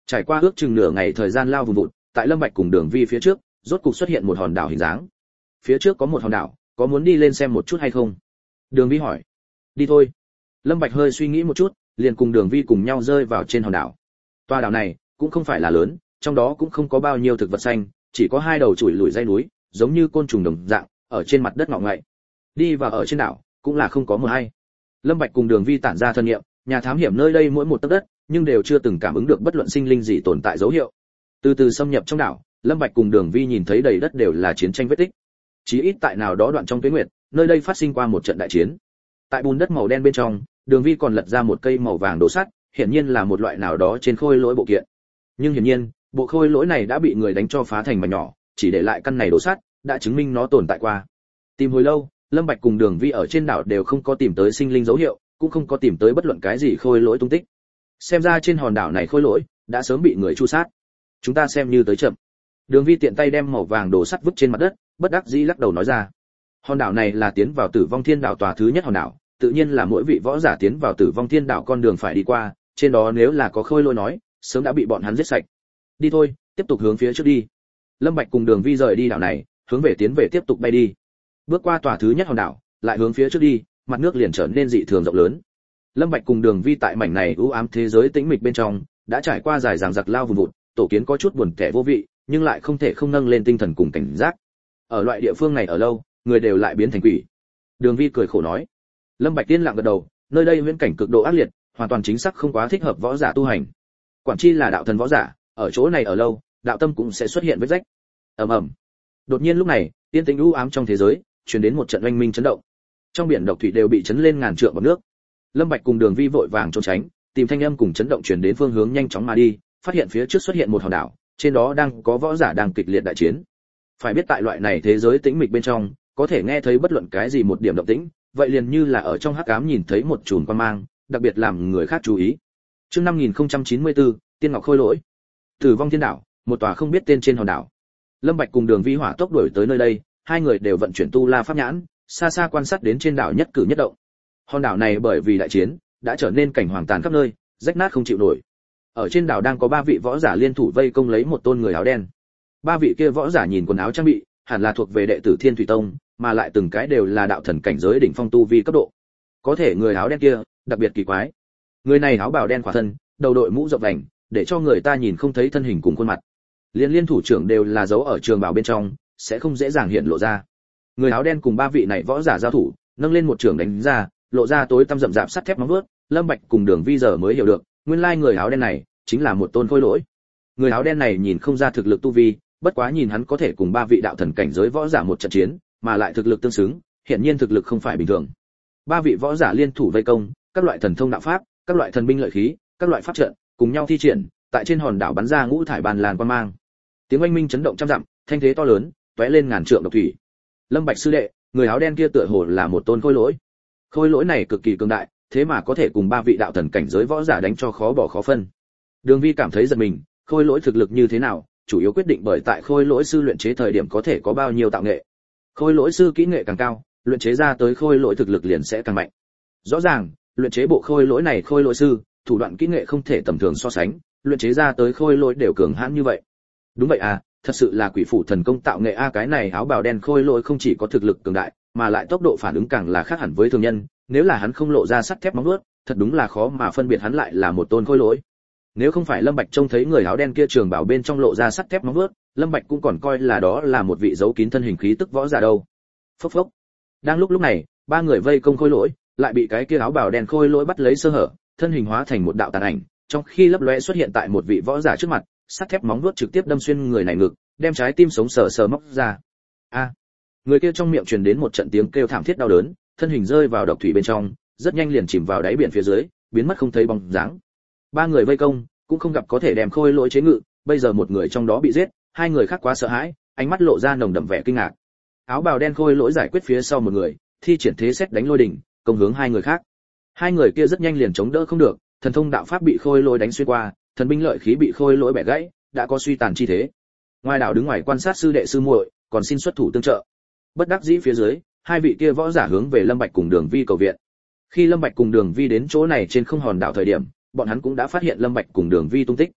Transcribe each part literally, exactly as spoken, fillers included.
Trải qua ước chừng nửa ngày thời gian lao vùng vụt, tại Lâm Bạch cùng Đường Vi phía trước, rốt cục xuất hiện một hòn đảo hình dáng. Phía trước có một hòn đảo, có muốn đi lên xem một chút hay không? Đường Vi hỏi. Đi thôi. Lâm Bạch hơi suy nghĩ một chút, liền cùng Đường Vi cùng nhau rơi vào trên hòn đảo. Toa đảo này cũng không phải là lớn, trong đó cũng không có bao nhiêu thực vật xanh, chỉ có hai đầu chùi lủi dãy núi, giống như côn trùng đồng dạng, ở trên mặt đất ngọ ngậy. Đi vào ở trên đảo, cũng là không có một ai. Lâm Bạch cùng Đường Vi tản ra thân nghiệm, nhà thám hiểm nơi đây mỗi một tấc đất, nhưng đều chưa từng cảm ứng được bất luận sinh linh gì tồn tại dấu hiệu. Từ từ xâm nhập trong đảo, Lâm Bạch cùng Đường Vi nhìn thấy đầy đất đều là chiến tranh vết tích. Chí ít tại nào đó đoạn trong tuyết nguyệt, nơi đây phát sinh qua một trận đại chiến. Tại bùn đất màu đen bên trong, Đường Vi còn lật ra một cây màu vàng đồ sắt, hiển nhiên là một loại nào đó trên khôi lỗi bộ kiện. Nhưng hiển nhiên, bộ khôi lỗi này đã bị người đánh cho phá thành mảnh nhỏ, chỉ để lại căn này đồ sắt, đã chứng minh nó tồn tại qua. Tìm hồi lâu, Lâm Bạch cùng Đường Vi ở trên đảo đều không có tìm tới sinh linh dấu hiệu, cũng không có tìm tới bất luận cái gì khôi lỗi tung tích. Xem ra trên hòn đảo này khôi lỗi đã sớm bị người chu sát. Chúng ta xem như tới chậm. Đường Vi tiện tay đem màu vàng đồ sắt vứt trên mặt đất, bất đắc dĩ lắc đầu nói ra. Hòn đảo này là tiến vào Tử Vong Thiên Đảo tòa thứ nhất hòn đảo, tự nhiên là mỗi vị võ giả tiến vào Tử Vong Thiên Đảo con đường phải đi qua, trên đó nếu là có khôi lỗi nói, sớm đã bị bọn hắn giết sạch. Đi thôi, tiếp tục hướng phía trước đi. Lâm Bạch cùng Đường Vi rời đi đảo này, hướng về tiến về tiếp tục bay đi. Bước qua tòa thứ nhất hòn đảo, lại hướng phía trước đi, mặt nước liền trở nên dị thường rộng lớn. Lâm Bạch cùng Đường Vi tại mảnh này u ám thế giới tĩnh mịch bên trong, đã trải qua dài dằng dặc lao vùng vụt, tổ kiến có chút buồn tẻ vô vị, nhưng lại không thể không nâng lên tinh thần cùng cảnh giác. Ở loại địa phương này ở lâu, người đều lại biến thành quỷ. Đường Vi cười khổ nói. Lâm Bạch tiên lặng gật đầu, nơi đây huyễn cảnh cực độ ác liệt, hoàn toàn chính xác không quá thích hợp võ giả tu hành. Quản chi là đạo thần võ giả, ở chỗ này ở lâu, đạo tâm cũng sẽ xuất hiện vết rách. Ầm ầm. Đột nhiên lúc này, tiên tĩnh u ám trong thế giới, truyền đến một trận oanh minh chấn động. Trong biển độc thủy đều bị chấn lên ngàn trượng bọt nước. Lâm Bạch cùng Đường Vi vội vàng trốn tránh, tìm thanh âm cùng chấn động truyền đến phương hướng nhanh chóng mà đi, phát hiện phía trước xuất hiện một hòn đảo, trên đó đang có võ giả đang kịch liệt đại chiến. Phải biết tại loại này thế giới tĩnh mịch bên trong, có thể nghe thấy bất luận cái gì một điểm động tĩnh, vậy liền như là ở trong hắc ám nhìn thấy một chùm quang mang, đặc biệt làm người khác chú ý. Chương năm nghìn không trăm chín mươi tư, Tiên Ngọc Khôi Lỗi. Tử Vong Thiên Đảo, một tòa không biết tên trên hòn đảo. Lâm Bạch cùng Đường Vi hỏa tốc đuổi tới nơi đây, hai người đều vận chuyển tu la pháp nhãn, xa xa quan sát đến trên đảo nhất cử nhất động. Hòn đảo này bởi vì đại chiến, đã trở nên cảnh hoàng tàn khắp nơi, rách nát không chịu nổi. Ở trên đảo đang có ba vị võ giả liên thủ vây công lấy một tôn người áo đen. Ba vị kia võ giả nhìn quần áo trang bị, hẳn là thuộc về đệ tử Thiên Thủy Tông, mà lại từng cái đều là đạo thần cảnh giới đỉnh phong tu vi cấp độ. Có thể người áo đen kia, đặc biệt kỳ quái. Người này áo bào đen khỏa thân, đầu đội mũ rộng vành, để cho người ta nhìn không thấy thân hình cùng khuôn mặt. Liên liên thủ trưởng đều là giấu ở trường bào bên trong, sẽ không dễ dàng hiện lộ ra. Người áo đen cùng ba vị này võ giả giao thủ, nâng lên một trường đánh ra, lộ ra tối tăm rậm rạp sắt thép móng vuốt. Lâm Bạch cùng Đường Vi giờ mới hiểu được, nguyên lai người áo đen này chính là một tôn khôi lỗi. Người áo đen này nhìn không ra thực lực tu vi, bất quá nhìn hắn có thể cùng ba vị đạo thần cảnh giới võ giả một trận chiến, mà lại thực lực tương xứng, hiển nhiên thực lực không phải bình thường. Ba vị võ giả liên thủ vây công, các loại thần thông đạo pháp, các loại thần binh lợi khí, các loại pháp trận, cùng nhau thi triển, tại trên hòn đảo bắn ra ngũ thải bàn làn quang mang. Tiếng oanh minh chấn động trăm dặm, thanh thế to lớn, tóe lên ngàn trượng độc thủy. Lâm Bạch sư đệ, người áo đen kia tựa hồ là một tôn khôi lỗi. Khôi lỗi này cực kỳ cường đại, thế mà có thể cùng ba vị đạo thần cảnh giới võ giả đánh cho khó bỏ khó phân. Đường Vi cảm thấy giật mình, khôi lỗi thực lực như thế nào, chủ yếu quyết định bởi tại khôi lỗi sư luyện chế thời điểm có thể có bao nhiêu tạo nghệ. Khôi lỗi sư kỹ nghệ càng cao, luyện chế ra tới khôi lỗi thực lực liền sẽ càng mạnh. Rõ ràng, luyện chế bộ khôi lỗi này khôi lỗi sư, thủ đoạn kỹ nghệ không thể tầm thường so sánh, luyện chế ra tới khôi lỗi đều cường hãn như vậy. Đúng vậy à, thật sự là quỷ phủ thần công tạo nghệ a, cái này áo bào đen khôi lỗi không chỉ có thực lực cường đại, mà lại tốc độ phản ứng càng là khác hẳn với thường nhân, nếu là hắn không lộ ra sắt thép móng vuốt, thật đúng là khó mà phân biệt hắn lại là một tôn khôi lỗi. Nếu không phải Lâm Bạch trông thấy người áo đen kia trường bảo bên trong lộ ra sắt thép móng vuốt, Lâm Bạch cũng còn coi là đó là một vị giấu kín thân hình khí tức võ giả đâu. Phốc phốc. Đang lúc lúc này, ba người vây công khôi lỗi, lại bị cái kia áo bào đen khôi lỗi bắt lấy sơ hở, thân hình hóa thành một đạo tàn ảnh, trong khi lấp lóe xuất hiện tại một vị võ giả trước mặt, sắt thép móng vuốt trực tiếp đâm xuyên người này ngực, đem trái tim sống sờ sờ móc ra. A! Người kia trong miệng truyền đến một trận tiếng kêu thảm thiết đau đớn, thân hình rơi vào độc thủy bên trong, rất nhanh liền chìm vào đáy biển phía dưới, biến mất không thấy bóng dáng. Ba người vây công, cũng không gặp có thể đem khôi lỗi chế ngự, bây giờ một người trong đó bị giết, hai người khác quá sợ hãi, ánh mắt lộ ra nồng đậm vẻ kinh ngạc. Áo bào đen khôi lỗi giải quyết phía sau một người, thi triển thế xét đánh lôi đỉnh, công hướng hai người khác. Hai người kia rất nhanh liền chống đỡ không được, thần thông đạo pháp bị khôi lỗi đánh xuyên qua, thần binh lợi khí bị khôi lỗi bẻ gãy, đã có suy tàn chi thế. Ngoài đảo đứng ngoài quan sát sư đệ sư muội, còn xin xuất thủ tương trợ. Bất đắc dĩ phía dưới, hai vị kia võ giả hướng về Lâm Bạch cùng Đường Vi cầu viện. Khi Lâm Bạch cùng Đường Vi đến chỗ này trên không hòn đảo thời điểm, bọn hắn cũng đã phát hiện Lâm Bạch cùng Đường Vi tung tích.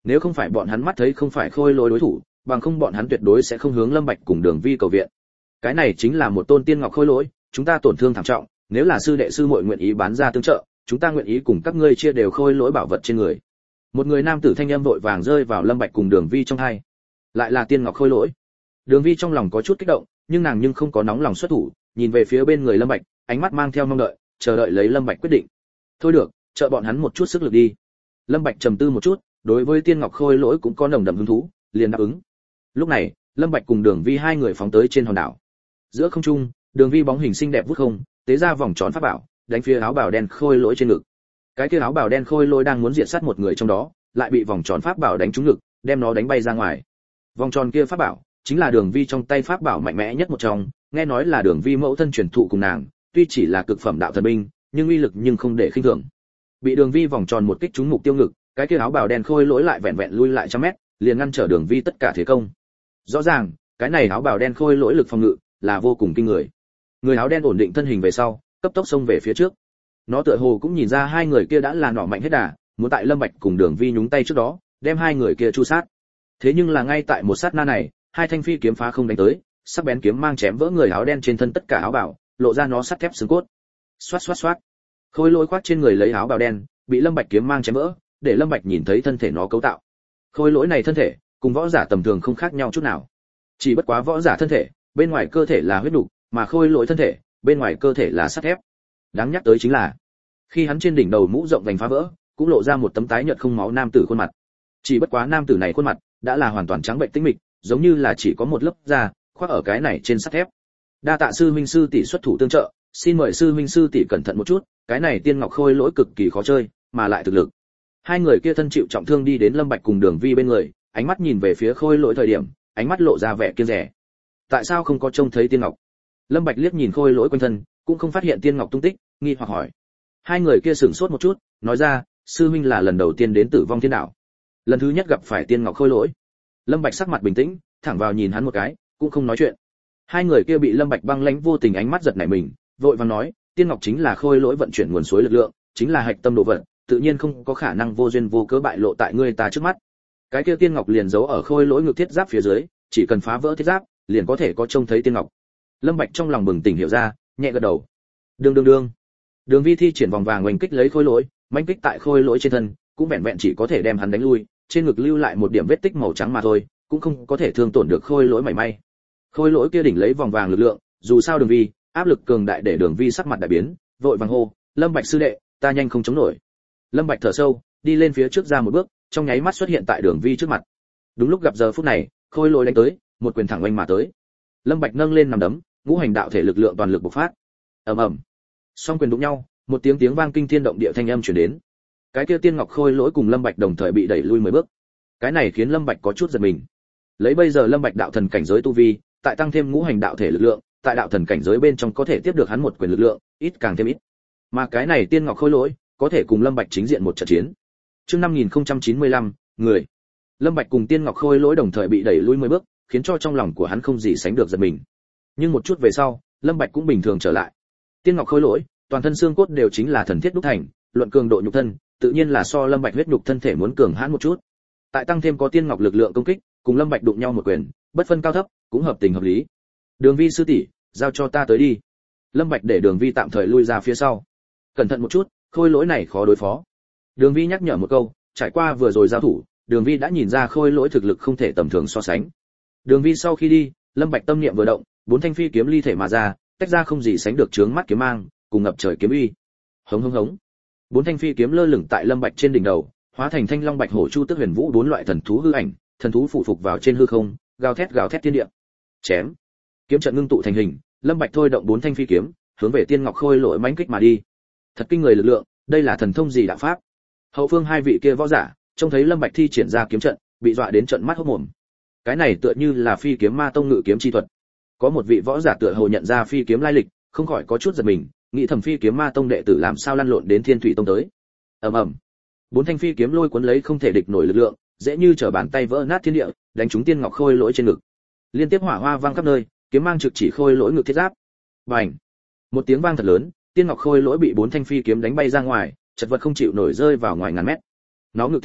Nếu không phải bọn hắn mắt thấy không phải khôi lỗi đối thủ, bằng không bọn hắn tuyệt đối sẽ không hướng Lâm Bạch cùng Đường Vi cầu viện. Cái này chính là một tôn tiên ngọc khôi lỗi, chúng ta tổn thương thảm trọng, nếu là sư đệ sư muội nguyện ý bán ra tương trợ, chúng ta nguyện ý cùng các ngươi chia đều khôi lỗi bảo vật trên người. Một người nam tử thanh âm vội vàng rơi vào Lâm Bạch cùng Đường Vi trong tai. Lại là tiên ngọc khôi lỗi. Đường Vi trong lòng có chút kích động, nhưng nàng nhưng không có nóng lòng xuất thủ, nhìn về phía bên người Lâm Bạch, ánh mắt mang theo mong đợi, chờ đợi lấy Lâm Bạch quyết định. Thôi được, trợ bọn hắn một chút sức lực đi. Lâm Bạch trầm tư một chút, đối với tiên ngọc khôi lỗi cũng có nồng đậm hứng thú, liền đáp ứng. Lúc này, Lâm Bạch cùng Đường Vi hai người phóng tới trên hòn đảo. Giữa không trung, Đường Vi bóng hình xinh đẹp vút không, tế ra vòng tròn pháp bảo, đánh phía áo bào đen khôi lỗi trên ngực. Cái kia áo bào đen khôi lỗi đang muốn diệt sát một người trong đó, lại bị vòng tròn pháp bảo đánh trúng ngực, đem nó đánh bay ra ngoài. Vòng tròn kia pháp bảo chính là Đường Vi trong tay pháp bảo mạnh mẽ nhất một trong, nghe nói là Đường Vi mẫu thân truyền thụ cùng nàng, tuy chỉ là cực phẩm đạo thần binh, nhưng uy lực nhưng không để khinh thường. Bị Đường Vi vòng tròn một kích trúng mục tiêu ngực, cái kia áo bào đen khôi lỗi lại vẹn vẹn lui lại trăm mét, liền ngăn trở Đường Vi tất cả thế công. Rõ ràng, cái này áo bào đen khôi lỗi lực phòng ngự là vô cùng kinh người. Người áo đen ổn định thân hình về sau, cấp tốc xông về phía trước. Nó tựa hồ cũng nhìn ra hai người kia đã là nỏ mạnh hết đà, muốn tại Lâm Bạch cùng Đường Vi nhúng tay trước đó, đem hai người kia chu sát. Thế nhưng là ngay tại một sát na này, hai thanh phi kiếm phá không đánh tới, sắc bén kiếm mang chém vỡ người áo đen trên thân tất cả áo bào, lộ ra nó sắt thép xương cốt. Xoát xoát xoát. Khôi lỗi khoác trên người lấy áo bào đen, bị Lâm Bạch kiếm mang chém vỡ, để Lâm Bạch nhìn thấy thân thể nó cấu tạo. Khôi lỗi này thân thể, cùng võ giả tầm thường không khác nhau chút nào. Chỉ bất quá võ giả thân thể, bên ngoài cơ thể là huyết nục, mà khôi lỗi thân thể, bên ngoài cơ thể là sắt thép. Đáng nhắc tới chính là, khi hắn trên đỉnh đầu mũ rộng vành phá vỡ, cũng lộ ra một tấm tái nhợt không máu nam tử khuôn mặt. Chỉ bất quá nam tử này khuôn mặt đã là hoàn toàn trắng bệnh tĩnh mịch, giống như là chỉ có một lớp da khoác ở cái này trên sắt thép. Đa tạ sư minh sư tỷ xuất thủ tương trợ, xin mời sư minh sư tỷ cẩn thận một chút, cái này tiên ngọc khôi lỗi cực kỳ khó chơi, mà lại thực lực. Hai người kia thân chịu trọng thương đi đến Lâm Bạch cùng Đường Vi bên người, ánh mắt nhìn về phía khôi lỗi thời điểm, ánh mắt lộ ra vẻ kiêng dè. Tại sao không có trông thấy tiên ngọc? Lâm Bạch liếc nhìn khôi lỗi quanh thân, cũng không phát hiện tiên ngọc tung tích, nghi hoặc hỏi. Hai người kia sửng sốt một chút, nói ra, sư minh là lần đầu tiên đến Tử Vong Thiên Đảo, lần thứ nhất gặp phải tiên ngọc khôi lỗi. Lâm Bạch sắc mặt bình tĩnh, thẳng vào nhìn hắn một cái, cũng không nói chuyện. Hai người kia bị Lâm Bạch băng lãnh vô tình ánh mắt giật nảy mình, vội vàng nói, tiên ngọc chính là khôi lỗi vận chuyển nguồn suối lực lượng, chính là hạch tâm độ vận, tự nhiên không có khả năng vô duyên vô cớ bại lộ tại ngươi ta trước mắt. Cái kia tiên ngọc liền giấu ở khôi lỗi ngực thiết giáp phía dưới, chỉ cần phá vỡ thiết giáp, liền có thể có trông thấy tiên ngọc. Lâm Bạch trong lòng bừng tỉnh hiểu ra, nhẹ gật đầu. Đường đường đường. Đường Vi thi triển vòng vàng oanh kích lấy khôi lỗi, mãnh kích tại khôi lỗi trên thân, cũng vẹn vẹn chỉ có thể đem hắn đánh lui, trên ngực lưu lại một điểm vết tích màu trắng mà thôi, cũng không có thể thương tổn được khôi lỗi mảy may. Khôi lỗi kia đỉnh lấy vòng vàng lực lượng, dù sao Đường Vi, áp lực cường đại để Đường Vi sắc mặt đại biến, vội vàng hô, Lâm Bạch sư đệ, ta nhanh không chống nổi. Lâm Bạch thở sâu, đi lên phía trước ra một bước, trong nháy mắt xuất hiện tại Đường Vi trước mặt. Đúng lúc gặp giờ phút này, khôi lỗi đánh tới, một quyền thẳng oanh mà tới. Lâm Bạch nâng lên nằm đấm, ngũ hành đạo thể lực lượng toàn lực bộc phát. Ầm ầm. Song quyền đụng nhau, một tiếng tiếng vang kinh thiên động địa thanh âm truyền đến. Cái kia tiên ngọc khôi lỗi cùng Lâm Bạch đồng thời bị đẩy lui mười bước. Cái này khiến Lâm Bạch có chút giật mình. Lấy bây giờ Lâm Bạch đạo thần cảnh giới tu vi, tại tăng thêm ngũ hành đạo thể lực lượng, tại đạo thần cảnh giới bên trong có thể tiếp được hắn một quyền lực lượng, ít càng thêm ít. Mà cái này tiên ngọc khôi lỗi, có thể cùng Lâm Bạch chính diện một trận chiến. Chương năm nghìn không trăm chín mươi lăm, người. Lâm Bạch cùng tiên ngọc khôi lỗi đồng thời bị đẩy lui mười bước, khiến cho trong lòng của hắn không gì sánh được giật mình. Nhưng một chút về sau, Lâm Bạch cũng bình thường trở lại. Tiên ngọc khôi lỗi, toàn thân xương cốt đều chính là thần thiết đúc thành, luận cường độ nhục thân, tự nhiên là so Lâm Bạch huyết nhục thân thể muốn cường hãn một chút. Tại tăng thêm có tiên ngọc lực lượng công kích, cùng Lâm Bạch đụng nhau một quyền, bất phân cao thấp, cũng hợp tình hợp lý. Đường Vi sư tỷ, giao cho ta tới đi. Lâm Bạch để Đường Vi tạm thời lui ra phía sau. Cẩn thận một chút, khôi lỗi này khó đối phó. Đường Vi nhắc nhở một câu, trải qua vừa rồi giao thủ, Đường Vi đã nhìn ra khôi lỗi thực lực không thể tầm thường so sánh. Đường Vi sau khi đi, Lâm Bạch tâm niệm vừa động, bốn thanh phi kiếm ly thể mà ra, tách ra không gì sánh được chướng mắt kiếm mang, cùng ngập trời kiếm uy. Hống hống hống. Bốn thanh phi kiếm lơ lửng tại Lâm Bạch trên đỉnh đầu, hóa thành thanh long bạch hổ chu tức huyền vũ bốn loại thần thú hư ảnh, thần thú phụ phục vào trên hư không, gào thét gào thét thiên địa. Chém. Kiếm trận ngưng tụ thành hình, Lâm Bạch thôi động bốn thanh phi kiếm, hướng về tiên ngọc khôi lỗi mãnh kích mà đi. Thật kinh người lực lượng, đây là thần thông gì đạo pháp? Hậu phương hai vị kia võ giả, trông thấy Lâm Bạch thi triển ra kiếm trận, bị dọa đến trợn mắt hốt mồm. Cái này tựa như là phi kiếm ma tông ngự kiếm chi thuật. Có một vị võ giả tựa hồ nhận ra phi kiếm lai lịch, không khỏi có chút giật mình, nghĩ thầm phi kiếm ma tông đệ tử làm sao lăn lộn đến Thiên Thủy tông tới. Ầm ầm. Bốn thanh phi kiếm lôi cuốn lấy không thể địch nổi lực lượng, dễ như trở bàn tay vỡ nát thiên địa, đánh trúng tiên ngọc khôi lỗi trên ngực. Liên tiếp hỏa hoa vang khắp nơi, kiếm mang trực chỉ khôi lỗi ngực thiết giáp. Bành! Một tiếng vang thật lớn, tiên ngọc khôi lỗi bị bốn thanh phi kiếm đánh bay ra ngoài, chật vật không chịu nổi rơi vào ngoài ngàn mét. Nó ngực thiết giáp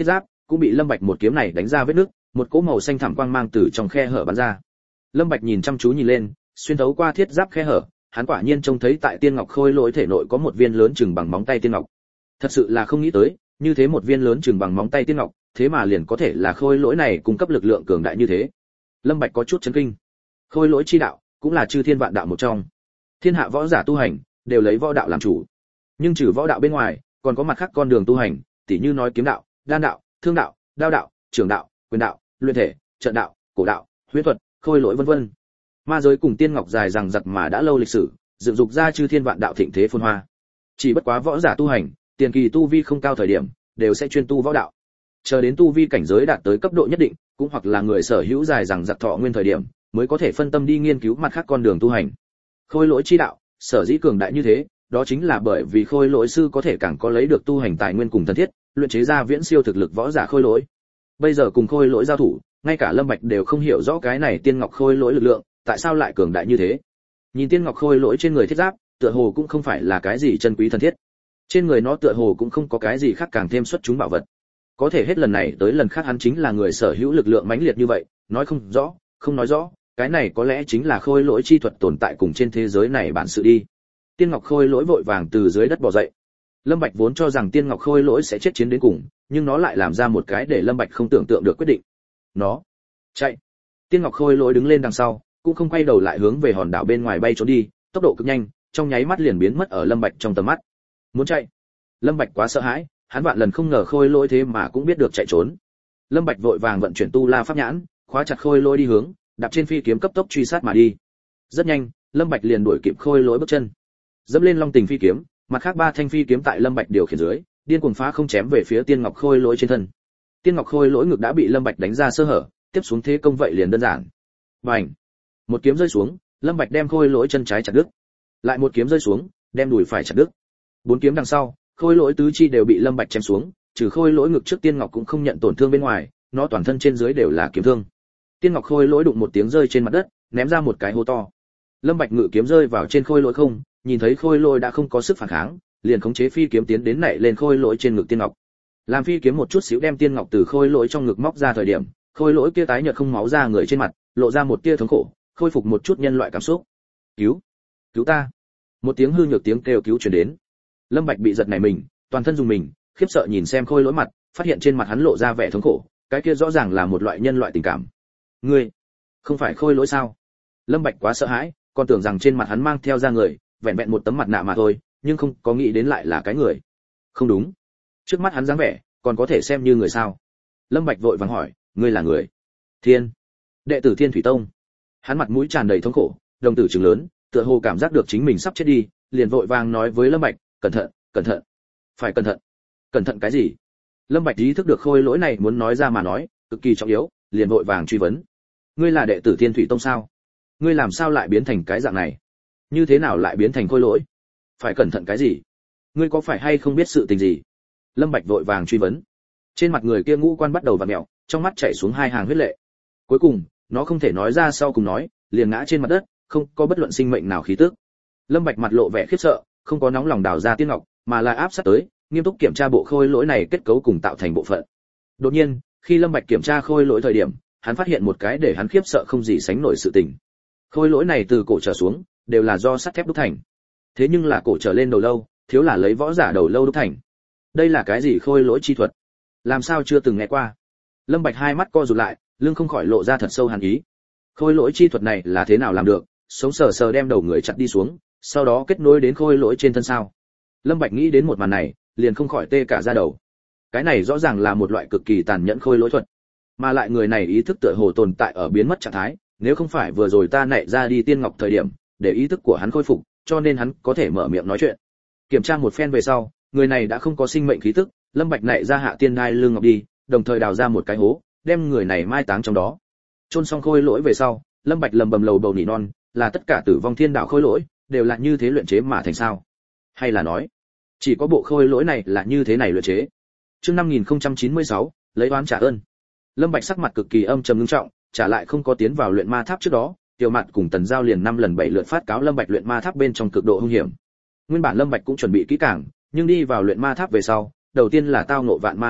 cũng bị Lâm Bạch một kiếm này đánh ra vết nứt, một cỗ màu xanh thẳm quang mang từ trong khe hở bắn ra. Lâm Bạch nhìn chăm chú nhìn lên, xuyên thấu qua thiết giáp khe hở, hắn quả nhiên trông thấy tại tiên ngọc khôi lỗi thể nội có một viên lớn chừng bằng móng tay tiên ngọc. Thật sự là không nghĩ tới, như thế một viên lớn chừng bằng móng tay tiên ngọc, thế mà liền có thể là khôi lỗi này cung cấp lực lượng cường đại như thế. Lâm Bạch có chút chấn kinh. Khôi lỗi chi đạo cũng là chư thiên vạn đạo một trong. Thiên hạ võ giả tu hành đều lấy võ đạo làm chủ. Nhưng trừ võ đạo bên ngoài, còn có mặt khác con đường tu hành, tỉ như nói kiếm đạo, đan đạo, thương đạo, đao đạo, trường đạo, quyền đạo, luyện thể, trận đạo, cổ đạo, huyễn thuật, khôi lỗi vân vân. Ma giới cùng tiên ngọc dài rằng giặc mà đã lâu lịch sử, dựng dục ra chư thiên vạn đạo thịnh thế phồn hoa. Chỉ bất quá võ giả tu hành, tiền kỳ tu vi không cao thời điểm, đều sẽ chuyên tu võ đạo. Chờ đến tu vi cảnh giới đạt tới cấp độ nhất định, cũng hoặc là người sở hữu dài rằng giặc thọ nguyên thời điểm, mới có thể phân tâm đi nghiên cứu mặt khác con đường tu hành. Khôi lỗi chi đạo, sở dĩ cường đại như thế, đó chính là bởi vì khôi lỗi sư có thể càng có lấy được tu hành tài nguyên cùng thân thiết, luyện chế ra viễn siêu thực lực võ giả khôi lỗi. Bây giờ cùng khôi lỗi giao thủ, ngay cả Lâm Bạch đều không hiểu rõ cái này tiên ngọc khôi lỗi lực lượng, tại sao lại cường đại như thế. Nhìn tiên ngọc khôi lỗi trên người thiết giáp, tựa hồ cũng không phải là cái gì chân quý thân thiết. Trên người nó tựa hồ cũng không có cái gì khác càng thêm xuất chúng bảo vật. Có thể hết lần này tới lần khác hắn chính là người sở hữu lực lượng mãnh liệt như vậy, nói không rõ, không nói rõ, cái này có lẽ chính là khôi lỗi chi thuật tồn tại cùng trên thế giới này bản sự đi. Tiên ngọc khôi lỗi vội vàng từ dưới đất bò dậy. Lâm Bạch vốn cho rằng tiên ngọc khôi lỗi sẽ chết chiến đến cùng, nhưng nó lại làm ra một cái để Lâm Bạch không tưởng tượng được quyết định. Nó chạy. Tiên ngọc khôi lỗi đứng lên đằng sau, cũng không quay đầu lại hướng về hòn đảo bên ngoài bay trốn đi, tốc độ cực nhanh, trong nháy mắt liền biến mất ở Lâm Bạch trong tầm mắt. Muốn chạy. Lâm Bạch quá sợ hãi, hắn vạn lần không ngờ khôi lỗi thế mà cũng biết được chạy trốn. Lâm Bạch vội vàng vận chuyển tu la pháp nhãn, khóa chặt khôi lỗi đi hướng, đạp trên phi kiếm cấp tốc truy sát mà đi. Rất nhanh, Lâm Bạch liền đuổi kịp khôi lỗi bước chân. Dẫm lên long tình phi kiếm, mặt khác ba thanh phi kiếm tại Lâm Bạch điều khiển dưới, điên cuồng phá không chém về phía tiên ngọc khôi lỗi trên thân. Tiên ngọc khôi lỗi ngực đã bị Lâm Bạch đánh ra sơ hở, tiếp xuống thế công vậy liền đơn giản. Bành! Một kiếm rơi xuống, Lâm Bạch đem khôi lỗi chân trái chặt đứt. Lại một kiếm rơi xuống, đem đùi phải chặt đứt. Bốn kiếm đằng sau, khôi lỗi tứ chi đều bị Lâm Bạch chém xuống, trừ khôi lỗi ngực trước tiên ngọc cũng không nhận tổn thương bên ngoài, nó toàn thân trên dưới đều là kiếm thương. Tiên ngọc khôi lỗi đụng một tiếng rơi trên mặt đất, ném ra một cái hố to. Lâm Bạch ngự kiếm rơi vào trên khôi lỗi không, nhìn thấy khôi lỗi đã không có sức phản kháng, liền khống chế phi kiếm tiến đến nảy lên khôi lỗi trên ngực tiên ngọc. Làm phi kiếm một chút xíu đem tiên ngọc từ khôi lỗi trong ngực móc ra thời điểm, khôi lỗi kia tái nhợt không máu ra người trên mặt, lộ ra một tia thống khổ, khôi phục một chút nhân loại cảm xúc. "Cứu, cứu ta!" Một tiếng hư nhược tiếng kêu cứu truyền đến. Lâm Bạch bị giật nảy mình, toàn thân rùng mình, khiếp sợ nhìn xem khôi lỗi mặt, phát hiện trên mặt hắn lộ ra vẻ thống khổ, cái kia rõ ràng là một loại nhân loại tình cảm. "Ngươi, không phải khôi lỗi sao?" Lâm Bạch quá sợ hãi, còn tưởng rằng trên mặt hắn mang theo da người, vẹn vẹn một tấm mặt nạ mà thôi, nhưng không có nghĩ đến lại là cái người. Không đúng, trước mắt hắn dáng vẻ, còn có thể xem như người sao? Lâm Bạch vội vàng hỏi, ngươi là người? Thiên, đệ tử Thiên Thủy Tông. Hắn mặt mũi tràn đầy thống khổ, đồng tử trừng lớn, tựa hồ cảm giác được chính mình sắp chết đi, liền vội vàng nói với Lâm Bạch, cẩn thận, cẩn thận, phải cẩn thận. Cẩn thận cái gì? Lâm Bạch ý thức được khôi lỗi này muốn nói ra mà nói, cực kỳ trọng yếu, liền vội vàng truy vấn. Ngươi là đệ tử Thiên Thủy Tông sao? Ngươi làm sao lại biến thành cái dạng này? Như thế nào lại biến thành khôi lỗi? Phải cẩn thận cái gì? Ngươi có phải hay không biết sự tình gì? Lâm Bạch vội vàng truy vấn. Trên mặt người kia ngũ quan bắt đầu vặn mèo, trong mắt chảy xuống hai hàng huyết lệ. Cuối cùng, nó không thể nói ra sau cùng nói, liền ngã trên mặt đất, không có bất luận sinh mệnh nào khí tức. Lâm Bạch mặt lộ vẻ khiếp sợ, không có nóng lòng đào ra tiên ngọc, mà là áp sát tới, nghiêm túc kiểm tra bộ khôi lỗi này kết cấu cùng tạo thành bộ phận. Đột nhiên, khi Lâm Bạch kiểm tra khôi lỗi thời điểm, hắn phát hiện một cái để hắn khiếp sợ không gì sánh nổi sự tình. Khôi lỗi này từ cổ trở xuống, đều là do sắt thép đúc thành. Thế nhưng là cổ trở lên đầu lâu, thiếu là lấy võ giả đầu lâu đúc thành. Đây là cái gì khôi lỗi chi thuật? Làm sao chưa từng nghe qua? Lâm Bạch hai mắt co rụt lại, lưng không khỏi lộ ra thật sâu hàn ý. Khôi lỗi chi thuật này là thế nào làm được? Sống sờ sờ đem đầu người chặt đi xuống, sau đó kết nối đến khôi lỗi trên thân sao? Lâm Bạch nghĩ đến một màn này, liền không khỏi tê cả da đầu. Cái này rõ ràng là một loại cực kỳ tàn nhẫn khôi lỗi thuật, mà lại người này ý thức tựa hồ tồn tại ở biến mất trạng thái, nếu không phải vừa rồi ta nảy ra đi tiên ngọc thời điểm, để ý thức của hắn khôi phục, cho nên hắn có thể mở miệng nói chuyện. Kiểm tra một phen về sau, người này đã không có sinh mệnh khí tức, Lâm Bạch nảy ra hạ tiên đai lưng ngọc đi, đồng thời đào ra một cái hố, đem người này mai táng trong đó. Chôn xong khôi lỗi về sau, Lâm Bạch lầm bầm lầu bầu nỉ non, là tất cả Tử Vong Thiên Đạo khôi lỗi đều là như thế luyện chế mà thành sao? Hay là nói, chỉ có bộ khôi lỗi này là như thế này luyện chế? Chương năm nghìn không trăm chín mươi sáu, lấy oán trả ơn. Lâm Bạch sắc mặt cực kỳ âm trầm nghiêm trọng, trả lại không có tiến vào luyện ma tháp trước đó, Tiêu Mạt cùng Tần Giao liền năm lần bảy lượt phát cáo Lâm Bạch luyện ma tháp bên trong cực độ hung hiểm. Nguyên bản Lâm Bạch cũng chuẩn bị kỹ càng, nhưng đi vào luyện ma tháp về sau, đầu tiên là tao ngộ vạn ma thi quật,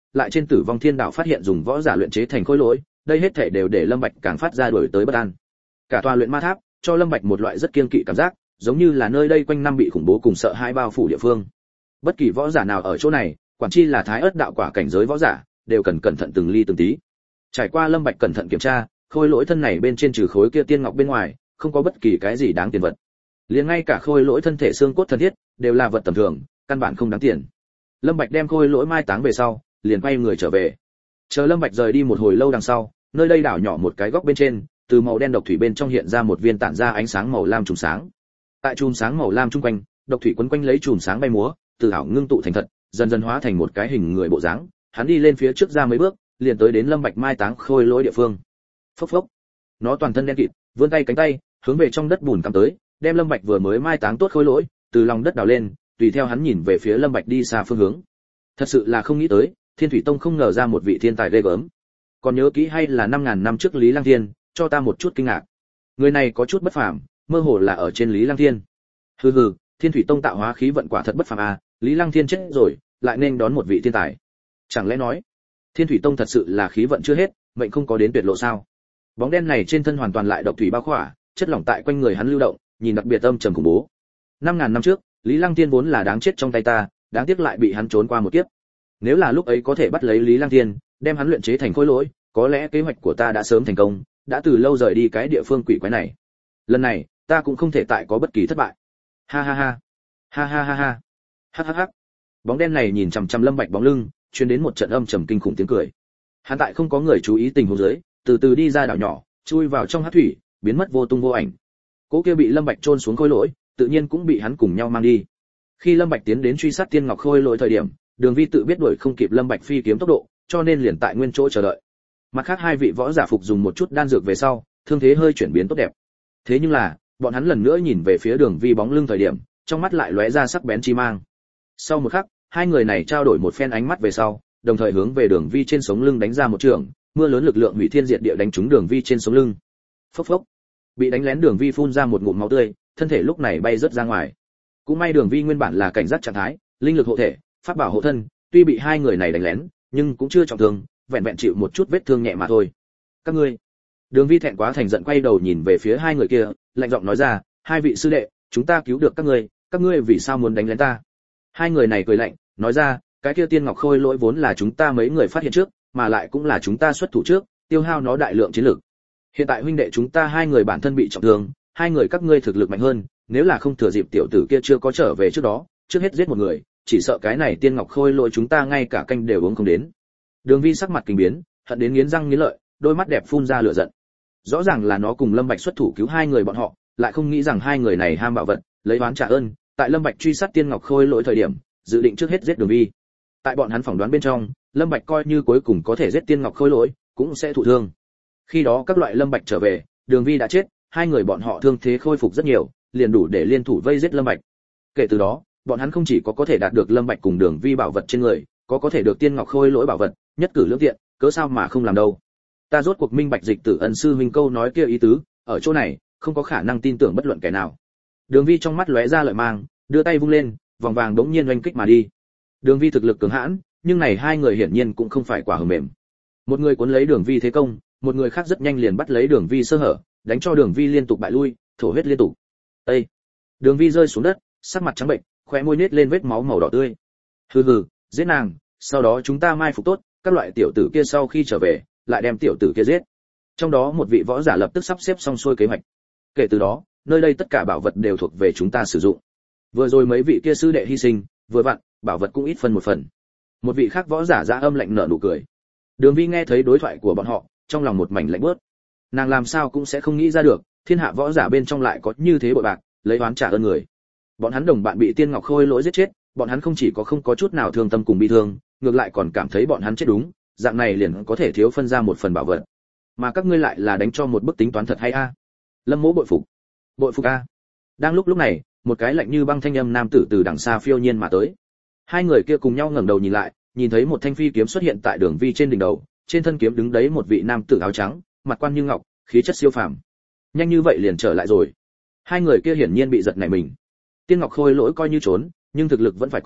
lại trên Tử Vong Thiên Đạo phát hiện dùng võ giả luyện chế thành khối lỗi, đây hết thảy đều để Lâm Bạch càng phát ra đổi tới bất an. Cả tòa luyện ma tháp cho Lâm Bạch một loại rất kiêng kỵ cảm giác, giống như là nơi đây quanh năm bị khủng bố cùng sợ hãi bao phủ địa phương. Bất kỳ võ giả nào ở chỗ này, quản chi là Thái Ức đạo quả cảnh giới võ giả, đều cần cẩn thận từng ly từng tí. Trải qua Lâm Bạch cẩn thận kiểm tra, khôi lỗi thân này bên trên trừ khối kia tiên ngọc bên ngoài, không có bất kỳ cái gì đáng tiền vật. Liền ngay cả khôi lỗi thân thể xương cốt thân thiết, đều là vật tầm thường, căn bản không đáng tiền. Lâm Bạch đem khôi lỗi mai táng về sau, liền quay người trở về. Chờ Lâm Bạch rời đi một hồi lâu đằng sau, nơi đây đảo nhỏ một cái góc bên trên, từ màu đen độc thủy bên trong hiện ra một viên tản ra ánh sáng màu lam chùm sáng. Tại chùm sáng màu lam trung quanh, độc thủy quấn quanh lấy chùm sáng bay múa, từ ảo ngưng tụ thành thật, dần dần hóa thành một cái hình người bộ dáng. Hắn đi lên phía trước ra mấy bước, liền tới đến Lâm Bạch mai táng khôi lỗi địa phương. Phốc phốc. Nó toàn thân đen kịt, vươn tay cánh tay, hướng về trong đất bùn cắm tới, đem Lâm Bạch vừa mới mai táng tốt khôi lỗi, từ lòng đất đào lên, tùy theo hắn nhìn về phía Lâm Bạch đi xa phương hướng. Thật sự là không nghĩ tới, Thiên Thủy Tông không ngờ ra một vị thiên tài ghê gớm. Còn nhớ kỹ hay là năm ngàn năm trước Lý Lăng Thiên, cho ta một chút kinh ngạc. Người này có chút bất phàm, mơ hồ là ở trên Lý Lăng Thiên. Hừ hừ, Thiên Thủy Tông tạo hóa khí vận quả thật bất phàm à, Lý Lăng Thiên chết rồi, lại nên đón một vị thiên tài. Chẳng lẽ nói, Thiên Thủy Tông thật sự là khí vận chưa hết, mệnh không có đến tuyệt lộ sao? Bóng đen này trên thân hoàn toàn lại độc thủy bao khỏa, chất lỏng tại quanh người hắn lưu động, nhìn đặc biệt âm trầm khủng bố. Năm ngàn năm trước, Lý Lăng Thiên vốn là đáng chết trong tay ta, đáng tiếc lại bị hắn trốn qua một kiếp. Nếu là lúc ấy có thể bắt lấy Lý Lăng Thiên, đem hắn luyện chế thành khối lỗi, có lẽ kế hoạch của ta đã sớm thành công, đã từ lâu rời đi cái địa phương quỷ quái này. Lần này, ta cũng không thể tại có bất kỳ thất bại. Ha ha ha. Ha ha ha ha. Hắc hắc hắc. Bóng đen này nhìn chằm chằm Lâm Bạch bóng lưng, truyền đến một trận âm trầm kinh khủng tiếng cười. Hắn tại không có người chú ý tình huống dưới, từ từ đi ra đảo nhỏ, chui vào trong hắc thủy, biến mất vô tung vô ảnh. Cố kia bị Lâm Bạch chôn xuống khôi lỗi, tự nhiên cũng bị hắn cùng nhau mang đi. Khi Lâm Bạch tiến đến truy sát tiên ngọc khôi lỗi thời điểm, Đường Vi tự biết đuổi không kịp Lâm Bạch phi kiếm tốc độ, cho nên liền tại nguyên chỗ chờ đợi. Mặt khác hai vị võ giả phục dùng một chút đan dược về sau, thương thế hơi chuyển biến tốt đẹp. Thế nhưng là, bọn hắn lần nữa nhìn về phía Đường Vi bóng lưng thời điểm, trong mắt lại lóe ra sắc bén chi mang. Sau một khắc, hai người này trao đổi một phen ánh mắt về sau, đồng thời hướng về Đường Vi trên sống lưng đánh ra một trường, mưa lớn lực lượng hủy thiên diệt địa đánh trúng Đường Vi trên sống lưng. Phốc phốc. Bị đánh lén Đường Vi phun ra một ngụm máu tươi, thân thể lúc này bay rất ra ngoài. Cũng may Đường Vi nguyên bản là cảnh giác trạng thái, linh lực hộ thể, pháp bảo hộ thân, tuy bị hai người này đánh lén, nhưng cũng chưa trọng thương, vẹn vẹn chịu một chút vết thương nhẹ mà thôi. Các ngươi. Đường Vi thẹn quá thành giận quay đầu nhìn về phía hai người kia, lạnh giọng nói ra, hai vị sư đệ, chúng ta cứu được các ngươi, các ngươi vì sao muốn đánh lén ta? Hai người này cười lạnh, nói ra, cái kia tiên ngọc khôi lỗi vốn là chúng ta mấy người phát hiện trước, mà lại cũng là chúng ta xuất thủ trước, tiêu hao nó đại lượng chiến lực. Hiện tại huynh đệ chúng ta hai người bản thân bị trọng thương, hai người các ngươi thực lực mạnh hơn, nếu là không thừa dịp tiểu tử kia chưa có trở về trước đó, trước hết giết một người, chỉ sợ cái này tiên ngọc khôi lỗi chúng ta ngay cả canh đều uống không đến. Đường Vi sắc mặt kinh biến, hận đến nghiến răng nghiến lợi, đôi mắt đẹp phun ra lửa giận. Rõ ràng là nó cùng Lâm Bạch xuất thủ cứu hai người bọn họ, lại không nghĩ rằng hai người này ham bảo vật, lấy oán trả ơn, tại Lâm Bạch truy sát tiên ngọc khôi lỗi thời điểm, dự định trước hết giết Đường Vi. Tại bọn hắn phỏng đoán bên trong, Lâm Bạch coi như cuối cùng có thể giết tiên ngọc khôi lỗi, cũng sẽ thụ thương. Khi đó các loại Lâm Bạch trở về, Đường Vi đã chết, hai người bọn họ thương thế khôi phục rất nhiều, liền đủ để liên thủ vây giết Lâm Bạch. Kể từ đó, bọn hắn không chỉ có có thể đạt được Lâm Bạch cùng Đường Vi bảo vật trên người, có có thể được tiên ngọc khôi lỗi bảo vật, nhất cử lưỡng tiện, cớ sao mà không làm đâu. Ta rốt cuộc minh bạch Dịch Tử Ân sư huynh câu nói kia ý tứ, ở chỗ này, không có khả năng tin tưởng bất luận kẻ nào. Đường Vi trong mắt lóe ra lợi mang, đưa tay vung lên, vòng vàng đống nhiên oanh kích mà đi. Đường Vi thực lực cường hãn, nhưng này hai người hiển nhiên cũng không phải quả hờ mềm. Một người cuốn lấy Đường Vi thế công, một người khác rất nhanh liền bắt lấy Đường Vi sơ hở, đánh cho Đường Vi liên tục bại lui, thổ huyết liên tục. Ê! Đường Vi rơi xuống đất, sắc mặt trắng bệnh, khóe môi nết lên vết máu màu đỏ tươi. Hừ hừ, giết nàng, sau đó chúng ta mai phục tốt, các loại tiểu tử kia sau khi trở về, lại đem tiểu tử kia giết. Trong đó một vị võ giả lập tức sắp xếp xong xuôi kế hoạch. Kể từ đó, nơi đây tất cả bảo vật đều thuộc về chúng ta sử dụng. Vừa rồi mấy vị kia sư đệ hy sinh, vừa vặn, bảo vật cũng ít phân một phần. Một vị khác võ giả ra âm lạnh nở nụ cười. Đường Vi nghe thấy đối thoại của bọn họ, trong lòng một mảnh lạnh bớt. Nàng làm sao cũng sẽ không nghĩ ra được, thiên hạ võ giả bên trong lại có như thế bội bạc, lấy oán trả ơn người. Bọn hắn đồng bạn bị tiên ngọc khôi lỗi giết chết, bọn hắn không chỉ có không có chút nào thương tâm cùng bi thương, ngược lại còn cảm thấy bọn hắn chết đúng, dạng này liền có thể thiếu phân ra một phần bảo vật. Mà các ngươi lại là đánh cho một bức tính toán thật hay a? Lâm Mỗ bội phục. Bội phục a. Đang lúc lúc này, một cái lạnh như băng thanh âm nam tử từ đằng xa phiêu nhiên mà tới. Hai người kia cùng nhau ngẩng đầu nhìn lại, nhìn thấy một thanh phi kiếm xuất hiện tại Đường Vi trên đỉnh đầu, trên thân kiếm đứng đấy một vị nam tử áo trắng, mặt quan như ngọc, khí chất siêu phàm. Nhanh như vậy liền trở lại rồi. Hai người kia hiển nhiên bị giật nảy mình. Tiên ngọc khôi lỗi coi như trốn, nhưng thực lực vẫn phải có,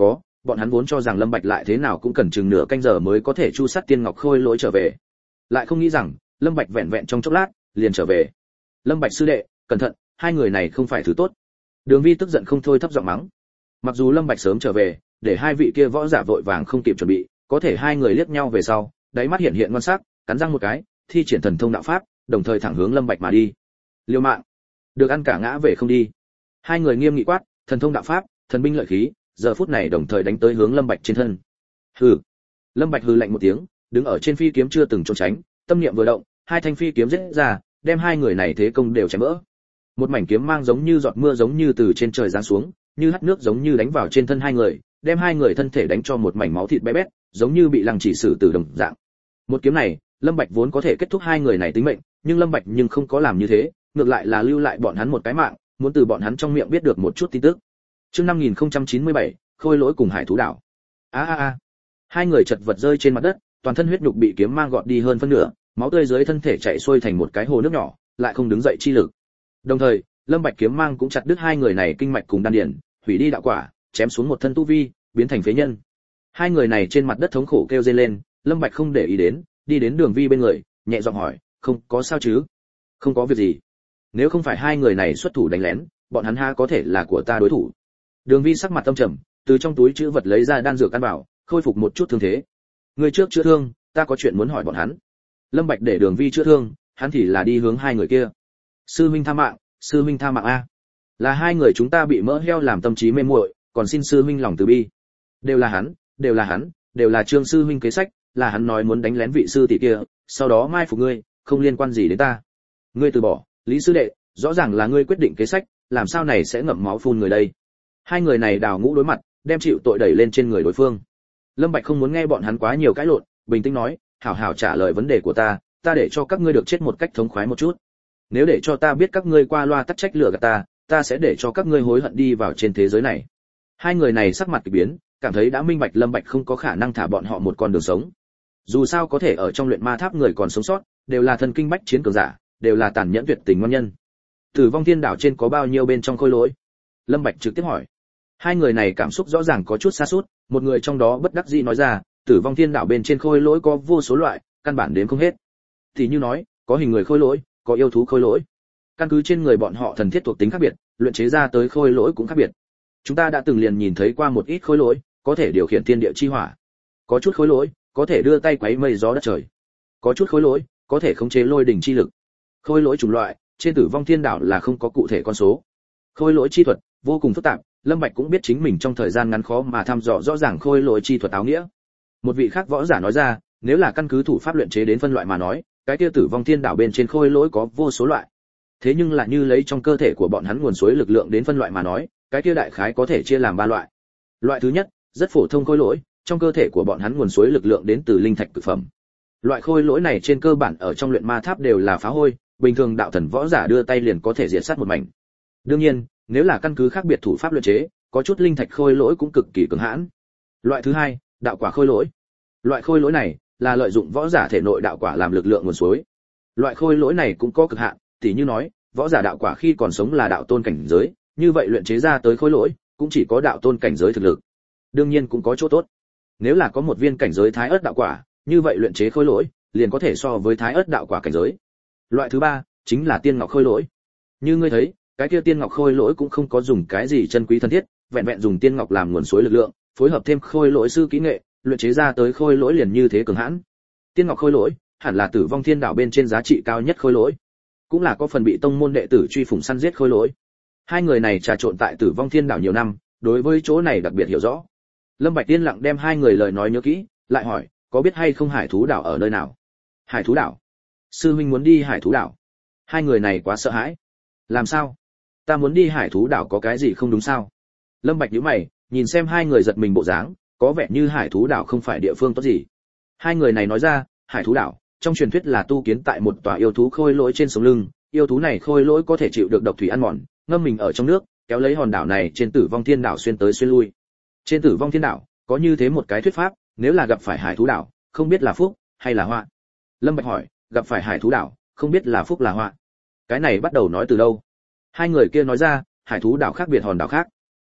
bọn hắn vốn cho rằng Lâm Bạch lại thế nào cũng cần chừng nửa canh giờ mới có thể chu sát tiên ngọc khôi lỗi trở về, lại không nghĩ rằng Lâm Bạch vẹn vẹn trong chốc lát liền trở về. Lâm Bạch sư đệ, cẩn thận, hai người này không phải thứ tốt. Đường Vi tức giận không thôi thấp giọng mắng. Mặc dù Lâm Bạch sớm trở về, để hai vị kia võ giả vội vàng không kịp chuẩn bị, có thể hai người liếc nhau về sau, đáy mắt hiện hiện ngon sắc, cắn răng một cái, thi triển thần thông đạo pháp, đồng thời thẳng hướng Lâm Bạch mà đi. Liêu mạng, được ăn cả ngã về không đi. Hai người nghiêm nghị quát, thần thông đạo pháp, thần binh lợi khí, giờ phút này đồng thời đánh tới hướng Lâm Bạch trên thân. Hừ. Lâm Bạch hừ lạnh một tiếng, đứng ở trên phi kiếm chưa từng trốn tránh, tâm niệm vừa động, hai thanh phi kiếm giết ra, đem hai người này thế công đều chém vỡ. Một mảnh kiếm mang giống như giọt mưa giống như từ trên trời giáng xuống, như hắt nước giống như đánh vào trên thân hai người, đem hai người thân thể đánh cho một mảnh máu thịt bé bét, giống như bị lăng chỉ xử tử đồng dạng. Một kiếm này, Lâm Bạch vốn có thể kết thúc hai người này tính mệnh, nhưng Lâm Bạch nhưng không có làm như thế, ngược lại là lưu lại bọn hắn một cái mạng, muốn từ bọn hắn trong miệng biết được một chút tin tức. Chương năm nghìn không trăm chín mươi bảy, Khôi lỗi cùng Hải thú đảo. A a a. Hai người chật vật rơi trên mặt đất, toàn thân huyết nhục bị kiếm mang gọt đi hơn phân nửa, máu tươi dưới thân thể chảy xuôi thành một cái hồ nước nhỏ, lại không đứng dậy chi lực. Đồng thời, Lâm Bạch kiếm mang cũng chặt đứt hai người này kinh mạch cùng đan điền, hủy đi đạo quả, chém xuống một thân tu vi, biến thành phế nhân. Hai người này trên mặt đất thống khổ kêu rên lên, Lâm Bạch không để ý đến, đi đến Đường Vi bên người, nhẹ giọng hỏi, "Không có sao chứ?" "Không có việc gì. Nếu không phải hai người này xuất thủ đánh lén, bọn hắn ha có thể là của ta đối thủ." Đường Vi sắc mặt âm trầm, từ trong túi trữ vật lấy ra đan dược ăn vào, khôi phục một chút thương thế. "Người trước chữa thương, ta có chuyện muốn hỏi bọn hắn." Lâm Bạch để Đường Vi chữa thương, hắn thì là đi hướng hai người kia. "Sư huynh tha mạng, sư huynh tha mạng a. Là hai người chúng ta bị mỡ heo làm tâm trí mê muội, còn xin sư huynh lòng từ bi." "Đều là hắn, đều là hắn, đều là Trương sư huynh kế sách, là hắn nói muốn đánh lén vị sư tỷ kia, sau đó mai phục ngươi, không liên quan gì đến ta." "Ngươi từ bỏ, Lý sư đệ, rõ ràng là ngươi quyết định kế sách, làm sao này sẽ ngậm máu phun người đây?" Hai người này đào ngũ đối mặt, đem chịu tội đẩy lên trên người đối phương. Lâm Bạch không muốn nghe bọn hắn quá nhiều cãi lộn, bình tĩnh nói, "Hảo hảo trả lời vấn đề của ta, ta để cho các ngươi được chết một cách thống khoái một chút. Nếu để cho ta biết các ngươi qua loa tắc trách lừa gạt ta, ta sẽ để cho các ngươi hối hận đi vào trên thế giới này." Hai người này sắc mặt kỳ biến, cảm thấy đã minh bạch Lâm Bạch không có khả năng thả bọn họ một con đường sống. Dù sao có thể ở trong luyện ma tháp người còn sống sót, đều là thần kinh bách chiến cường giả, đều là tàn nhẫn tuyệt tình ngon nhân. Tử vong thiên đảo trên có bao nhiêu bên trong khôi lỗi? Lâm Bạch trực tiếp hỏi. Hai người này cảm xúc rõ ràng có chút xa sút, một người trong đó bất đắc dĩ nói ra, Tử vong thiên đảo bên trên khôi lỗi có vô số loại, căn bản đến không hết. Thì như nói, có hình người khôi lỗi, có yêu thú khôi lỗi. Căn cứ trên người bọn họ thần thiết thuộc tính khác biệt, luyện chế ra tới khôi lỗi cũng khác biệt. Chúng ta đã từng liền nhìn thấy qua một ít khôi lỗi, có thể điều khiển thiên địa chi hỏa. Có chút khôi lỗi, có thể đưa tay quấy mây gió đất trời. Có chút khôi lỗi, có thể khống chế lôi đỉnh chi lực. Khôi lỗi chủng loại, trên Tử vong thiên đảo là không có cụ thể con số. Khôi lỗi chi thuật vô cùng phức tạp, Lâm Bạch cũng biết chính mình trong thời gian ngắn khó mà thăm dò rõ ràng khôi lỗi chi thuật áo nghĩa. Một vị khác võ giả nói ra, nếu là căn cứ thủ pháp luyện chế đến phân loại mà nói, cái kia Tử vong thiên đảo bên trên khôi lỗi có vô số loại. Thế nhưng là như lấy trong cơ thể của bọn hắn nguồn suối lực lượng đến phân loại mà nói, cái kia đại khái có thể chia làm ba loại. Loại thứ nhất, rất phổ thông khôi lỗi, trong cơ thể của bọn hắn nguồn suối lực lượng đến từ linh thạch cực phẩm. Loại khôi lỗi này trên cơ bản ở trong luyện ma tháp đều là phá hôi, bình thường đạo thần võ giả đưa tay liền có thể diệt sát một mảnh. Đương nhiên, nếu là căn cứ khác biệt thủ pháp luyện chế, có chút linh thạch khôi lỗi cũng cực kỳ cứng hãn. Loại thứ hai, đạo quả khôi lỗi. Loại khôi lỗi này là lợi dụng võ giả thể nội đạo quả làm lực lượng nguồn suối. Loại khôi lỗi này cũng có cực hạn, tỉ như nói, võ giả đạo quả khi còn sống là đạo tôn cảnh giới, như vậy luyện chế ra tới khôi lỗi cũng chỉ có đạo tôn cảnh giới thực lực. Đương nhiên cũng có chỗ tốt. Nếu là có một viên cảnh giới thái ớt đạo quả, như vậy luyện chế khôi lỗi liền có thể so với thái ớt đạo quả cảnh giới. Loại thứ ba chính là tiên ngọc khôi lỗi. Như ngươi thấy, cái kia tiên ngọc khôi lỗi cũng không có dùng cái gì chân quý thân thiết, vẹn vẹn dùng tiên ngọc làm nguồn suối lực lượng, phối hợp thêm khôi lỗi sư kỹ nghệ, luyện chế ra tới khôi lỗi liền như thế cường hãn. Tiên ngọc khôi lỗi hẳn là Tử vong thiên đảo bên trên giá trị cao nhất khôi lỗi, cũng là có phần bị tông môn đệ tử truy phủng săn giết khôi lỗi. Hai người này trà trộn tại Tử vong thiên đảo nhiều năm, đối với chỗ này đặc biệt hiểu rõ. Lâm Bạch Tiên lặng đem hai người lời nói nhớ kỹ, lại hỏi, có biết hay không Hải thú đảo ở nơi nào? Hải thú đảo? Sư huynh muốn đi Hải thú đảo. Hai người này quá sợ hãi. Làm sao? Ta muốn đi Hải thú đảo có cái gì không đúng sao? Lâm Bạch nhíu mày, nhìn xem hai người giật mình bộ dáng, có vẻ như Hải thú đảo không phải địa phương tốt gì. Hai người này nói ra, Hải thú đảo, trong truyền thuyết là tu kiến tại một tòa yêu thú khôi lỗi trên sống lưng, yêu thú này khôi lỗi có thể chịu được độc thủy ăn mòn, ngâm mình ở trong nước, kéo lấy hòn đảo này trên Tử vong thiên đảo xuyên tới xuyên lui. Trên Tử vong thiên đảo, có như thế một cái thuyết pháp, nếu là gặp phải Hải thú đảo, không biết là phúc hay là họa. Lâm Bạch hỏi, gặp phải Hải thú đảo, không biết là phúc là họa. Cái này bắt đầu nói từ đâu? Hai người kia nói ra, Hải thú đảo khác biệt hòn đảo khác.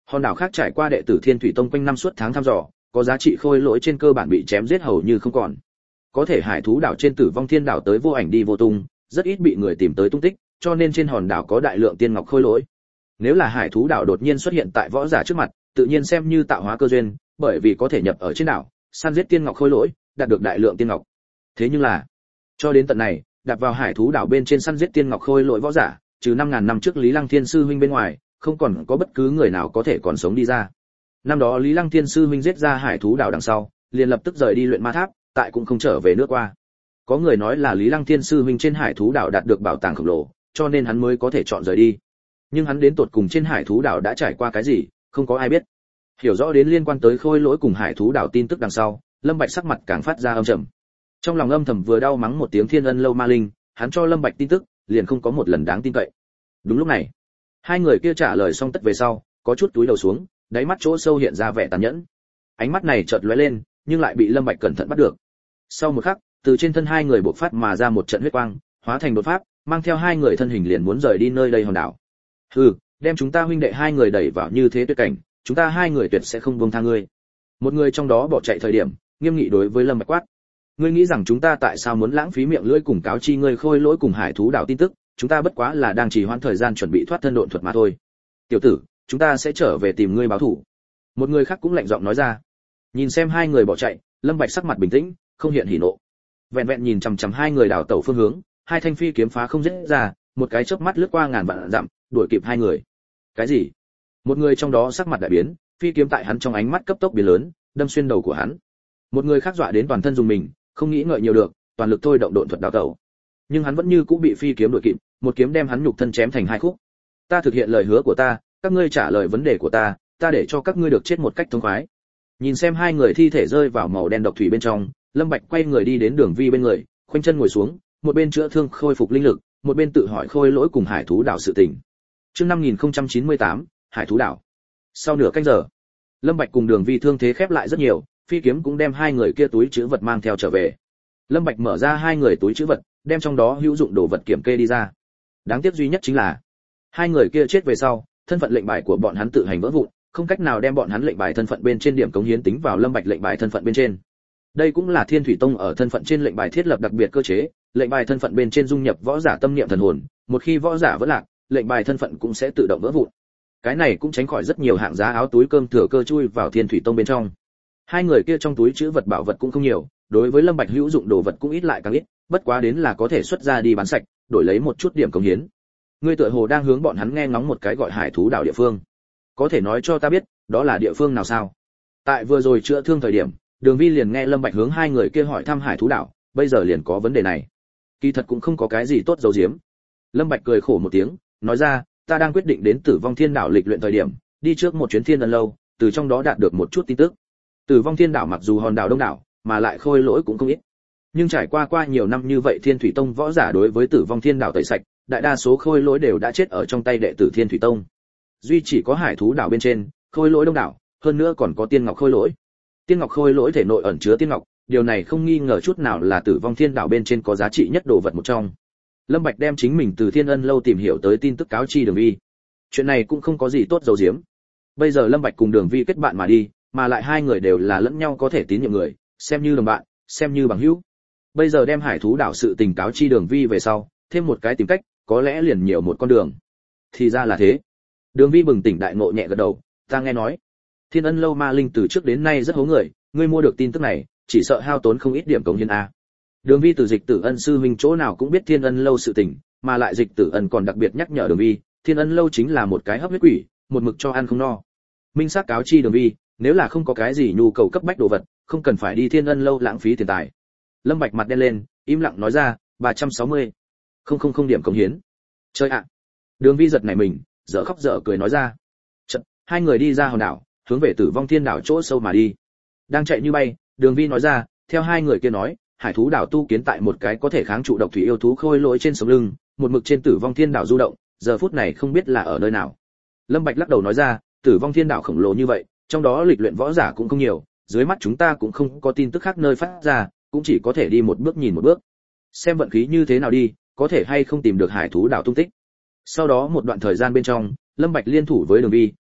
Hòn đảo khác trải qua đệ tử Thiên Thủy Tông quanh năm suốt tháng thăm dò, có giá trị khôi lỗi trên cơ bản bị chém giết hầu như không còn. Có thể hải thú đảo trên Tử Vong Thiên đảo tới vô ảnh đi vô tung, rất ít bị người tìm tới tung tích, cho nên trên hòn đảo có đại lượng tiên ngọc khôi lỗi. Nếu là hải thú đảo đột nhiên xuất hiện tại võ giả trước mặt, tự nhiên xem như tạo hóa cơ duyên, bởi vì có thể nhập ở trên đảo, săn giết tiên ngọc khôi lỗi, đạt được đại lượng tiên ngọc. Thế nhưng là, cho đến tận này, đặt vào hải thú đảo bên trên săn giết tiên ngọc khôi lỗi võ giả, trừ năm ngàn năm trước Lý Lăng Thiên sư huynh bên ngoài, không còn có bất cứ người nào có thể còn sống đi ra. Năm đó Lý Lăng Thiên sư huynh giết ra hải thú đảo đằng sau, liền lập tức rời đi luyện ma tháp, tại cũng không trở về nước qua. Có người nói là Lý Lăng Thiên sư huynh trên hải thú đảo đạt được bảo tàng khổng lồ, cho nên hắn mới có thể chọn rời đi. Nhưng hắn đến tột cùng trên hải thú đảo đã trải qua cái gì, không có ai biết. Hiểu rõ đến liên quan tới khôi lỗi cùng hải thú đảo tin tức đằng sau, Lâm Bạch sắc mặt càng phát ra âm trầm. Trong lòng âm thầm vừa đau mắng một tiếng Thiên Ân Lâu ma linh, hắn cho Lâm Bạch tin tức, liền không có một lần đáng tin cậy. Đúng lúc này, hai người kia trả lời xong tất về sau, có chút túi đầu xuống, đáy mắt chỗ sâu hiện ra vẻ tàn nhẫn. Ánh mắt này chợt lóe lên, nhưng lại bị Lâm Bạch cẩn thận bắt được. Sau một khắc, từ trên thân hai người bộc phát mà ra một trận huyết quang, hóa thành đột pháp, mang theo hai người thân hình liền muốn rời đi nơi đây hòn đảo. Hừ, đem chúng ta huynh đệ hai người đẩy vào như thế tuyệt cảnh, chúng ta hai người tuyệt sẽ không buông tha ngươi. Một người trong đó bỏ chạy thời điểm, nghiêm nghị đối với Lâm Bạch quát: ngươi nghĩ rằng chúng ta tại sao muốn lãng phí miệng lưỡi cùng cáo chi ngươi khôi lỗi cùng hải thú đảo tin tức, chúng ta bất quá là đang trì hoãn thời gian chuẩn bị thoát thân độn thuật mà thôi. Tiểu tử, chúng ta sẽ trở về tìm ngươi báo thù. Một người khác cũng lạnh giọng nói ra. Nhìn xem hai người bỏ chạy, Lâm Bạch sắc mặt bình tĩnh, không hiện hỉ nộ. Vẹn vẹn nhìn chằm chằm hai người đảo tẩu phương hướng, hai thanh phi kiếm phá không dễ ra, một cái chớp mắt lướt qua ngàn vạn dặm, đuổi kịp hai người. Cái gì? Một người trong đó sắc mặt đại biến, phi kiếm tại hắn trong ánh mắt cấp tốc biến lớn, đâm xuyên đầu của hắn. Một người khác dọa đến toàn thân dùng mình, không nghĩ ngợi nhiều được, toàn lực thôi động độn thuật đảo tẩu. Nhưng hắn vẫn như cũ bị phi kiếm đuổi kịp, một kiếm đem hắn nhục thân chém thành hai khúc. Ta thực hiện lời hứa của ta, các ngươi trả lời vấn đề của ta, ta để cho các ngươi được chết một cách thông khoái. Nhìn xem hai người thi thể rơi vào màu đen độc thủy bên trong, Lâm Bạch quay người đi đến Đường Vi bên người, khoanh chân ngồi xuống, một bên chữa thương khôi phục linh lực, một bên tự hỏi khôi lỗi cùng hải thú đảo sự tình. Chương năm nghìn không trăm chín mươi tám, hải thú đảo. Sau nửa canh giờ, Lâm Bạch cùng Đường Vi thương thế khép lại rất nhiều, phi kiếm cũng đem hai người kia túi trữ vật mang theo trở về. Lâm Bạch mở ra hai người túi trữ vật, đem trong đó hữu dụng đồ vật kiểm kê đi ra. Đáng tiếc duy nhất chính là, hai người kia chết về sau, thân phận lệnh bài của bọn hắn tự hành vỡ vụn, không cách nào đem bọn hắn lệnh bài thân phận bên trên điểm cống hiến tính vào Lâm Bạch lệnh bài thân phận bên trên. Đây cũng là Thiên Thủy Tông ở thân phận trên lệnh bài thiết lập đặc biệt cơ chế, lệnh bài thân phận bên trên dung nhập võ giả tâm niệm thần hồn, một khi võ giả vỡ lạc, lệnh bài thân phận cũng sẽ tự động vỡ vụn. Cái này cũng tránh khỏi rất nhiều hạng giá áo túi cơm thừa cơ chui vào Thiên Thủy Tông bên trong. Hai người kia trong túi trữ vật bảo vật cũng không nhiều, đối với Lâm Bạch hữu dụng đồ vật cũng ít lại càng ít, bất quá đến là có thể xuất ra đi bán sạch, đổi lấy một chút điểm cống hiến. Ngươi tựa hồ đang hướng bọn hắn nghe ngóng một cái gọi hải thú đảo địa phương. Có thể nói cho ta biết, đó là địa phương nào sao? Tại vừa rồi chữa thương thời điểm, Đường Vi liền nghe Lâm Bạch hướng hai người kia hỏi thăm hải thú đảo, bây giờ liền có vấn đề này. Kỳ thật cũng không có cái gì tốt giấu giếm. Lâm Bạch cười khổ một tiếng, nói ra, ta đang quyết định đến Tử Vong Thiên đảo lịch luyện thời điểm, đi trước một chuyến Thiên Ân lâu, từ trong đó đạt được một chút tin tức. Tử Vong Thiên đảo mặc dù hòn đảo đông đảo, mà lại khôi lỗi cũng không ít. Nhưng trải qua qua nhiều năm như vậy Thiên Thủy Tông võ giả đối với Tử Vong Thiên đảo tẩy sạch, đại đa số khôi lỗi đều đã chết ở trong tay đệ tử Thiên Thủy Tông. Duy chỉ có hải thú đảo bên trên, khôi lỗi đông đảo, hơn nữa còn có tiên ngọc khôi lỗi. Tiên ngọc khôi lỗi thể nội ẩn chứa tiên ngọc, điều này không nghi ngờ chút nào là Tử Vong Thiên đảo bên trên có giá trị nhất đồ vật một trong. Lâm Bạch đem chính mình từ Thiên Ân lâu tìm hiểu tới tin tức cáo chi Đường Vi. Chuyện này cũng không có gì tốt giấu giếm. Bây giờ Lâm Bạch cùng Đường Vi kết bạn mà đi, mà lại hai người đều là lẫn nhau có thể tín nhiệm người, xem như đồng bạn, xem như bằng hữu. Bây giờ đem hải thú đảo sự tình cáo chi Đường Vi về sau, thêm một cái tìm cách, có lẽ liền nhiều một con đường. Thì ra là thế. Đường Vi bừng tỉnh đại ngộ nhẹ gật đầu, ta nghe nói, Thiên Ân lâu ma linh từ trước đến nay rất hố người, ngươi mua được tin tức này, chỉ sợ hao tốn không ít điểm cống hiến a. Đường Vi từ Dịch Tử Ân sư huynh chỗ nào cũng biết Thiên Ân lâu sự tình, mà lại Dịch Tử Ân còn đặc biệt nhắc nhở Đường Vi, Thiên Ân lâu chính là một cái hấp huyết quỷ, một mực cho ăn không no. Minh xác cáo chi Đường Vi, nếu là không có cái gì nhu cầu cấp bách đồ vật, không cần phải đi Thiên Ân lâu lãng phí tiền tài. Lâm Bạch mặt đen lên, im lặng nói ra, ba trăm sáu mươi. Không không không điểm cống hiến. Chơi ạ. Đường Vi giật nảy mình, dở khóc dở cười nói ra. Chợt, hai người đi ra hòn đảo, hướng về Tử Vong Thiên đảo chỗ sâu mà đi. Đang chạy như bay, Đường Vi nói ra, theo hai người kia nói, hải thú đảo tu kiến tại một cái có thể kháng trụ độc thủy yêu thú khôi lỗi trên sống lưng, một mực trên Tử Vong Thiên đảo du động, giờ phút này không biết là ở nơi nào. Lâm Bạch lắc đầu nói ra, Tử Vong Thiên đảo khổng lồ như vậy, trong đó lịch luyện võ giả cũng không nhiều, dưới mắt chúng ta cũng không có tin tức khác nơi phát ra, cũng chỉ có thể đi một bước nhìn một bước. Xem vận khí như thế nào đi, có thể hay không tìm được hải thú đảo tung tích. Sau đó một đoạn thời gian bên trong, Lâm Bạch liên thủ với Đường Vi,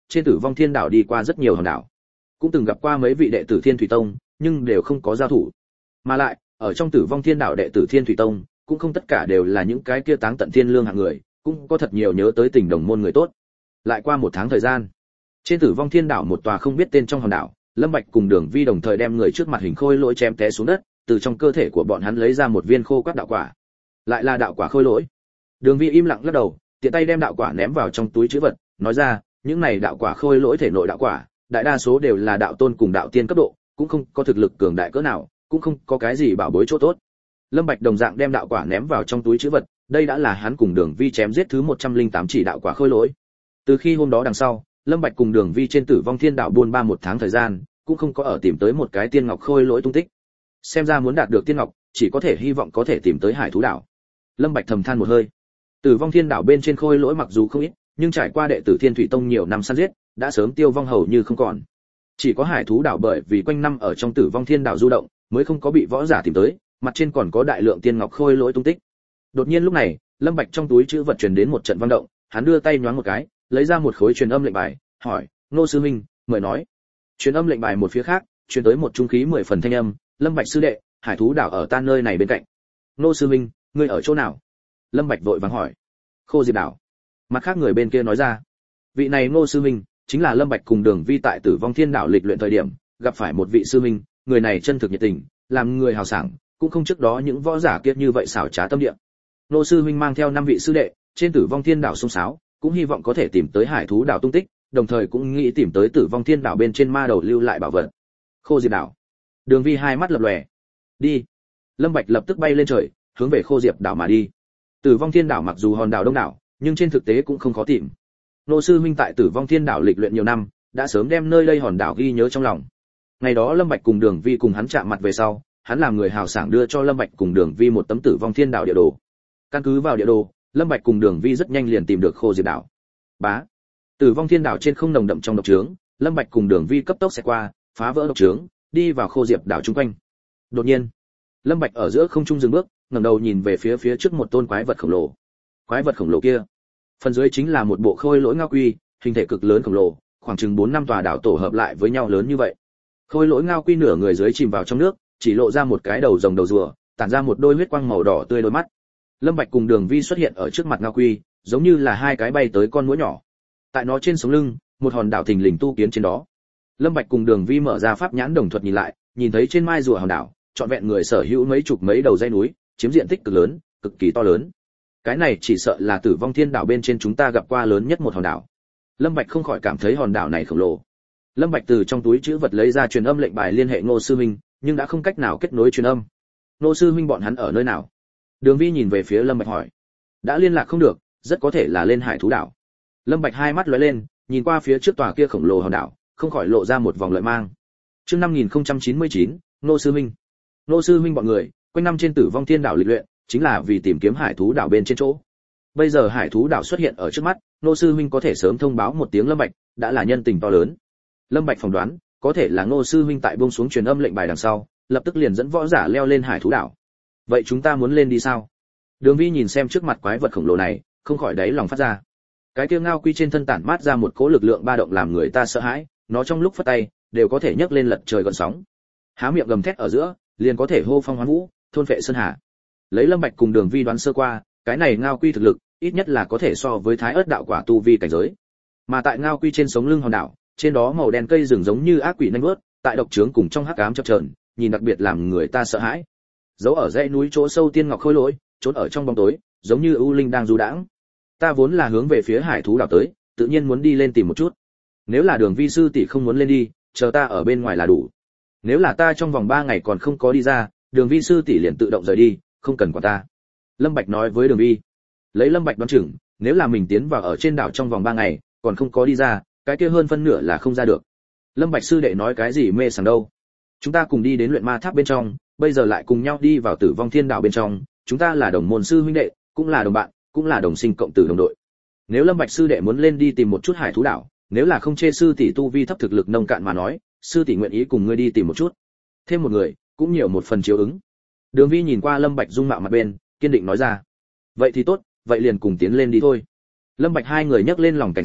trên Tử Vong Thiên Đảo đi qua rất nhiều hòn đảo, cũng từng gặp qua mấy vị đệ tử Thiên Thủy Tông, nhưng đều không có giao thủ. Mà lại, ở trong Tử Vong Thiên Đảo đệ tử Thiên Thủy Tông, cũng không tất cả đều là những cái kia táng tận thiên lương hạng người, cũng có thật nhiều nhớ tới tình đồng môn người tốt. Lại qua một tháng thời gian, trên Tử Vong Thiên Đảo một tòa không biết tên trong hòn đảo, Lâm Bạch cùng Đường Vi đồng thời đem người trước mặt hình khôi lỗi chém té xuống đất, từ trong cơ thể của bọn hắn lấy ra một viên khô quắt đạo quả. Lại là đạo quả khôi lỗi. Đường Vi im lặng lắc đầu, tiện tay đem đạo quả ném vào trong túi trữ vật, nói ra, những này đạo quả khôi lỗi thể nội đạo quả, đại đa số đều là đạo tôn cùng đạo tiên cấp độ, cũng không có thực lực cường đại cỡ nào, cũng không có cái gì bảo bối chỗ tốt. Lâm Bạch đồng dạng đem đạo quả ném vào trong túi trữ vật, đây đã là hắn cùng Đường Vi chém giết thứ một trăm lẻ tám chỉ đạo quả khôi lỗi. Từ khi hôm đó đằng sau, Lâm Bạch cùng Đường Vi trên Tử Vong Thiên Đảo buôn ba một tháng thời gian, cũng không có ở tìm tới một cái tiên ngọc khôi lỗi tung tích. Xem ra muốn đạt được tiên ngọc, chỉ có thể hy vọng có thể tìm tới Hải Thú Đảo. Lâm Bạch thầm than một hơi. Tử Vong Thiên Đảo bên trên khôi lỗi mặc dù không ít, nhưng trải qua đệ tử Thiên Thủy Tông nhiều năm săn giết, đã sớm tiêu vong hầu như không còn. Chỉ có Hải Thú Đảo bởi vì quanh năm ở trong Tử Vong Thiên Đảo du động, mới không có bị võ giả tìm tới, mặt trên còn có đại lượng tiên ngọc khôi lỗi tung tích. Đột nhiên lúc này, Lâm Bạch trong túi trữ vật truyền đến một trận vang động, hắn đưa tay nhoáng một cái, lấy ra một khối truyền âm lệnh bài, hỏi: "Nô sư huynh, mời nói." Truyền âm lệnh bài một phía khác, truyền tới một trung khí mười phần thanh âm: "Lâm Bạch sư đệ, Hải Thú Đảo ở ta nơi này bên cạnh." "Nô sư huynh, ngươi ở chỗ nào?" Lâm Bạch vội vàng hỏi. "Khô Diệp Đảo." Mặt khác người bên kia nói ra. Vị này Ngô sư huynh, chính là Lâm Bạch cùng Đường Vi tại Tử Vong Thiên Đảo lịch luyện thời điểm, gặp phải một vị sư huynh, người này chân thực nhiệt tình, làm người hào sảng, cũng không trước đó những võ giả kiết như vậy xảo trá tâm địa. Ngô sư huynh mang theo năm vị sư đệ, trên Tử Vong Thiên Đảo xông xáo, cũng hy vọng có thể tìm tới Hải Thú Đảo tung tích, đồng thời cũng nghĩ tìm tới Tử Vong Thiên Đảo bên trên ma đầu lưu lại bảo vật. Khô Diệp Đảo. Đường Vi hai mắt lập lòe. Đi. Lâm Bạch lập tức bay lên trời, hướng về Khô Diệp Đảo mà đi. Tử Vong Thiên Đảo mặc dù hòn đảo đông đảo, nhưng trên thực tế cũng không khó tìm. Nô sư huynh tại Tử Vong Thiên Đảo lịch luyện nhiều năm, đã sớm đem nơi đây hòn đảo ghi nhớ trong lòng. Ngày đó Lâm Bạch cùng Đường Vi cùng hắn chạm mặt về sau, hắn làm người hào sảng đưa cho Lâm Bạch cùng Đường Vi một tấm Tử Vong Thiên Đảo địa đồ. Căn cứ vào địa đồ, Lâm Bạch cùng Đường Vi rất nhanh liền tìm được Khô Diệp Đảo. Bá. Tử Vong Thiên Đảo trên không nồng đậm trong độc trướng, Lâm Bạch cùng Đường Vi cấp tốc xẹt qua, phá vỡ độc trướng, đi vào Khô Diệp Đảo chung quanh. Đột nhiên, Lâm Bạch ở giữa không trung dừng bước, ngẩng đầu nhìn về phía phía trước một tôn quái vật khổng lồ. Quái vật khổng lồ kia, phần dưới chính là một bộ khôi lỗi ngao quy, hình thể cực lớn khổng lồ, khoảng chừng bốn năm tòa đảo tổ hợp lại với nhau lớn như vậy. Khôi lỗi ngao quy nửa người dưới chìm vào trong nước, chỉ lộ ra một cái đầu rồng đầu rùa, tản ra một đôi huyết quang màu đỏ tươi đôi mắt. Lâm Bạch cùng Đường Vi xuất hiện ở trước mặt ngao quy, giống như là hai cái bay tới con muỗi nhỏ. Tại nó trên sống lưng, một hòn đảo thình lình tu kiến trên đó. Lâm Bạch cùng Đường Vi mở ra pháp nhãn đồng thuật nhìn lại, nhìn thấy trên mai rùa hòn đảo, trọn vẹn người sở hữu mấy chục mấy đầu dãy núi, chiếm diện tích cực lớn, cực kỳ to lớn. Cái này chỉ sợ là Tử Vong Thiên Đảo bên trên chúng ta gặp qua lớn nhất một hòn đảo. Lâm Bạch không khỏi cảm thấy hòn đảo này khổng lồ. Lâm Bạch từ trong túi trữ vật lấy ra truyền âm lệnh bài liên hệ Ngô sư huynh, nhưng đã không cách nào kết nối truyền âm. Ngô sư huynh bọn hắn ở nơi nào? Đường Vi nhìn về phía Lâm Bạch hỏi. Đã liên lạc không được, rất có thể là lên Hải Thú Đảo. Lâm Bạch hai mắt lóe lên, nhìn qua phía trước tòa kia khổng lồ hòn đảo, không khỏi lộ ra một vòng lợi mang. Chương năm nghìn không trăm chín mươi chín, Ngô sư huynh. Ngô sư huynh bọn người, quanh năm trên Tử Vong Thiên Đảo lịch luyện, chính là vì tìm kiếm Hải Thú Đảo bên trên chỗ. Bây giờ Hải Thú Đảo xuất hiện ở trước mắt, Ngô sư huynh có thể sớm thông báo một tiếng Lâm Bạch, đã là nhân tình to lớn. Lâm Bạch phỏng đoán, có thể là Ngô sư huynh tại buông xuống truyền âm lệnh bài đằng sau, lập tức liền dẫn võ giả leo lên Hải Thú Đảo. Vậy chúng ta muốn lên đi sao? Đường Vi nhìn xem trước mặt quái vật khổng lồ này, không khỏi đáy lòng phát ra. Cái kia ngao quy trên thân tản mát ra một cỗ lực lượng ba động làm người ta sợ hãi, nó trong lúc phất tay, đều có thể nhấc lên lật trời gợn sóng. Há miệng gầm thét ở giữa, liền có thể hô phong hoán vũ, thôn phệ sơn hà. Lấy Lâm Bạch cùng Đường Vi đoán sơ qua, cái này ngao quy thực lực, ít nhất là có thể so với Thái Ức đạo quả tu vi cảnh giới. Mà tại ngao quy trên sống lưng hòn đảo, trên đó màu đen cây rừng giống như ác quỷ nanh vớt, tại độc trướng cùng trong hắc ám chập chờn, nhìn đặc biệt làm người ta sợ hãi. Giấu ở dãy núi chỗ sâu tiên ngọc khôi lỗi, trốn ở trong bóng tối, giống như ưu linh đang du đãng. Ta vốn là hướng về phía Hải Thú Đảo tới, tự nhiên muốn đi lên tìm một chút. Nếu là Đường Vi sư tỷ không muốn lên đi, chờ ta ở bên ngoài là đủ. Nếu là ta trong vòng ba ngày còn không có đi ra, Đường Vi sư tỷ liền tự động rời đi, không cần quản ta. Lâm Bạch nói với Đường Vi. Lấy Lâm Bạch đoán chừng, nếu là mình tiến vào ở trên đảo trong vòng ba ngày, còn không có đi ra, cái kia hơn phân nửa là không ra được. Lâm Bạch sư đệ nói cái gì mê sảng đâu? Chúng ta cùng đi đến luyện ma tháp bên trong, bây giờ lại cùng nhau đi vào Tử Vong Thiên Đảo bên trong, chúng ta là đồng môn sư huynh đệ, cũng là đồng bạn, cũng là đồng sinh cộng tử đồng đội. Nếu Lâm Bạch sư đệ muốn lên đi tìm một chút Hải Thú Đảo, nếu là không chê sư tỷ tu vi thấp thực lực nông cạn mà nói, sư tỷ nguyện ý cùng ngươi đi tìm một chút. Thêm một người, cũng nhiều một phần chiếu ứng. Đường Vi nhìn qua Lâm Bạch dung mạo mặt bên, kiên định nói ra. Vậy thì tốt, vậy liền cùng tiến lên đi thôi. Lâm Bạch hai người nhấc lên lòng cảnh giác,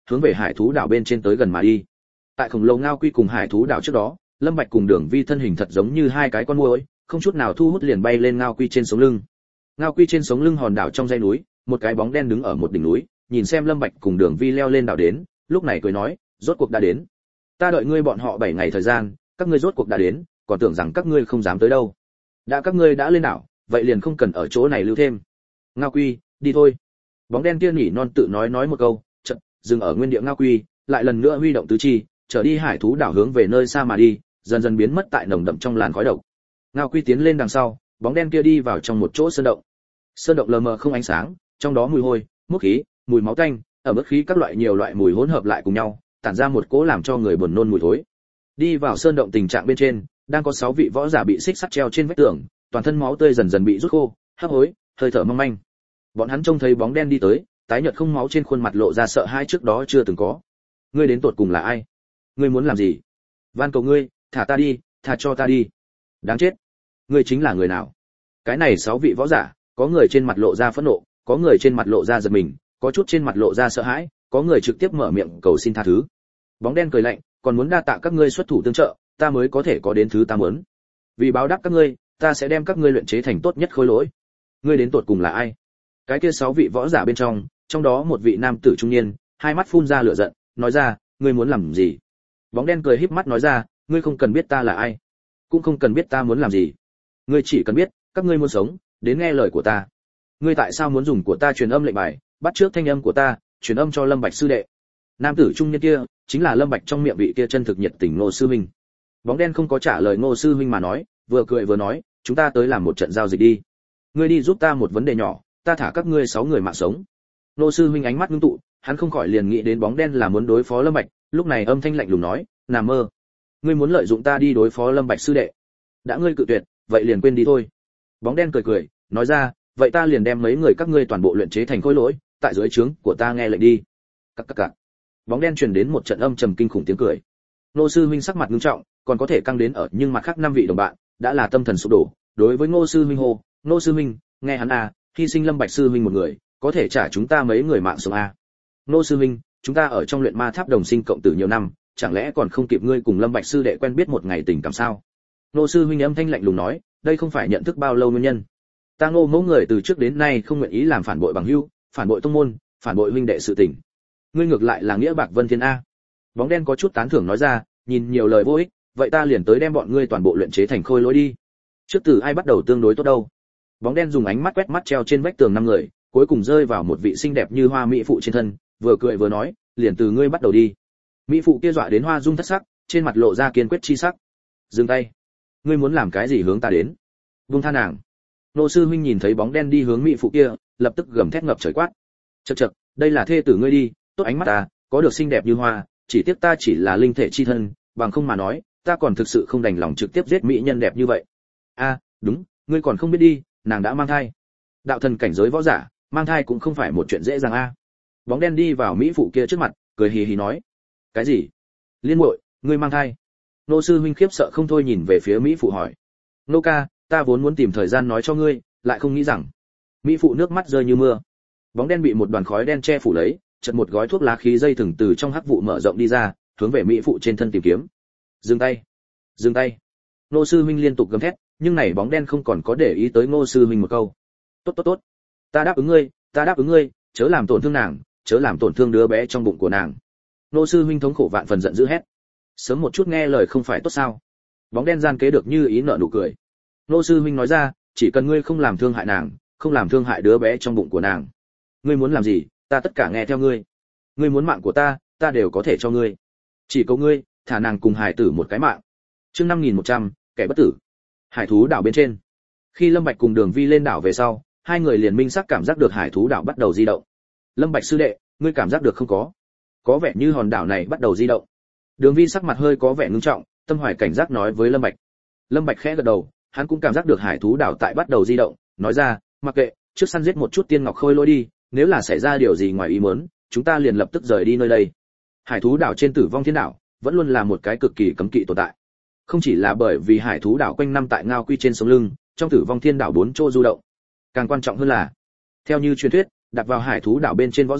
hướng về hải thú đảo bên trên tới gần mà đi. Tại khổng lồ ngao quy cùng hải thú đảo trước đó, Lâm Bạch cùng Đường Vi thân hình thật giống như hai cái con muỗi, không chút nào thu hút liền bay lên ngao quy trên sống lưng. Ngao quy trên sống lưng hòn đảo trong dãy núi, một cái bóng đen đứng ở một đỉnh núi, nhìn xem Lâm Bạch cùng Đường Vi leo lên đảo đến, lúc này cười nói, rốt cuộc đã đến. Ta đợi ngươi bọn họ bảy ngày thời gian, các ngươi rốt cuộc đã đến, còn tưởng rằng các ngươi không dám tới đâu. Đã các ngươi đã lên đảo, vậy liền không cần ở chỗ này lưu thêm. Ngao quy, đi thôi. Bóng đen kia nhỉ non tự nói nói một câu, chợt dừng ở nguyên địa ngao quy, lại lần nữa huy động tứ chi, trở đi hải thú đảo hướng về nơi xa mà đi, dần dần biến mất tại nồng đậm trong làn khói độc. Ngao quy tiến lên đằng sau, bóng đen kia đi vào trong một chỗ sơn động. Sơn động lờ mờ không ánh sáng, trong đó mùi hôi, mốc khí, mùi máu tanh, ở mức khí các loại nhiều loại mùi hỗn hợp lại cùng nhau, tản ra một cỗ làm cho người buồn nôn mùi thối. Đi vào sơn động tình trạng bên trên, đang có sáu vị võ giả bị xích sắt treo trên vách tường, toàn thân máu tươi dần dần bị rút khô, hấp hối, hơi thở mong manh. Bọn hắn trông thấy bóng đen đi tới, tái nhợt không máu trên khuôn mặt lộ ra sợ hãi trước đó chưa từng có. Ngươi đến tột cùng là ai? Ngươi muốn làm gì? Van cầu ngươi, thả ta đi, tha cho ta đi. Đáng chết. Ngươi chính là người nào? Cái này sáu vị võ giả, có người trên mặt lộ ra phẫn nộ, có người trên mặt lộ ra giật mình, có chút trên mặt lộ ra sợ hãi, có người trực tiếp mở miệng cầu xin tha thứ. Bóng đen cười lạnh, còn muốn đa tạ các ngươi xuất thủ tương trợ, ta mới có thể có đến thứ ta muốn. Vì báo đáp các ngươi, ta sẽ đem các ngươi luyện chế thành tốt nhất khối lỗi. Ngươi đến tột cùng là ai? Cái kia sáu vị võ giả bên trong, trong đó một vị nam tử trung niên, hai mắt phun ra lửa giận, nói ra, ngươi muốn làm gì? Bóng đen cười híp mắt nói ra, ngươi không cần biết ta là ai, cũng không cần biết ta muốn làm gì. Ngươi chỉ cần biết, các ngươi muốn sống, đến nghe lời của ta. Ngươi tại sao muốn dùng của ta truyền âm lệnh bài, bắt trước thanh âm của ta, truyền âm cho Lâm Bạch sư đệ? Nam tử trung niên kia, chính là Lâm Bạch trong miệng vị kia chân thực nhiệt tình Ngô sư huynh. Bóng đen không có trả lời Ngô sư huynh mà nói, vừa cười vừa nói, chúng ta tới làm một trận giao dịch đi. Ngươi đi giúp ta một vấn đề nhỏ, ta thả các ngươi sáu người mạng sống. Ngô sư huynh ánh mắt ngưng tụ, hắn không khỏi liền nghĩ đến bóng đen là muốn đối phó Lâm Bạch, lúc này âm thanh lạnh lùng nói, nằm mơ. Ngươi muốn lợi dụng ta đi đối phó Lâm Bạch sư đệ? Đã ngươi cự tuyệt, vậy liền quên đi thôi. Bóng đen cười cười, nói ra, vậy ta liền đem mấy người các ngươi toàn bộ luyện chế thành khối lỗi, tại dưới trướng của ta nghe lệnh đi. Cắc cắc cắc. Bóng đen truyền đến một trận âm trầm kinh khủng tiếng cười. Ngô sư huynh sắc mặt nghiêm trọng, còn có thể căng đến ở, nhưng mặt khác năm vị đồng bạn đã là tâm thần sụp đổ, đối với Ngô sư huynh hô, Ngô sư huynh, nghe hắn à, hy sinh Lâm Bạch sư huynh một người, có thể trả chúng ta mấy người mạng sống à. Ngô sư huynh, chúng ta ở trong luyện ma tháp đồng sinh cộng tử nhiều năm, chẳng lẽ còn không kịp ngươi cùng Lâm Bạch sư đệ quen biết một ngày tình cảm sao? Ngô sư huynh âm thanh lạnh lùng nói, đây không phải nhận thức bao lâu nguyên nhân. Ta Ngô mẫu người từ trước đến nay không nguyện ý làm phản bội bằng hữu, phản bội tông môn, phản bội huynh đệ sự tình. Ngươi ngược lại là nghĩa bạc vân thiên a. Bóng đen có chút tán thưởng nói ra, nhìn nhiều lời vô ích, vậy ta liền tới đem bọn ngươi toàn bộ luyện chế thành khôi lỗi đi. Trước từ ai bắt đầu tương đối tốt đâu? Bóng đen dùng ánh mắt quét mắt treo trên vách tường năm người, cuối cùng rơi vào một vị xinh đẹp như hoa mỹ phụ trên thân, vừa cười vừa nói, liền từ ngươi bắt đầu đi. Mỹ phụ kia dọa đến hoa dung thất sắc, trên mặt lộ ra kiên quyết chi sắc. Dừng tay. Ngươi muốn làm cái gì hướng ta đến? Vung tha nàng. Nô sư huynh nhìn thấy bóng đen đi hướng mỹ phụ kia, lập tức gầm thét ngập trời quát. Chậc chậc, đây là thê tử ngươi đi, tốt ánh mắt ta, có được xinh đẹp như hoa, chỉ tiếc ta chỉ là linh thể chi thân, bằng không mà nói, ta còn thực sự không đành lòng trực tiếp giết mỹ nhân đẹp như vậy. A, đúng, ngươi còn không biết đi, nàng đã mang thai. Đạo thần cảnh giới võ giả, mang thai cũng không phải một chuyện dễ dàng a. Bóng đen đi vào mỹ phụ kia trước mặt, cười hì hì nói, cái gì? Liên muội, ngươi mang thai? Nô sư huynh khiếp sợ không thôi nhìn về phía mỹ phụ hỏi. Nô ca, ta vốn muốn tìm thời gian nói cho ngươi, lại không nghĩ rằng. Mỹ phụ nước mắt rơi như mưa. Bóng đen bị một đoàn khói đen che phủ lấy, chợt một gói thuốc lá khí dây thừng từ trong hắc vụ mở rộng đi ra, hướng về mỹ phụ trên thân tìm kiếm. Dừng tay, dừng tay. Ngô sư huynh liên tục gầm thét, nhưng này bóng đen không còn có để ý tới Ngô sư huynh một câu. Tốt tốt tốt, ta đáp ứng ngươi, ta đáp ứng ngươi, chớ làm tổn thương nàng, chớ làm tổn thương đứa bé trong bụng của nàng. Ngô sư huynh thống khổ vạn phần giận dữ hét. Sớm một chút nghe lời không phải tốt sao? Bóng đen gian kế được như ý nở nụ cười. Ngô sư huynh nói ra, chỉ cần ngươi không làm thương hại nàng, không làm thương hại đứa bé trong bụng của nàng, ngươi muốn làm gì, ta tất cả nghe theo ngươi. Ngươi muốn mạng của ta, ta đều có thể cho ngươi. Chỉ cầu ngươi, thả nàng cùng hải tử một cái mạng. Chương năm nghìn một trăm, kẻ bất tử. Hải thú đảo bên trên. Khi Lâm Bạch cùng Đường Vi lên đảo về sau, hai người liền minh xác cảm giác được hải thú đảo bắt đầu di động. Lâm Bạch sư đệ, ngươi cảm giác được không có? Có vẻ như hòn đảo này bắt đầu di động. Đường Vi sắc mặt hơi có vẻ ngưng trọng, tâm hoài cảnh giác nói với Lâm Bạch. Lâm Bạch khẽ gật đầu, hắn cũng cảm giác được hải thú đảo tại bắt đầu di động, nói ra, mặc kệ, trước săn giết một chút tiên ngọc khôi lỗi đi, nếu là xảy ra điều gì ngoài ý muốn, chúng ta liền lập tức rời đi nơi đây. Hải thú đảo trên Tử Vong Thiên đảo vẫn luôn là một cái cực kỳ cấm kỵ tồn tại. Không chỉ là bởi vì hải thú đảo quanh năm tại ngao quy trên sông lưng, trong Tử Vong Thiên đảo bốn chỗ du động. Càng quan trọng hơn là, theo như truyền thuyết, đặt vào hải thú đảo bên trên võ giả,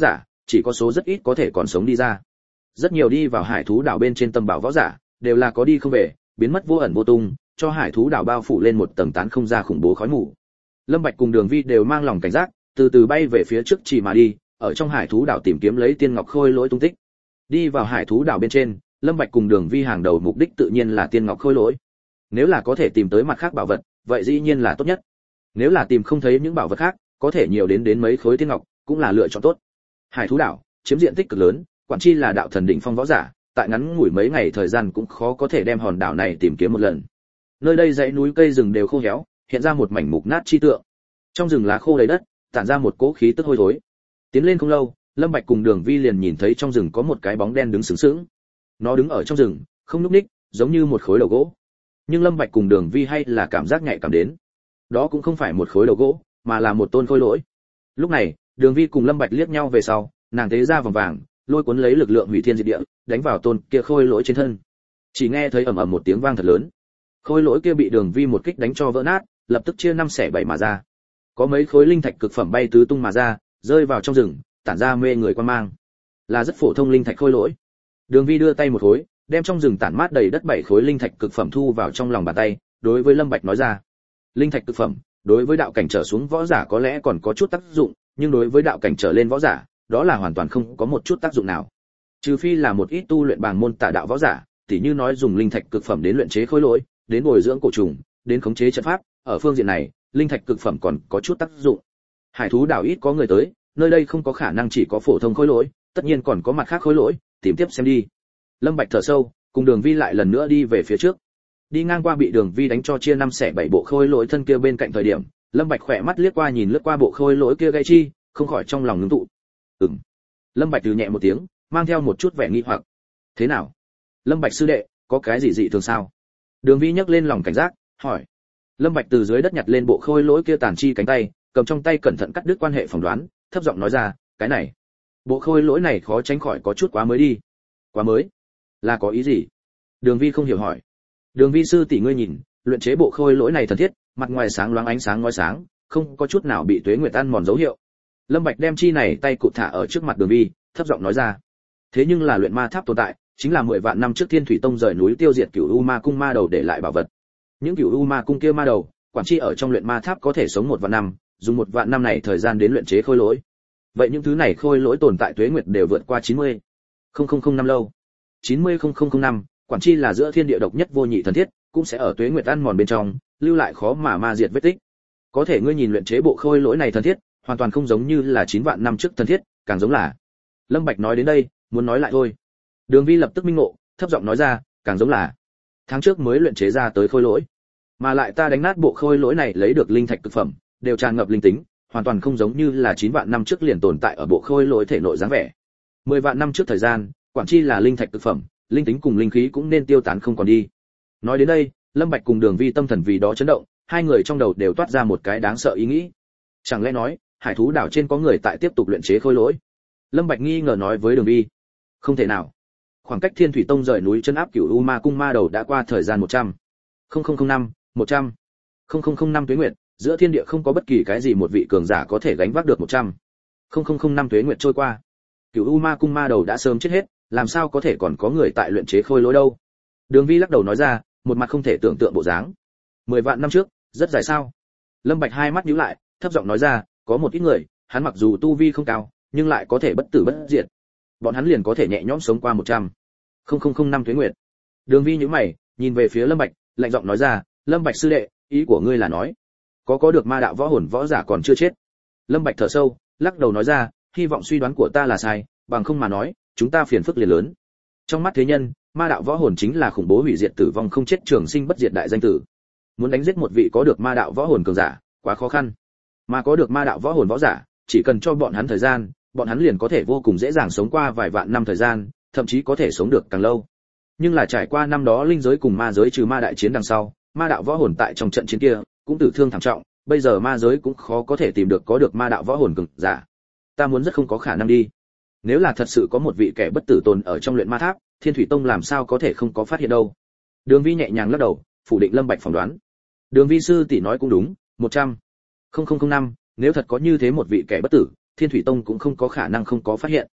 chỉ có số rất ít có thể còn sống đi ra. Rất nhiều đi vào hải thú đảo bên trên tầm bảo võ giả đều là có đi không về, biến mất vô ẩn vô tung, cho hải thú đảo bao phủ lên một tầng tán không ra khủng bố khói mù. Lâm Bạch cùng Đường Vi đều mang lòng cảnh giác, từ từ bay về phía trước chỉ mà đi, ở trong hải thú đảo tìm kiếm lấy tiên ngọc khôi lỗi tung tích. Đi vào hải thú đảo bên trên, Lâm Bạch cùng Đường Vi hàng đầu mục đích tự nhiên là tiên ngọc khôi lỗi. Nếu là có thể tìm tới mặt khác bảo vật, vậy dĩ nhiên là tốt nhất. Nếu là tìm không thấy những bảo vật khác, có thể nhiều đến đến mấy khối tiên ngọc, cũng là lựa chọn tốt. Hải thú đảo chiếm diện tích cực lớn, quản chi là đạo thần đỉnh phong võ giả, tại ngắn ngủi mấy ngày thời gian cũng khó có thể đem hòn đảo này tìm kiếm một lần. Nơi đây dãy núi cây rừng đều khô héo, hiện ra một mảnh mục nát chi tượng. Trong rừng lá khô đầy đất, tản ra một cỗ khí tức hôi thối. Tiến lên không lâu, Lâm Bạch cùng Đường Vi liền nhìn thấy trong rừng có một cái bóng đen đứng sướng sướng. Nó đứng ở trong rừng, không nhúc nhích, giống như một khối đầu gỗ. Nhưng Lâm Bạch cùng Đường Vi hay là cảm giác nhạy cảm đến. Đó cũng không phải một khối đầu gỗ, mà là một tôn khôi lỗi. Lúc này, Đường Vi cùng Lâm Bạch liếc nhau về sau, nàng tế ra vòng vàng, lôi cuốn lấy lực lượng hủy thiên diệt địa, đánh vào tôn kia khôi lỗi trên thân. Chỉ nghe thấy ầm ầm một tiếng vang thật lớn. Khôi lỗi kia bị Đường Vi một kích đánh cho vỡ nát, lập tức chia năm xẻ bảy mà ra. Có mấy khối linh thạch cực phẩm bay tứ tung mà ra, rơi vào trong rừng, tản ra mê người quan mang. Là rất phổ thông linh thạch khôi lỗi. Đường Vi đưa tay một khối, đem trong rừng tản mát đầy đất bảy khối linh thạch cực phẩm thu vào trong lòng bàn tay, đối với Lâm Bạch nói ra: "Linh thạch cực phẩm, đối với đạo cảnh trở xuống võ giả có lẽ còn có chút tác dụng, nhưng đối với đạo cảnh trở lên võ giả, đó là hoàn toàn không có một chút tác dụng nào. Trừ phi là một ít tu luyện bàng môn tà đạo võ giả, tỉ như nói dùng linh thạch cực phẩm đến luyện chế khôi lỗi, đến bồi dưỡng cổ trùng, đến khống chế trận pháp, ở phương diện này, linh thạch cực phẩm còn có chút tác dụng. Hải thú đảo ít có người tới, nơi đây không có khả năng chỉ có phổ thông khôi lỗi, tất nhiên còn có mặt khác khôi lỗi, tìm tiếp xem đi." Lâm Bạch thở sâu, cùng Đường Vi lại lần nữa đi về phía trước. Đi ngang qua bị Đường Vi đánh cho chia năm xẻ bảy bộ khôi lỗi thân kia bên cạnh thời điểm, Lâm Bạch khỏe mắt liếc qua nhìn lướt qua bộ khôi lỗi kia gãy chi, không khỏi trong lòng ngưng tụ. "Ừm." Lâm Bạch từ nhẹ một tiếng, mang theo một chút vẻ nghi hoặc. "Thế nào? Lâm Bạch sư đệ, có cái gì dị thường sao?" Đường Vi nhấc lên lòng cảnh giác, hỏi. Lâm Bạch từ dưới đất nhặt lên bộ khôi lỗi kia tàn chi cánh tay, cầm trong tay cẩn thận cắt đứt quan hệ phỏng đoán, thấp giọng nói ra: "Cái này, bộ khôi lỗi này khó tránh khỏi có chút quá mới đi." "Quá mới? Là có ý gì?" Đường Vi không hiểu hỏi. "Đường Vi sư tỷ ngươi nhìn, luyện chế bộ khôi lỗi này thần thiết, mặt ngoài sáng loáng ánh sáng ngói sáng, không có chút nào bị tuế nguyệt ăn mòn dấu hiệu." Lâm Bạch đem chi này tay cụt thả ở trước mặt Đường Vi, thấp giọng nói ra: "Thế nhưng là luyện ma tháp tồn tại, chính là mười vạn năm trước Thiên Thủy Tông rời núi tiêu diệt Cửu U Ma Cung ma đầu để lại bảo vật. Những Cửu U Ma Cung kia ma đầu, quản chi ở trong luyện ma tháp có thể sống một vạn năm, dùng một vạn năm này thời gian đến luyện chế khôi lỗi. Vậy những thứ này khôi lỗi tồn tại tuế nguyệt đều vượt qua chín mươi nghìn năm lâu. chín mươi nghìn năm, quản chi là giữa thiên địa độc nhất vô nhị thần thiết, cũng sẽ ở tuế nguyệt ăn mòn bên trong, lưu lại khó mà ma diệt vết tích. Có thể ngươi nhìn luyện chế bộ khôi lỗi này thần thiết, hoàn toàn không giống như là chín vạn năm trước thần thiết, càng giống là..." Lâm Bạch nói đến đây, muốn nói lại thôi. Đường Vi lập tức minh ngộ, thấp giọng nói ra: "Càng giống là tháng trước mới luyện chế ra tới khôi lỗi, mà lại ta đánh nát bộ khôi lỗi này lấy được linh thạch cực phẩm, đều tràn ngập linh tính, hoàn toàn không giống như là chín vạn năm trước liền tồn tại ở bộ khôi lỗi thể nội dáng vẻ. mười vạn năm trước thời gian, quản chi là linh thạch cực phẩm, linh tính cùng linh khí cũng nên tiêu tán không còn đi." Nói đến đây, Lâm Bạch cùng Đường Vi tâm thần vì đó chấn động, hai người trong đầu đều toát ra một cái đáng sợ ý nghĩ. Chẳng lẽ nói, hải thú đảo trên có người tại tiếp tục luyện chế khôi lỗi? Lâm Bạch nghi ngờ nói với Đường Vi. "Không thể nào. Khoảng cách Thiên Thủy Tông rời núi trấn áp Cửu U Ma Cung ma đầu đã qua thời gian một trăm nghìn năm, một trăm nghìn năm tuế nguyệt, giữa thiên địa không có bất kỳ cái gì một vị cường giả có thể gánh vác được một trăm nghìn năm tuế nguyệt trôi qua. Cửu U Ma Cung ma đầu đã sớm chết hết, làm sao có thể còn có người tại luyện chế khôi lỗi đâu?" Đường Vi lắc đầu nói ra, một mặt không thể tưởng tượng bộ dáng. Mười vạn năm trước, rất dài sao? Lâm Bạch hai mắt nhíu lại, thấp giọng nói ra: "Có một ít người, hắn mặc dù tu vi không cao, nhưng lại có thể bất tử bất diệt. Bọn hắn liền có thể nhẹ nhõm sống qua một trăm nghìn năm tuế nguyệt." Đường Vi nhíu mày, nhìn về phía Lâm Bạch, lạnh giọng nói ra: "Lâm Bạch sư đệ, ý của ngươi là nói, có có được ma đạo võ hồn võ giả còn chưa chết?" Lâm Bạch thở sâu, lắc đầu nói ra: "Hy vọng suy đoán của ta là sai, bằng không mà nói, chúng ta phiền phức liền lớn. Trong mắt thế nhân, ma đạo võ hồn chính là khủng bố hủy diệt tử vong không chết trường sinh bất diệt đại danh tử. Muốn đánh giết một vị có được ma đạo võ hồn cường giả, quá khó khăn. Mà có được ma đạo võ hồn võ giả, chỉ cần cho bọn hắn thời gian, bọn hắn liền có thể vô cùng dễ dàng sống qua vài vạn năm thời gian, thậm chí có thể sống được càng lâu. Nhưng là trải qua năm đó linh giới cùng ma giới trừ ma đại chiến đằng sau, ma đạo võ hồn tại trong trận chiến kia cũng tử thương thảm trọng, bây giờ ma giới cũng khó có thể tìm được có được ma đạo võ hồn cường giả. Ta muốn rất không có khả năng đi. Nếu là thật sự có một vị kẻ bất tử tồn ở trong luyện ma tháp, Thiên Thủy Tông làm sao có thể không có phát hiện đâu." Đường Vi nhẹ nhàng lắc đầu, phủ định Lâm Bạch phỏng đoán. Đường Vi sư tỷ nói cũng đúng, một trăm nghìn năm, nếu thật có như thế một vị kẻ bất tử, Thiên Thủy Tông cũng không có khả năng không có phát hiện.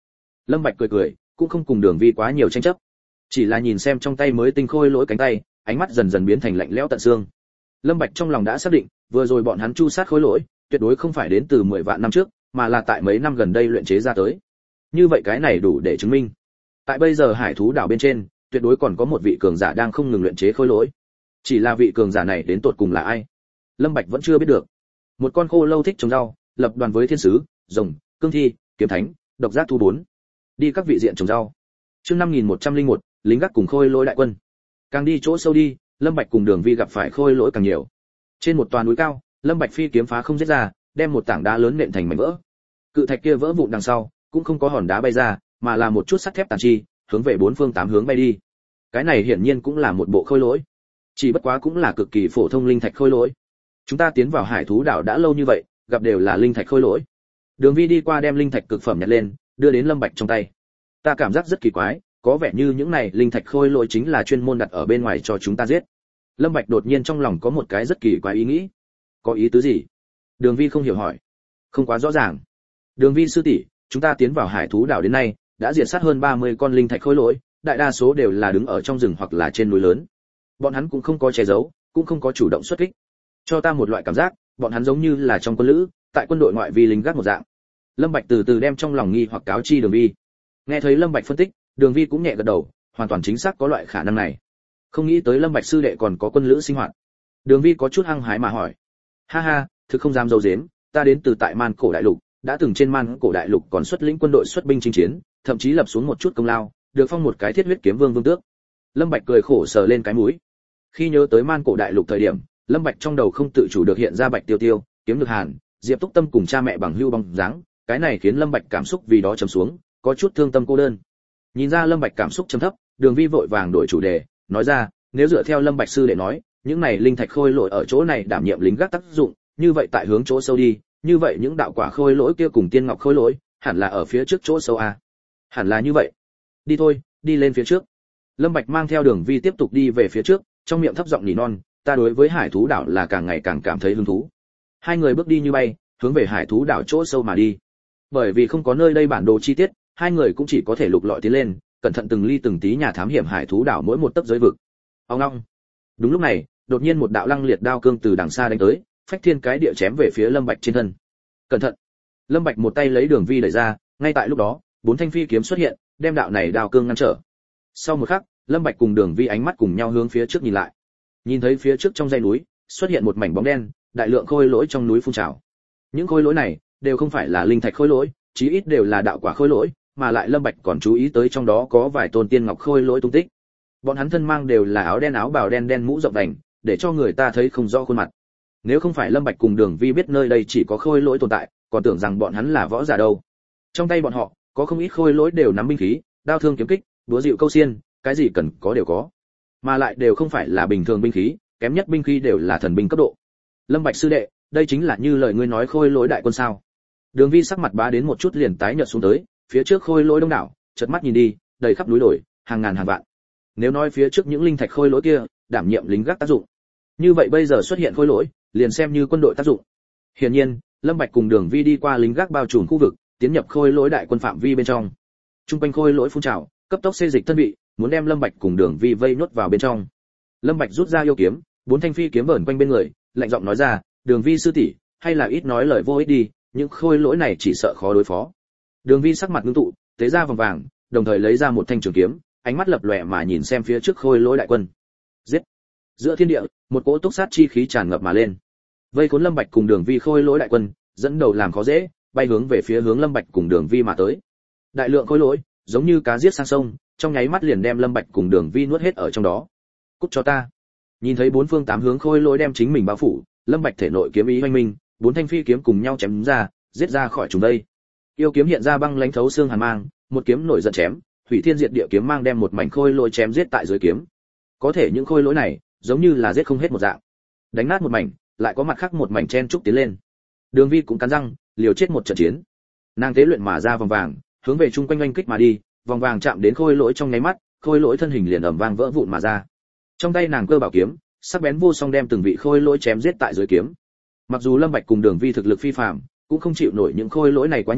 Lâm Bạch cười cười, cũng không cùng Đường Vi quá nhiều tranh chấp, chỉ là nhìn xem trong tay mới tinh khôi lỗi cánh tay, ánh mắt dần dần biến thành lạnh lẽo tận xương. Lâm Bạch trong lòng đã xác định, vừa rồi bọn hắn chu sát khôi lỗi, tuyệt đối không phải đến từ mười vạn năm trước, mà là tại mấy năm gần đây luyện chế ra tới. Như vậy cái này đủ để chứng minh, tại bây giờ hải thú đảo bên trên, tuyệt đối còn có một vị cường giả đang không ngừng luyện chế khôi lỗi. Chỉ là vị cường giả này đến tột cùng là ai, Lâm Bạch vẫn chưa biết được. Một con khô lâu thích trồng rau, lập đoàn với thiên sứ, rồng, cương thi, kiếm thánh, độc giác thú bốn. Đi các vị diện trồng rau. Chương năm nghìn một trăm lẻ một, lính gác cùng khôi lỗi đại quân. Càng đi chỗ sâu đi, Lâm Bạch cùng Đường Vi gặp phải khôi lỗi càng nhiều. Trên một toàn núi cao, Lâm Bạch phi kiếm phá không giết ra, đem một tảng đá lớn nện thành mảnh vỡ. Cự thạch kia vỡ vụn đằng sau, cũng không có hòn đá bay ra, mà là một chút sắt thép tàn chi, hướng về bốn phương tám hướng bay đi. Cái này hiển nhiên cũng là một bộ khôi lỗi, chỉ bất quá cũng là cực kỳ phổ thông linh thạch khôi lỗi. Chúng ta tiến vào hải thú đảo đã lâu như vậy, gặp đều là linh thạch khôi lỗi. Đường Vi đi qua đem linh thạch cực phẩm nhặt lên, đưa đến Lâm Bạch trong tay. Ta cảm giác rất kỳ quái, có vẻ như những này linh thạch khôi lỗi chính là chuyên môn đặt ở bên ngoài cho chúng ta giết. Lâm Bạch đột nhiên trong lòng có một cái rất kỳ quái ý nghĩ. Có ý tứ gì? Đường Vi không hiểu hỏi. Không quá rõ ràng. Đường Vi sư tỷ, chúng ta tiến vào hải thú đảo đến nay, đã diệt sát hơn ba mươi con linh thạch khôi lỗi, đại đa số đều là đứng ở trong rừng hoặc là trên núi lớn. Bọn hắn cũng không có che giấu, cũng không có chủ động xuất kích. Cho ta một loại cảm giác, bọn hắn giống như là trong quân lữ, tại quân đội ngoại vi lính gác một dạng. Lâm Bạch từ từ đem trong lòng nghi hoặc cáo chi Đường Vi. Nghe thấy Lâm Bạch phân tích, Đường Vi cũng nhẹ gật đầu, hoàn toàn chính xác có loại khả năng này. Không nghĩ tới Lâm Bạch sư đệ còn có quân lữ sinh hoạt. Đường Vi có chút hăng hái mà hỏi. Ha ha, thực không dám giấu giếm, ta đến từ tại Man Cổ đại lục, đã từng trên Man Cổ đại lục còn xuất lĩnh quân đội xuất binh chinh chiến, thậm chí lập xuống một chút công lao, được phong một cái thiết huyết kiếm vương vương tước. Lâm Bạch cười khổ sờ lên cái mũi. Khi nhớ tới Man Cổ đại lục thời điểm, Lâm Bạch trong đầu không tự chủ được hiện ra Bạch Tiêu Tiêu, Kiếm Lực Hàn, Diệp Túc Tâm cùng cha mẹ bằng hữu bóng dáng, cái này khiến Lâm Bạch cảm xúc vì đó trầm xuống, có chút thương tâm cô đơn. Nhìn ra Lâm Bạch cảm xúc trầm thấp, Đường Vi vội vàng đổi chủ đề, nói ra, nếu dựa theo Lâm Bạch sư đệ nói, những này linh thạch khôi lỗi ở chỗ này đảm nhiệm lính gác tác dụng, như vậy tại hướng chỗ sâu đi, như vậy những đạo quả khôi lỗi kia cùng tiên ngọc khôi lỗi, hẳn là ở phía trước chỗ sâu a. Hẳn là như vậy. Đi thôi, đi lên phía trước. Lâm Bạch mang theo Đường Vi tiếp tục đi về phía trước, trong miệng thấp giọng nỉ non, ta đối với hải thú đảo là càng ngày càng cảm thấy hứng thú. Hai người bước đi như bay, hướng về hải thú đảo chỗ sâu mà đi. Bởi vì không có nơi đây bản đồ chi tiết, hai người cũng chỉ có thể lục lọi tiến lên, cẩn thận từng ly từng tí nhà thám hiểm hải thú đảo mỗi một tấc giới vực. Ông ngoong. Đúng lúc này, đột nhiên một đạo lăng liệt đao cương từ đằng xa đánh tới, phách thiên cái địa chém về phía Lâm Bạch trên thân. Cẩn thận! Lâm Bạch một tay lấy Đường Vi đẩy ra, ngay tại lúc đó, bốn thanh phi kiếm xuất hiện, đem đạo này đao cương ngăn trở. Sau một khắc, Lâm Bạch cùng Đường Vi ánh mắt cùng nhau hướng phía trước nhìn lại. Nhìn thấy phía trước trong dãy núi, xuất hiện một mảnh bóng đen, đại lượng khôi lỗi trong núi phun trào. Những khôi lỗi này đều không phải là linh thạch khôi lỗi, chí ít đều là đạo quả khôi lỗi, mà lại Lâm Bạch còn chú ý tới trong đó có vài tôn tiên ngọc khôi lỗi tung tích. Bọn hắn thân mang đều là áo đen áo bào đen đen mũ rộng đành, để cho người ta thấy không rõ khuôn mặt. Nếu không phải Lâm Bạch cùng Đường Vi biết nơi đây chỉ có khôi lỗi tồn tại, còn tưởng rằng bọn hắn là võ giả đâu. Trong tay bọn họ có không ít khôi lỗi đều nắm binh khí, đao thương kiếm kích, búa dịu câu xiên, cái gì cần có đều có. Mà lại đều không phải là bình thường binh khí, kém nhất binh khí đều là thần binh cấp độ. Lâm Bạch sư đệ, đây chính là như lời ngươi nói khôi lỗi đại quân sao? Đường Vi sắc mặt bá đến một chút liền tái nhợt xuống tới, phía trước khôi lỗi đông đảo, chợt mắt nhìn đi, đầy khắp núi đồi, hàng ngàn hàng vạn. Nếu nói phía trước những linh thạch khôi lỗi kia đảm nhiệm lính gác tác dụng, như vậy bây giờ xuất hiện khôi lỗi, liền xem như quân đội tác dụng. Hiển nhiên, Lâm Bạch cùng Đường Vi đi qua lính gác bao trùm khu vực, tiến nhập khôi lỗi đại quân phạm vi bên trong. Trung quanh khôi lỗi phun trào, cấp tốc xê dịch thân vị, muốn đem Lâm Bạch cùng Đường Vi vây nhốt vào bên trong. Lâm Bạch rút ra yêu kiếm, bốn thanh phi kiếm vờn quanh bên người, lạnh giọng nói ra, Đường Vi sư tỷ, hay là ít nói lời vô ích đi, những khôi lỗi này chỉ sợ khó đối phó. Đường Vi sắc mặt ngưng tụ, tế ra vòng vàng, đồng thời lấy ra một thanh trường kiếm, ánh mắt lập lòe mà nhìn xem phía trước khôi lỗi đại quân. Giết! Giữa thiên địa, một cỗ túc sát chi khí tràn ngập mà lên. Vây khốn Lâm Bạch cùng Đường Vi khôi lỗi đại quân, dẫn đầu làm khó dễ, bay hướng về phía hướng Lâm Bạch cùng Đường Vi mà tới. Đại lượng khôi lỗi, giống như cá giết sang sông, trong nháy mắt liền đem Lâm Bạch cùng Đường Vi nuốt hết ở trong đó. Cút cho ta! Nhìn thấy bốn phương tám hướng khôi lỗi đem chính mình bao phủ, Lâm Bạch thể nội kiếm ý hoành minh, bốn thanh phi kiếm cùng nhau chém ra, giết ra khỏi chúng đây. Yêu kiếm hiện ra băng lãnh thấu xương hàn mang, một kiếm nổi giận chém, hủy thiên diệt địa kiếm mang đem một mảnh khôi lỗi chém giết tại dưới kiếm. Có thể những khôi lỗi này, giống như là giết không hết một dạng. Đánh nát một mảnh, lại có mặt khác một mảnh chen trúc tiến lên. Đường Vi cũng cắn răng, liều chết một trận chiến. Nàng tế luyện mà ra vòng vàng, hướng về trung quanh oanh kích mà đi, vòng vàng chạm đến khôi lỗi trong nháy mắt, khôi lỗi thân hình liền ầm vang vỡ vụn mà ra. Trong tay nàng cơ bảo kiếm, sắc bén vô song đem từng vị khôi lỗi chém giết tại dưới kiếm. Mặc dù Lâm Bạch cùng Đường Vi thực lực phi phàm, cũng không chịu nổi những khôi lỗi này quá nhiều,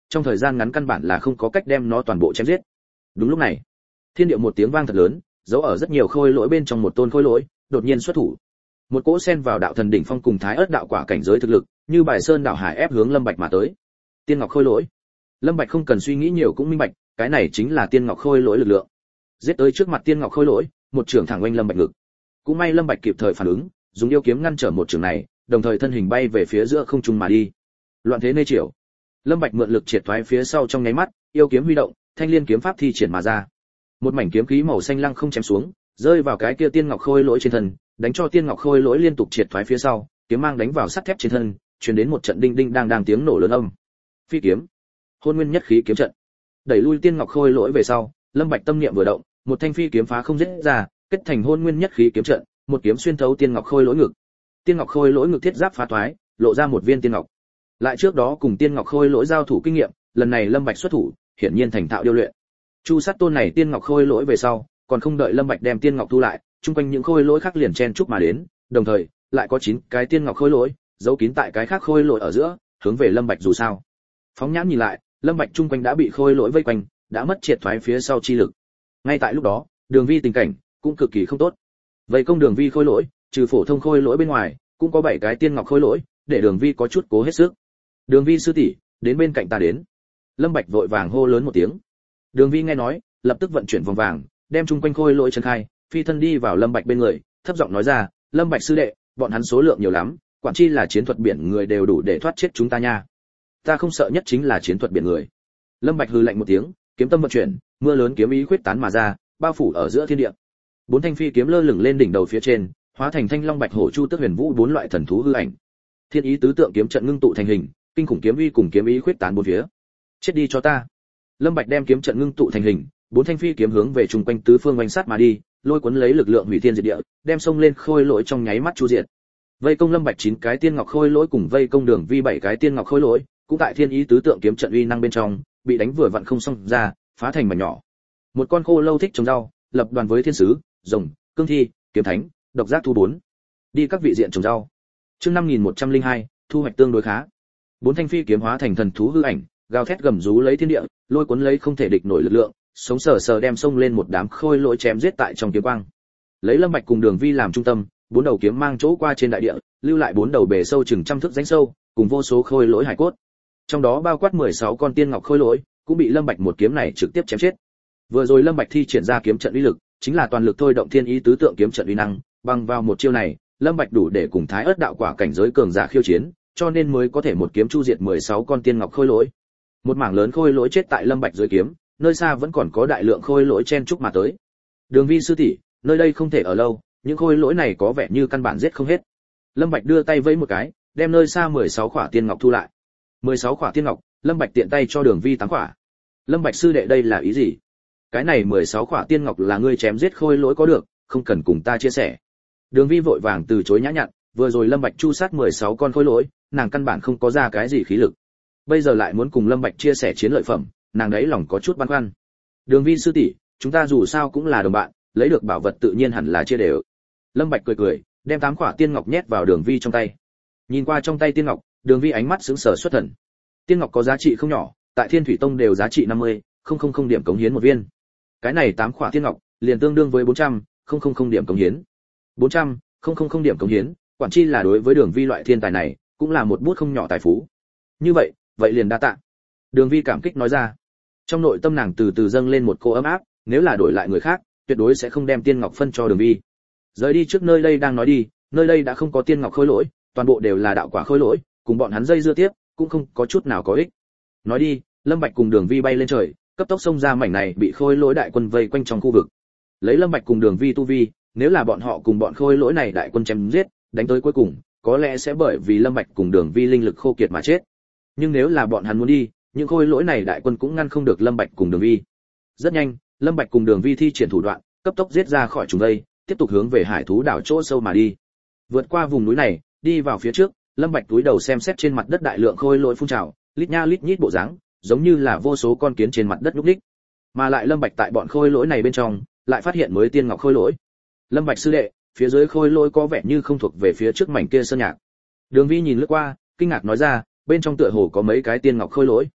trong thời gian ngắn căn bản là không có cách đem nó toàn bộ chém giết. Đúng lúc này, thiên địa một tiếng vang thật lớn, giấu ở rất nhiều khôi lỗi bên trong một tôn khôi lỗi đột nhiên xuất thủ. Một cỗ sen vào đạo thần đỉnh phong cùng thái ớt đạo quả cảnh giới thực lực, như bài sơn đảo hải ép hướng Lâm Bạch mà tới. Tiên ngọc khôi lỗi. Lâm Bạch không cần suy nghĩ nhiều cũng minh bạch, cái này chính là tiên ngọc khôi lỗi lực lượng. Giết tới trước mặt tiên ngọc khôi lỗi, một trường thẳng oanh Lâm Bạch ngực. Cũng may Lâm Bạch kịp thời phản ứng, dùng yêu kiếm ngăn trở một trường này, đồng thời thân hình bay về phía giữa không trung mà đi. Loạn thế nê triều. Lâm Bạch mượn lực triệt thoái phía sau trong nháy mắt, yêu kiếm huy động, thanh liên kiếm pháp thi triển mà ra. Một mảnh kiếm khí màu xanh lăng không chém xuống, rơi vào cái kia tiên ngọc khôi lỗi trên thân, đánh cho tiên ngọc khôi lỗi liên tục triệt thoái phía sau, kiếm mang đánh vào sắt thép trên thân, truyền đến một trận đinh đinh đang đang tiếng nổ lớn âm. Phi kiếm, hôn nguyên nhất khí kiếm trận. Đẩy lui tiên ngọc khôi lỗi về sau, Lâm Bạch tâm niệm vừa động, một thanh phi kiếm phá không giết ra, kết thành hôn nguyên nhất khí kiếm trận, một kiếm xuyên thấu tiên ngọc khôi lỗi ngực. Tiên ngọc khôi lỗi ngực thiết giáp phá thoái, lộ ra một viên tiên ngọc. Lại trước đó cùng tiên ngọc khôi lỗi giao thủ kinh nghiệm, lần này Lâm Bạch xuất thủ, hiển nhiên thành thạo điêu luyện. Chu sát tôn này tiên ngọc khôi lỗi về sau, còn không đợi Lâm Bạch đem tiên ngọc thu lại, chung quanh những khôi lỗi khác liền chen chúc mà đến, đồng thời lại có chín cái tiên ngọc khôi lỗi giấu kín tại cái khác khôi lỗi ở giữa, hướng về Lâm Bạch dù sao. Phóng nhãn nhìn lại, Lâm Bạch chung quanh đã bị khôi lỗi vây quanh, đã mất triệt thoái phía sau chi lực. Ngay tại lúc đó, Đường Vi tình cảnh cũng cực kỳ không tốt. Vây công Đường Vi khôi lỗi, trừ phổ thông khôi lỗi bên ngoài, cũng có bảy cái tiên ngọc khôi lỗi, để Đường Vi có chút cố hết sức. Đường Vi sư tỷ, đến bên cạnh ta đến. Lâm Bạch vội vàng hô lớn một tiếng. Đường Vi nghe nói, lập tức vận chuyển vòng vàng, đem chung quanh khôi lỗi chân khai, phi thân đi vào Lâm Bạch bên người, thấp giọng nói ra, Lâm Bạch sư đệ, bọn hắn số lượng nhiều lắm, quản chi là chiến thuật biển người đều đủ để thoát chết chúng ta nha. Ta không sợ nhất chính là chiến thuật biển người. Lâm Bạch hừ lạnh một tiếng, kiếm tâm vận chuyển, mưa lớn kiếm ý khuyết tán mà ra, bao phủ ở giữa thiên địa. Bốn thanh phi kiếm lơ lửng lên đỉnh đầu phía trên, hóa thành thanh long bạch hổ chu tước huyền vũ bốn loại thần thú hư ảnh. Thiên ý tứ tượng kiếm trận ngưng tụ thành hình, kinh khủng kiếm uy cùng kiếm ý khuyết tán bốn phía. Chết đi cho ta. Lâm Bạch đem kiếm trận ngưng tụ thành hình, bốn thanh phi kiếm hướng về trung quanh tứ phương oanh sát mà đi, lôi cuốn lấy lực lượng hủy thiên diệt địa, đem xông lên khôi lỗi trong nháy mắt chu diệt. Vây công Lâm Bạch chín cái tiên ngọc khôi lỗi cùng vây công Đường Vi bảy cái tiên ngọc khôi lỗi, cũng tại thiên ý tứ tượng kiếm trận uy năng bên trong, bị đánh vừa vặn không xong ra, phá thành mảnh nhỏ. Một con khô lâu thích trồng rau, lập đoàn với thiên sứ, rồng, cương thi, kiếm thánh, độc giác thu bốn. Đi các vị diện trồng rau. Chương năm nghìn một trăm lẻ hai, thu hoạch tương đối khá. Bốn thanh phi kiếm hóa thành thần thú hư ảnh, gào thét gầm rú lấy thiên địa, lôi cuốn lấy không thể địch nổi lực lượng, sống sờ sờ đem xông lên một đám khôi lỗi chém giết tại trong kiếm quang. Lấy Lâm Bạch cùng Đường Vi làm trung tâm, bốn đầu kiếm mang chỗ qua trên đại địa, lưu lại bốn đầu bề sâu chừng trăm thước rãnh sâu, cùng vô số khôi lỗi hải cốt. Trong đó bao quát mười sáu con tiên ngọc khôi lỗi, cũng bị Lâm Bạch một kiếm này trực tiếp chém chết. Vừa rồi Lâm Bạch thi triển ra kiếm trận uy lực, chính là toàn lực thôi động thiên ý tứ tượng kiếm trận uy năng, bằng vào một chiêu này, Lâm Bạch đủ để cùng Thái Ức đạo quả cảnh giới cường giả khiêu chiến, cho nên mới có thể một kiếm chu diệt mười sáu con tiên ngọc khôi lỗi. Một mảng lớn khôi lỗi chết tại Lâm Bạch dưới kiếm, nơi xa vẫn còn có đại lượng khôi lỗi chen chúc mà tới. Đường Vi sư tỷ, nơi đây không thể ở lâu, những khôi lỗi này có vẻ như căn bản giết không hết. Lâm Bạch đưa tay vẫy một cái, đem nơi xa mười sáu khỏa tiên ngọc thu lại. mười sáu khỏa tiên ngọc, Lâm Bạch tiện tay cho Đường Vi tám khỏa. Lâm Bạch sư đệ đây là ý gì? Cái này mười sáu khỏa tiên ngọc là ngươi chém giết khôi lỗi có được, không cần cùng ta chia sẻ. Đường Vi vội vàng từ chối nhã nhặn, vừa rồi Lâm Bạch chu sát mười sáu con khôi lỗi, nàng căn bản không có ra cái gì khí lực. Bây giờ lại muốn cùng Lâm Bạch chia sẻ chiến lợi phẩm, nàng đấy lòng có chút băn khoăn. Đường Vi sư tỷ, chúng ta dù sao cũng là đồng bạn, lấy được bảo vật tự nhiên hẳn là chia đều. Lâm Bạch cười cười, đem tám quả tiên ngọc nhét vào Đường Vi trong tay. Nhìn qua trong tay tiên ngọc, Đường Vi ánh mắt sững sờ xuất thần. Tiên ngọc có giá trị không nhỏ, tại Thiên Thủy Tông đều giá trị năm mươi, không không không điểm cống hiến một viên. Cái này tám quả tiên ngọc, liền tương đương với bốn trăm, không không không điểm cống hiến. bốn trăm, không không không điểm cống hiến, quản chi là đối với Đường Vi loại thiên tài này, cũng là một bút không nhỏ tài phú. Như vậy, vậy liền đa tạ. Đường Vi cảm kích nói ra. Trong nội tâm nàng từ từ dâng lên một cô ấm áp, nếu là đổi lại người khác, tuyệt đối sẽ không đem tiên ngọc phân cho Đường Vi. Rời đi trước nơi đây đang nói đi, nơi đây đã không có tiên ngọc khôi lỗi, toàn bộ đều là đạo quả khôi lỗi, cùng bọn hắn dây dưa tiếp, cũng không có chút nào có ích. Nói đi, Lâm Bạch cùng Đường Vi bay lên trời, cấp tốc xông ra mảnh này bị khôi lỗi đại quân vây quanh trong khu vực. Lấy Lâm Bạch cùng Đường Vi tu vi, nếu là bọn họ cùng bọn khôi lỗi này đại quân chém giết, đánh tới cuối cùng, có lẽ sẽ bởi vì Lâm Bạch cùng Đường Vi linh lực khô kiệt mà chết. Nhưng nếu là bọn hắn muốn đi, những khôi lỗi này đại quân cũng ngăn không được Lâm Bạch cùng Đường Vi. Rất nhanh, Lâm Bạch cùng Đường Vi thi triển thủ đoạn, cấp tốc giết ra khỏi chúng đây, tiếp tục hướng về Hải thú đảo chỗ sâu mà đi. Vượt qua vùng núi này, đi vào phía trước, Lâm Bạch túi đầu xem xét trên mặt đất đại lượng khôi lỗi phun trào, lít nha lít nhít bộ dáng, giống như là vô số con kiến trên mặt đất lúc đích. Mà lại Lâm Bạch tại bọn khôi lỗi này bên trong, lại phát hiện mới tiên ngọc khôi lỗi. Lâm Bạch sư đệ, phía dưới khôi lỗi có vẻ như không thuộc về phía trước mảnh kia sơn nhạc. Đường Vi nhìn lướt qua, kinh ngạc nói ra, bên trong tựa hồ có mấy cái tiên ngọc khôi lỗi.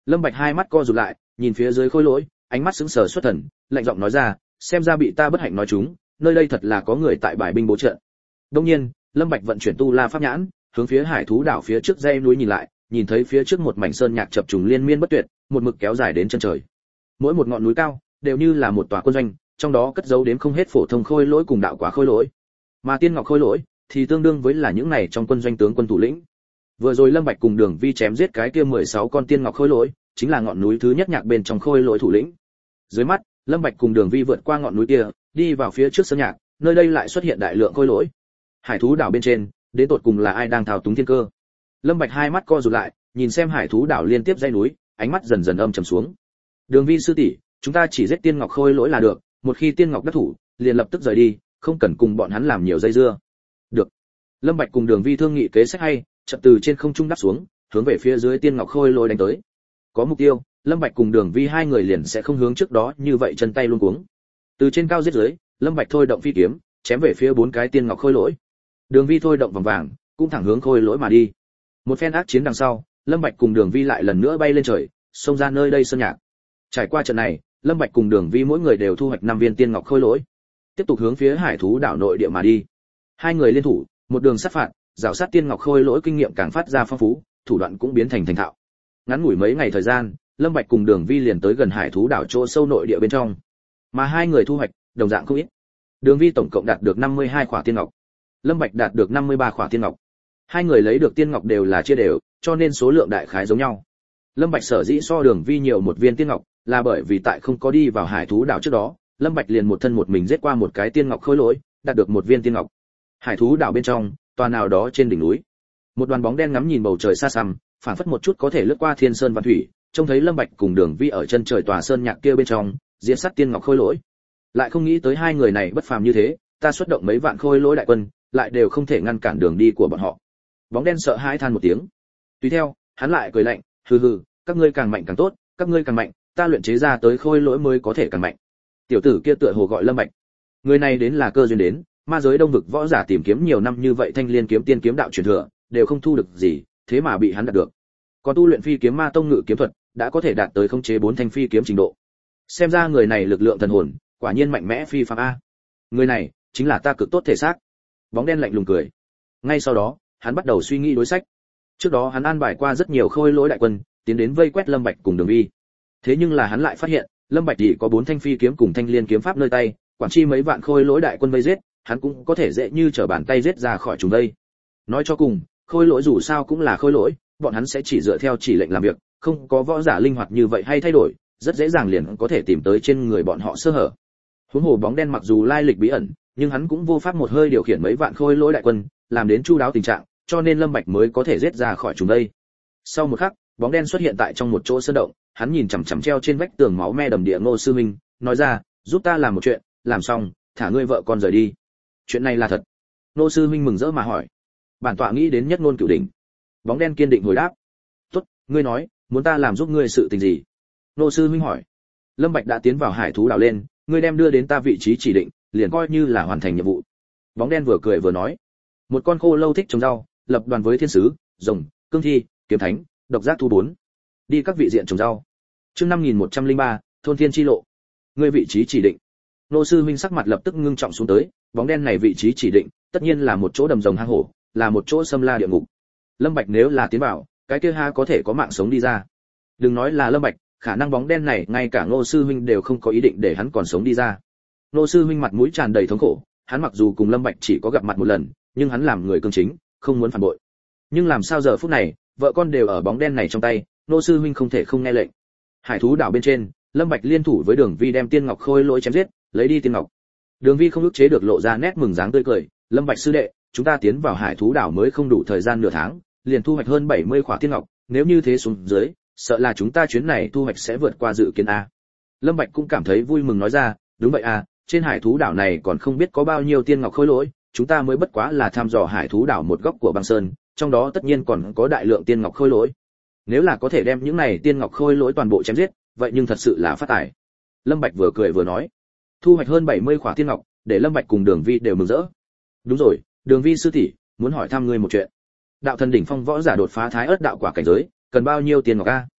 Lâm Bạch hai mắt co rụt lại, nhìn phía dưới khôi lỗi, ánh mắt sững sờ xuất thần, lạnh giọng nói ra, xem ra bị ta bất hạnh nói chúng, nơi đây thật là có người tại bài binh bố trận. Đương nhiên, Lâm Bạch vận chuyển tu la pháp nhãn, hướng phía hải thú đảo phía trước dãy núi nhìn lại, nhìn thấy phía trước một mảnh sơn nhạc chập trùng liên miên bất tuyệt, một mực kéo dài đến chân trời. Mỗi một ngọn núi cao đều như là một tòa quân doanh, trong đó cất giấu đến không hết phổ thông khôi lỗi cùng đạo quả khôi lỗi. Mà tiên ngọc khôi lỗi thì tương đương với là những này trong quân doanh tướng quân thủ lĩnh. Vừa rồi Lâm Bạch cùng Đường Vi chém giết cái kia mười sáu con tiên ngọc khôi lỗi, chính là ngọn núi thứ nhất nhạc bên trong khôi lỗi thủ lĩnh. Dưới mắt, Lâm Bạch cùng Đường Vi vượt qua ngọn núi kia, đi vào phía trước sơn nhạc, nơi đây lại xuất hiện đại lượng khôi lỗi. Hải thú đảo bên trên, đến tột cùng là ai đang thao túng thiên cơ? Lâm Bạch hai mắt co rụt lại, nhìn xem hải thú đảo liên tiếp dãy núi, ánh mắt dần dần âm trầm xuống. Đường Vi sư tỷ, chúng ta chỉ giết tiên ngọc khôi lỗi là được, một khi tiên ngọc đắc thủ, liền lập tức rời đi, không cần cùng bọn hắn làm nhiều dây dưa. Được. Lâm Bạch cùng Đường Vi thương nghị kế sách hay, chợt từ trên không trung đáp xuống, hướng về phía dưới tiên ngọc khôi lỗi đánh tới. Có mục tiêu, Lâm Bạch cùng Đường Vi hai người liền sẽ không hướng trước đó như vậy chân tay luống cuống. Từ trên cao giết dưới, Lâm Bạch thôi động phi kiếm, chém về phía bốn cái tiên ngọc khôi lỗi. Đường Vi thôi động vòng vàng, cũng thẳng hướng khôi lỗi mà đi. Một phen ác chiến đằng sau, Lâm Bạch cùng Đường Vi lại lần nữa bay lên trời, xông ra nơi đây sơn nhạc. Trải qua trận này, Lâm Bạch cùng Đường Vi mỗi người đều thu hoạch năm viên tiên ngọc khôi lỗi, tiếp tục hướng phía hải thú đảo nội địa mà đi. Hai người liên thủ, một đường sát phạt, rào sát tiên ngọc khôi lỗi kinh nghiệm càng phát ra phong phú, thủ đoạn cũng biến thành thành thạo. Ngắn ngủi mấy ngày thời gian, Lâm Bạch cùng Đường Vi liền tới gần hải thú đảo chỗ sâu nội địa bên trong. Mà hai người thu hoạch đồng dạng không ít. Đường Vi tổng cộng đạt được năm mươi hai khỏa tiên ngọc, Lâm Bạch đạt được năm mươi ba khỏa tiên ngọc. Hai người lấy được tiên ngọc đều là chia đều, cho nên số lượng đại khái giống nhau. Lâm Bạch sở dĩ so Đường Vi nhiều một viên tiên ngọc, là bởi vì tại không có đi vào hải thú đảo trước đó, Lâm Bạch liền một thân một mình giết qua một cái tiên ngọc khôi lỗi, đạt được một viên tiên ngọc. Hải thú đảo bên trong, tòa nào đó trên đỉnh núi, một đoàn bóng đen ngắm nhìn bầu trời xa xăm, phản phất một chút có thể lướt qua thiên sơn văn thủy, trông thấy Lâm Bạch cùng Đường Vi ở chân trời tòa sơn nhạc kia bên trong, diễn sát tiên ngọc khôi lỗi. Lại không nghĩ tới hai người này bất phàm như thế, ta xuất động mấy vạn khôi lỗi đại quân, lại đều không thể ngăn cản đường đi của bọn họ. Bóng đen sợ hãi than một tiếng. Tùy theo, hắn lại cười lạnh, hừ hừ, các ngươi càng mạnh càng tốt, các ngươi càng mạnh, ta luyện chế ra tới khôi lỗi mới có thể càng mạnh. Tiểu tử kia tựa hồ gọi Lâm Bạch. Người này đến là cơ duyên đến, ma giới đông vực võ giả tìm kiếm nhiều năm như vậy thanh liên kiếm tiên kiếm đạo truyền thừa, đều không thu được gì, thế mà bị hắn đạt được. Còn tu luyện phi kiếm ma tông ngự kiếm thuật, đã có thể đạt tới khống chế bốn thanh phi kiếm trình độ. Xem ra người này lực lượng thần hồn, quả nhiên mạnh mẽ phi phàm a. Người này chính là ta cực tốt thể xác. Bóng đen lạnh lùng cười. Ngay sau đó, hắn bắt đầu suy nghĩ đối sách. Trước đó hắn an bài qua rất nhiều khôi lỗi đại quân, tiến đến vây quét Lâm Bạch cùng Đường Vi. Thế nhưng là hắn lại phát hiện, Lâm Bạch chỉ có bốn thanh phi kiếm cùng thanh liên kiếm pháp nơi tay, quản chi mấy vạn khôi lỗi đại quân vây giết, hắn cũng có thể dễ như trở bàn tay giết ra khỏi chúng đây. Nói cho cùng, khôi lỗi dù sao cũng là khôi lỗi, bọn hắn sẽ chỉ dựa theo chỉ lệnh làm việc, không có võ giả linh hoạt như vậy hay thay đổi, rất dễ dàng liền có thể tìm tới trên người bọn họ sơ hở. Huống hồ bóng đen mặc dù lai lịch bí ẩn, nhưng hắn cũng vô pháp một hơi điều khiển mấy vạn khôi lỗi đại quân, làm đến chu đáo tình trạng, cho nên Lâm Bạch mới có thể giết ra khỏi chúng đây. Sau một khắc, bóng đen xuất hiện tại trong một chỗ sơn động, hắn nhìn chằm chằm treo trên vách tường máu me đầm địa Ngô Sư Minh, nói ra, giúp ta làm một chuyện, làm xong, thả ngươi vợ con rời đi. Chuyện này là thật. Ngô Sư Minh mừng rỡ mà hỏi. Bản tọa nghĩ đến nhất ngôn cửu đỉnh. Bóng đen kiên định hồi đáp. Tốt, ngươi nói, muốn ta làm giúp ngươi sự tình gì? Ngô Sư Minh hỏi. Lâm Bạch đã tiến vào hải thú đảo lên, ngươi đem đưa đến ta vị trí chỉ định, liền coi như là hoàn thành nhiệm vụ. Bóng đen vừa cười vừa nói. Một con khô lâu thích trồng rau, lập đoàn với thiên sứ, rồng, cương thi, kiếm thánh, độc giác thú bốn. Đi các vị diện trồng rau. Chương năm nghìn một trăm lẻ ba, thôn thiên chi lộ. Ngươi vị trí chỉ định. Nô sư huynh sắc mặt lập tức ngưng trọng xuống tới, bóng đen này vị trí chỉ định, tất nhiên là một chỗ đầm rồng hang hổ, là một chỗ xâm la địa ngục. Lâm Bạch nếu là tiến vào, cái kia ha có thể có mạng sống đi ra. Đừng nói là Lâm Bạch, khả năng bóng đen này ngay cả Ngô sư huynh đều không có ý định để hắn còn sống đi ra. Ngô sư huynh mặt mũi tràn đầy thống khổ, hắn mặc dù cùng Lâm Bạch chỉ có gặp mặt một lần, nhưng hắn làm người cương chính, không muốn phản bội. Nhưng làm sao giờ phút này, vợ con đều ở bóng đen này trong tay, Ngô sư huynh không thể không nghe lệnh. Hải thú đảo bên trên, Lâm Bạch liên thủ với Đường Vi đem tiên ngọc khôi lỗi chém giết, lấy đi tiên ngọc. Đường Vi không ức chế được lộ ra nét mừng dáng tươi cười, Lâm Bạch sư đệ, chúng ta tiến vào hải thú đảo mới không đủ thời gian nửa tháng, liền thu hoạch hơn bảy mươi khỏa tiên ngọc, nếu như thế xuống dưới, sợ là chúng ta chuyến này thu hoạch sẽ vượt qua dự kiến a. Lâm Bạch cũng cảm thấy vui mừng nói ra, đúng vậy a, trên hải thú đảo này còn không biết có bao nhiêu tiên ngọc khôi lỗi, chúng ta mới bất quá là thăm dò hải thú đảo một góc của băng sơn, trong đó tất nhiên còn có đại lượng tiên ngọc khôi lỗi. Nếu là có thể đem những này tiên ngọc khôi lỗi toàn bộ chém giết, vậy nhưng thật sự là phát tài. Lâm Bạch vừa cười vừa nói, thu hoạch hơn bảy mươi khỏa tiên ngọc, để Lâm Bạch cùng Đường Vi đều mừng rỡ. Đúng rồi, Đường Vi sư tỷ, muốn hỏi thăm ngươi một chuyện. Đạo thần đỉnh phong võ giả đột phá thái ớt đạo quả cảnh giới, cần bao nhiêu tiên ngọc a?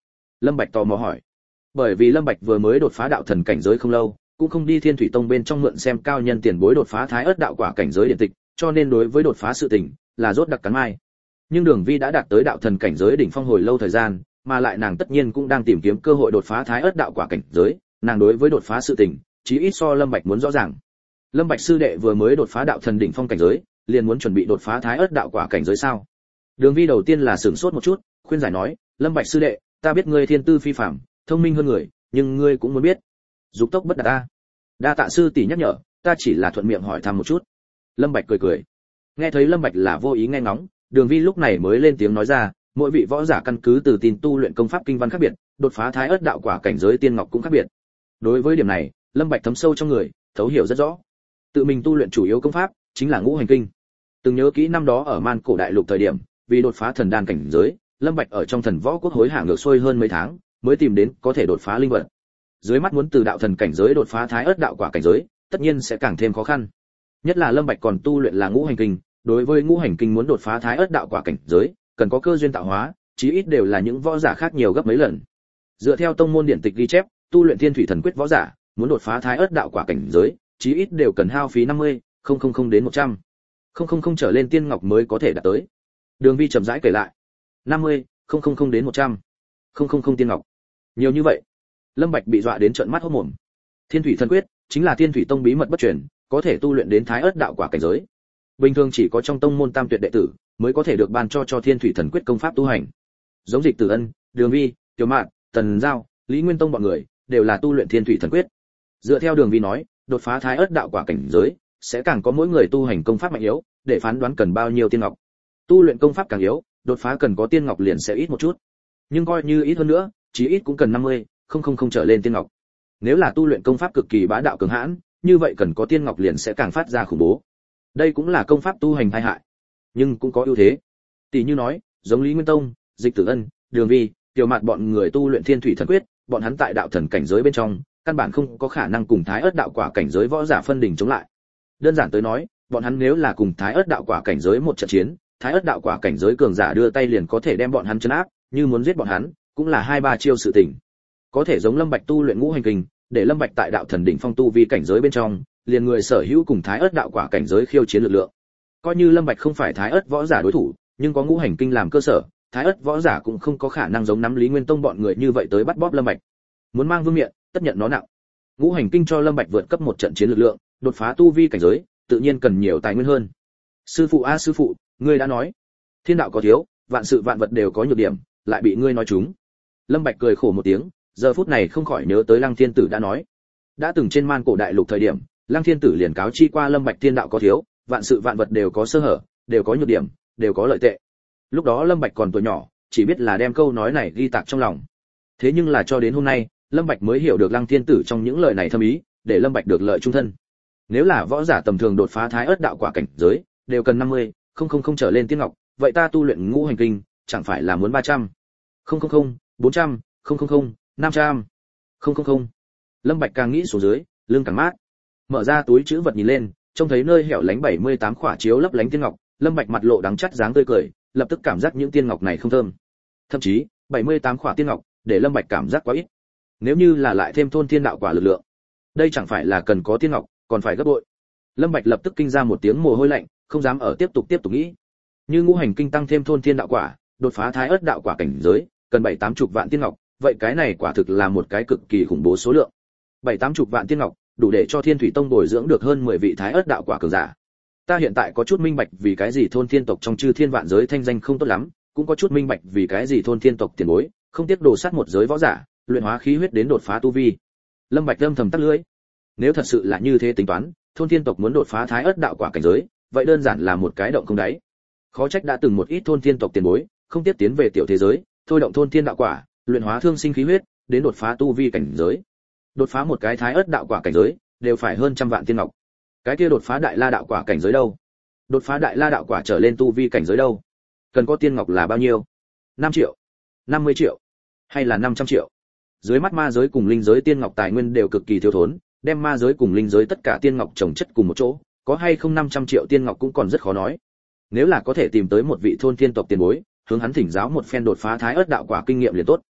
Lâm Bạch tò mò hỏi. Bởi vì Lâm Bạch vừa mới đột phá đạo thần cảnh giới không lâu, cũng không đi Thiên Thủy Tông bên trong mượn xem cao nhân tiền bối đột phá Thái Ức đạo quả cảnh giới điện tịch, cho nên đối với đột phá sự tình là rốt đặc cắn mai. Nhưng Đường Vi đã đạt tới đạo thần cảnh giới đỉnh phong hồi lâu thời gian, mà lại nàng tất nhiên cũng đang tìm kiếm cơ hội đột phá Thái Ức đạo quả cảnh giới, nàng đối với đột phá sự tình, chí ít so Lâm Bạch muốn rõ ràng. Lâm Bạch sư đệ vừa mới đột phá đạo thần đỉnh phong cảnh giới, liền muốn chuẩn bị đột phá Thái Ức đạo quả cảnh giới sao? Đường Vi đầu tiên là sửng sốt một chút, khuyên giải nói, Lâm Bạch sư đệ, ta biết ngươi thiên tư phi phàm, thông minh hơn người, nhưng ngươi cũng muốn biết, dục tốc bất đạt ta. Đa tạ sư tỷ nhắc nhở, ta chỉ là thuận miệng hỏi thăm một chút. Lâm Bạch cười cười. Nghe thấy Lâm Bạch là vô ý nghe ngóng, Đường Vi lúc này mới lên tiếng nói ra, mỗi vị võ giả căn cứ từ tin tu luyện công pháp kinh văn khác biệt, đột phá Thái Ức đạo quả cảnh giới tiên ngọc cũng khác biệt. Đối với điểm này, Lâm Bạch thấm sâu trong người, thấu hiểu rất rõ. Tự mình tu luyện chủ yếu công pháp chính là Ngũ Hành Kinh. Từng nhớ kỹ năm đó ở Man Cổ Đại Lục thời điểm, vì đột phá thần đan cảnh giới, Lâm Bạch ở trong thần võ quốc hối hả ngược xuôi hơn mấy tháng, mới tìm đến có thể đột phá linh vật. Dưới mắt muốn từ đạo thần cảnh giới đột phá Thái Ức đạo quả cảnh giới, tất nhiên sẽ càng thêm khó khăn. Nhất là Lâm Bạch còn tu luyện là Ngũ Hành Kinh, đối với Ngũ Hành Kinh muốn đột phá Thái Ức đạo quả cảnh giới, cần có cơ duyên tạo hóa, chí ít đều là những võ giả khác nhiều gấp mấy lần. Dựa theo tông môn điển tịch ghi chép, tu luyện Thiên Thủy Thần Quyết võ giả, muốn đột phá Thái Ức đạo quả cảnh giới, chí ít đều cần hao phí năm mươi, không không không đến một trăm. không không không trở lên tiên ngọc mới có thể đạt tới. Đường Vi chậm rãi kể lại. năm mươi, không không không đến một trăm. không không không tiên ngọc. Nhiều như vậy. Lâm Bạch bị dọa đến trợn mắt hốt mồm. Thiên Thủy Thần Quyết chính là Thiên Thủy Tông bí mật bất truyền, có thể tu luyện đến Thái Ức đạo quả cảnh giới. Bình thường chỉ có trong tông môn tam tuyệt đệ tử mới có thể được ban cho cho Thiên Thủy Thần Quyết công pháp tu hành. Giống Dịch Tử Ân, Đường Vi, Tiểu Mạn, Tần Giao, Lý Nguyên Tông bọn người đều là tu luyện Thiên Thủy Thần Quyết. Dựa theo Đường Vi nói, đột phá Thái Ức đạo quả cảnh giới sẽ càng có mỗi người tu hành công pháp mạnh yếu, để phán đoán cần bao nhiêu tiên ngọc. Tu luyện công pháp càng yếu, đột phá cần có tiên ngọc liền sẽ ít một chút. Nhưng coi như ít hơn nữa, chí ít cũng cần năm mươi, không không không trở lên tiên ngọc. Nếu là tu luyện công pháp cực kỳ bá đạo cường hãn, như vậy cần có tiên ngọc liền sẽ càng phát ra khủng bố. Đây cũng là công pháp tu hành tai hại, nhưng cũng có ưu thế. Tỷ như nói, giống Lý Nguyên Tông, Dịch Tử Ân, Đường Vi, Tiểu Mạt bọn người tu luyện Thiên Thủy Thần Quyết, bọn hắn tại đạo thần cảnh giới bên trong, căn bản không có khả năng cùng Thái Ức đạo quả cảnh giới võ giả phân đỉnh chống lại. Đơn giản tới nói, bọn hắn nếu là cùng Thái Ức đạo quả cảnh giới một trận chiến, Thái Ức đạo quả cảnh giới cường giả đưa tay liền có thể đem bọn hắn trấn áp, như muốn giết bọn hắn, cũng là hai ba chiêu sự tình. Có thể giống Lâm Bạch tu luyện Ngũ Hành Kinh, để Lâm Bạch tại đạo thần đỉnh phong tu vi cảnh giới bên trong, liền người sở hữu cùng Thái Ức đạo quả cảnh giới khiêu chiến lực lượng. Coi như Lâm Bạch không phải Thái Ức võ giả đối thủ, nhưng có Ngũ Hành Kinh làm cơ sở, Thái Ức võ giả cũng không có khả năng giống nắm Lý Nguyên Tông bọn người như vậy tới bắt bóp Lâm Bạch. Muốn mang vương miện, tất nhận nó nặng. Ngũ Hành Kinh cho Lâm Bạch vượt cấp một trận chiến lực lượng, đột phá tu vi cảnh giới, tự nhiên cần nhiều tài nguyên hơn. Sư phụ a sư phụ, ngươi đã nói, thiên đạo có thiếu, vạn sự vạn vật đều có nhược điểm, lại bị ngươi nói trúng. Lâm Bạch cười khổ một tiếng, giờ phút này không khỏi nhớ tới Lăng Thiên Tử đã nói, đã từng trên Man Cổ Đại Lục thời điểm, Lăng Thiên Tử liền cáo chi qua Lâm Bạch thiên đạo có thiếu, vạn sự vạn vật đều có sơ hở, đều có nhược điểm, đều có lợi tệ. Lúc đó Lâm Bạch còn tuổi nhỏ, chỉ biết là đem câu nói này ghi tạc trong lòng. Thế nhưng là cho đến hôm nay, Lâm Bạch mới hiểu được Lăng Thiên Tử trong những lời này thâm ý, để Lâm Bạch được lợi trung thân. Nếu là võ giả tầm thường đột phá Thái Ức đạo quả cảnh giới, đều cần năm mươi, không không không trở lên tiên ngọc, vậy ta tu luyện Ngũ Hành Kinh, chẳng phải là muốn ba trăm, không không không, bốn trăm, không không không, năm trăm, không không không. Lâm Bạch càng nghĩ xuống dưới, lưng càng mát. Mở ra túi trữ vật nhìn lên, trông thấy nơi hẻo lánh bảy mươi tám khỏa chiếu lấp lánh tiên ngọc, Lâm Bạch mặt lộ đắng chắt dáng tươi cười, lập tức cảm giác những tiên ngọc này không thơm. Thậm chí, bảy mươi tám khỏa tiên ngọc, để Lâm Bạch cảm giác quá ít. Nếu như là lại thêm thôn thiên đạo quả lực lượng, đây chẳng phải là cần có tiên ngọc, còn phải gấp bội. Lâm Bạch lập tức kinh ra một tiếng mồ hôi lạnh, không dám ở tiếp tục tiếp tục nghĩ. Như Ngũ Hành Kinh tăng thêm thôn thiên đạo quả, đột phá Thái Ức đạo quả cảnh giới, cần bảy tám chục vạn tiên ngọc, vậy cái này quả thực là một cái cực kỳ khủng bố số lượng. Bảy tám chục vạn tiên ngọc, đủ để cho Thiên Thủy Tông bồi dưỡng được hơn mười vị Thái Ức đạo quả cường giả. Ta hiện tại có chút minh bạch vì cái gì thôn thiên tộc trong chư thiên vạn giới thanh danh không tốt lắm, cũng có chút minh bạch vì cái gì thôn thiên tộc tiền bối, không tiếc đồ sát một giới võ giả, luyện hóa khí huyết đến đột phá tu vi. Lâm Bạch âm thầm tắt lưỡi. Nếu thật sự là như thế tính toán, thôn thiên tộc muốn đột phá Thái Ức đạo quả cảnh giới, vậy đơn giản là một cái động không đáy. Khó trách đã từng một ít thôn thiên tộc tiền bối, không tiếp tiến về tiểu thế giới, thôi động thôn thiên đạo quả, luyện hóa thương sinh khí huyết, đến đột phá tu vi cảnh giới. Đột phá một cái Thái Ức đạo quả cảnh giới, đều phải hơn trăm vạn tiên ngọc. Cái kia đột phá Đại La đạo quả cảnh giới đâu? Đột phá Đại La đạo quả trở lên tu vi cảnh giới đâu? Cần có tiên ngọc là bao nhiêu? năm triệu, năm mươi triệu, hay là năm trăm triệu? Dưới mắt ma giới cùng linh giới tiên ngọc tài nguyên đều cực kỳ thiếu thốn, đem ma giới cùng linh giới tất cả tiên ngọc chồng chất cùng một chỗ, có hay không năm trăm triệu tiên ngọc cũng còn rất khó nói. Nếu là có thể tìm tới một vị thôn thiên tộc tiền bối, hướng hắn thỉnh giáo một phen đột phá Thái Ức đạo quả kinh nghiệm liền tốt.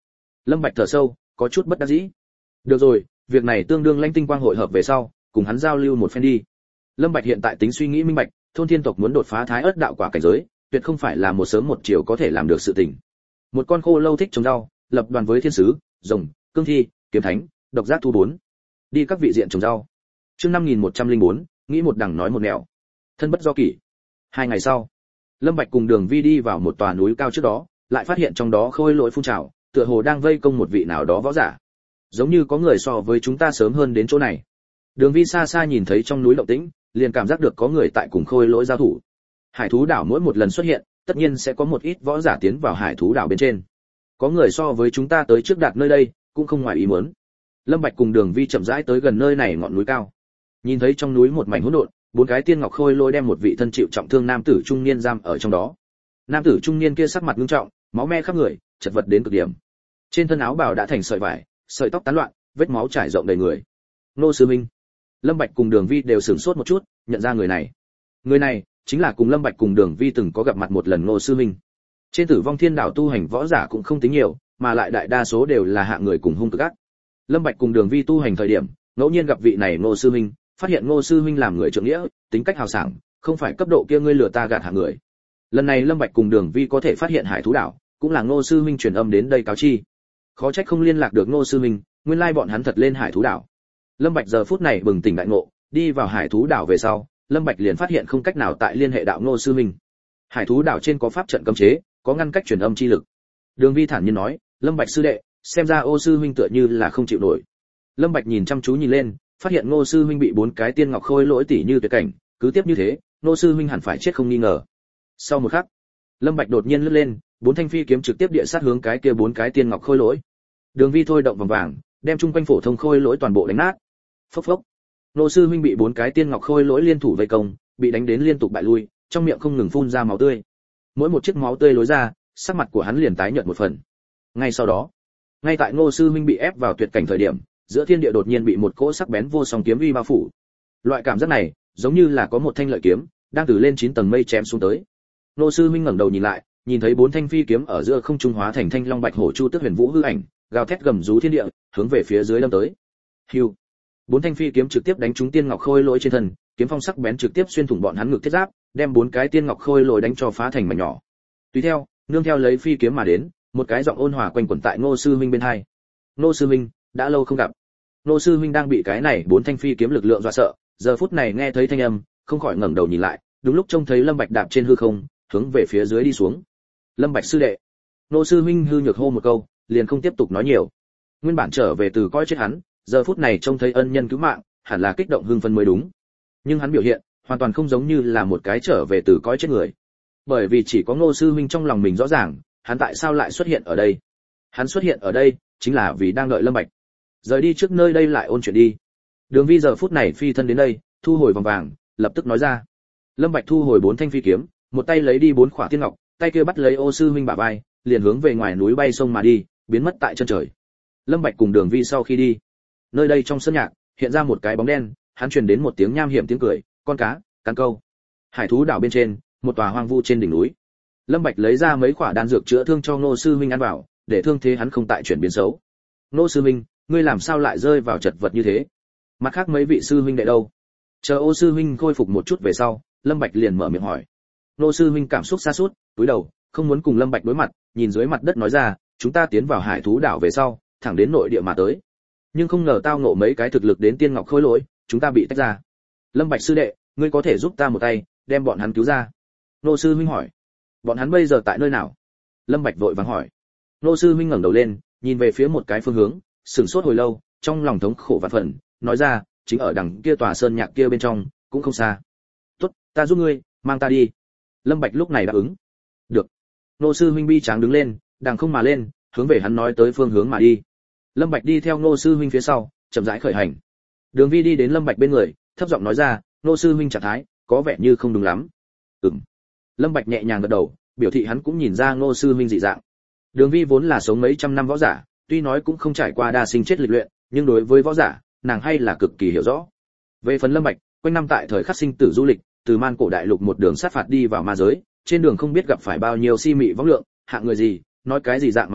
Lâm Bạch thở sâu, có chút bất đắc dĩ. Được rồi, việc này tương đương lãnh tinh quang hội hợp về sau, cùng hắn giao lưu một phen đi. Lâm Bạch hiện tại tính suy nghĩ minh bạch, thôn thiên tộc muốn đột phá thái ớt đạo quả cảnh giới, tuyệt không phải là một sớm một chiều có thể làm được sự tình. Một con khô lâu thích trồng rau, lập đoàn với thiên sứ, rồng, cương thi, kiếm thánh, độc giác thú bốn. Đi các vị diện trồng rau. Chương năm nghìn một trăm lẻ bốn, nghĩ một đằng nói một nẻo. Thân bất do kỷ. Hai ngày sau, Lâm Bạch cùng Đường Vi đi vào một tòa núi cao trước đó, lại phát hiện trong đó khôi lỗi phun trào, tựa hồ đang vây công một vị nào đó võ giả. Giống như có người so với chúng ta sớm hơn đến chỗ này. Đường Vi xa xa nhìn thấy trong núi động tĩnh, liền cảm giác được có người tại cùng khôi lỗi giao thủ. Hải thú đảo mỗi một lần xuất hiện, tất nhiên sẽ có một ít võ giả tiến vào hải thú đảo bên trên. Có người so với chúng ta tới trước đạt nơi đây, cũng không ngoài ý muốn. Lâm Bạch cùng Đường Vi chậm rãi tới gần nơi này ngọn núi cao. Nhìn thấy trong núi một mảnh hỗn độn, bốn cái tiên ngọc khôi lỗi đem một vị thân chịu trọng thương nam tử trung niên giam ở trong đó. Nam tử trung niên kia sắc mặt nghiêm trọng, máu me khắp người, chật vật đến cực điểm. Trên thân áo bào đã thành sợi vải, sợi tóc tán loạn, vết máu trải rộng đầy người. Ngô Sư Minh. Lâm Bạch cùng Đường Vi đều sửng sốt một chút, nhận ra người này. Người này chính là cùng Lâm Bạch cùng Đường Vi từng có gặp mặt một lần Ngô Sư Minh. Trên Tử Vong Thiên Đảo tu hành võ giả cũng không tính nhiều, mà lại đại đa số đều là hạng người cùng hung cực ác. Lâm Bạch cùng Đường Vi tu hành thời điểm, ngẫu nhiên gặp vị này Ngô Sư Minh, phát hiện Ngô Sư Minh làm người trượng nghĩa, tính cách hào sảng, không phải cấp độ kia ngươi lừa ta gạt hạng người. Lần này Lâm Bạch cùng Đường Vi có thể phát hiện Hải thú đảo, cũng là Ngô Sư Minh truyền âm đến đây cáo chi. Khó trách không liên lạc được Ngô Sư Minh, nguyên lai bọn hắn thật lên Hải thú đảo. Lâm Bạch giờ phút này bừng tỉnh đại ngộ, đi vào Hải thú đảo về sau, Lâm Bạch liền phát hiện không cách nào tại liên hệ đạo Ngô Sư Minh. Hải thú đảo trên có pháp trận cấm chế, có ngăn cách truyền âm chi lực. Đường Vi thản nhiên nói, Lâm Bạch sư đệ, xem ra Ô sư huynh tựa như là không chịu nổi. Lâm Bạch nhìn chăm chú nhìn lên, phát hiện Ngô sư huynh bị bốn cái tiên ngọc khôi lỗi tỉ như tuyệt cảnh, cứ tiếp như thế, Ngô sư huynh hẳn phải chết không nghi ngờ. Sau một khắc, Lâm Bạch đột nhiên lướt lên, bốn thanh phi kiếm trực tiếp địa sát hướng cái kia bốn cái tiên ngọc khôi lỗi. Đường Vi thôi động vòng vàng, đem chung quanh phổ thông khôi lỗi toàn bộ đánh nát. Phốc phốc. Ngô sư huynh bị bốn cái tiên ngọc khôi lỗi liên thủ vây công, bị đánh đến liên tục bại lui, trong miệng không ngừng phun ra máu tươi. Mỗi một chiếc máu tươi lối ra, sắc mặt của hắn liền tái nhợt một phần. Ngay sau đó, ngay tại Ngô sư huynh bị ép vào tuyệt cảnh thời điểm, giữa thiên địa đột nhiên bị một cỗ sắc bén vô song kiếm uy bao phủ. Loại cảm giác này, giống như là có một thanh lợi kiếm đang từ lên chín tầng mây chém xuống tới. Ngô sư huynh ngẩng đầu nhìn lại, nhìn thấy bốn thanh phi kiếm ở giữa không trung hóa thành thanh long bạch hổ chu tước huyền vũ hư ảnh, gào thét gầm rú thiên địa, hướng về phía dưới đâm tới. Hưu. Bốn thanh phi kiếm trực tiếp đánh trúng tiên ngọc khôi lỗi trên thân, kiếm phong sắc bén trực tiếp xuyên thủng bọn hắn ngực thiết giáp, đem bốn cái tiên ngọc khôi lỗi đánh cho phá thành mảnh nhỏ. Tùy theo, nương theo lấy phi kiếm mà đến, một cái giọng ôn hòa quanh quẩn tại Ngô sư huynh bên hai. Ngô sư huynh, đã lâu không gặp. Ngô sư huynh đang bị cái này bốn thanh phi kiếm lực lượng dọa sợ, giờ phút này nghe thấy thanh âm, không khỏi ngẩng đầu nhìn lại, đúng lúc trông thấy Lâm Bạch đạp trên hư không, hướng về phía dưới đi xuống. Lâm Bạch sư đệ. Ngô sư huynh hư nhược hô một câu, liền không tiếp tục nói nhiều. Nguyên bản trở về từ coi chết hắn, giờ phút này trông thấy ân nhân cứu mạng, hẳn là kích động hưng phấn mới đúng. Nhưng hắn biểu hiện, hoàn toàn không giống như là một cái trở về từ coi chết người. Bởi vì chỉ có Ngô sư huynh trong lòng mình rõ ràng, hắn tại sao lại xuất hiện ở đây. Hắn xuất hiện ở đây, chính là vì đang đợi Lâm Bạch. Rời đi trước nơi đây lại ôn chuyện đi. Đường Vi giờ phút này phi thân đến đây, thu hồi vòng vàng, lập tức nói ra. Lâm Bạch thu hồi bốn thanh phi kiếm, một tay lấy đi bốn khỏa tiên ngọc, tay kia bắt lấy Ô sư huynh bả vai, liền hướng về ngoài núi bay sông mà đi, biến mất tại chân trời. Lâm Bạch cùng Đường Vi sau khi đi, nơi đây trong sân nhạc hiện ra một cái bóng đen, hắn truyền đến một tiếng nham hiểm tiếng cười, con cá, cắn câu. Hải thú đảo bên trên, một tòa hoang vu trên đỉnh núi. Lâm Bạch lấy ra mấy quả đan dược chữa thương cho Ngô sư huynh ăn vào, để thương thế hắn không tại chuyển biến xấu. Ngô sư huynh, ngươi làm sao lại rơi vào chật vật như thế? Mặt khác mấy vị sư huynh đệ đâu? Chờ Ô sư huynh khôi phục một chút về sau, Lâm Bạch liền mở miệng hỏi. Ngô sư huynh cảm xúc sa sút, cúi đầu, không muốn cùng Lâm Bạch đối mặt, nhìn dưới mặt đất nói ra, chúng ta tiến vào hải thú đảo về sau, thẳng đến nội địa mà tới. Nhưng không ngờ tao ngộ mấy cái thực lực đến tiên ngọc khôi lỗi, chúng ta bị tách ra. Lâm Bạch sư đệ, ngươi có thể giúp ta một tay, đem bọn hắn cứu ra. Ngô sư huynh hỏi. Bọn hắn bây giờ tại nơi nào? Lâm Bạch vội vàng hỏi. Ngô sư huynh ngẩng đầu lên, nhìn về phía một cái phương hướng, sửng sốt hồi lâu, trong lòng thống khổ vạn phần, nói ra, chính ở đằng kia tòa sơn nhạc kia bên trong, cũng không xa. Tốt, ta giúp ngươi, mang ta đi. Lâm Bạch lúc này đáp ứng. Được. Ngô sư huynh bi tráng đứng lên, đằng không mà lên, hướng về hắn nói tới phương hướng mà đi. Lâm Bạch đi theo Ngô sư huynh phía sau, chậm rãi khởi hành. Đường Vi đi đến Lâm Bạch bên người, thấp giọng nói ra, Ngô sư huynh trạng thái có vẻ như không đúng lắm. Ừm. Lâm Bạch nhẹ nhàng gật đầu, biểu thị hắn cũng nhìn ra Ngô sư huynh dị dạng. Đường Vi vốn là sống mấy trăm năm võ giả, tuy nói cũng không trải qua đa sinh chết lịch luyện, nhưng đối với võ giả, nàng hay là cực kỳ hiểu rõ. Về phần Lâm Bạch, quanh năm tại thời khắc sinh tử du lịch, từ Man Cổ đại lục một đường sát phạt đi vào ma giới, trên đường không biết gặp phải bao nhiêu si mị võng lượng, hạng người gì, nói cái gì dạng mà nói,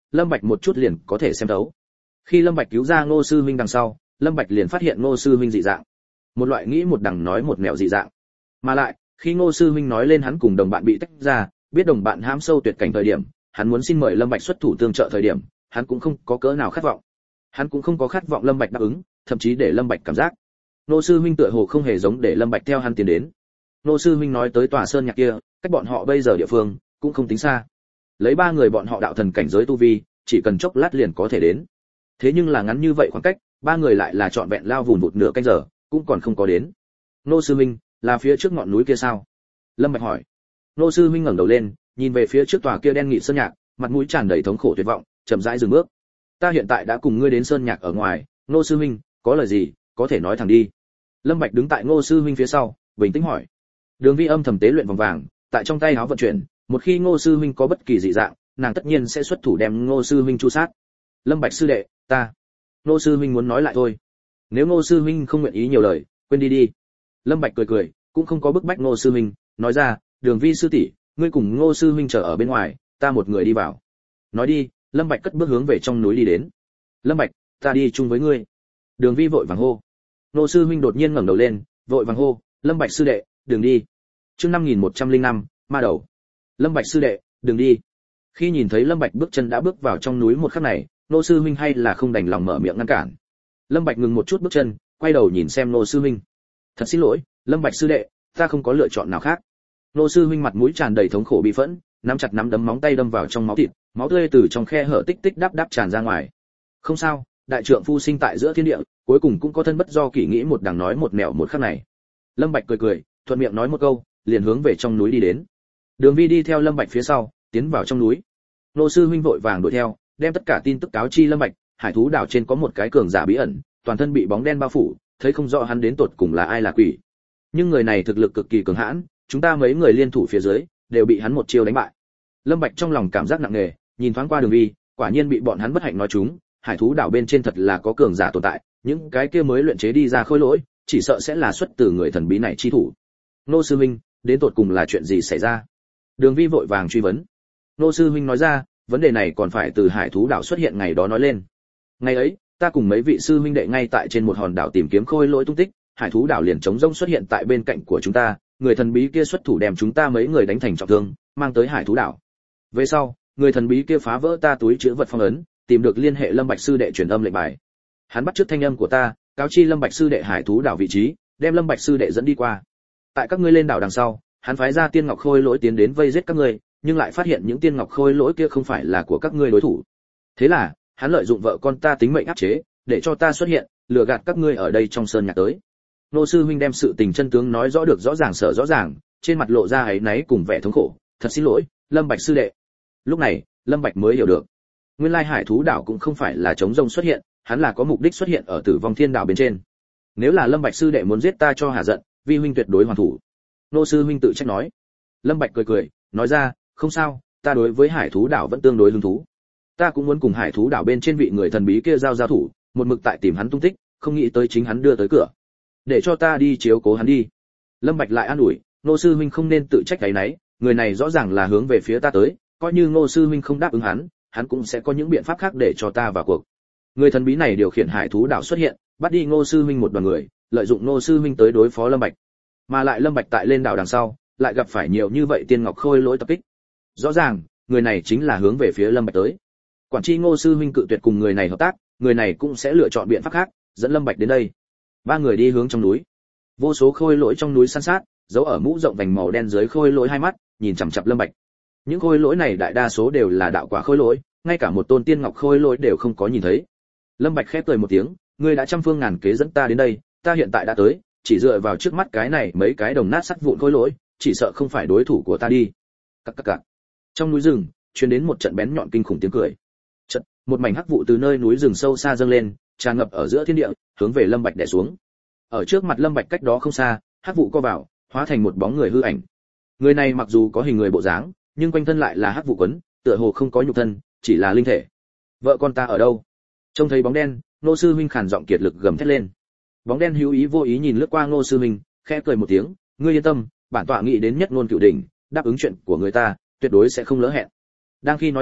Lâm Bạch một chút liền có thể xem thấu. Khi Lâm Bạch cứu ra Ngô sư huynh đằng sau, Lâm Bạch liền phát hiện Ngô sư huynh dị dạng. Một loại nghĩ một đằng nói một nẻo dị dạng. Mà lại, khi Ngô sư huynh nói lên hắn cùng đồng bạn bị tách ra, biết đồng bạn hãm sâu tuyệt cảnh thời điểm, hắn muốn xin mời Lâm Bạch xuất thủ tương trợ thời điểm, hắn cũng không có cỡ nào khát vọng. Hắn cũng không có khát vọng Lâm Bạch đáp ứng, thậm chí để Lâm Bạch cảm giác. Ngô sư huynh tựa hồ không hề giống để Lâm Bạch theo hắn tiến đến. Ngô sư huynh nói tới tòa sơn nhạc kia, cách bọn họ bây giờ địa phương cũng không tính xa. Lấy ba người bọn họ đạo thần cảnh giới tu vi, chỉ cần chốc lát liền có thể đến. Thế nhưng là ngắn như vậy khoảng cách, ba người lại là trọn vẹn lao vùn vụt nửa canh giờ, cũng còn không có đến. Ngô sư huynh, là phía trước ngọn núi kia sao? Lâm Bạch hỏi. Ngô sư huynh ngẩng đầu lên, nhìn về phía trước tòa kia đen nghị sơn nhạc, mặt mũi tràn đầy thống khổ tuyệt vọng, chậm rãi dừng bước. Ta hiện tại đã cùng ngươi đến sơn nhạc ở ngoài, Ngô sư huynh, có lời gì, có thể nói thẳng đi. Lâm Bạch đứng tại Ngô sư huynh phía sau, bình tĩnh hỏi. Đường Vi âm thầm tế luyện vòng vàng, tại trong tay áo vận chuyển, một khi Ngô sư huynh có bất kỳ dị dạng, nàng tất nhiên sẽ xuất thủ đem Ngô sư huynh chu sát. Lâm Bạch sư đệ, ta. Ngô sư huynh muốn nói lại thôi. Nếu Ngô sư huynh không nguyện ý nhiều lời, quên đi đi. Lâm Bạch cười cười, cũng không có bức bách Ngô sư huynh, nói ra, Đường Vi sư tỷ, ngươi cùng Ngô sư huynh chờ ở bên ngoài, ta một người đi vào. Nói đi, Lâm Bạch cất bước hướng về trong núi đi đến. Lâm Bạch, ta đi chung với ngươi. Đường Vi vội vàng hô. Ngô sư huynh đột nhiên ngẩng đầu lên, vội vàng hô, Lâm Bạch sư đệ, đừng đi. Chương năm nghìn một trăm lẻ năm, ma đầu. Lâm Bạch sư đệ, đừng đi. Khi nhìn thấy Lâm Bạch bước chân đã bước vào trong núi một khắc này, Ngô sư huynh hay là không đành lòng mở miệng ngăn cản. Lâm Bạch ngừng một chút bước chân, quay đầu nhìn xem Ngô sư huynh. Thật xin lỗi, Lâm Bạch sư đệ, ta không có lựa chọn nào khác. Ngô sư huynh mặt mũi tràn đầy thống khổ bi phẫn, nắm chặt nắm đấm móng tay đâm vào trong máu thịt, máu tươi từ trong khe hở tích tích đáp đáp tràn ra ngoài. Không sao, đại trượng phu sinh tại giữa thiên địa, cuối cùng cũng có thân bất do kỷ nghĩ một đằng nói một mẹo một khắc này. Lâm Bạch cười cười, thuận miệng nói một câu, liền hướng về trong núi đi đến. Đường Vi đi theo Lâm Bạch phía sau, tiến vào trong núi. Ngô sư huynh vội vàng đuổi theo, đem tất cả tin tức cáo chi Lâm Bạch, hải thú đảo trên có một cái cường giả bí ẩn, toàn thân bị bóng đen bao phủ, thấy không rõ hắn đến tột cùng là ai là quỷ. Nhưng người này thực lực cực kỳ cường hãn, chúng ta mấy người liên thủ phía dưới, đều bị hắn một chiêu đánh bại. Lâm Bạch trong lòng cảm giác nặng nề, nhìn thoáng qua Đường Vi, quả nhiên bị bọn hắn bất hạnh nói trúng, hải thú đảo bên trên thật là có cường giả tồn tại, những cái kia mới luyện chế đi ra khôi lỗi, chỉ sợ sẽ là xuất từ người thần bí này chi thủ. Ngô sư huynh, đến tột cùng là chuyện gì xảy ra? Đường Vi vội vàng truy vấn. Ngô sư huynh nói ra, vấn đề này còn phải từ hải thú đảo xuất hiện ngày đó nói lên. Ngày ấy, ta cùng mấy vị sư huynh đệ ngay tại trên một hòn đảo tìm kiếm khôi lỗi tung tích, hải thú đảo liền trống rỗng xuất hiện tại bên cạnh của chúng ta, người thần bí kia xuất thủ đem chúng ta mấy người đánh thành trọng thương, mang tới hải thú đảo. Về sau, người thần bí kia phá vỡ ta túi trữ vật phong ấn, tìm được liên hệ Lâm Bạch sư đệ truyền âm lệnh bài. Hắn bắt trước thanh âm của ta, cáo chi Lâm Bạch sư đệ hải thú đảo vị trí, đem Lâm Bạch sư đệ dẫn đi qua. Tại các ngươi lên đảo đằng sau, hắn phái ra tiên ngọc khôi lỗi tiến đến vây giết các ngươi, nhưng lại phát hiện những tiên ngọc khôi lỗi kia không phải là của các ngươi đối thủ. Thế là, hắn lợi dụng vợ con ta tính mệnh áp chế, để cho ta xuất hiện, lừa gạt các ngươi ở đây trong sơn nhạc tới. Nô sư huynh đem sự tình chân tướng nói rõ được rõ ràng sở rõ ràng, trên mặt lộ ra áy náy cùng vẻ thống khổ, thật xin lỗi, Lâm Bạch sư đệ. Lúc này, Lâm Bạch mới hiểu được, nguyên lai hải thú đảo cũng không phải là chống rông xuất hiện, hắn là có mục đích xuất hiện ở Tử Vong Thiên đảo bên trên. Nếu là Lâm Bạch sư đệ muốn giết ta cho hả giận, vi huynh tuyệt đối hoàn thủ. Nô sư huynh tự trách nói. Lâm Bạch cười cười, nói ra, không sao, ta đối với hải thú đảo vẫn tương đối hứng thú. Ta cũng muốn cùng hải thú đảo bên trên vị người thần bí kia giao giao thủ, một mực tại tìm hắn tung tích, không nghĩ tới chính hắn đưa tới cửa. Để cho ta đi chiếu cố hắn đi. Lâm Bạch lại an ủi, Ngô sư huynh không nên tự trách cái nấy, người này rõ ràng là hướng về phía ta tới, coi như Ngô sư huynh không đáp ứng hắn, hắn cũng sẽ có những biện pháp khác để cho ta vào cuộc. Người thần bí này điều khiển hải thú đảo xuất hiện, bắt đi Ngô sư huynh một đoàn người, lợi dụng Ngô sư huynh tới đối phó Lâm Bạch. Mà lại Lâm Bạch tại lên đảo đằng sau, lại gặp phải nhiều như vậy tiên ngọc khôi lỗi tập kích. Rõ ràng, người này chính là hướng về phía Lâm Bạch tới. Quản tri Ngô sư huynh cự tuyệt cùng người này hợp tác, người này cũng sẽ lựa chọn biện pháp khác, dẫn Lâm Bạch đến đây. Ba người đi hướng trong núi. Vô số khôi lỗi trong núi san sát, giấu ở mũ rộng vành màu đen dưới khôi lỗi hai mắt, nhìn chằm chằm Lâm Bạch. Những khôi lỗi này đại đa số đều là đạo quả khôi lỗi, ngay cả một tôn tiên ngọc khôi lỗi đều không có nhìn thấy. Lâm Bạch khép cười một tiếng, ngươi đã trăm phương ngàn kế dẫn ta đến đây, ta hiện tại đã tới, chỉ dựa vào trước mắt cái này mấy cái đồng nát sắt vụn khôi lỗi, chỉ sợ không phải đối thủ của ta đi. Cặc cặc cặc. Trong núi rừng, truyền đến một trận bén nhọn kinh khủng tiếng cười. Trận, một mảnh hắc vụ từ nơi núi rừng sâu xa dâng lên, tràn ngập ở giữa thiên địa, hướng về Lâm Bạch đè xuống. Ở trước mặt Lâm Bạch cách đó không xa, hắc vụ co vào, hóa thành một bóng người hư ảnh. Người này mặc dù có hình người bộ dáng, nhưng quanh thân lại là hắc vụ quấn, tựa hồ không có nhục thân, chỉ là linh thể. Vợ con ta ở đâu? Trông thấy bóng đen, Ngô sư huynh khàn giọng kiệt lực gầm thét lên. Bóng đen hữu ý vô ý nhìn lướt qua Ngô sư huynh, khẽ cười một tiếng, ngươi yên tâm, bản tọa nghĩ đến nhất ngôn cửu đỉnh, đáp ứng chuyện của người ta, tuyệt đối sẽ không lỡ hẹn. Đang khi nói chuyện,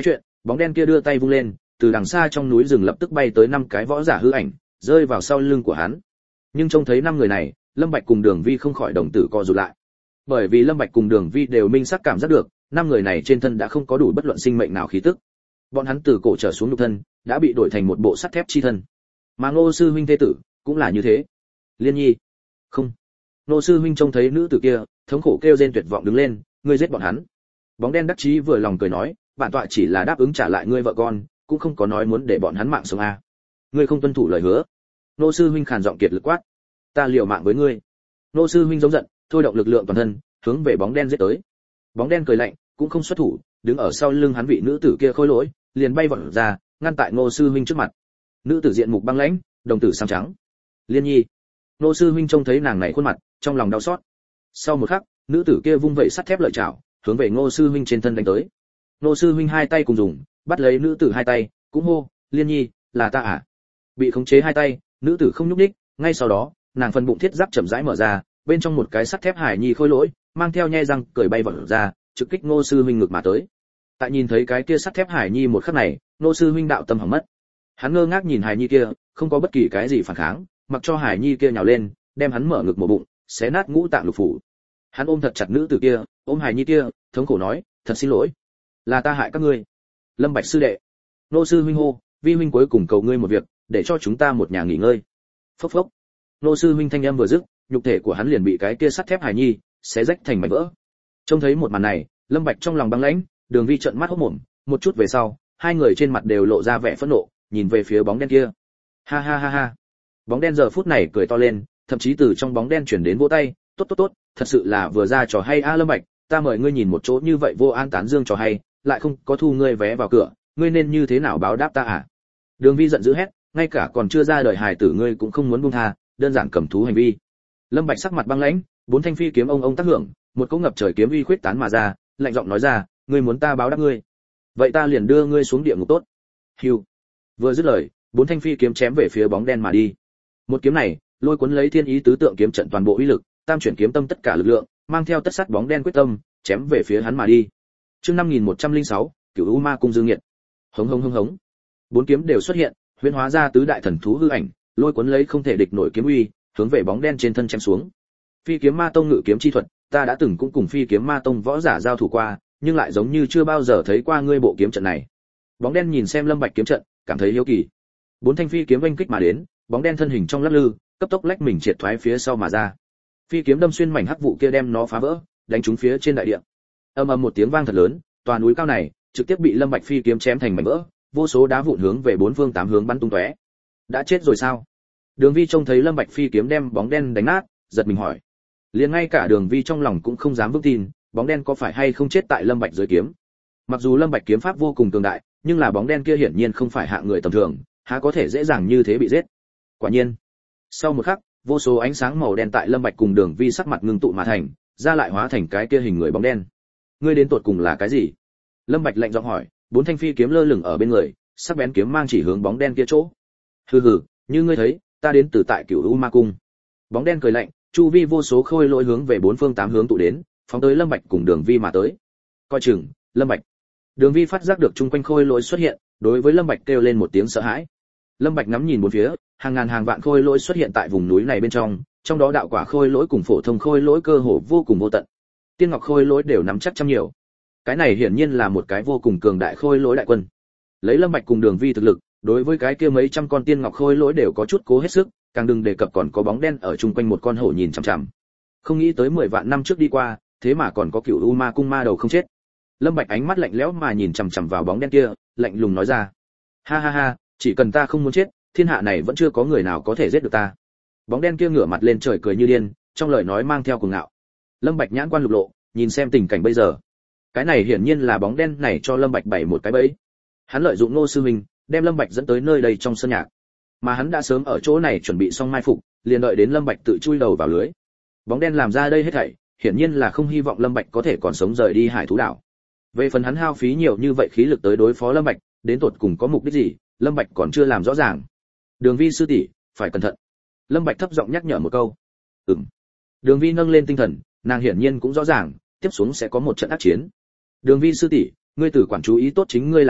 Bóng đen kia đưa tay vung lên, từ đằng xa trong núi rừng lập tức bay tới năm cái võ giả hư ảnh, rơi vào sau lưng của hắn. Nhưng trông thấy năm người này, Lâm Bạch cùng Đường Vi không khỏi đồng tử co rụt lại. Bởi vì Lâm Bạch cùng Đường Vi đều minh xác cảm giác được, năm người này trên thân đã không có đủ bất luận sinh mệnh nào khí tức. Bọn hắn từ cổ trở xuống nhục thân, đã bị đổi thành một bộ sắt thép chi thân. Mà Ngô sư huynh thế tử cũng là như thế. Liên Nhi, không. Ngô sư huynh trông thấy nữ tử kia, thống khổ kêu rên tuyệt vọng đứng lên, ngươi giết bọn hắn. Bóng đen đắc chí vừa lòng cười nói, bản tọa chỉ là đáp ứng trả lại ngươi vợ con, cũng không có nói muốn để bọn hắn mạng sống a. Ngươi không tuân thủ lời hứa. Ngô sư huynh khàn giọng kiệt lực quát, ta liều mạng với ngươi. Ngô sư huynh giống giận, thôi động lực lượng toàn thân, hướng về bóng đen giết tới. Bóng đen cười lạnh, cũng không xuất thủ, đứng ở sau lưng hắn vị nữ tử kia khôi lỗi, liền bay vọt ra, ngăn tại Ngô sư huynh trước mặt. Nữ tử diện mục băng lãnh, đồng tử xám trắng. Liên Nhi. Ngô sư huynh trông thấy nàng này khuôn mặt, trong lòng đau xót. Sau một khắc, nữ tử kia vung vẩy sắt thép lợi chảo, hướng về Ngô sư huynh trên thân đánh tới. Ngô sư huynh hai tay cùng dùng, bắt lấy nữ tử hai tay, cũng hô, Liên Nhi, là ta à? Bị khống chế hai tay, nữ tử không nhúc nhích, ngay sau đó, nàng phần bụng thiết giáp chậm rãi mở ra, bên trong một cái sắt thép hải nhi khôi lỗi, mang theo nhe răng cười bay vọt ra, trực kích Ngô sư huynh ngực mà tới. Tại nhìn thấy cái kia sắt thép hải nhi một khắc này, Ngô sư huynh đạo tâm hỏng mất. Hắn ngơ ngác nhìn hải nhi kia, không có bất kỳ cái gì phản kháng, mặc cho hải nhi kia nhào lên, đem hắn mở ngực một bụng, xé nát ngũ tạng lục phủ. Hắn ôm thật chặt nữ tử kia, ôm hải nhi kia, thống khổ nói, thật xin lỗi, là ta hại các ngươi. Lâm Bạch sư đệ. Ngô sư huynh hô, vi huynh cuối cùng cầu ngươi một việc, để cho chúng ta một nhà nghỉ ngơi. Phốc phốc. Ngô sư huynh thanh âm vừa dứt, nhục thể của hắn liền bị cái kia sắt thép hải nhi xé rách thành mảnh vỡ. Trông thấy một màn này, Lâm Bạch trong lòng băng lãnh, Đường Vi trợn mắt hốt mồm, một chút về sau, hai người trên mặt đều lộ ra vẻ phẫn nộ, nhìn về phía bóng đen kia. Ha ha ha ha. Bóng đen giờ phút này cười to lên, thậm chí từ trong bóng đen chuyển đến vỗ tay, tốt tốt tốt, thật sự là vừa ra trò hay a Lâm Bạch, ta mời ngươi nhìn một chỗ như vậy vô an tán dương trò hay, lại không có thu ngươi vé vào cửa, ngươi nên như thế nào báo đáp ta à? Đường Vi giận dữ hét, ngay cả còn chưa ra đời hài tử ngươi cũng không muốn buông tha, đơn giản cầm thú hành vi. Lâm Bạch sắc mặt băng lãnh, bốn thanh phi kiếm ông ông tác hưởng, một cỗ ngập trời kiếm uy khuyết tán mà ra, lạnh giọng nói ra, ngươi muốn ta báo đáp ngươi, vậy ta liền đưa ngươi xuống địa ngục tốt. Hưu. Vừa dứt lời, bốn thanh phi kiếm chém về phía bóng đen mà đi. Một kiếm này, lôi cuốn lấy thiên ý tứ tượng kiếm trận toàn bộ uy lực, tam chuyển kiếm tâm tất cả lực lượng, mang theo tất sát bóng đen quyết tâm, chém về phía hắn mà đi. Chương năm nghìn một trăm lẻ sáu, Cửu U Ma cung dương nghiệt. Hống hống hống hống. Bốn kiếm đều xuất hiện, huyễn hóa ra tứ đại thần thú hư ảnh, lôi cuốn lấy không thể địch nổi kiếm uy, hướng về bóng đen trên thân chém xuống. Phi kiếm ma tông ngự kiếm chi thuật, ta đã từng cũng cùng phi kiếm ma tông võ giả giao thủ qua, nhưng lại giống như chưa bao giờ thấy qua ngươi bộ kiếm trận này. Bóng đen nhìn xem Lâm Bạch kiếm trận, cảm thấy hiếu kỳ. Bốn thanh phi kiếm vênh kích mà đến, bóng đen thân hình trong lắc lư, cấp tốc lách mình triệt thoái phía sau mà ra. Phi kiếm đâm xuyên mảnh hắc vụ kia đem nó phá vỡ, đánh trúng phía trên đại địa. Ầm ầm một tiếng vang thật lớn, toàn núi cao này trực tiếp bị Lâm Bạch phi kiếm chém thành mảnh vỡ, vô số đá vụn hướng về bốn phương tám hướng bắn tung tóe. Đã chết rồi sao? Đường Vi trông thấy Lâm Bạch phi kiếm đem bóng đen đánh nát, giật mình hỏi. Liền ngay cả Đường Vi trong lòng cũng không dám vững tin, bóng đen có phải hay không chết tại Lâm Bạch dưới kiếm. Mặc dù Lâm Bạch kiếm pháp vô cùng cường đại, nhưng là bóng đen kia hiển nhiên không phải hạng người tầm thường, há có thể dễ dàng như thế bị giết. Quả nhiên, sau một khắc, vô số ánh sáng màu đen tại Lâm Bạch cùng Đường Vi sắc mặt ngưng tụ mà thành, ra lại hóa thành cái kia hình người bóng đen. Ngươi đến tột cùng là cái gì? Lâm Bạch lạnh giọng hỏi, bốn thanh phi kiếm lơ lửng ở bên người, sắc bén kiếm mang chỉ hướng bóng đen kia chỗ. Hừ hừ, như ngươi thấy, ta đến từ tại Cửu U Ma cung. Bóng đen cười lạnh, chu vi vô số khôi lỗi hướng về bốn phương tám hướng tụ đến, phóng tới Lâm Bạch cùng Đường Vi mà tới. Coi chừng, Lâm Bạch. Đường Vi phát giác được chung quanh khôi lỗi xuất hiện, đối với Lâm Bạch kêu lên một tiếng sợ hãi. Lâm Bạch ngắm nhìn bốn phía, hàng ngàn hàng vạn khôi lỗi xuất hiện tại vùng núi này bên trong, trong đó đạo quả khôi lỗi cùng phổ thông khôi lỗi cơ hồ vô cùng vô tận. Tiên ngọc khôi lỗi đều nắm chắc trăm nhiều. Cái này hiển nhiên là một cái vô cùng cường đại khôi lỗi đại quân. Lấy Lâm Bạch cùng Đường Vi thực lực, đối với cái kia mấy trăm con tiên ngọc khôi lỗi đều có chút cố hết sức, càng đừng đề cập còn có bóng đen ở chung quanh một con hổ nhìn chằm chằm. Không nghĩ tới mười vạn năm trước đi qua, thế mà còn có Cửu U Ma cung ma đầu không chết. Lâm Bạch ánh mắt lạnh lẽo mà nhìn chằm chằm vào bóng đen kia, lạnh lùng nói ra: "Ha ha ha, chỉ cần ta không muốn chết, thiên hạ này vẫn chưa có người nào có thể giết được ta." Bóng đen kia ngửa mặt lên trời cười như điên, trong lời nói mang theo cuồng ngạo. Lâm Bạch nhãn quan lục lộ, nhìn xem tình cảnh bây giờ. Cái này hiển nhiên là bóng đen này cho Lâm Bạch bày một cái bẫy. Hắn lợi dụng Ngô sư huynh, đem Lâm Bạch dẫn tới nơi đây trong sân nhạc. Mà hắn đã sớm ở chỗ này chuẩn bị xong mai phục, liền đợi đến Lâm Bạch tự chui đầu vào lưới. Bóng đen làm ra đây hết thảy, hiển nhiên là không hy vọng Lâm Bạch có thể còn sống rời đi Hải Thú đảo. Về phần hắn hao phí nhiều như vậy khí lực tới đối phó Lâm Bạch, đến tột cùng có mục đích gì, Lâm Bạch còn chưa làm rõ ràng. Đường Vi sư tỷ, phải cẩn thận. Lâm Bạch thấp giọng nhắc nhở một câu. Ừm. Đường Vi nâng lên tinh thần, nàng hiển nhiên cũng rõ ràng, tiếp xuống sẽ có một trận ác chiến. Đường Vi sư tỷ, ngươi tử quản chú ý tốt chính ngươi là được,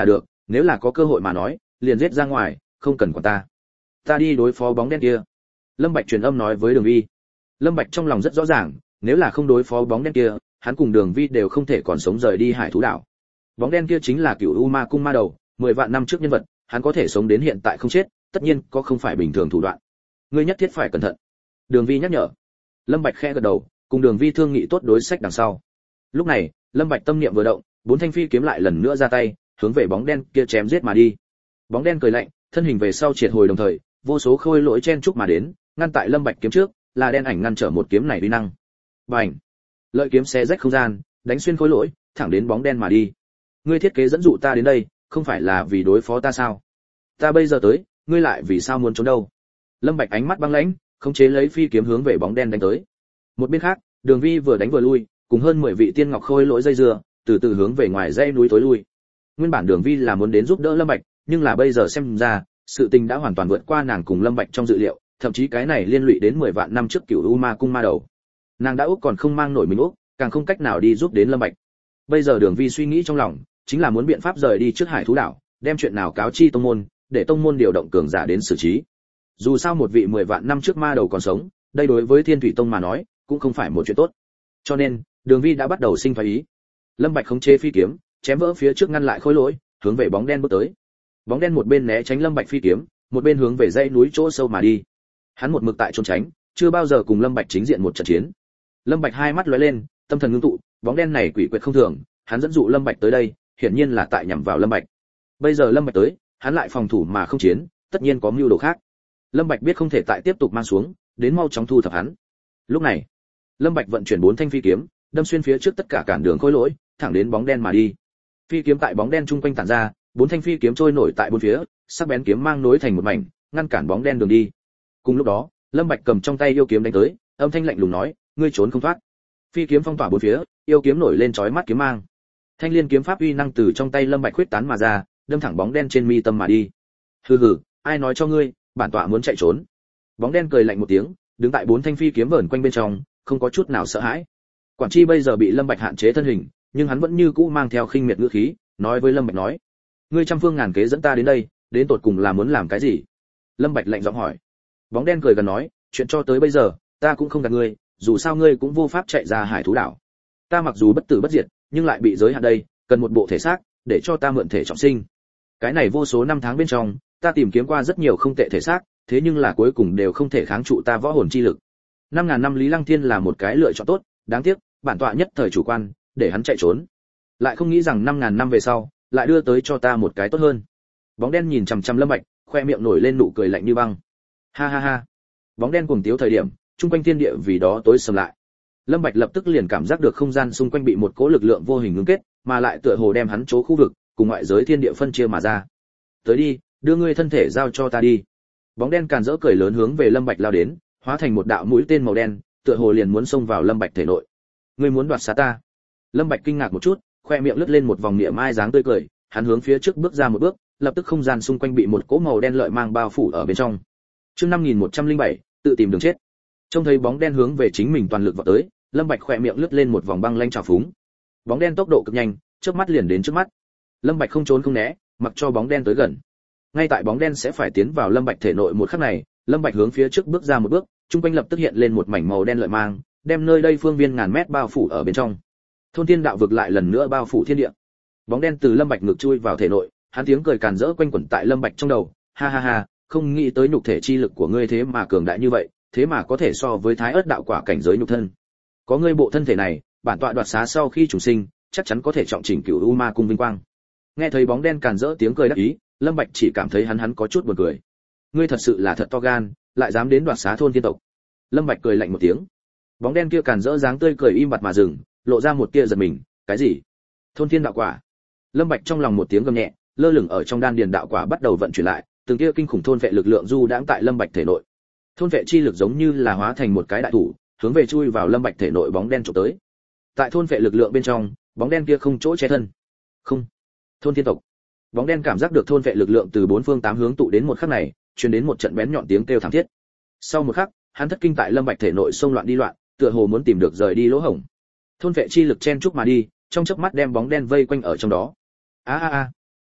nếu là có cơ hội mà nói liền giết ra ngoài, không cần quản ta. Ta đi đối phó bóng đen kia. Lâm Bạch truyền âm nói với Đường Vi. Lâm Bạch trong lòng rất rõ ràng, nếu là không đối phó bóng đen kia, hắn cùng Đường Vi đều không thể còn sống rời đi Hải Thú đảo. Bóng đen kia chính là Cửu U Ma Cung ma đầu, mười vạn năm trước nhân vật, hắn có thể sống đến hiện tại không chết, tất nhiên có không phải bình thường thủ đoạn. Ngươi nhất thiết phải cẩn thận. Đường Vi nhắc nhở. Lâm Bạch khẽ gật đầu, cùng Đường Vi thương nghị tốt đối sách đằng sau. Lúc này, Lâm Bạch tâm niệm vừa động, bốn thanh phi kiếm lại lần nữa ra tay, hướng về bóng đen kia chém giết mà đi. Bóng đen cười lạnh, thân hình về sau triệt hồi đồng thời, vô số khôi lỗi chen chúc mà đến, ngăn tại Lâm Bạch kiếm trước, là đen ảnh ngăn trở một kiếm này uy năng. Bành! Lợi kiếm xé rách không gian, đánh xuyên khôi lỗi, thẳng đến bóng đen mà đi. Ngươi thiết kế dẫn dụ ta đến đây, không phải là vì đối phó ta sao? Ta bây giờ tới, ngươi lại vì sao muốn trốn đâu? Lâm Bạch ánh mắt băng lãnh, khống chế lấy phi kiếm hướng về bóng đen đánh tới. Một bên khác, Đường Vi vừa đánh vừa lui, cùng hơn mười vị tiên ngọc khôi lỗi dây dưa, từ từ hướng về ngoài dãy núi tối lui. Nguyên bản Đường Vi là muốn đến giúp đỡ Lâm Bạch, nhưng là bây giờ xem ra, sự tình đã hoàn toàn vượt qua nàng cùng Lâm Bạch trong dự liệu, thậm chí cái này liên lụy đến mười vạn năm trước Cửu U Ma Cung ma đầu. Nàng đã úp còn không mang nổi mình úp, càng không cách nào đi giúp đến Lâm Bạch. Bây giờ Đường Vi suy nghĩ trong lòng, chính là muốn biện pháp rời đi trước Hải Thú đảo, đem chuyện nào cáo chi tông môn, để tông môn điều động cường giả đến xử trí. Dù sao một vị mười vạn năm trước ma đầu còn sống, đây đối với Thiên Thủy Tông mà nói, cũng không phải một chuyện tốt. Cho nên, Đường Vi đã bắt đầu sinh phái ý. Lâm Bạch khống chế phi kiếm, chém vỡ phía trước ngăn lại khối lỗi, hướng về bóng đen bước tới. Bóng đen một bên né tránh Lâm Bạch phi kiếm, một bên hướng về dãy núi chỗ sâu mà đi. Hắn một mực tại trốn tránh, chưa bao giờ cùng Lâm Bạch chính diện một trận chiến. Lâm Bạch hai mắt lóe lên, tâm thần ngưng tụ, bóng đen này quỷ quyệt không thường, hắn dẫn dụ Lâm Bạch tới đây, hiển nhiên là tại nhằm vào Lâm Bạch. Bây giờ Lâm Bạch tới, hắn lại phòng thủ mà không chiến, tất nhiên có mưu đồ khác. Lâm Bạch biết không thể tại tiếp tục mang xuống, đến mau chóng thu thập hắn. Lúc này, Lâm Bạch vận chuyển bốn thanh phi kiếm, đâm xuyên phía trước tất cả cản đường khối lỗi, thẳng đến bóng đen mà đi. Phi kiếm tại bóng đen trung quanh tản ra, bốn thanh phi kiếm trôi nổi tại bốn phía, sắc bén kiếm mang nối thành một mảnh, ngăn cản bóng đen đường đi. Cùng lúc đó, Lâm Bạch cầm trong tay yêu kiếm đánh tới, âm thanh lạnh lùng nói, ngươi trốn không thoát. Phi kiếm phong tỏa bốn phía, yêu kiếm nổi lên chói mắt kiếm mang. Thanh liên kiếm pháp uy năng từ trong tay Lâm Bạch khuyết tán mà ra, đâm thẳng bóng đen trên mi tâm mà đi. Hừ hừ, ai nói cho ngươi, bản tọa muốn chạy trốn. Bóng đen cười lạnh một tiếng, đứng tại bốn thanh phi kiếm vờn quanh bên trong, không có chút nào sợ hãi. Quản Chi bây giờ bị Lâm Bạch hạn chế thân hình, nhưng hắn vẫn như cũ mang theo khinh miệt ngữ khí, nói với Lâm Bạch nói: "Ngươi trăm phương ngàn kế dẫn ta đến đây, đến tột cùng là muốn làm cái gì?" Lâm Bạch lạnh giọng hỏi. Bóng đen cười gần nói: "Chuyện cho tới bây giờ, ta cũng không gạt ngươi, dù sao ngươi cũng vô pháp chạy ra Hải Thú đảo. Ta mặc dù bất tử bất diệt, nhưng lại bị giới hạn đây, cần một bộ thể xác, để cho ta mượn thể trọng sinh. Cái này vô số năm tháng bên trong, ta tìm kiếm qua rất nhiều không tệ thể xác, thế nhưng là cuối cùng đều không thể kháng trụ ta võ hồn chi lực. Năm ngàn năm Lý Lăng Thiên là một cái lựa chọn tốt, đáng tiếc, bản tọa nhất thời chủ quan, để hắn chạy trốn. Lại không nghĩ rằng năm ngàn năm về sau, lại đưa tới cho ta một cái tốt hơn." Bóng đen nhìn chằm chằm Lâm Bạch, khoe miệng nổi lên nụ cười lạnh như băng. Ha ha ha. Bóng đen cuồng tiếu thời điểm, trung quanh thiên địa vì đó tối sầm lại. Lâm Bạch lập tức liền cảm giác được không gian xung quanh bị một cỗ lực lượng vô hình ngưng kết, mà lại tựa hồ đem hắn chỗ khu vực cùng ngoại giới thiên địa phân chia mà ra. "Tới đi, đưa ngươi thân thể giao cho ta đi." Bóng đen càn rỡ cười lớn hướng về Lâm Bạch lao đến, hóa thành một đạo mũi tên màu đen, tựa hồ liền muốn xông vào Lâm Bạch thể nội. "Ngươi muốn đoạt xá ta?" Lâm Bạch kinh ngạc một chút, khoe miệng lướt lên một vòng niệm mai dáng tươi cười, hắn hướng phía trước bước ra một bước, lập tức không gian xung quanh bị một cỗ màu đen lợi mang bao phủ ở bên trong. Chương năm nghìn một trăm lẻ bảy, tự tìm đường chết. Trông thấy bóng đen hướng về chính mình toàn lực vọt tới, Lâm Bạch khoe miệng lướt lên một vòng băng lanh trào phúng. Bóng đen tốc độ cực nhanh, chớp mắt liền đến trước mắt. Lâm Bạch không trốn không né, mặc cho bóng đen tới gần. Ngay tại bóng đen sẽ phải tiến vào Lâm Bạch thể nội một khắc này, Lâm Bạch hướng phía trước bước ra một bước, trung quanh lập tức hiện lên một mảnh màu đen lợi mang, đem nơi đây phương viên ngàn mét bao phủ ở bên trong. Thôn Thiên Đạo vực lại lần nữa bao phủ thiên địa. Bóng đen từ Lâm Bạch ngực chui vào thể nội, hắn tiếng cười càn rỡ quanh quẩn tại Lâm Bạch trong đầu, ha ha ha, không nghĩ tới nhục thể chi lực của ngươi thế mà cường đại như vậy, thế mà có thể so với Thái Ức đạo quả cảnh giới nhục thân. Có ngươi bộ thân thể này, bản tọa đoạt xá sau khi trùng sinh, chắc chắn có thể trọng chỉnh Cửu U Ma Cung vinh quang. Nghe thấy bóng đen càn rỡ tiếng cười đắc ý, Lâm Bạch chỉ cảm thấy hắn hắn có chút buồn cười. Ngươi thật sự là thật to gan, lại dám đến đoạt xá thôn thiên tộc. Lâm Bạch cười lạnh một tiếng. Bóng đen kia càn rỡ dáng tươi cười im bặt mà dừng, lộ ra một tia giật mình, cái gì? Thôn thiên đạo quả? Lâm Bạch trong lòng một tiếng gầm nhẹ, lơ lửng ở trong đan điền đạo quả bắt đầu vận chuyển lại, từng tia kinh khủng thôn vệ lực lượng du đãng tại Lâm Bạch thể nội. Thôn vệ chi lực giống như là hóa thành một cái đại thủ, hướng về chui vào Lâm Bạch thể nội bóng đen chụp tới. Tại thôn vệ lực lượng bên trong, bóng đen kia không chỗ che thân. Không. Thôn thiên tộc. Bóng đen cảm giác được thôn vệ lực lượng từ bốn phương tám hướng tụ đến một khắc này, truyền đến một trận bén nhọn tiếng kêu thảm thiết. Sau một khắc, hắn thất kinh tại Lâm Bạch thể nội xông loạn đi loạn, tựa hồ muốn tìm được rời đi lỗ hổng. Thôn vệ chi lực chen chúc mà đi, trong chớp mắt đem bóng đen vây quanh ở trong đó. A a a.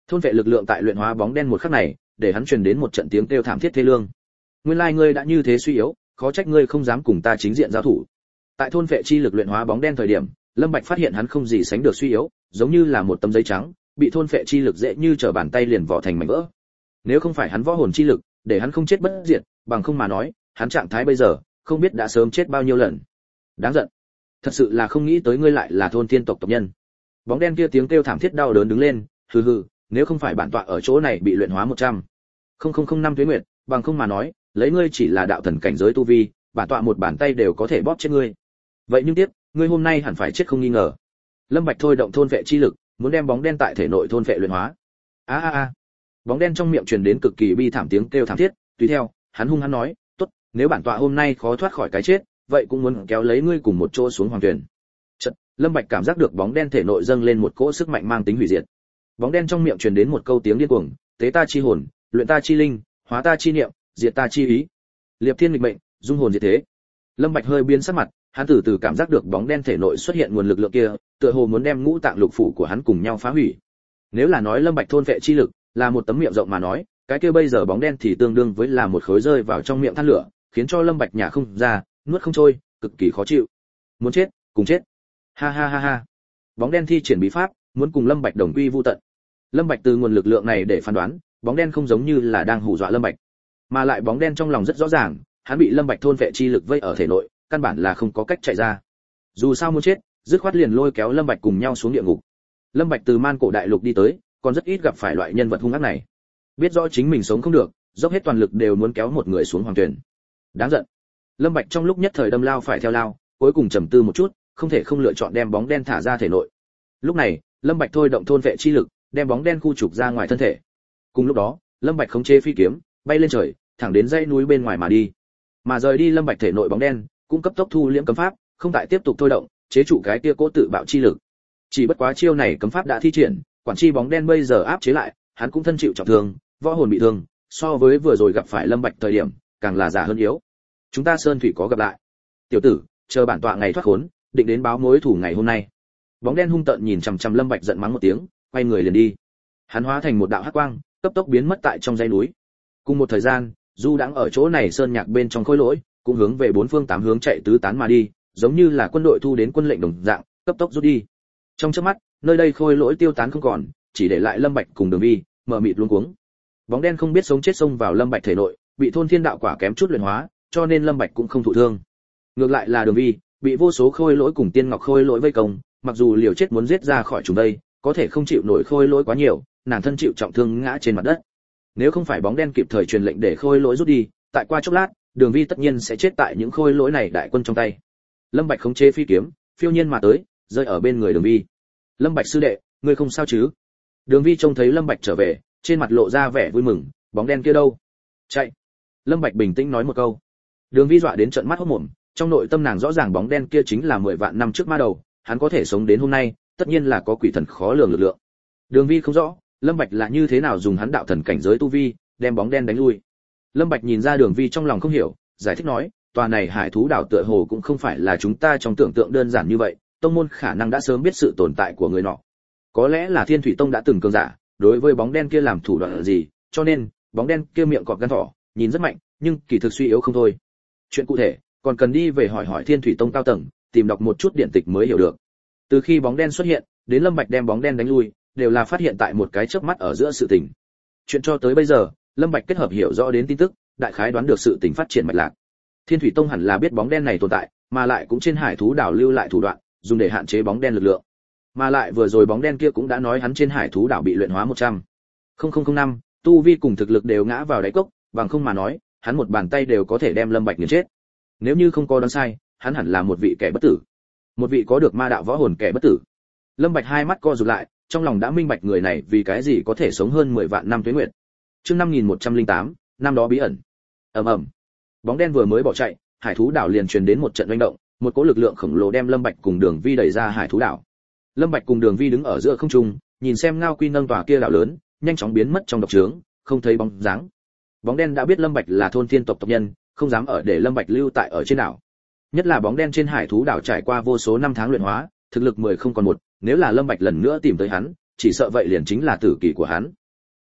Thôn vệ lực lượng tại luyện hóa bóng đen một khắc này, để hắn truyền đến một trận tiếng kêu thảm thiết thê lương. Nguyên lai ngươi đã như thế suy yếu, khó trách ngươi không dám cùng ta chính diện giao thủ. Tại thôn vệ chi lực luyện hóa bóng đen thời điểm, Lâm Bạch phát hiện hắn không gì sánh được suy yếu, giống như là một tấm giấy trắng, bị thôn vệ chi lực dễ như trở bàn tay liền vỏ thành mảnh vỡ. Nếu không phải hắn võ hồn chi lực, để hắn không chết bất diệt, bằng không mà nói, hắn trạng thái bây giờ, không biết đã sớm chết bao nhiêu lần. Đáng giận. Thật sự là không nghĩ tới ngươi lại là thôn thiên tộc tộc nhân. Bóng đen kia tiếng kêu thảm thiết đau đớn đứng lên, hừ hừ, nếu không phải bản tọa ở chỗ này bị luyện hóa một trăm không năm tuế nguyệt, bằng không mà nói, lấy ngươi chỉ là đạo thần cảnh giới tu vi, bản tọa một bàn tay đều có thể bóp chết ngươi. Vậy nhưng tiếc, ngươi hôm nay hẳn phải chết không nghi ngờ. Lâm Bạch thôi động thôn vệ chi lực, muốn đem bóng đen tại thể nội thôn vệ luyện hóa. A a a. Bóng đen trong miệng truyền đến cực kỳ bi thảm tiếng kêu thảm thiết, tùy theo, hắn hung hăng nói, "Tốt, nếu bản tọa hôm nay khó thoát khỏi cái chết, vậy cũng muốn kéo lấy ngươi cùng một chỗ xuống hoàng tuyển." Chợt, Lâm Bạch cảm giác được bóng đen thể nội dâng lên một cỗ sức mạnh mang tính hủy diệt. Bóng đen trong miệng truyền đến một câu tiếng điên cuồng, "Tế ta chi hồn, luyện ta chi linh, hóa ta chi niệm, diệt ta chi ý." Liệp thiên nghịch mệnh, dung hồn diệt thế. Lâm Bạch hơi biến sắc mặt, hắn từ từ cảm giác được bóng đen thể nội xuất hiện nguồn lực lượng kia, tựa hồ muốn đem ngũ tạng lục phủ của hắn cùng nhau phá hủy. Nếu là nói Lâm Bạch thôn vệ chi lực là một tấm miệng rộng mà nói, cái kia bây giờ bóng đen thì tương đương với là một khối rơi vào trong miệng than lửa, khiến cho Lâm Bạch nhả không ra, nuốt không trôi, cực kỳ khó chịu. Muốn chết, cùng chết. Ha ha ha ha. Bóng đen thi triển bí pháp, muốn cùng Lâm Bạch đồng quy vu tận. Lâm Bạch từ nguồn lực lượng này để phán đoán, bóng đen không giống như là đang hù dọa Lâm Bạch, mà lại bóng đen trong lòng rất rõ ràng, hắn bị Lâm Bạch thôn vệ chi lực vây ở thể nội, căn bản là không có cách chạy ra. Dù sao muốn chết, dứt khoát liền lôi kéo Lâm Bạch cùng nhau xuống địa ngục. Lâm Bạch từ Man Cổ Đại Lục đi tới, còn rất ít gặp phải loại nhân vật hung ác này. Biết rõ chính mình sống không được, dốc hết toàn lực đều muốn kéo một người xuống hoàng tuyển. Đáng giận. Lâm Bạch trong lúc nhất thời đâm lao phải theo lao, cuối cùng trầm tư một chút, không thể không lựa chọn đem bóng đen thả ra thể nội. Lúc này, Lâm Bạch thôi động thôn vệ chi lực, đem bóng đen khu trục ra ngoài thân thể. Cùng lúc đó, Lâm Bạch khống chế phi kiếm, bay lên trời, thẳng đến dãy núi bên ngoài mà đi. Mà rời đi Lâm Bạch thể nội bóng đen, cũng cấp tốc thu liễm cấm pháp, không tại tiếp tục thôi động, chế trụ cái kia cố tự bạo chi lực. Chỉ bất quá chiêu này cấm pháp đã thi triển, quản chi bóng đen bây giờ áp chế lại, hắn cũng thân chịu trọng thương, võ hồn bị thương, so với vừa rồi gặp phải Lâm Bạch thời điểm, càng là giả hơn yếu. Chúng ta sơn thủy có gặp lại. Tiểu tử, chờ bản tọa ngày thoát khốn, định đến báo mối thù ngày hôm nay. Bóng đen hung tợn nhìn chằm chằm Lâm Bạch giận mắng một tiếng, quay người liền đi. Hắn hóa thành một đạo hắc quang, cấp tốc biến mất tại trong dãy núi. Cùng một thời gian, Du đang ở chỗ này sơn nhạc bên trong khối lỗi, cũng hướng về bốn phương tám hướng chạy tứ tán mà đi, giống như là quân đội thu đến quân lệnh đồng dạng, cấp tốc rút đi. Trong chớp mắt, nơi đây khôi lỗi tiêu tán không còn, chỉ để lại Lâm Bạch cùng Đường Vi, mờ mịt luống cuống. Bóng đen không biết sống chết xông vào Lâm Bạch thể nội, bị thôn thiên đạo quả kém chút luyện hóa, cho nên Lâm Bạch cũng không thụ thương. Ngược lại là Đường Vi, bị vô số khôi lỗi cùng tiên ngọc khôi lỗi vây công, mặc dù liều chết muốn giết ra khỏi chúng đây, có thể không chịu nổi khôi lỗi quá nhiều, nàng thân chịu trọng thương ngã trên mặt đất. Nếu không phải bóng đen kịp thời truyền lệnh để khôi lỗi rút đi, tại qua chốc lát, Đường Vi tất nhiên sẽ chết tại những khôi lỗi này đại quân trong tay. Lâm Bạch khống chế phi kiếm, phiêu nhiên mà tới, rơi ở bên người Đường Vi. Lâm Bạch sư đệ, ngươi không sao chứ? Đường Vi trông thấy Lâm Bạch trở về, trên mặt lộ ra vẻ vui mừng, bóng đen kia đâu? Chạy. Lâm Bạch bình tĩnh nói một câu. Đường Vi dọa đến trợn mắt hốt mồm, trong nội tâm nàng rõ ràng bóng đen kia chính là mười vạn năm trước ma đầu, hắn có thể sống đến hôm nay, tất nhiên là có quỷ thần khó lường lực lượng. Đường Vi không rõ, Lâm Bạch là như thế nào dùng hắn đạo thần cảnh giới tu vi, đem bóng đen đánh lui. Lâm Bạch nhìn ra Đường Vi trong lòng không hiểu, giải thích nói, tòa này hải thú đảo tựa hồ cũng không phải là chúng ta trong tưởng tượng đơn giản như vậy, tông môn khả năng đã sớm biết sự tồn tại của người nọ. Có lẽ là Thiên Thủy Tông đã từng cường giả, đối với bóng đen kia làm thủ đoạn gì, cho nên bóng đen kia miệng cọp gan thỏ, nhìn rất mạnh, nhưng kỳ thực suy yếu không thôi. Chuyện cụ thể, còn cần đi về hỏi hỏi Thiên Thủy Tông cao tầng, tìm đọc một chút điển tịch mới hiểu được. Từ khi bóng đen xuất hiện, đến Lâm Bạch đem bóng đen đánh lui, đều là phát hiện tại một cái chớp mắt ở giữa sự tình. Chuyện cho tới bây giờ, Lâm Bạch kết hợp hiểu rõ đến tin tức, đại khái đoán được sự tình phát triển mạch lạc. Thiên Thủy Tông hẳn là biết bóng đen này tồn tại, mà lại cũng trên hải thú đảo lưu lại thủ đoạn, dùng để hạn chế bóng đen lực lượng. Mà lại vừa rồi bóng đen kia cũng đã nói hắn trên hải thú đảo bị luyện hóa một trăm không năm, tu vi cùng thực lực đều ngã vào đáy cốc, bằng không mà nói, hắn một bàn tay đều có thể đem Lâm Bạch nghiền chết. Nếu như không có đoán sai, hắn hẳn là một vị kẻ bất tử, một vị có được ma đạo võ hồn kẻ bất tử. Lâm Bạch hai mắt co rụt lại, trong lòng đã minh bạch người này vì cái gì có thể sống hơn mười vạn năm tuế nguyệt. Chương năm nghìn một trăm lẻ tám, năm đó bí ẩn. Ầm ầm. Bóng đen vừa mới bỏ chạy, hải thú đảo liền truyền đến một trận hoành động, một cỗ lực lượng khổng lồ đem Lâm Bạch cùng Đường Vi đẩy ra hải thú đảo. Lâm Bạch cùng Đường Vi đứng ở giữa không trung, nhìn xem Ngao Quy nâng tòa kia đảo lớn, nhanh chóng biến mất trong độc trướng, không thấy bóng dáng. Bóng đen đã biết Lâm Bạch là thôn thiên tộc tộc nhân, không dám ở để Lâm Bạch lưu tại ở trên đảo. Nhất là bóng đen trên hải thú đảo trải qua vô số năm tháng luyện hóa, thực lực mười không còn một, nếu là Lâm Bạch lần nữa tìm tới hắn, chỉ sợ vậy liền chính là tử kỳ của hắn.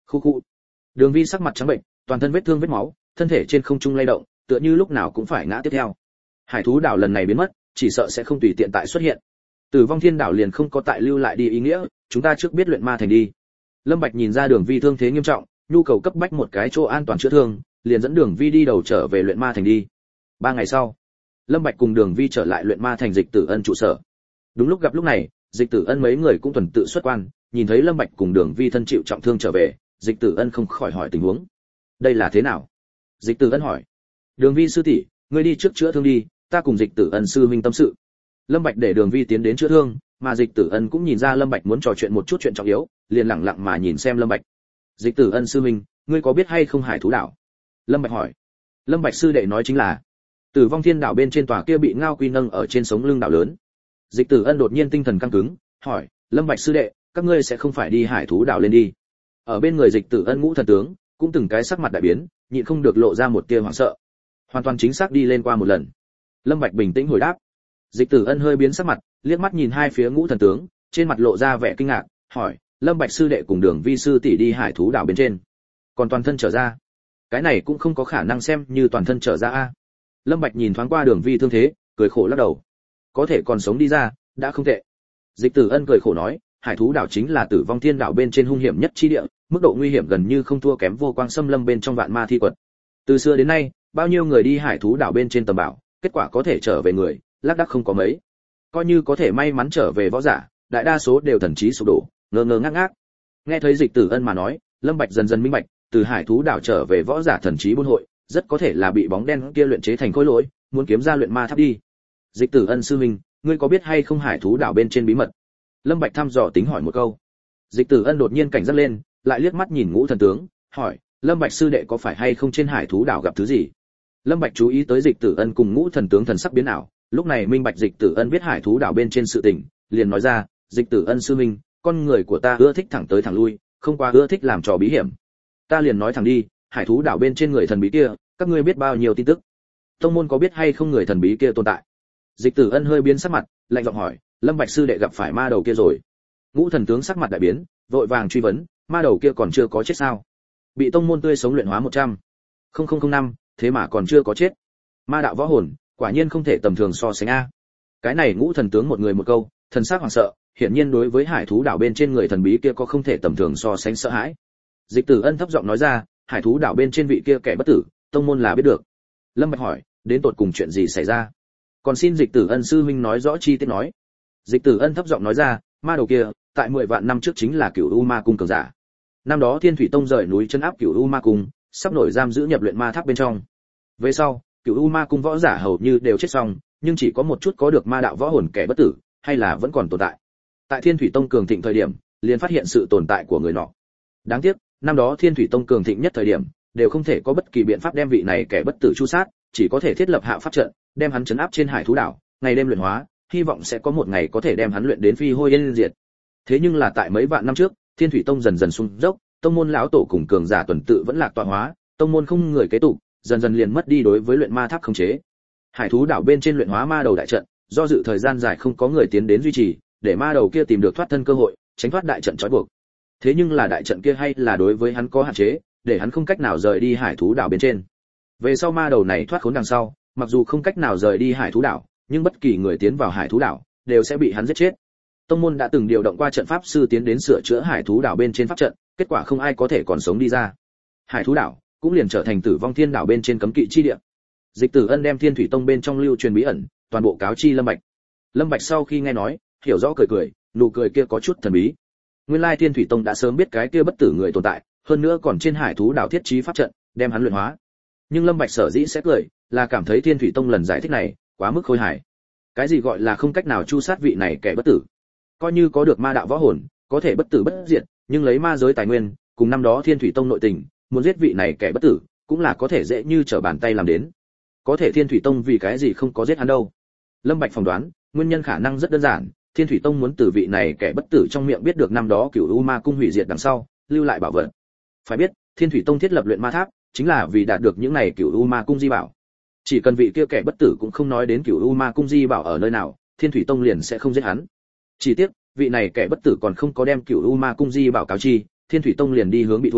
Khu khu. Đường Vi sắc mặt trắng bệnh, toàn thân vết thương vết máu, thân thể trên không trung lay động, tựa như lúc nào cũng phải ngã tiếp theo. Hải thú đảo lần này biến mất, chỉ sợ sẽ không tùy tiện tại xuất hiện. Tử Vong Thiên đảo liền không có tại lưu lại đi ý nghĩa, chúng ta trước biết luyện ma thành đi. Lâm Bạch nhìn ra Đường Vi thương thế nghiêm trọng, nhu cầu cấp bách một cái chỗ an toàn chữa thương, liền dẫn Đường Vi đi đầu trở về luyện ma thành đi. Ba ngày sau, Lâm Bạch cùng Đường Vi trở lại luyện ma thành Dịch Tử Ân trụ sở. Đúng lúc gặp lúc này, Dịch Tử Ân mấy người cũng tuần tự xuất quan, nhìn thấy Lâm Bạch cùng Đường Vi thân chịu trọng thương trở về, Dịch Tử Ân không khỏi hỏi tình huống. Đây là thế nào? Dịch Tử Ân hỏi. Đường Vi sư tỷ, ngươi đi trước chữa thương đi, ta cùng Dịch Tử Ân sư huynh tâm sự. Lâm Bạch để Đường Vi tiến đến chữa thương, mà Dịch Tử Ân cũng nhìn ra Lâm Bạch muốn trò chuyện một chút chuyện trọng yếu, liền lặng lặng mà nhìn xem Lâm Bạch. Dịch Tử Ân sư huynh, ngươi có biết hay không Hải thú đảo? Lâm Bạch hỏi. Lâm Bạch sư đệ nói chính là Tử Vong Thiên đảo bên trên tòa kia bị Ngao Quy nâng ở trên sống lưng đảo lớn. Dịch Tử Ân đột nhiên tinh thần căng cứng, hỏi, Lâm Bạch sư đệ, các ngươi sẽ không phải đi Hải thú đảo lên đi? Ở bên người Dịch Tử Ân ngũ thần tướng cũng từng cái sắc mặt đại biến, nhịn không được lộ ra một tia hoảng sợ. Hoàn toàn chính xác đi lên qua một lần. Lâm Bạch bình tĩnh hồi đáp. Dịch Tử Ân hơi biến sắc mặt, liếc mắt nhìn hai phía ngũ thần tướng, trên mặt lộ ra vẻ kinh ngạc, hỏi, Lâm Bạch sư đệ cùng Đường Vi sư tỷ đi Hải thú đảo bên trên, còn toàn thân trở ra? Cái này cũng không có khả năng xem như toàn thân trở ra a. Lâm Bạch nhìn thoáng qua Đường Vi thương thế, cười khổ lắc đầu. Có thể còn sống đi ra, đã không tệ. Dịch Tử Ân cười khổ nói, Hải thú đảo chính là Tử Vong Thiên đảo bên trên hung hiểm nhất chi địa, mức độ nguy hiểm gần như không thua kém Vô Quang Xâm Lâm bên trong Vạn Ma Thi Quật. Từ xưa đến nay, bao nhiêu người đi Hải thú đảo bên trên tầm bảo, kết quả có thể trở về người, lác đác không có mấy. Coi như có thể may mắn trở về võ giả, đại đa số đều thần trí sụp đổ, ngơ ngơ ngác ngác. Nghe thấy Dịch Tử Ân mà nói, Lâm Bạch dần dần minh bạch, từ Hải thú đảo trở về võ giả thần trí buôn hội, rất có thể là bị bóng đen kia luyện chế thành khối lỗi, muốn kiếm ra luyện ma tháp đi. Dịch Tử Ân sư huynh, ngươi có biết hay không Hải thú đảo bên trên bí mật? Lâm Bạch thăm dò tính hỏi một câu. Dịch Tử Ân đột nhiên cảnh giác lên, lại liếc mắt nhìn ngũ thần tướng, hỏi, Lâm Bạch sư đệ có phải hay không trên Hải thú đảo gặp thứ gì? Lâm Bạch chú ý tới Dịch Tử Ân cùng ngũ thần tướng thần sắc biến ảo, lúc này minh bạch Dịch Tử Ân biết Hải thú đảo bên trên sự tình, liền nói ra, Dịch Tử Ân sư huynh, con người của ta ưa thích thẳng tới thẳng lui, không qua ưa thích làm trò bí hiểm. Ta liền nói thẳng đi, Hải thú đảo bên trên người thần bí kia, các ngươi biết bao nhiêu tin tức? Tông môn có biết hay không người thần bí kia tồn tại? Dịch Tử Ân hơi biến sắc mặt, lạnh giọng hỏi, Lâm Bạch sư đệ gặp phải ma đầu kia rồi? Ngũ thần tướng sắc mặt đại biến, vội vàng truy vấn, ma đầu kia còn chưa có chết sao? Bị tông môn tươi sống luyện hóa một trăm nghìn năm, thế mà còn chưa có chết. Ma đạo võ hồn, quả nhiên không thể tầm thường so sánh a. Cái này ngũ thần tướng một người một câu, thần sắc hoảng sợ, hiển nhiên đối với Hải thú đảo bên trên người thần bí kia có không thể tầm thường so sánh sợ hãi. Dịch Tử Ân thấp giọng nói ra, Hải thú đảo bên trên vị kia kẻ bất tử, tông môn là biết được. Lâm Bạch hỏi, đến tột cùng chuyện gì xảy ra? Còn xin Dịch Tử Ân sư huynh nói rõ chi tiết nói. Dịch Tử Ân thấp giọng nói ra, ma đầu kia, tại mười vạn năm trước chính là Cửu U Ma cung cường giả. Năm đó Thiên Thủy Tông rời núi trấn áp Cửu U Ma cung, sắp nổi giam giữ nhập luyện ma tháp bên trong. Về sau, Cửu U Ma cung võ giả hầu như đều chết xong, nhưng chỉ có một chút có được ma đạo võ hồn kẻ bất tử, hay là vẫn còn tồn tại. Tại Thiên Thủy Tông cường thịnh thời điểm, liền phát hiện sự tồn tại của người nọ. Đáng tiếc, năm đó Thiên Thủy Tông cường thịnh nhất thời điểm, đều không thể có bất kỳ biện pháp đem vị này kẻ bất tử chu sát, chỉ có thể thiết lập hạ pháp trận, đem hắn trấn áp trên Hải thú đảo, ngày đêm luyện hóa, hy vọng sẽ có một ngày có thể đem hắn luyện đến phi hôi yên diệt. Thế nhưng là tại mấy vạn năm trước, Thiên Thủy Tông dần dần xuống dốc, tông môn lão tổ cùng cường giả tuần tự vẫn lạc tọa hóa, tông môn không người kế tục, dần dần liền mất đi đối với luyện ma tháp khống chế. Hải thú đảo bên trên luyện hóa ma đầu đại trận, do dự thời gian dài không có người tiến đến duy trì, để ma đầu kia tìm được thoát thân cơ hội, tránh thoát đại trận trói buộc. Thế nhưng là đại trận kia hay là đối với hắn có hạn chế, để hắn không cách nào rời đi Hải thú đảo bên trên. Về sau ma đầu này thoát khốn đằng sau, mặc dù không cách nào rời đi Hải thú đảo, nhưng bất kỳ người tiến vào Hải thú đảo đều sẽ bị hắn giết chết. Tông môn đã từng điều động qua trận pháp sư tiến đến sửa chữa Hải thú đảo bên trên pháp trận, kết quả không ai có thể còn sống đi ra. Hải thú đảo cũng liền trở thành Tử Vong Thiên đảo bên trên cấm kỵ chi địa. Dịch Tử Ân đem Thiên Thủy Tông bên trong lưu truyền bí ẩn, toàn bộ cáo chi Lâm Bạch. Lâm Bạch sau khi nghe nói, hiểu rõ cười cười, nụ cười kia có chút thần bí. Nguyên lai Thiên Thủy Tông đã sớm biết cái kia bất tử người tồn tại, hơn nữa còn trên Hải thú đảo thiết trí pháp trận, đem hắn luyện hóa. Nhưng Lâm Bạch sở dĩ sẽ cười, là cảm thấy Thiên Thủy Tông lần giải thích này quá mức khôi hài. Cái gì gọi là không cách nào chu sát vị này kẻ bất tử? Coi như có được ma đạo võ hồn, có thể bất tử bất diệt, nhưng lấy ma giới tài nguyên, cùng năm đó Thiên Thủy Tông nội tình, muốn giết vị này kẻ bất tử, cũng là có thể dễ như trở bàn tay làm đến. Có thể Thiên Thủy Tông vì cái gì không có giết hắn đâu? Lâm Bạch phỏng đoán, nguyên nhân khả năng rất đơn giản, Thiên Thủy Tông muốn từ vị này kẻ bất tử trong miệng biết được năm đó Cửu U Ma cung hủy diệt đằng sau, lưu lại bảo vật. Phải biết, Thiên Thủy Tông thiết lập luyện ma tháp, chính là vì đạt được những này Cửu U Ma cung di bảo. Chỉ cần vị kia kẻ bất tử cũng không nói đến Cửu U Ma cung di bảo ở nơi nào, Thiên Thủy Tông liền sẽ không giết hắn. Chỉ tiếc, vị này kẻ bất tử còn không có đem Cửu U Ma cung di bảo cáo chi, Thiên Thủy Tông liền đi hướng bị thua,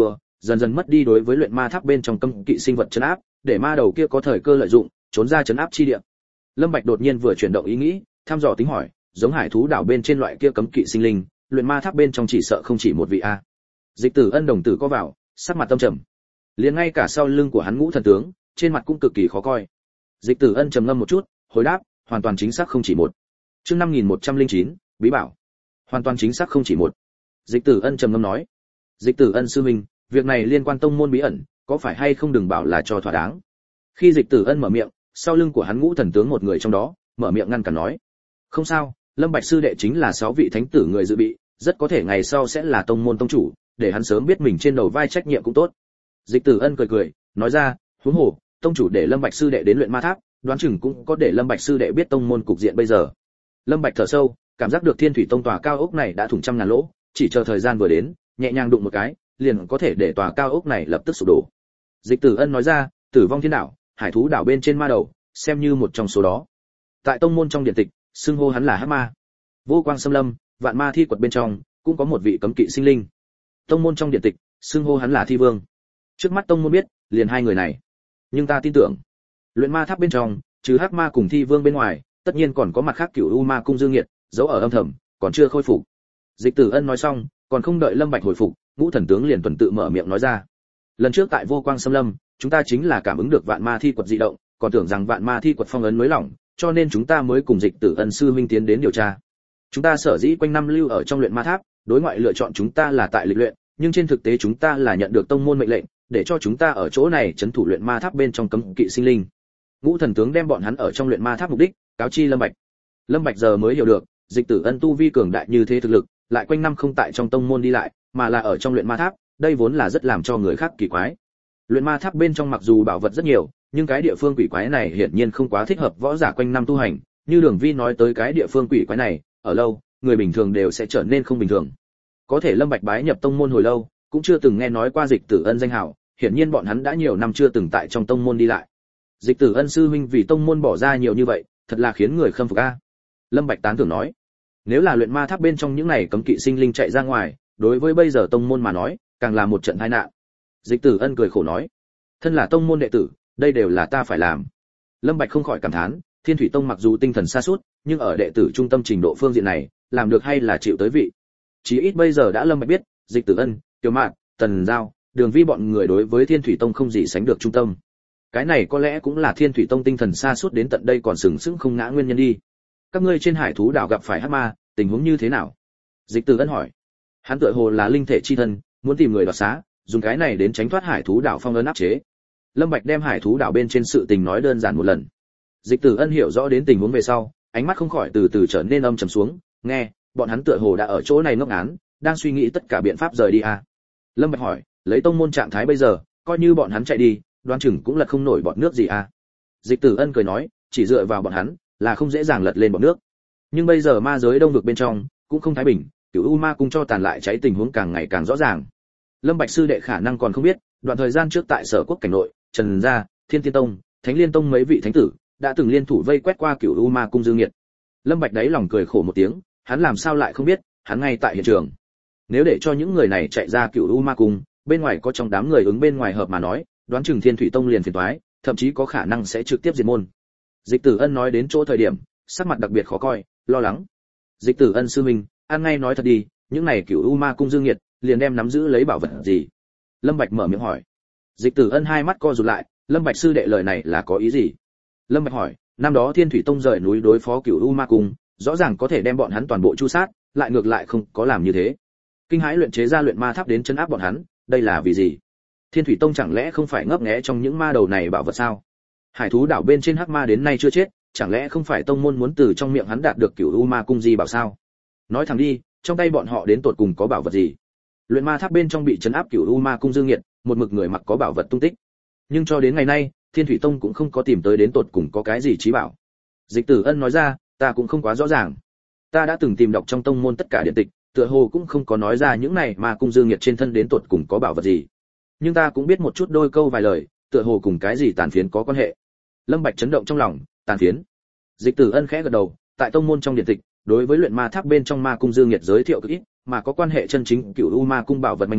dần dần mất đi đối với luyện ma tháp bên trong cấm kỵ sinh vật trấn áp, để ma đầu kia có thời cơ lợi dụng, trốn ra trấn áp chi địa. Lâm Bạch đột nhiên vừa chuyển động ý nghĩ, thăm dò tính hỏi, giống hải thú đảo bên trên loại kia cấm kỵ sinh linh, luyện ma tháp bên trong chỉ sợ không chỉ một vị a. Dịch Tử Ân đồng tử có vào, sắc mặt tâm trầm. Liền ngay cả sau lưng của hắn ngũ thần tướng, trên mặt cũng cực kỳ khó coi. Dịch Tử Ân trầm ngâm một chút, hồi đáp, hoàn toàn chính xác không chỉ một. Chương năm nghìn một trăm lẻ chín, bí bảo. Hoàn toàn chính xác không chỉ một. Dịch Tử Ân trầm ngâm nói. Dịch Tử Ân sư huynh, việc này liên quan tông môn bí ẩn, có phải hay không đừng bảo là cho thỏa đáng. Khi Dịch Tử Ân mở miệng, sau lưng của hắn ngũ thần tướng một người trong đó, mở miệng ngăn cản nói. Không sao, Lâm Bạch sư đệ chính là sáu vị thánh tử người dự bị, rất có thể ngày sau sẽ là tông môn tông chủ, để hắn sớm biết mình trên đầu vai trách nhiệm cũng tốt. Dịch Tử Ân cười cười, nói ra, huống hồ, tông chủ để Lâm Bạch sư đệ đến luyện ma tháp, đoán chừng cũng có để Lâm Bạch sư đệ biết tông môn cục diện bây giờ. Lâm Bạch thở sâu, cảm giác được Thiên Thủy Tông tòa cao ốc này đã thủng trăm ngàn lỗ, chỉ chờ thời gian vừa đến, nhẹ nhàng đụng một cái, liền có thể để tòa cao ốc này lập tức sụp đổ. Dịch Tử Ân nói ra, Tử Vong Thiên Đảo, hải thú đảo bên trên ma đầu, xem như một trong số đó. Tại tông môn trong điện tịch, xưng hô hắn là Hắc Ma. Vô Quang Xâm Lâm, Vạn Ma Thi Quật bên trong, cũng có một vị cấm kỵ sinh linh. Tông môn trong điện tịch, xưng hô hắn là Thi Vương. Trước mắt tông môn biết, liền hai người này. Nhưng ta tin tưởng, luyện ma tháp bên trong, trừ Hắc Ma cùng Thi Vương bên ngoài, tất nhiên còn có mặt khác Cửu U Ma cung Dương Nghiệt, giấu ở âm thầm, còn chưa khôi phục. Dịch Tử Ân nói xong, còn không đợi Lâm Bạch hồi phục, ngũ thần tướng liền tuần tự mở miệng nói ra. Lần trước tại Vô Quang Xâm Lâm, chúng ta chính là cảm ứng được Vạn Ma Thi Quật dị động, còn tưởng rằng Vạn Ma Thi Quật phong ấn mới lỏng, cho nên chúng ta mới cùng Dịch Tử Ân sư huynh tiến đến điều tra. Chúng ta sở dĩ quanh năm lưu ở trong luyện ma tháp, đối ngoại lựa chọn chúng ta là tại lịch luyện, nhưng trên thực tế chúng ta là nhận được tông môn mệnh lệnh, để cho chúng ta ở chỗ này trấn thủ luyện ma tháp bên trong cấm kỵ sinh linh. Ngũ thần tướng đem bọn hắn ở trong luyện ma tháp mục đích cáo chi Lâm Bạch. Lâm Bạch giờ mới hiểu được, Dịch Tử Ân tu vi cường đại như thế thực lực, lại quanh năm không tại trong tông môn đi lại, mà là ở trong luyện ma tháp, đây vốn là rất làm cho người khác kỳ quái. Luyện ma tháp bên trong mặc dù bảo vật rất nhiều, nhưng cái địa phương quỷ quái này hiển nhiên không quá thích hợp võ giả quanh năm tu hành, như Đường Vi nói tới cái địa phương quỷ quái này, ở lâu, người bình thường đều sẽ trở nên không bình thường. Có thể Lâm Bạch bái nhập tông môn hồi lâu, cũng chưa từng nghe nói qua Dịch Tử Ân danh hào, hiển nhiên bọn hắn đã nhiều năm chưa từng tại trong tông môn đi lại. Dịch Tử Ân sư huynh vì tông môn bỏ ra nhiều như vậy, thật là khiến người khâm phục a. Lâm Bạch tán thưởng nói, nếu là luyện ma tháp bên trong những này cấm kỵ sinh linh chạy ra ngoài, đối với bây giờ tông môn mà nói, càng là một trận tai nạn. Dịch Tử Ân cười khổ nói, thân là tông môn đệ tử, đây đều là ta phải làm. Lâm Bạch không khỏi cảm thán, Thiên Thủy Tông mặc dù tinh thần sa sút, nhưng ở đệ tử trung tâm trình độ phương diện này, làm được hay là chịu tới vị. Chỉ ít bây giờ đã Lâm Bạch biết, Dịch Tử Ân, Tiểu Mạn, Tần Giao, Đường Vi bọn người đối với Thiên Thủy Tông không gì sánh được trung tâm. Cái này có lẽ cũng là Thiên Thủy Tông tinh thần sa sút đến tận đây còn sừng sững không ngã nguyên nhân đi. Các ngươi trên hải thú đảo gặp phải Hắc Ma, tình huống như thế nào? Dịch Tử Ân hỏi. Hắn tựa hồ là linh thể chi thân, muốn tìm người đoạt xá, dùng cái này đến tránh thoát hải thú đảo phong ấn áp chế. Lâm Bạch đem hải thú đảo bên trên sự tình nói đơn giản một lần. Dịch Tử Ân hiểu rõ đến tình huống về sau, ánh mắt không khỏi từ từ trở nên âm trầm xuống, nghe, bọn hắn tựa hồ đã ở chỗ này ngốc ngán, đang suy nghĩ tất cả biện pháp rời đi à. Lâm Bạch hỏi, lấy tông môn trạng thái bây giờ, coi như bọn hắn chạy đi, đoán chừng cũng lật không nổi bọt nước gì à. Dịch Tử Ân cười nói, chỉ dựa vào bọn hắn, là không dễ dàng lật lên bọt nước. Nhưng bây giờ ma giới đông vực bên trong, cũng không thái bình, Cửu U Ma cung cho tàn lại cháy tình huống càng ngày càng rõ ràng. Lâm Bạch sư đệ khả năng còn không biết, đoạn thời gian trước tại Sở Quốc cảnh nội, Trần gia, Thiên Tiên Tông, Thánh Liên Tông mấy vị thánh tử đã từng liên thủ vây quét qua Cửu U Ma cung Dương Nghiệt. Lâm Bạch đáy lòng cười khổ một tiếng, hắn làm sao lại không biết, hắn ngay tại hiện trường. Nếu để cho những người này chạy ra Cửu U Ma cung, bên ngoài có trong đám người ứng bên ngoài hợp mà nói, đoán chừng Thiên Thủy Tông liền phiền toái, thậm chí có khả năng sẽ trực tiếp diệt môn. Dịch Tử Ân nói đến chỗ thời điểm, sắc mặt đặc biệt khó coi, lo lắng. Dịch Tử Ân sư huynh, ăn ngay nói thật đi, những này Cửu U Ma cung Dương Nghiệt, liền đem nắm giữ lấy bảo vật gì? Lâm Bạch mở miệng hỏi. Dịch Tử Ân hai mắt co rụt lại, Lâm Bạch sư đệ lời này là có ý gì? Lâm Bạch hỏi, năm đó Thiên Thủy Tông rời núi đối phó Cửu U Ma cung, rõ ràng có thể đem bọn hắn toàn bộ chu sát, lại ngược lại không có làm như thế. Kinh hãi luyện chế ra luyện ma tháp đến trấn áp bọn hắn, đây là vì gì? Thiên Thủy Tông chẳng lẽ không phải ngấp nghé trong những ma đầu này bảo vật sao? Hải thú đảo bên trên Hắc Ma đến nay chưa chết, chẳng lẽ không phải tông môn muốn từ trong miệng hắn đạt được Cửu U Ma cung gì bảo sao? Nói thẳng đi, trong tay bọn họ đến tột cùng có bảo vật gì? Luyện ma tháp bên trong bị trấn áp Cửu U Ma cung Dương Nghiệt, một mực người mặc có bảo vật tung tích. Nhưng cho đến ngày nay, Thiên Thủy Tông cũng không có tìm tới đến tột cùng có cái gì chí bảo. Dịch Tử Ân nói ra, ta cũng không quá rõ ràng. Ta đã từng tìm đọc trong tông môn tất cả điện tịch, tựa hồ cũng không có nói ra những này mà cung Dương Nghiệt trên thân đến tột cùng có bảo vật gì. Nhưng ta cũng biết một chút đôi câu vài lời, tựa hồ cùng cái gì tàn phiến có quan hệ. Lâm Bạch chấn động trong lòng, tàn phiến. Dịch Tử Ân khẽ gật đầu, tại tông môn trong điện tịch, đối với luyện ma tháp bên trong ma cung Dương Nghiệt giới thiệu cực ít, mà có quan hệ chân chính Cửu U Ma cung bảo vật manh mối,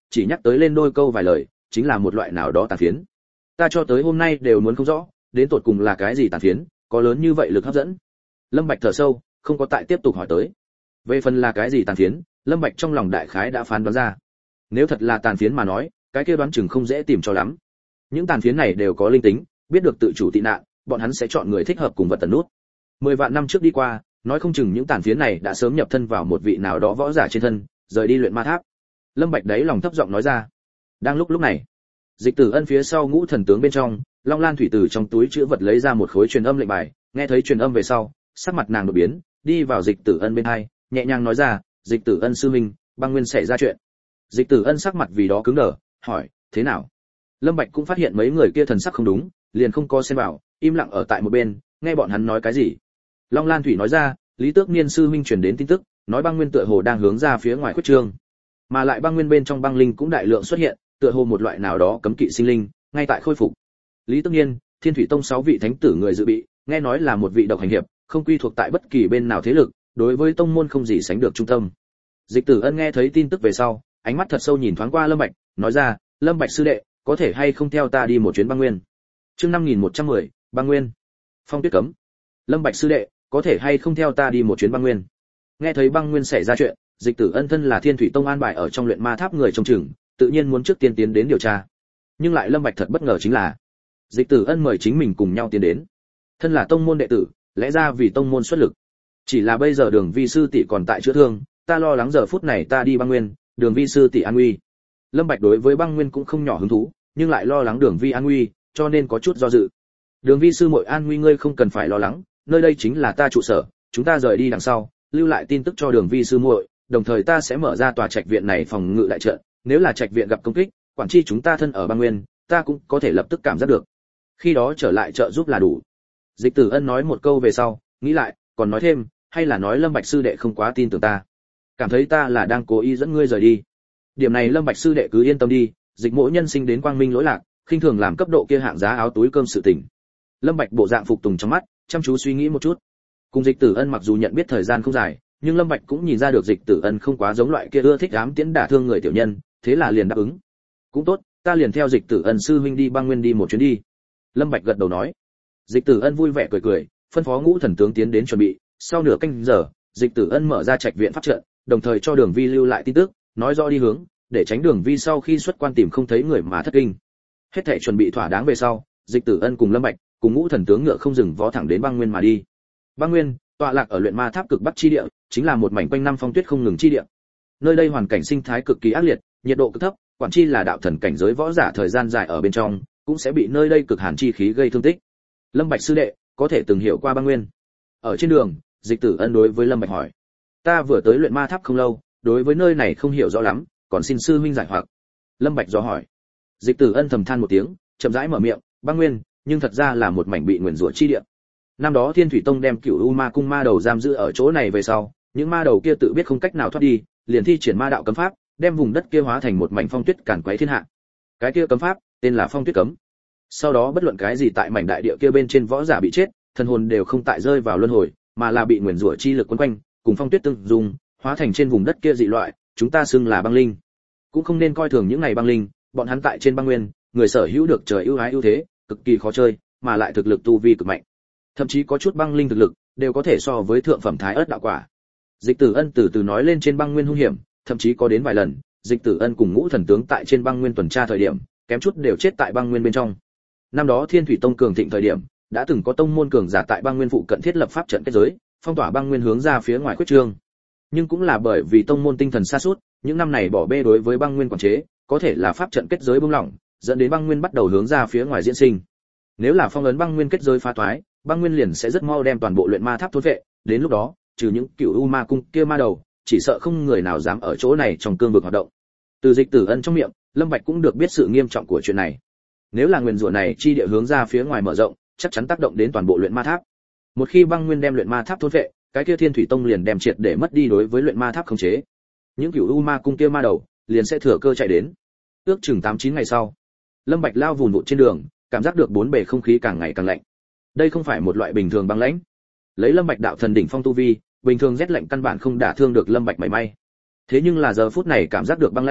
chỉ nhắc tới lên đôi câu vài lời chính là một loại nào đó tàn phiến. Ta cho tới hôm nay đều muốn không rõ đến tột cùng là cái gì tàn phiến có lớn như vậy lực hấp dẫn. Lâm Bạch thở sâu, không có tại tiếp tục hỏi tới. Về phần là cái gì tàn phiến, Lâm Bạch trong lòng đại khái đã phán đoán ra. Nếu thật là tàn phiến mà nói, cái kia đoán chừng không dễ tìm cho lắm. Những tàn phiến này đều có linh tính, biết được tự chủ tị nạn, bọn hắn sẽ chọn người thích hợp cùng vật tần nút. Mười vạn năm trước đi qua, nói không chừng những tàn phiến này đã sớm nhập thân vào một vị nào đó võ giả trên thân, rời đi luyện ma tháp. Lâm Bạch đấy lòng thấp giọng nói ra. Đang lúc lúc này, Dịch Tử Ân phía sau Ngũ Thần tướng bên trong, Long Lan thủy từ trong túi chứa vật lấy ra một khối truyền âm lệnh bài, nghe thấy truyền âm về sau, sắc mặt nàng đột biến, đi vào Dịch Tử Ân bên hai, nhẹ nhàng nói ra, "Dịch Tử Ân sư huynh, băng nguyên xảy ra chuyện." Dịch Tử Ân sắc mặt vì đó cứng đờ, hỏi, "Thế nào?" Lâm Bạch cũng phát hiện mấy người kia thần sắc không đúng, liền không có xen vào, im lặng ở tại một bên, nghe bọn hắn nói cái gì. Long Lan thủy nói ra, Lý Tước Niên sư huynh truyền đến tin tức, nói băng nguyên tựa hồ đang hướng ra phía ngoài khuyết trương, mà lại băng nguyên bên trong băng linh cũng đại lượng xuất hiện, tựa hồ một loại nào đó cấm kỵ sinh linh, ngay tại khôi phục. Lý Tước Niên, Thiên Thủy Tông sáu vị thánh tử người dự bị, nghe nói là một vị độc hành hiệp, không quy thuộc tại bất kỳ bên nào thế lực, đối với tông môn không gì sánh được trung tâm. Dịch Tử Ân nghe thấy tin tức về sau, ánh mắt thật sâu nhìn thoáng qua Lâm Bạch, nói ra, "Lâm Bạch sư đệ, có thể hay không theo ta đi một chuyến băng nguyên?" Chương năm nghìn một trăm mười, băng nguyên. Phong tuyết cấm. Lâm Bạch sư đệ, có thể hay không theo ta đi một chuyến băng nguyên? Nghe thấy băng nguyên xảy ra chuyện, Dịch Tử Ân thân là Thiên Thủy Tông an bài ở trong luyện ma tháp người trông chừng, tự nhiên muốn trước tiên tiến đến điều tra. Nhưng lại Lâm Bạch thật bất ngờ chính là, Dịch Tử Ân mời chính mình cùng nhau tiến đến. Thân là tông môn đệ tử, lẽ ra vì tông môn xuất lực. Chỉ là bây giờ Đường Vi sư tỷ còn tại chữa thương, ta lo lắng giờ phút này ta đi băng nguyên, Đường Vi sư tỷ an nguy. Lâm Bạch đối với băng nguyên cũng không nhỏ hứng thú, nhưng lại lo lắng Đường Vi an nguy, cho nên có chút do dự. Đường Vi sư muội an nguy ngươi không cần phải lo lắng, nơi đây chính là ta trụ sở, chúng ta rời đi đằng sau, lưu lại tin tức cho Đường Vi sư muội, đồng thời ta sẽ mở ra tòa trạch viện này phòng ngự đại trận, nếu là trạch viện gặp công kích, quản chi chúng ta thân ở băng nguyên, ta cũng có thể lập tức cảm giác được. Khi đó trở lại trợ giúp là đủ. Dịch Tử Ân nói một câu về sau, nghĩ lại, còn nói thêm, hay là nói Lâm Bạch sư đệ không quá tin tưởng ta, cảm thấy ta là đang cố ý dẫn ngươi rời đi. Điểm này Lâm Bạch sư đệ cứ yên tâm đi, Dịch Mỗ nhân sinh đến quang minh lỗi lạc, khinh thường làm cấp độ kia hạng giá áo túi cơm sự tình. Lâm Bạch bộ dạng phục tùng trong mắt, chăm chú suy nghĩ một chút. Cùng Dịch Tử Ân mặc dù nhận biết thời gian không dài, nhưng Lâm Bạch cũng nhìn ra được Dịch Tử Ân không quá giống loại kia ưa thích ám tiễn đả thương người tiểu nhân, thế là liền đáp ứng. Cũng tốt, ta liền theo Dịch Tử Ân sư huynh đi băng nguyên đi một chuyến đi. Lâm Bạch gật đầu nói. Dịch Tử Ân vui vẻ cười cười, phân phó Ngũ Thần tướng tiến đến chuẩn bị. Sau nửa canh giờ, Dịch Tử Ân mở ra trạch viện pháp trận, đồng thời cho Đường Vi lưu lại tin tức, nói rõ đi hướng, để tránh Đường Vi sau khi xuất quan tìm không thấy người mà thất kinh. Hết thảy chuẩn bị thỏa đáng về sau, Dịch Tử Ân cùng Lâm Bạch, cùng Ngũ Thần tướng ngựa không dừng vó thẳng đến băng nguyên mà đi. Băng nguyên, tọa lạc ở luyện ma tháp cực bắc chi địa, chính là một mảnh quanh năm phong tuyết không ngừng chi địa. Nơi đây hoàn cảnh sinh thái cực kỳ ác liệt, nhiệt độ cực thấp, quản chi là đạo thần cảnh giới võ giả thời gian dài ở bên trong, cũng sẽ bị nơi đây cực hàn chi khí gây thương tích. Lâm Bạch sư đệ, có thể từng hiểu qua băng nguyên? Ở trên đường, Dịch Tử Ân đối với Lâm Bạch hỏi. Ta vừa tới luyện ma tháp không lâu, đối với nơi này không hiểu rõ lắm, còn xin sư huynh giải hoặc. Lâm Bạch dò hỏi. Dịch Tử Ân thầm than một tiếng, chậm rãi mở miệng, băng nguyên, nhưng thật ra là một mảnh bị nguyền rủa chi địa. Năm đó Thiên Thủy Tông đem Cửu U Ma cung ma đầu giam giữ ở chỗ này về sau, những ma đầu kia tự biết không cách nào thoát đi, liền thi triển ma đạo cấm pháp, đem vùng đất kia hóa thành một mảnh phong tuyết càn quấy thiên hạ. Cái kia cấm pháp tên là Phong Tuyết cấm. Sau đó bất luận cái gì tại mảnh đại địa kia bên trên võ giả bị chết, thần hồn đều không tại rơi vào luân hồi, mà là bị nguyền rủa chi lực quấn quanh, cùng phong tuyết tương dung, hóa thành trên vùng đất kia dị loại, chúng ta xưng là băng linh. Cũng không nên coi thường những ngày băng linh, bọn hắn tại trên băng nguyên, người sở hữu được trời ưu ái ưu thế, cực kỳ khó chơi, mà lại thực lực tu vi cực mạnh. Thậm chí có chút băng linh thực lực đều có thể so với thượng phẩm thái ớt đạo quả. Dịch Tử Ân từ từ nói lên trên băng nguyên hung hiểm, thậm chí có đến vài lần, Dịch Tử Ân cùng Ngũ Thần tướng tại trên băng nguyên tuần tra thời điểm, kém chút đều chết tại băng nguyên bên trong. Năm đó Thiên Thủy Tông cường thịnh thời điểm, đã từng có tông môn cường giả tại băng nguyên phụ cận thiết lập pháp trận kết giới, phong tỏa băng nguyên hướng ra phía ngoài khuyết trương. Nhưng cũng là bởi vì tông môn tinh thần sa sút, những năm này bỏ bê đối với băng nguyên quản chế, có thể là pháp trận kết giới buông lỏng, dẫn đến băng nguyên bắt đầu hướng ra phía ngoài diễn sinh. Nếu là phong ấn băng nguyên kết giới phá toái, băng nguyên liền sẽ rất mau đem toàn bộ luyện ma tháp thôn vệ, đến lúc đó, trừ những Cửu U Ma cung kia ma đầu, chỉ sợ không người nào dám ở chỗ này trong cương vực hoạt động. Từ Dịch Tử Ân trong miệng, Lâm Bạch cũng được biết sự nghiêm trọng của chuyện này. Nếu là nguyên rủa này chi địa hướng ra phía ngoài mở rộng, chắc chắn tác động đến toàn bộ luyện ma tháp. Một khi băng nguyên đem luyện ma tháp thôn vệ, cái kia Thiên Thủy Tông liền đem triệt để mất đi đối với luyện ma tháp khống chế. Những Cửu U Ma cung kia ma đầu liền sẽ thừa cơ chạy đến. Ước chừng tám chín ngày sau, Lâm Bạch lao vùn vụt trên đường, cảm giác được bốn bề không khí càng ngày càng lạnh. Đây không phải một loại bình thường băng lãnh. Lấy Lâm Bạch đạo thần đỉnh phong tu vi, bình thường rét lạnh căn bản không đả thương được Lâm Bạch mảy may. Thế nhưng là giờ phút này cảm giác được băng lãnh,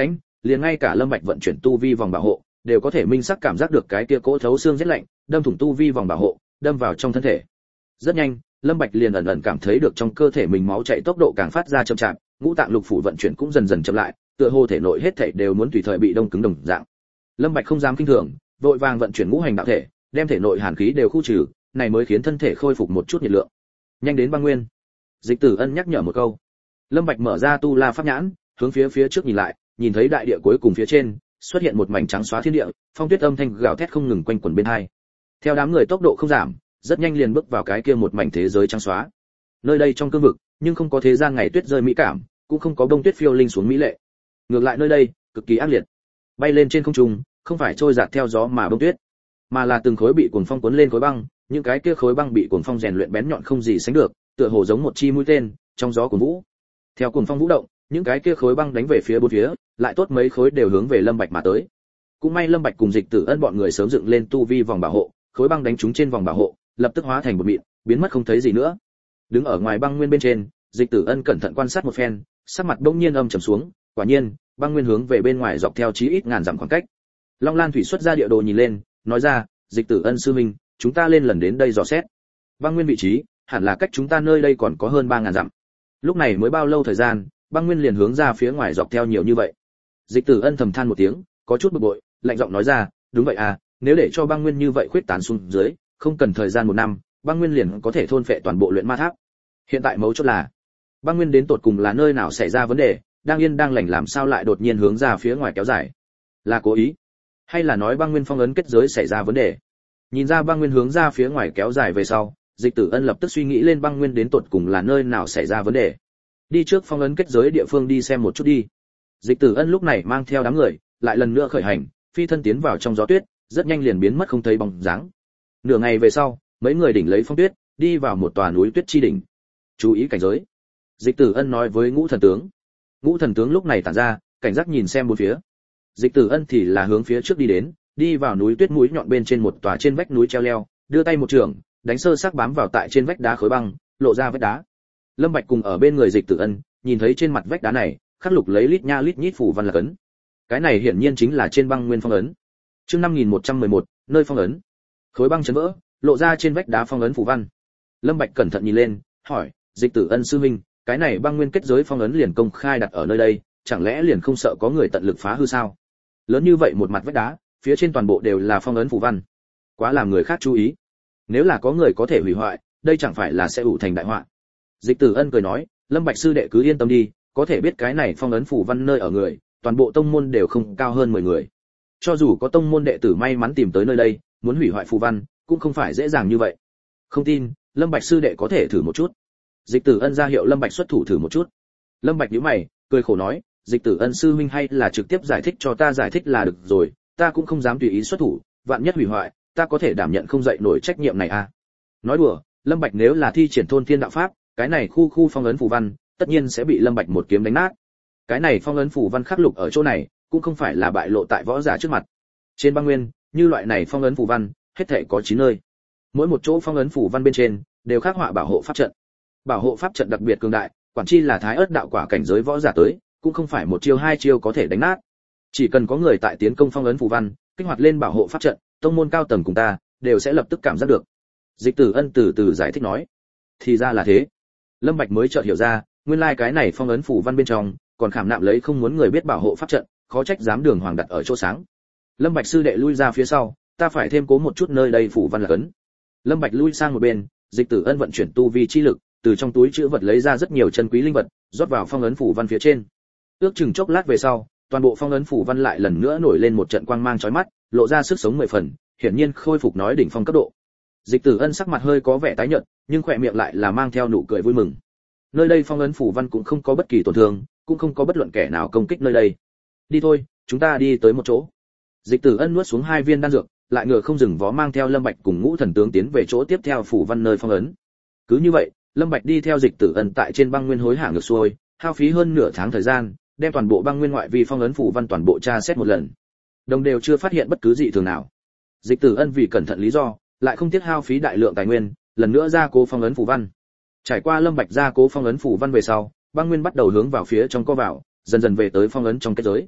liền ngay cả Lâm Bạch vận chuyển tu vi vòng bảo hộ, đều có thể minh xác cảm giác được cái kia cỗ thấu xương rét lạnh, đâm thủng tu vi vòng bảo hộ, đâm vào trong thân thể. Rất nhanh, Lâm Bạch liền ẩn ẩn cảm thấy được trong cơ thể mình máu chảy tốc độ càng phát ra chậm chạp, ngũ tạng lục phủ vận chuyển cũng dần dần chậm lại, tựa hồ thể nội hết thảy đều muốn tùy thời bị đông cứng đồng dạng. Lâm Bạch không dám kinh thường, vội vàng vận chuyển ngũ hành đạo thể, đem thể nội hàn khí đều khu trừ, này mới khiến thân thể khôi phục một chút nhiệt lượng. Nhanh đến băng nguyên. Dịch Tử Ân nhắc nhở một câu. Lâm Bạch mở ra tu la pháp nhãn, hướng phía phía trước nhìn lại, nhìn thấy đại địa cuối cùng phía trên xuất hiện một mảnh trắng xóa thiên địa, phong tuyết âm thanh gào thét không ngừng quanh quẩn bên hai. Theo đám người tốc độ không giảm, rất nhanh liền bước vào cái kia một mảnh thế giới trắng xóa. Nơi đây trong cương vực, nhưng không có thế gian ngày tuyết rơi mỹ cảm, cũng không có bông tuyết phiêu linh xuống mỹ lệ. Ngược lại nơi đây cực kỳ ác liệt. Bay lên trên không trung, không phải trôi dạt theo gió mà bông tuyết, mà là từng khối bị cuồng phong cuốn lên khối băng, những cái kia khối băng bị cuồng phong rèn luyện bén nhọn không gì sánh được, tựa hồ giống một chi mũi tên trong gió cuồng vũ. Theo cuồng phong vũ động, những cái kia khối băng đánh về phía bốn phía, lại tốt mấy khối đều hướng về Lâm Bạch mà tới. Cũng may Lâm Bạch cùng Dịch Tử Ân bọn người sớm dựng lên tu vi vòng bảo hộ, khối băng đánh trúng trên vòng bảo hộ, lập tức hóa thành một mịn, biến mất không thấy gì nữa. Đứng ở ngoài băng nguyên bên trên, Dịch Tử Ân cẩn thận quan sát một phen, sắc mặt bỗng nhiên âm trầm xuống, quả nhiên, băng nguyên hướng về bên ngoài dọc theo chí ít ngàn dặm khoảng cách. Long Lan Thủy xuất ra địa đồ nhìn lên, nói ra, Dịch Tử Ân sư huynh, chúng ta lên lần đến đây dò xét. Băng nguyên vị trí, hẳn là cách chúng ta nơi đây còn có hơn ba ngàn dặm. Lúc này mới bao lâu thời gian, băng nguyên liền hướng ra phía ngoài dọc theo nhiều như vậy. Dịch Tử Ân thầm than một tiếng, có chút bực bội, lạnh giọng nói ra, đúng vậy à, nếu để cho băng nguyên như vậy khuyết tán xuống dưới, không cần thời gian một năm, băng nguyên liền có thể thôn phệ toàn bộ luyện ma tháp. Hiện tại mấu chốt là, băng nguyên đến tột cùng là nơi nào xảy ra vấn đề, đang yên đang lành làm sao lại đột nhiên hướng ra phía ngoài kéo dài? Là cố ý, hay là nói băng nguyên phong ấn kết giới xảy ra vấn đề? Nhìn ra băng nguyên hướng ra phía ngoài kéo dài về sau, Dịch Tử Ân lập tức suy nghĩ lên băng nguyên đến tột cùng là nơi nào xảy ra vấn đề. Đi trước phong ấn kết giới địa phương đi xem một chút đi. Dịch Tử Ân lúc này mang theo đám người, lại lần nữa khởi hành, phi thân tiến vào trong gió tuyết, rất nhanh liền biến mất không thấy bóng dáng. Nửa ngày về sau, mấy người đỉnh lấy phong tuyết, đi vào một tòa núi tuyết chi đỉnh. Chú ý cảnh giới. Dịch Tử Ân nói với Ngũ Thần tướng. Ngũ Thần tướng lúc này tản ra, cảnh giác nhìn xem bốn phía. Dịch Tử Ân thì là hướng phía trước đi đến, đi vào núi tuyết mũi nhọn bên trên một tòa trên vách núi treo leo, đưa tay một trường, đánh sơ sắc bám vào tại trên vách đá khối băng, lộ ra vách đá. Lâm Bạch cùng ở bên người Dịch Tử Ân, nhìn thấy trên mặt vách đá này, khắc lục lấy lít nha lít nhít phủ văn là cấn. Cái này hiển nhiên chính là trên băng nguyên phong ấn. Chương năm nghìn một trăm mười một, nơi phong ấn. Khối băng chấn vỡ, lộ ra trên vách đá phong ấn phủ văn. Lâm Bạch cẩn thận nhìn lên, hỏi, Dịch Tử Ân sư huynh, cái này băng nguyên kết giới phong ấn liền công khai đặt ở nơi đây, chẳng lẽ liền không sợ có người tận lực phá hư sao? Lớn như vậy một mặt vách đá, phía trên toàn bộ đều là phong ấn phủ văn, quá làm người khác chú ý. Nếu là có người có thể hủy hoại, đây chẳng phải là sẽ ủ thành đại họa. Dịch Tử Ân cười nói, Lâm Bạch sư đệ cứ yên tâm đi, có thể biết cái này phong ấn phủ văn nơi ở người, toàn bộ tông môn đều không cao hơn mười người. Cho dù có tông môn đệ tử may mắn tìm tới nơi đây, muốn hủy hoại phù văn, cũng không phải dễ dàng như vậy. Không tin, Lâm Bạch sư đệ có thể thử một chút. Dịch Tử Ân ra hiệu Lâm Bạch xuất thủ thử một chút. Lâm Bạch nhíu mày, cười khổ nói, Dịch Tử Ân sư huynh hay là trực tiếp giải thích cho ta giải thích là được rồi, ta cũng không dám tùy ý xuất thủ, vạn nhất hủy hoại, ta có thể đảm nhận không dậy nổi trách nhiệm này à? Nói đùa, Lâm Bạch nếu là thi triển thôn thiên đạo pháp, cái này khu khu phong ấn phù văn, tất nhiên sẽ bị Lâm Bạch một kiếm đánh nát. Cái này phong ấn phù văn khắc lục ở chỗ này, cũng không phải là bại lộ tại võ giả trước mặt. Trên băng nguyên, như loại này phong ấn phù văn, hết thảy có chín nơi. Mỗi một chỗ phong ấn phù văn bên trên đều khắc họa bảo hộ pháp trận. Bảo hộ pháp trận đặc biệt cường đại, quản chi là thái ớt đạo quả cảnh giới võ giả tới, cũng không phải một chiêu hai chiêu có thể đánh nát. Chỉ cần có người tại tiến công phong ấn phù văn, kích hoạt lên bảo hộ pháp trận, tông môn cao tầng cùng ta đều sẽ lập tức cảm giác được. Dịch Tử Ân từ từ giải thích nói, thì ra là thế. Lâm Bạch mới chợt hiểu ra, nguyên lai like cái này phong ấn phù văn bên trong còn khảm nạm lấy không muốn người biết bảo hộ pháp trận, khó trách dám đường hoàng đặt ở chỗ sáng. Lâm Bạch sư đệ lui ra phía sau, ta phải thêm cố một chút nơi đây phù văn là cấn. Lâm Bạch lui sang một bên, Dịch Tử Ân vận chuyển tu vi chi lực, từ trong túi trữ vật lấy ra rất nhiều chân quý linh vật, rót vào phong ấn phù văn phía trên. Ước chừng chốc lát về sau, toàn bộ phong ấn phù văn lại lần nữa nổi lên một trận quang mang chói mắt, lộ ra sức sống mười phần, hiển nhiên khôi phục nói đỉnh phong cấp độ. Dịch Tử Ân sắc mặt hơi có vẻ tái nhợt, nhưng khỏe miệng lại là mang theo nụ cười vui mừng. Nơi đây phong ấn phù văn cũng không có bất kỳ tổn thương, cũng không có bất luận kẻ nào công kích nơi đây. Đi thôi, chúng ta đi tới một chỗ. Dịch Tử Ân nuốt xuống hai viên đan dược, lại ngựa không dừng vó mang theo Lâm Bạch cùng Ngũ Thần tướng tiến về chỗ tiếp theo phù văn nơi phong ấn. Cứ như vậy, Lâm Bạch đi theo Dịch Tử Ân tại trên băng nguyên hối hả ngược xuôi, hao phí hơn nửa tháng thời gian, đem toàn bộ băng nguyên ngoại vi phong ấn phù văn toàn bộ tra xét một lần. Đồng đều chưa phát hiện bất cứ dị thường nào. Dịch Tử Ân vì cẩn thận lý do, lại không tiếc hao phí đại lượng tài nguyên, lần nữa gia cố phong ấn phù văn. Trải qua Lâm Bạch gia cố phong ấn phù văn về sau, băng nguyên bắt đầu hướng vào phía trong co vào, dần dần về tới phong ấn trong kết giới.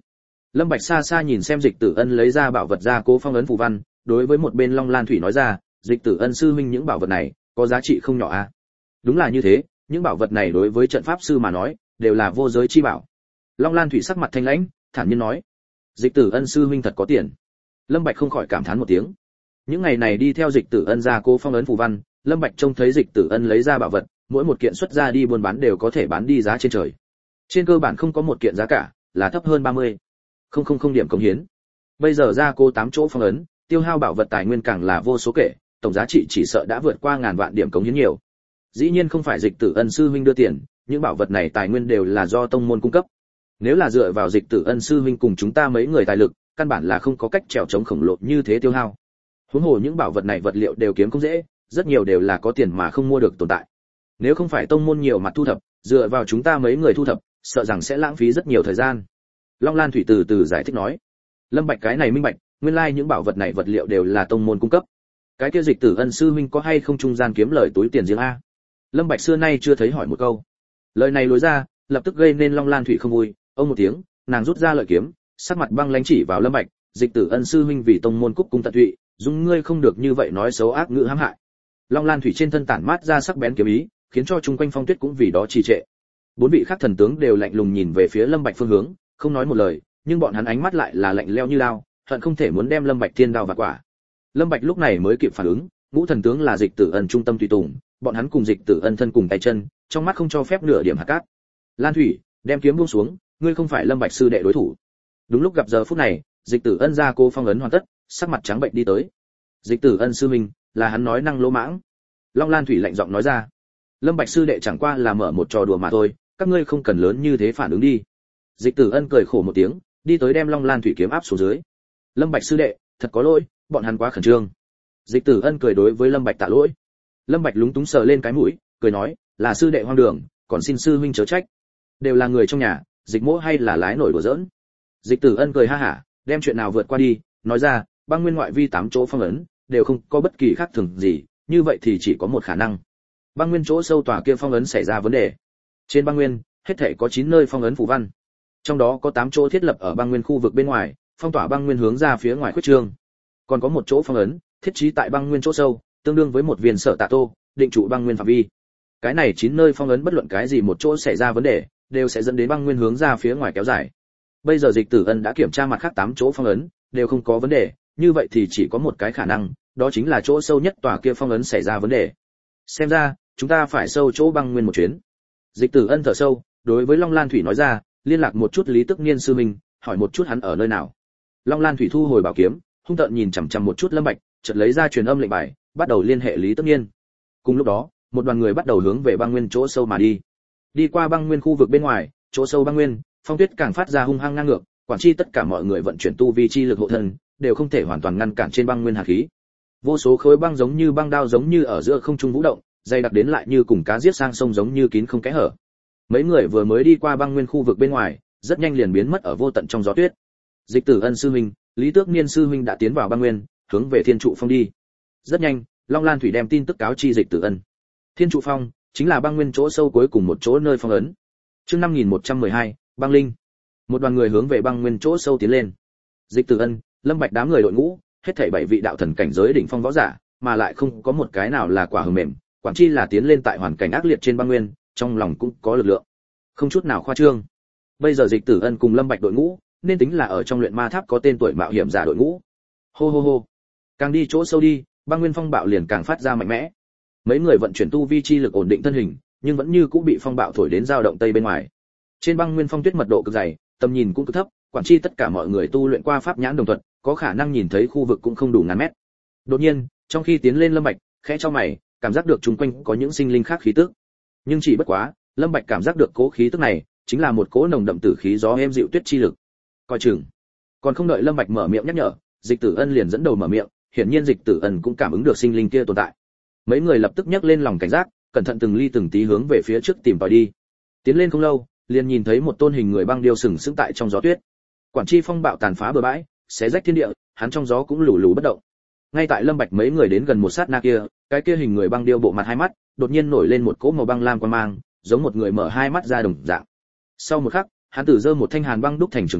Lâm Bạch xa xa nhìn xem Dịch Tử Ân lấy ra bảo vật ra cố phong ấn phù văn, đối với một bên Long Lan Thủy nói ra, Dịch Tử Ân sư huynh những bảo vật này có giá trị không nhỏ a. À? Đúng là như thế, những bảo vật này đối với trận pháp sư mà nói, đều là vô giới chi bảo. Long Lan Thủy sắc mặt thanh lãnh, thản nhiên nói, Dịch Tử Ân sư huynh thật có tiền. Lâm Bạch không khỏi cảm thán một tiếng. Những ngày này đi theo Dịch Tử Ân ra cố phong ấn phù văn, Lâm Bạch trông thấy Dịch Tử Ân lấy ra bảo vật, mỗi một kiện xuất ra đi buôn bán đều có thể bán đi giá trên trời. Trên cơ bản không có một kiện giá cả là thấp hơn ba mươi không không không điểm công hiến. Bây giờ ra cố tám chỗ phong ấn, tiêu hao bảo vật tài nguyên càng là vô số kể, tổng giá trị chỉ sợ đã vượt qua ngàn vạn điểm cống hiến nhiều. Dĩ nhiên không phải Dịch Tử Ân sư huynh đưa tiền, những bảo vật này tài nguyên đều là do tông môn cung cấp. Nếu là dựa vào Dịch Tử Ân sư huynh cùng chúng ta mấy người tài lực, căn bản là không có cách trèo chống khổng lồ như thế tiêu hao. Huống hồ những bảo vật này vật liệu đều kiếm không dễ, rất nhiều đều là có tiền mà không mua được tồn tại. Nếu không phải tông môn nhiều mặt thu thập, dựa vào chúng ta mấy người thu thập, sợ rằng sẽ lãng phí rất nhiều thời gian. Long Lan Thủy từ từ giải thích nói. Lâm Bạch cái này minh bạch, nguyên lai like những bảo vật này vật liệu đều là tông môn cung cấp. Cái kia Dịch Tử Ân sư huynh có hay không trung gian kiếm lời túi tiền riêng a? Lâm Bạch xưa nay chưa thấy hỏi một câu. Lời này lối ra, lập tức gây nên Long Lan Thủy không vui, ông một tiếng, nàng rút ra lợi kiếm, sắc mặt băng lãnh chỉ vào Lâm Bạch, Dịch Tử Ân sư huynh vì tông môn cúc cung tận tụy, dung ngươi không được như vậy nói xấu ác ngữ hãm hại. Long Lan Thủy trên thân tản mát ra sắc bén kiếm ý, khiến cho chung quanh phong tuyết cũng vì đó trì trệ. Bốn vị khác thần tướng đều lạnh lùng nhìn về phía Lâm Bạch phương hướng, không nói một lời, nhưng bọn hắn ánh mắt lại là lạnh lẽo như lao, hận không thể muốn đem Lâm Bạch thiên đao vặt quả. Lâm Bạch lúc này mới kịp phản ứng, ngũ thần tướng là Dịch Tử Ân trung tâm tùy tùng, bọn hắn cùng Dịch Tử Ân thân cùng tay chân, trong mắt không cho phép nửa điểm hạt cát. Lan Thủy, đem kiếm buông xuống, ngươi không phải Lâm Bạch sư đệ đối thủ. Đúng lúc gặp giờ phút này, Dịch Tử Ân ra cô phong ấn hoàn tất, sắc mặt trắng bệnh đi tới. Dịch Tử Ân sư huynh, là hắn nói năng lỗ mãng. Long Lan Thủy lạnh giọng nói ra. Lâm Bạch sư đệ chẳng qua là mở một trò đùa mà thôi, các ngươi không cần lớn như thế phản ứng đi. Dịch Tử Ân cười khổ một tiếng, đi tới đem Long Lan Thủy kiếm áp xuống dưới. Lâm Bạch sư đệ, thật có lỗi, bọn hắn quá khẩn trương. Dịch Tử Ân cười đối với Lâm Bạch tạ lỗi. Lâm Bạch lúng túng sờ lên cái mũi, cười nói, là sư đệ hoang đường, còn xin sư huynh chớ trách. Đều là người trong nhà, Dịch Mỗ hay là lái nổi đùa giỡn. Dịch Tử Ân cười ha hả, đem chuyện nào vượt qua đi, nói ra, băng nguyên ngoại vi tám chỗ phong ấn, đều không có bất kỳ khác thường gì, như vậy thì chỉ có một khả năng. Băng nguyên chỗ sâu tòa kia phong ấn xảy ra vấn đề. Trên băng nguyên, hết thảy có chín nơi phong ấn phù văn. Trong đó có tám chỗ thiết lập ở băng nguyên khu vực bên ngoài, phong tỏa băng nguyên hướng ra phía ngoài khuyết trương. Còn có một chỗ phong ấn, thiết trí tại băng nguyên chỗ sâu, tương đương với một viên sở tạ tô, định trụ băng nguyên phạm vi. Cái này chín nơi phong ấn bất luận cái gì một chỗ xảy ra vấn đề, đều sẽ dẫn đến băng nguyên hướng ra phía ngoài kéo dài. Bây giờ Dịch Tử Ân đã kiểm tra mặt khác tám chỗ phong ấn, đều không có vấn đề, như vậy thì chỉ có một cái khả năng, đó chính là chỗ sâu nhất tòa kia phong ấn xảy ra vấn đề. Xem ra, chúng ta phải sâu chỗ băng nguyên một chuyến. Dịch Tử Ân thở sâu, đối với Long Lan Thủy nói ra, liên lạc một chút Lý Tức Niên sư minh, hỏi một chút hắn ở nơi nào. Long Lan Thủy thu hồi bảo kiếm, hung tợn nhìn chằm chằm một chút Lâm Bạch, chợt lấy ra truyền âm lệnh bài, bắt đầu liên hệ Lý Tức Niên. Cùng lúc đó, một đoàn người bắt đầu hướng về băng nguyên chỗ sâu mà đi. Đi qua băng nguyên khu vực bên ngoài, chỗ sâu băng nguyên, phong tuyết càng phát ra hung hăng ngang ngược, quản chi tất cả mọi người vận chuyển tu vi chi lực hộ thân, đều không thể hoàn toàn ngăn cản trên băng nguyên hàn khí. Vô số khối băng giống như băng đao giống như ở giữa không trung vũ động, dày đặc đến lại như cùng cá giết sang sông giống như kín không kẽ hở. Mấy người vừa mới đi qua băng nguyên khu vực bên ngoài, rất nhanh liền biến mất ở vô tận trong gió tuyết. Dịch Tử Ân sư huynh, Lý Tước Niên sư huynh đã tiến vào băng nguyên, hướng về Thiên Trụ Phong đi. Rất nhanh, Long Lan Thủy đem tin tức cáo chi Dịch Tử Ân. Thiên Trụ Phong chính là băng nguyên chỗ sâu cuối cùng một chỗ nơi phong ấn. Chương năm nghìn một trăm mười hai, băng linh. Một đoàn người hướng về băng nguyên chỗ sâu tiến lên. Dịch Tử Ân, Lâm Bạch đám người đội ngũ, hết thảy bảy vị đạo thần cảnh giới đỉnh phong võ giả, mà lại không có một cái nào là quả hờ mềm, quản chi là tiến lên tại hoàn cảnh ác liệt trên băng nguyên, trong lòng cũng có lực lượng, không chút nào khoa trương. Bây giờ Dịch Tử Ân cùng Lâm Bạch đội ngũ, nên tính là ở trong luyện ma tháp có tên tuổi mạo hiểm giả đội ngũ. Hô hô hô. Càng đi chỗ sâu đi, băng nguyên phong bạo liền càng phát ra mạnh mẽ. Mấy người vận chuyển tu vi chi lực ổn định thân hình, nhưng vẫn như cũng bị phong bạo thổi đến dao động tây bên ngoài. Trên băng nguyên phong tuyết mật độ cực dày, tầm nhìn cũng cực thấp, quản chi tất cả mọi người tu luyện qua pháp nhãn đồng thuật, có khả năng nhìn thấy khu vực cũng không đủ ngàn mét. Đột nhiên, trong khi tiến lên Lâm Bạch, khẽ chau mày, cảm giác được xung quanh có những sinh linh khác khí tức. Nhưng chỉ bất quá, Lâm Bạch cảm giác được cố khí tức này, chính là một cỗ nồng đậm tử khí gió êm dịu tuyết chi lực. Coi chừng. Còn không đợi Lâm Bạch mở miệng nhắc nhở, Dịch Tử Ân liền dẫn đầu mở miệng, hiển nhiên Dịch Tử Ân cũng cảm ứng được sinh linh kia tồn tại. Mấy người lập tức nhấc lên lòng cảnh giác, cẩn thận từng ly từng tí hướng về phía trước tìm tòi đi. Tiến lên không lâu, liền nhìn thấy một tôn hình người băng điêu sừng sững tại trong gió tuyết. Quản chi phong bạo tàn phá bờ bãi, xé rách thiên địa, hắn trong gió cũng lù lù bất động. Ngay tại Lâm Bạch mấy người đến gần một sát na kia, cái kia hình người băng điêu bộ mặt hai mắt, đột nhiên nổi lên một cỗ màu băng lam quang mang, giống một người mở hai mắt ra đồng dạng. Sau một khắc, hắn tử giơ một thanh hàn băng đúc thành trường kiếm,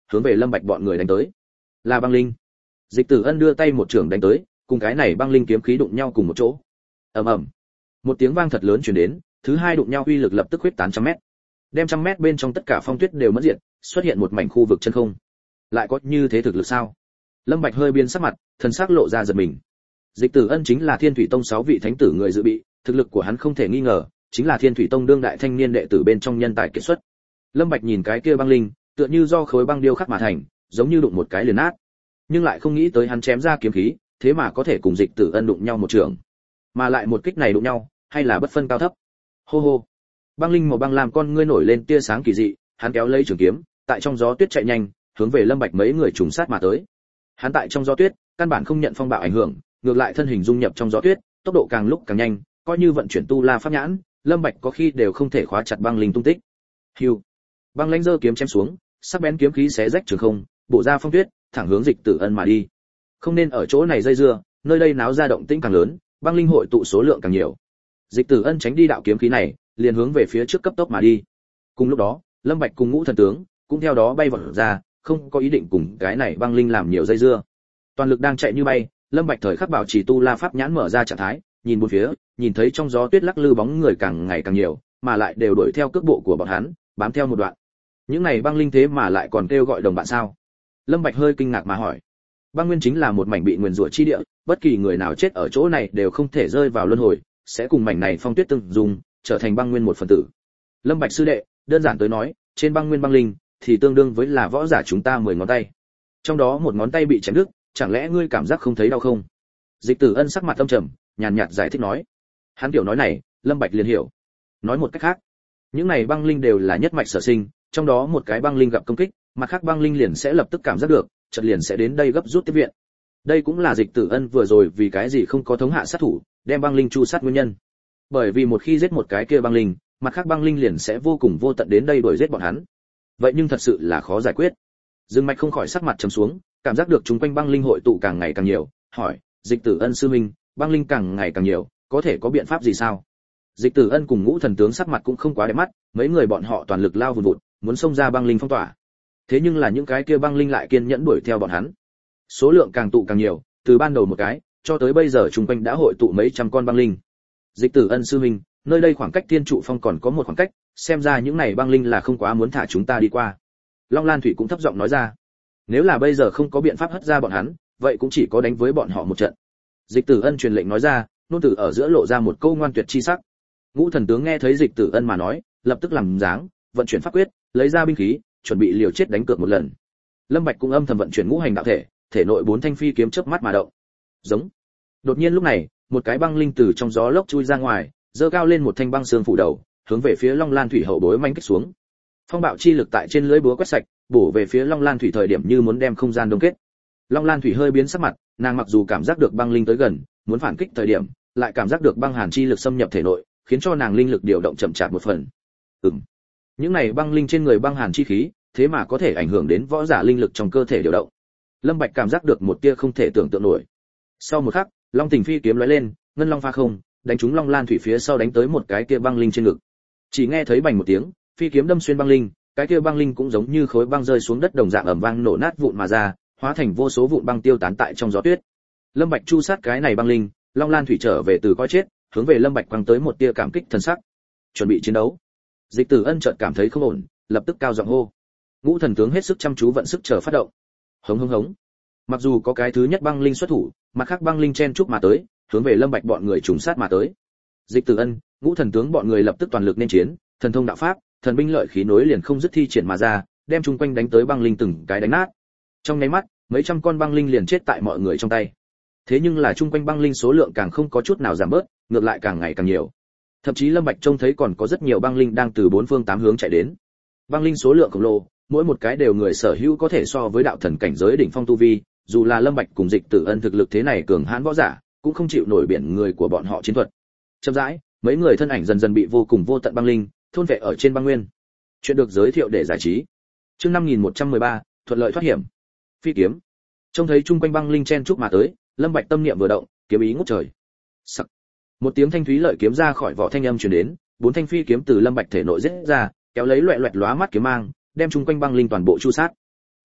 hướng về Lâm Bạch bọn người đánh tới. Là băng linh. Dịch Tử Ân đưa tay một trường đánh tới, cùng cái này băng linh kiếm khí đụng nhau cùng một chỗ. Ầm ầm. Một tiếng vang thật lớn truyền đến, thứ hai đụng nhau uy lực lập tức huyết tán trăm mét. Đem trăm mét bên trong tất cả phong tuyết đều mất diện, xuất hiện một mảnh khu vực chân không. Lại có như thế thực lực sao? Lâm Bạch hơi biến sắc mặt, thần sắc lộ ra giật mình. Dịch Tử Ân chính là Thiên Thủy Tông sáu vị thánh tử người dự bị, thực lực của hắn không thể nghi ngờ, chính là Thiên Thủy Tông đương đại thanh niên đệ tử bên trong nhân tài kiệt xuất. Lâm Bạch nhìn cái kia băng linh, tựa như do khối băng điêu khắc mà thành, giống như đụng một cái liền nát. Nhưng lại không nghĩ tới hắn chém ra kiếm khí, thế mà có thể cùng Dịch Tử Ân đụng nhau một trường. Mà lại một kích này đụng nhau, hay là bất phân cao thấp. Hô hô. Băng linh màu băng làm con ngươi nổi lên tia sáng kỳ dị, hắn kéo lấy trường kiếm, tại trong gió tuyết chạy nhanh, hướng về Lâm Bạch mấy người trùng sát mà tới. Hắn tại trong gió tuyết, căn bản không nhận phong bạo ảnh hưởng, ngược lại thân hình dung nhập trong gió tuyết, tốc độ càng lúc càng nhanh, coi như vận chuyển tu la pháp nhãn, Lâm Bạch có khi đều không thể khóa chặt băng linh tung tích. Hưu. Băng lãnh giơ kiếm chém xuống, sắc bén kiếm khí xé rách trường không, bổ ra phong tuyết, thẳng hướng Dịch Tử Ân mà đi. Không nên ở chỗ này dây dưa, nơi đây náo ra động tĩnh càng lớn, băng linh hội tụ số lượng càng nhiều. Dịch Tử Ân tránh đi đạo kiếm khí này, liền hướng về phía trước cấp tốc mà đi. Cùng lúc đó, Lâm Bạch cùng Ngũ Thần tướng cũng theo đó bay vọt ra, không có ý định cùng cái này băng linh làm nhiều dây dưa. Toàn lực đang chạy như bay, Lâm Bạch thời khắc bảo trì tu la pháp nhãn mở ra trạng thái, nhìn bốn phía, nhìn thấy trong gió tuyết lắc lư bóng người càng ngày càng nhiều, mà lại đều đuổi theo cước bộ của bọn hắn, bám theo một đoạn. Những này băng linh thế mà lại còn kêu gọi đồng bạn sao? Lâm Bạch hơi kinh ngạc mà hỏi. Băng nguyên chính là một mảnh bị nguyền rủa chi địa, bất kỳ người nào chết ở chỗ này đều không thể rơi vào luân hồi, sẽ cùng mảnh này phong tuyết tương dung, trở thành băng nguyên một phần tử. Lâm Bạch sư đệ, đơn giản tới nói, trên băng nguyên băng linh thì tương đương với là võ giả chúng ta mười ngón tay. Trong đó một ngón tay bị chém đứt, chẳng lẽ ngươi cảm giác không thấy đau không? Dịch Tử Ân sắc mặt âm trầm, nhàn nhạt giải thích nói. Hắn kiểu nói này, Lâm Bạch liền hiểu. Nói một cách khác, những này băng linh đều là nhất mạch sở sinh, trong đó một cái băng linh gặp công kích, mặt khác băng linh liền sẽ lập tức cảm giác được, chợt liền sẽ đến đây gấp rút tiếp viện. Đây cũng là Dịch Tử Ân vừa rồi vì cái gì không có thống hạ sát thủ, đem băng linh chu sát nguyên nhân. Bởi vì một khi giết một cái kia băng linh, mặt khác băng linh liền sẽ vô cùng vô tận đến đây đuổi giết bọn hắn. Vậy nhưng thật sự là khó giải quyết. Dương Mạch không khỏi sắc mặt trầm xuống, cảm giác được chúng quanh băng linh hội tụ càng ngày càng nhiều, hỏi, Dịch Tử Ân sư huynh, băng linh càng ngày càng nhiều, có thể có biện pháp gì sao? Dịch Tử Ân cùng Ngũ Thần tướng sắc mặt cũng không quá đẹp mắt, mấy người bọn họ toàn lực lao vùn vụt, muốn xông ra băng linh phong tỏa. Thế nhưng là những cái kia băng linh lại kiên nhẫn đuổi theo bọn hắn. Số lượng càng tụ càng nhiều, từ ban đầu một cái, cho tới bây giờ chúng quanh đã hội tụ mấy trăm con băng linh. Dịch Tử Ân sư huynh, nơi đây khoảng cách Thiên Trụ Phong còn có một khoảng cách, xem ra những này băng linh là không quá muốn thả chúng ta đi qua. Long Lan Thủy cũng thấp giọng nói ra. Nếu là bây giờ không có biện pháp hất ra bọn hắn, vậy cũng chỉ có đánh với bọn họ một trận. Dịch Tử Ân truyền lệnh nói ra, nôn tử ở giữa lộ ra một câu ngoan tuyệt chi sắc. Ngũ Thần tướng nghe thấy Dịch Tử Ân mà nói, lập tức làm dáng, vận chuyển pháp quyết, lấy ra binh khí, chuẩn bị liều chết đánh cược một lần. Lâm Bạch cũng âm thầm vận chuyển ngũ hành đạo thể, thể nội bốn thanh phi kiếm chớp mắt mà động. Giống. Đột nhiên lúc này, một cái băng linh từ trong gió lốc chui ra ngoài, giơ cao lên một thanh băng xương phủ đầu, hướng về phía Long Lan Thủy hậu bối manh kích xuống. Phong bạo chi lực tại trên lưỡi búa quét sạch, bổ về phía Long Lan Thủy thời điểm như muốn đem không gian đông kết. Long Lan Thủy hơi biến sắc mặt, nàng mặc dù cảm giác được băng linh tới gần, muốn phản kích thời điểm, lại cảm giác được băng hàn chi lực xâm nhập thể nội, khiến cho nàng linh lực điều động chậm chạp một phần. Ừm. Những này băng linh trên người băng hàn chi khí, thế mà có thể ảnh hưởng đến võ giả linh lực trong cơ thể điều động. Lâm Bạch cảm giác được một tia không thể tưởng tượng nổi. Sau một khắc, Long Tình phi kiếm lóe lên, ngân long pha không, đánh trúng Long Lan Thủy phía sau đánh tới một cái kia băng linh trên ngực. Chỉ nghe thấy bành một tiếng, phi kiếm đâm xuyên băng linh, cái kia băng linh cũng giống như khối băng rơi xuống đất đồng dạng ầm vang nổ nát vụn mà ra, hóa thành vô số vụn băng tiêu tán tại trong gió tuyết. Lâm Bạch chu sát cái này băng linh, Long Lan Thủy trở về từ coi chết, hướng về Lâm Bạch quăng tới một tia cảm kích thần sắc. Chuẩn bị chiến đấu. Dịch Tử Ân chợt cảm thấy không ổn, lập tức cao giọng hô. Ngũ Thần tướng hết sức chăm chú vận sức chờ phát động. Hống hống hống. Mặc dù có cái thứ nhất băng linh xuất thủ, mặt khác băng linh chen chúc mà tới, hướng về Lâm Bạch bọn người trùng sát mà tới. Dịch Tử Ân, Ngũ Thần tướng bọn người lập tức toàn lực nên chiến, thần thông đạo pháp, thần binh lợi khí nối liền không dứt thi triển mà ra, đem chung quanh đánh tới băng linh từng cái đánh nát. Trong nháy mắt, mấy trăm con băng linh liền chết tại mọi người trong tay. Thế nhưng là chung quanh băng linh số lượng càng không có chút nào giảm bớt, ngược lại càng ngày càng nhiều. Thậm chí Lâm Bạch trông thấy còn có rất nhiều băng linh đang từ bốn phương tám hướng chạy đến. Băng linh số lượng khổng lồ, mỗi một cái đều người sở hữu có thể so với đạo thần cảnh giới đỉnh phong tu vi, dù là Lâm Bạch cùng Dịch Tử Ân thực lực thế này cường hãn võ giả, cũng không chịu nổi biển người của bọn họ chiến thuật. Chậm rãi, mấy người thân ảnh dần dần bị vô cùng vô tận băng linh thôn vệ ở trên băng nguyên. Chuyện được giới thiệu để giải trí. Chương năm nghìn một trăm mười ba, thuận lợi thoát hiểm. Phi kiếm. Trông thấy chung quanh băng linh chen chúc mà tới, Lâm Bạch tâm niệm vừa động, kiếm ý ngút trời. Sắc. Một tiếng thanh thúy lợi kiếm ra khỏi vỏ thanh âm truyền đến, bốn thanh phi kiếm từ Lâm Bạch thể nội giết ra, kéo lấy loẹt loẹt lóa mắt kiếm mang, đem chung quanh băng linh toàn bộ chu sát.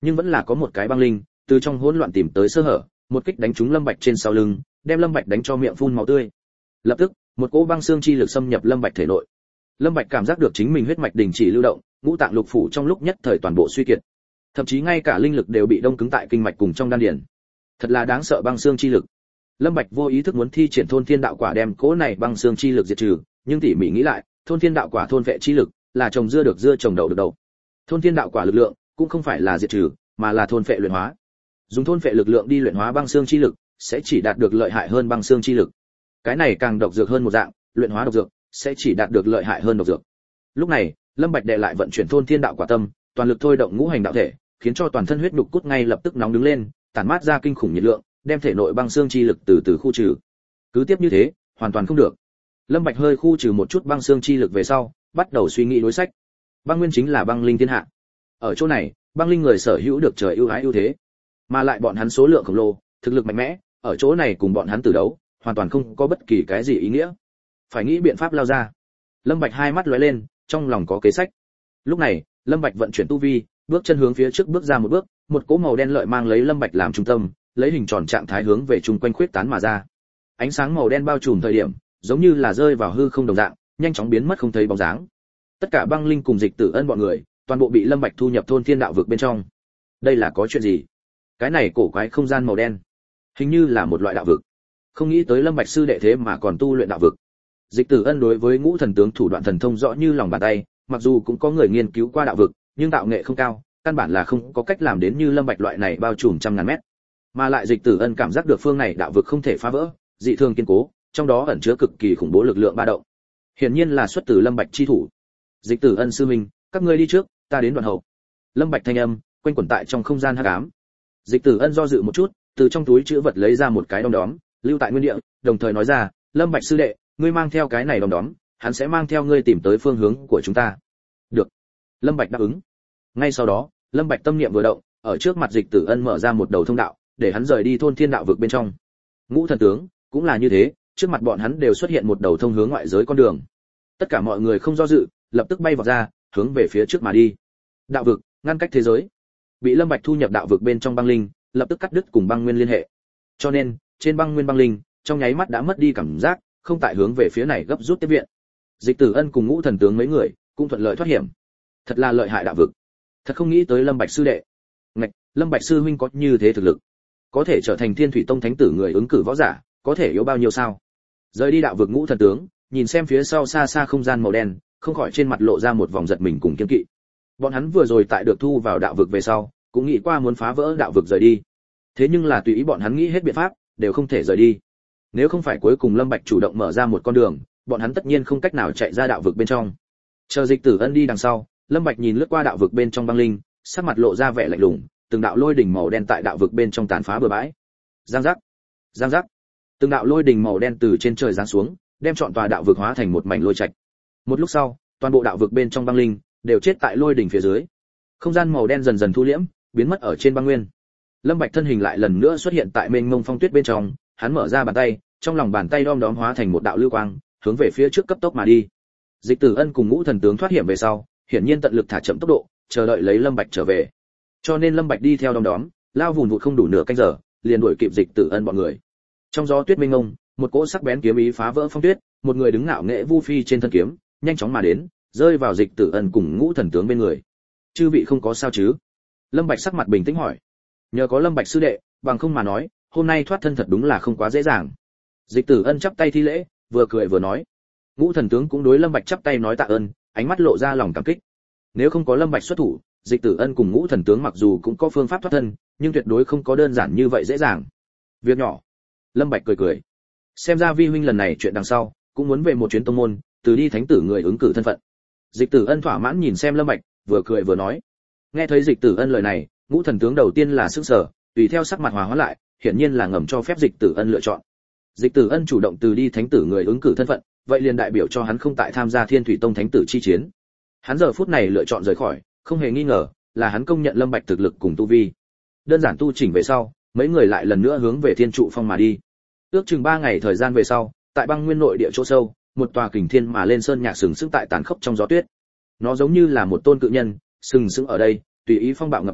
nhưng vẫn là có một cái băng linh từ trong hỗn loạn tìm tới sơ hở, một kích đánh trúng Lâm Bạch trên sau lưng, đem Lâm Bạch đánh cho miệng phun máu tươi. Lập tức, một cỗ băng xương chi lực xâm nhập Lâm Bạch thể nội. Lâm Bạch cảm giác được chính mình huyết mạch đình chỉ lưu động, ngũ tạng lục phủ trong lúc nhất thời toàn bộ suy kiệt. Thậm chí ngay cả linh lực đều bị đông cứng tại kinh mạch cùng trong đan điền. Thật là đáng sợ băng xương chi lực. Lâm Bạch vô ý thức muốn thi triển thôn thiên đạo quả đem cỗ này băng xương chi lực diệt trừ, nhưng tỉ mỉ nghĩ lại, thôn thiên đạo quả thôn vệ chi lực, là trồng dưa được dưa trồng đậu được đậu. Thôn thiên đạo quả lực lượng cũng không phải là diệt trừ, mà là thôn phệ luyện hóa. Dùng thôn phệ lực lượng đi luyện hóa băng xương chi lực, sẽ chỉ đạt được lợi hại hơn băng xương chi lực. Cái này càng độc dược hơn một dạng, luyện hóa độc dược sẽ chỉ đạt được lợi hại hơn độc dược. Lúc này, Lâm Bạch đệ lại vận chuyển thôn thiên đạo quả tâm, toàn lực thôi động ngũ hành đạo thể, khiến cho toàn thân huyết nhục cốt ngay lập tức nóng đứng lên, tản mát ra kinh khủng nhiệt lượng, đem thể nội băng xương chi lực từ từ khu trừ. Cứ tiếp như thế, hoàn toàn không được. Lâm Bạch hơi khu trừ một chút băng xương chi lực về sau, bắt đầu suy nghĩ đối sách. Băng nguyên chính là băng linh thiên hạ. Ở chỗ này, băng linh người sở hữu được trời ưu ái ưu thế, mà lại bọn hắn số lượng khổng lồ, thực lực mạnh mẽ, ở chỗ này cùng bọn hắn tử đấu, hoàn toàn không có bất kỳ cái gì ý nghĩa. Phải nghĩ biện pháp lao ra. Lâm Bạch hai mắt lóe lên, trong lòng có kế sách. Lúc này, Lâm Bạch vận chuyển tu vi, bước chân hướng phía trước bước ra một bước, một cỗ màu đen lợi mang lấy Lâm Bạch làm trung tâm, lấy hình tròn trạng thái hướng về chung quanh khuyết tán mà ra. Ánh sáng màu đen bao trùm thời điểm, giống như là rơi vào hư không đồng dạng, nhanh chóng biến mất không thấy bóng dáng. Tất cả băng linh cùng Dịch Tử Ân bọn người, toàn bộ bị Lâm Bạch thu nhập thôn thiên đạo vực bên trong. Đây là có chuyện gì? Cái này cổ quái không gian màu đen, hình như là một loại đạo vực. Không nghĩ tới Lâm Bạch sư đệ thế mà còn tu luyện đạo vực. Dịch Tử Ân đối với Ngũ Thần tướng thủ đoạn thần thông rõ như lòng bàn tay, mặc dù cũng có người nghiên cứu qua đạo vực, nhưng đạo nghệ không cao, căn bản là không có cách làm đến như Lâm Bạch loại này bao trùm trăm ngàn mét. Mà lại Dịch Tử Ân cảm giác được phương này đạo vực không thể phá vỡ, dị thường kiên cố, trong đó ẩn chứa cực kỳ khủng bố lực lượng ba động. Hiển nhiên là xuất từ Lâm Bạch chi thủ. Dịch Tử Ân sư huynh, các ngươi đi trước, ta đến đoạn hậu. Lâm Bạch thanh âm quanh quẩn tại trong không gian hắc ám. Dịch Tử Ân do dự một chút, từ trong túi trữ vật lấy ra một cái đom đóm, lưu tại nguyên địa, đồng thời nói ra, Lâm Bạch sư đệ, ngươi mang theo cái này đom đóm, hắn sẽ mang theo ngươi tìm tới phương hướng của chúng ta. Được. Lâm Bạch đáp ứng. Ngay sau đó, Lâm Bạch tâm niệm vừa động, ở trước mặt Dịch Tử Ân mở ra một đầu thông đạo, để hắn rời đi thôn thiên đạo vực bên trong. Ngũ Thần tướng cũng là như thế, trước mặt bọn hắn đều xuất hiện một đầu thông hướng ngoại giới con đường. Tất cả mọi người không do dự, lập tức bay vọt ra, hướng về phía trước mà đi. Đạo vực ngăn cách thế giới. Bị Lâm Bạch thu nhập đạo vực bên trong băng linh, lập tức cắt đứt cùng băng nguyên liên hệ. Cho nên, trên băng nguyên băng linh, trong nháy mắt đã mất đi cảm giác, không tại hướng về phía này gấp rút tiếp viện. Dịch Tử Ân cùng Ngũ Thần tướng mấy người cũng thuận lợi thoát hiểm. Thật là lợi hại đạo vực. Thật không nghĩ tới Lâm Bạch sư đệ. Ngạch, Lâm Bạch sư huynh có như thế thực lực, có thể trở thành Thiên Thủy Tông thánh tử người ứng cử võ giả, có thể yếu bao nhiêu sao? Rời đi đạo vực Ngũ Thần tướng, nhìn xem phía sau xa xa không gian màu đen, không khỏi trên mặt lộ ra một vòng giật mình cùng kiêng kỵ. Bọn hắn vừa rồi tại được thu vào đạo vực về sau, cũng nghĩ qua muốn phá vỡ đạo vực rời đi. Thế nhưng là tùy ý bọn hắn nghĩ hết biện pháp, đều không thể rời đi. Nếu không phải cuối cùng Lâm Bạch chủ động mở ra một con đường, bọn hắn tất nhiên không cách nào chạy ra đạo vực bên trong. Chờ Dịch Tử Ân đi đằng sau, Lâm Bạch nhìn lướt qua đạo vực bên trong băng linh, sắc mặt lộ ra vẻ lạnh lùng, từng đạo lôi đỉnh màu đen tại đạo vực bên trong tàn phá bừa bãi. Giang giác, giang giác. Từng đạo lôi đỉnh màu đen từ trên trời giáng xuống, đem trọn tòa đạo vực hóa thành một mảnh lôi trạch. Một lúc sau, toàn bộ đạo vực bên trong băng linh đều chết tại lôi đỉnh phía dưới. Không gian màu đen dần dần thu liễm, biến mất ở trên băng nguyên. Lâm Bạch thân hình lại lần nữa xuất hiện tại mênh mông phong tuyết bên trong, hắn mở ra bàn tay, trong lòng bàn tay đom đóm hóa thành một đạo lưu quang, hướng về phía trước cấp tốc mà đi. Dịch Tử Ân cùng Ngũ Thần tướng thoát hiểm về sau, hiển nhiên tận lực thả chậm tốc độ, chờ đợi lấy Lâm Bạch trở về. Cho nên Lâm Bạch đi theo đom đóm, lao vùn vụt không đủ nửa canh giờ, liền đuổi kịp Dịch Tử Ân bọn người. Trong gió tuyết mênh mông, một cỗ sắc bén kiếm ý phá vỡ phong tuyết, một người đứng ngạo nghễ vu phi trên thân kiếm, nhanh chóng mà đến, rơi vào Dịch Tử Ân cùng Ngũ Thần tướng bên người. Chư vị không có sao chứ? Lâm Bạch sắc mặt bình tĩnh hỏi. Nhờ có Lâm Bạch sư đệ, bằng không mà nói, hôm nay thoát thân thật đúng là không quá dễ dàng. Dịch Tử Ân chắp tay thi lễ, vừa cười vừa nói. Ngũ Thần tướng cũng đối Lâm Bạch chắp tay nói tạ ơn, ánh mắt lộ ra lòng cảm kích. Nếu không có Lâm Bạch xuất thủ, Dịch Tử Ân cùng Ngũ Thần tướng mặc dù cũng có phương pháp thoát thân, nhưng tuyệt đối không có đơn giản như vậy dễ dàng. Việc nhỏ. Lâm Bạch cười cười. Xem ra vi huynh lần này chuyện đằng sau, cũng muốn về một chuyến tông môn, từ đi thánh tử người ứng cử thân phận. Dịch Tử Ân thỏa mãn nhìn xem Lâm Bạch, vừa cười vừa nói. Nghe thấy Dịch Tử Ân lời này, Ngũ Thần tướng đầu tiên là sửng sở, tùy theo sắc mặt hòa hoãn lại, hiển nhiên là ngầm cho phép Dịch Tử Ân lựa chọn. Dịch Tử Ân chủ động từ đi thánh tử người ứng cử thân phận, vậy liền đại biểu cho hắn không tại tham gia Thiên Thủy Tông thánh tử chi chiến. Hắn giờ phút này lựa chọn rời khỏi, không hề nghi ngờ, là hắn công nhận Lâm Bạch thực lực cùng tu vi. Đơn giản tu chỉnh về sau, mấy người lại lần nữa hướng về Thiên Trụ Phong mà đi. Ước chừng ba ngày thời gian về sau, tại băng nguyên nội địa chỗ sâu, một tòa kình thiên mà lên sơn nhạc sừng sững tại tàn khốc trong gió tuyết. Nó giống như là một tôn cự nhân, sừng sững ở đây, tùy ý phong bạo ngập trời,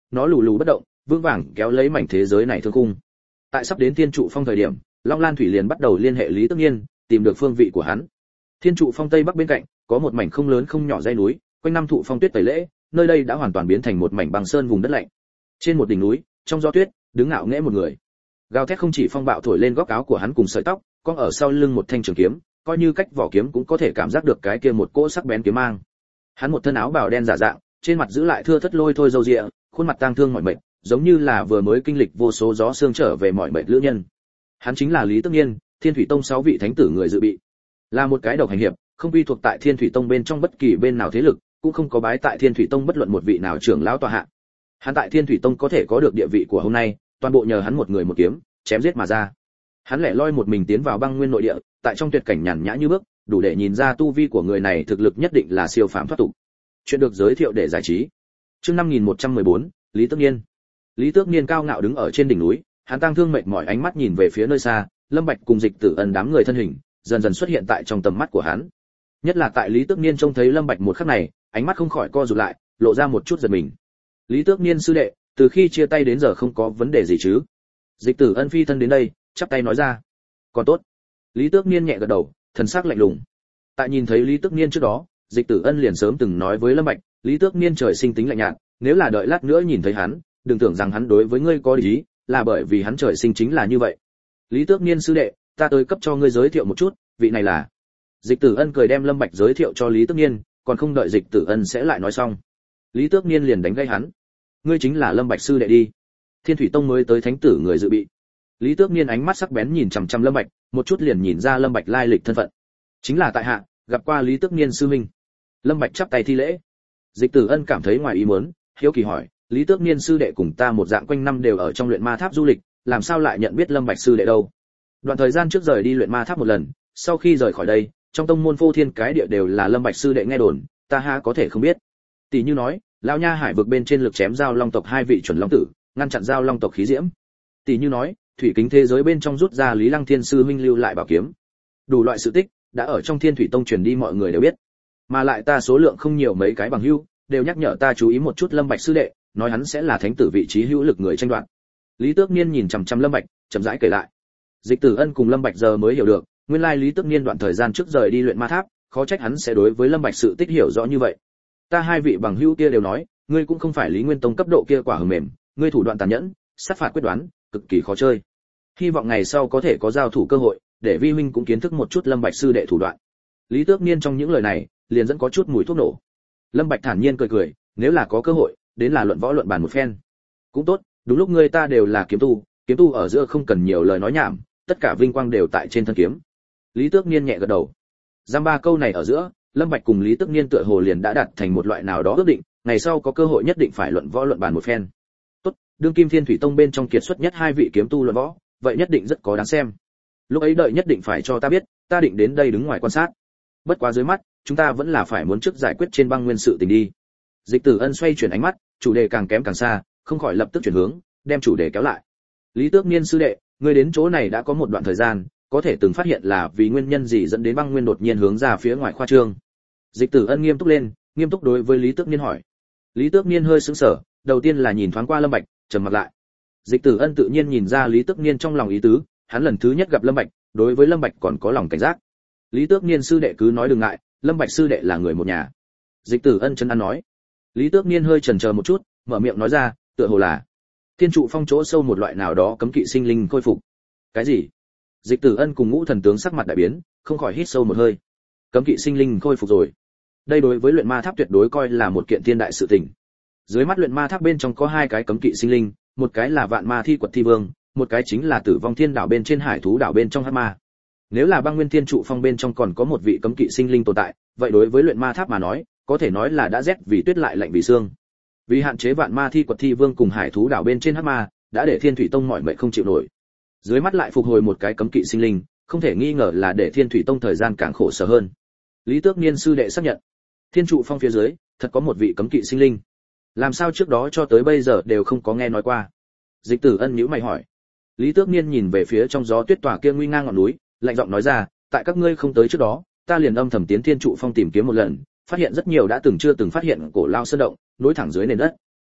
nó lù lù bất động, vững vàng kéo lấy mảnh thế giới này thương khung. Tại sắp đến Thiên Trụ Phong thời điểm, Long Lan Thủy liền bắt đầu liên hệ Lý Tước Nhiên, tìm được phương vị của hắn. Thiên Trụ Phong tây bắc bên cạnh, có một mảnh không lớn không nhỏ dãy núi, quanh năm thụ phong tuyết tẩy lễ, nơi đây đã hoàn toàn biến thành một mảnh băng sơn vùng đất lạnh. Trên một đỉnh núi, trong gió tuyết, đứng ngạo nghễ một người. Gào thét không chỉ phong bạo thổi lên góc áo của hắn cùng sợi tóc, cong ở sau lưng một thanh trường kiếm, coi như cách vỏ kiếm cũng có thể cảm giác được cái kia một cỗ sắc bén kiếm mang. Hắn một thân áo bào đen giả dạng, trên mặt giữ lại thưa thất lôi thôi râu ria, khuôn mặt tang thương mỏi mệt, giống như là vừa mới kinh lịch vô số gió sương trở về mỏi mệt lữ nhân. Hắn chính là Lý Tước Nhiên, Thiên Thủy Tông sáu vị thánh tử người dự bị. Là một cái độc hành hiệp, không quy thuộc tại Thiên Thủy Tông bên trong bất kỳ bên nào thế lực, cũng không có bái tại Thiên Thủy Tông bất luận một vị nào trưởng lão tọa hạ. Hắn tại Thiên Thủy Tông có thể có được địa vị của hôm nay, toàn bộ nhờ hắn một người một kiếm, chém giết mà ra. Hắn lẻ loi một mình tiến vào băng nguyên nội địa, tại trong tuyệt cảnh nhàn nhã như bước, đủ để nhìn ra tu vi của người này thực lực nhất định là siêu phàm thoát tục. Chuyện được giới thiệu để giải trí. Chương năm nghìn một trăm mười bốn, Lý Tước Nhiên. Lý Tước Nhiên cao ngạo đứng ở trên đỉnh núi, hắn tang thương mệt mỏi ánh mắt nhìn về phía nơi xa, Lâm Bạch cùng Dịch Tử Ân đám người thân hình dần dần xuất hiện tại trong tầm mắt của hắn. Nhất là tại Lý Tước Nhiên trông thấy Lâm Bạch một khắc này, ánh mắt không khỏi co rụt lại, lộ ra một chút giật mình. Lý Tước Nhiên sư đệ, từ khi chia tay đến giờ không có vấn đề gì chứ? Dịch Tử Ân phi thân đến đây, chắp tay nói ra. Còn tốt. Lý Tước Nhiên nhẹ gật đầu, thần sắc lạnh lùng. Tại nhìn thấy Lý Tước Nhiên trước đó, Dịch Tử Ân liền sớm từng nói với Lâm Bạch, Lý Tước Nhiên trời sinh tính lạnh nhạt, nếu là đợi lát nữa nhìn thấy hắn, đừng tưởng rằng hắn đối với ngươi có ý, là bởi vì hắn trời sinh chính là như vậy. Lý Tước Nhiên sư đệ, ta tới cấp cho ngươi giới thiệu một chút, vị này là. Dịch Tử Ân cười đem Lâm Bạch giới thiệu cho Lý Tước Nhiên, còn không đợi Dịch Tử Ân sẽ lại nói xong. Lý Tước Nhiên liền đánh gây hắn. Ngươi chính là Lâm Bạch sư đệ đi. Thiên Thủy Tông mới tới thánh tử người dự bị. Lý Tước Nhiên ánh mắt sắc bén nhìn chằm chằm Lâm Bạch, một chút liền nhìn ra Lâm Bạch lai lịch thân phận. Chính là tại hạ, gặp qua Lý Tước Nhiên sư huynh. Lâm Bạch chắp tay thi lễ. Dịch Tử Ân cảm thấy ngoài ý muốn, hiếu kỳ hỏi, Lý Tước Nhiên sư đệ cùng ta một dạng quanh năm đều ở trong luyện ma tháp du lịch, làm sao lại nhận biết Lâm Bạch sư đệ đâu? Đoạn thời gian trước rời đi luyện ma tháp một lần, sau khi rời khỏi đây, trong tông môn phô thiên cái địa đều là Lâm Bạch sư đệ nghe đồn, ta ha có thể không biết. Tỷ như nói, lão nha hải vực bên trên lực chém giao long tộc hai vị chuẩn long tử, ngăn chặn giao long tộc khí diễm. Tỷ như nói, thủy kính thế giới bên trong rút ra Lý Lăng Thiên sư huynh lưu lại bảo kiếm. Đủ loại sự tích đã ở trong Thiên Thủy Tông truyền đi mọi người đều biết. Mà lại ta số lượng không nhiều mấy cái bằng hữu, đều nhắc nhở ta chú ý một chút Lâm Bạch sư đệ, nói hắn sẽ là thánh tử vị trí hữu lực người tranh đoạt. Lý Tước Nhiên nhìn chằm chằm Lâm Bạch, chậm rãi kể lại. Dịch Tử Ân cùng Lâm Bạch giờ mới hiểu được, nguyên lai Lý Tước Nhiên đoạn thời gian trước rời đi luyện ma tháp, khó trách hắn sẽ đối với Lâm Bạch sự tích hiểu rõ như vậy. Ta hai vị bằng hữu kia đều nói, ngươi cũng không phải Lý Nguyên Tông cấp độ kia quả hờ mềm, ngươi thủ đoạn tàn nhẫn, sát phạt quyết đoán, cực kỳ khó chơi. Hy vọng ngày sau có thể có giao thủ cơ hội, để vi huynh cũng kiến thức một chút Lâm Bạch sư đệ thủ đoạn. Lý Tước Nhiên trong những lời này, liền dẫn có chút mùi thuốc nổ. Lâm Bạch thản nhiên cười cười, nếu là có cơ hội, đến là luận võ luận bàn một phen. Cũng tốt, đúng lúc ngươi ta đều là kiếm tu, kiếm tu ở giữa không cần nhiều lời nói nhảm, tất cả vinh quang đều tại trên thân kiếm. Lý Tước Nhiên nhẹ gật đầu. Giam ba câu này ở giữa, Lâm Bạch cùng Lý Tước Nhiên tựa hồ liền đã đạt thành một loại nào đó ước định, ngày sau có cơ hội nhất định phải luận võ luận bàn một phen. Tốt, đương kim Thiên Thủy Tông bên trong kiệt xuất nhất hai vị kiếm tu luận võ, vậy nhất định rất có đáng xem. Lúc ấy đợi nhất định phải cho ta biết, ta định đến đây đứng ngoài quan sát. Bất quá dưới mắt, chúng ta vẫn là phải muốn trước giải quyết trên băng nguyên sự tình đi. Dịch Tử Ân xoay chuyển ánh mắt, chủ đề càng kém càng xa, không khỏi lập tức chuyển hướng, đem chủ đề kéo lại. Lý Tước Nhiên sư đệ, ngươi đến chỗ này đã có một đoạn thời gian, có thể từng phát hiện là vì nguyên nhân gì dẫn đến băng nguyên đột nhiên hướng ra phía ngoài khoa trương. Dịch Tử Ân nghiêm túc lên, nghiêm túc đối với Lý Tước Nhiên hỏi. Lý Tước Nhiên hơi sững sờ, đầu tiên là nhìn thoáng qua Lâm Bạch, trầm mặt lại. Dịch Tử Ân tự nhiên nhìn ra Lý Tước Nhiên trong lòng ý tứ, hắn lần thứ nhất gặp Lâm Bạch, đối với Lâm Bạch còn có lòng cảnh giác. Lý Tước Nhiên sư đệ cứ nói đừng ngại, Lâm Bạch sư đệ là người một nhà. Dịch Tử Ân chân ăn nói. Lý Tước Nhiên hơi chần chờ một chút, mở miệng nói ra, tựa hồ là Thiên Trụ Phong chỗ sâu một loại nào đó cấm kỵ sinh linh khôi phục. Cái gì? Dịch Tử Ân cùng Ngũ Thần tướng sắc mặt đại biến, không khỏi hít sâu một hơi. Cấm kỵ sinh linh khôi phục rồi. Đây đối với luyện ma tháp tuyệt đối coi là một kiện thiên đại sự tình. Dưới mắt luyện ma tháp bên trong có hai cái cấm kỵ sinh linh, một cái là Vạn Ma Thi Quật Thi Vương, một cái chính là Tử Vong Thiên Đảo bên trên Hải Thú Đảo bên trong Hắc Ma. Nếu là băng nguyên Thiên Trụ Phong bên trong còn có một vị cấm kỵ sinh linh tồn tại, vậy đối với luyện ma tháp mà nói, có thể nói là đã rét vì tuyết lại lạnh vì xương. Vì hạn chế Vạn Ma Thi Quật Thi Vương cùng Hải Thú Đảo bên trên Hắc Ma, đã để Thiên Thủy Tông mỏi mệt không chịu nổi. Dưới mắt lại phục hồi một cái cấm kỵ sinh linh, không thể nghi ngờ là để Thiên Thủy Tông thời gian càng khổ sở hơn. Lý Tước Nhiên sư đệ xác nhận, Thiên Trụ Phong phía dưới, thật có một vị cấm kỵ sinh linh. Làm sao trước đó cho tới bây giờ đều không có nghe nói qua? Dịch Tử Ân nhíu mày hỏi. Lý Tước Nhiên nhìn về phía trong gió tuyết tỏa kia nguy ngang ngọn núi, lạnh giọng nói ra, tại các ngươi không tới trước đó, ta liền âm thầm tiến Thiên Trụ Phong tìm kiếm một lần, phát hiện rất nhiều đã từng chưa từng phát hiện cổ lao sơn động, nối thẳng dưới nền đất.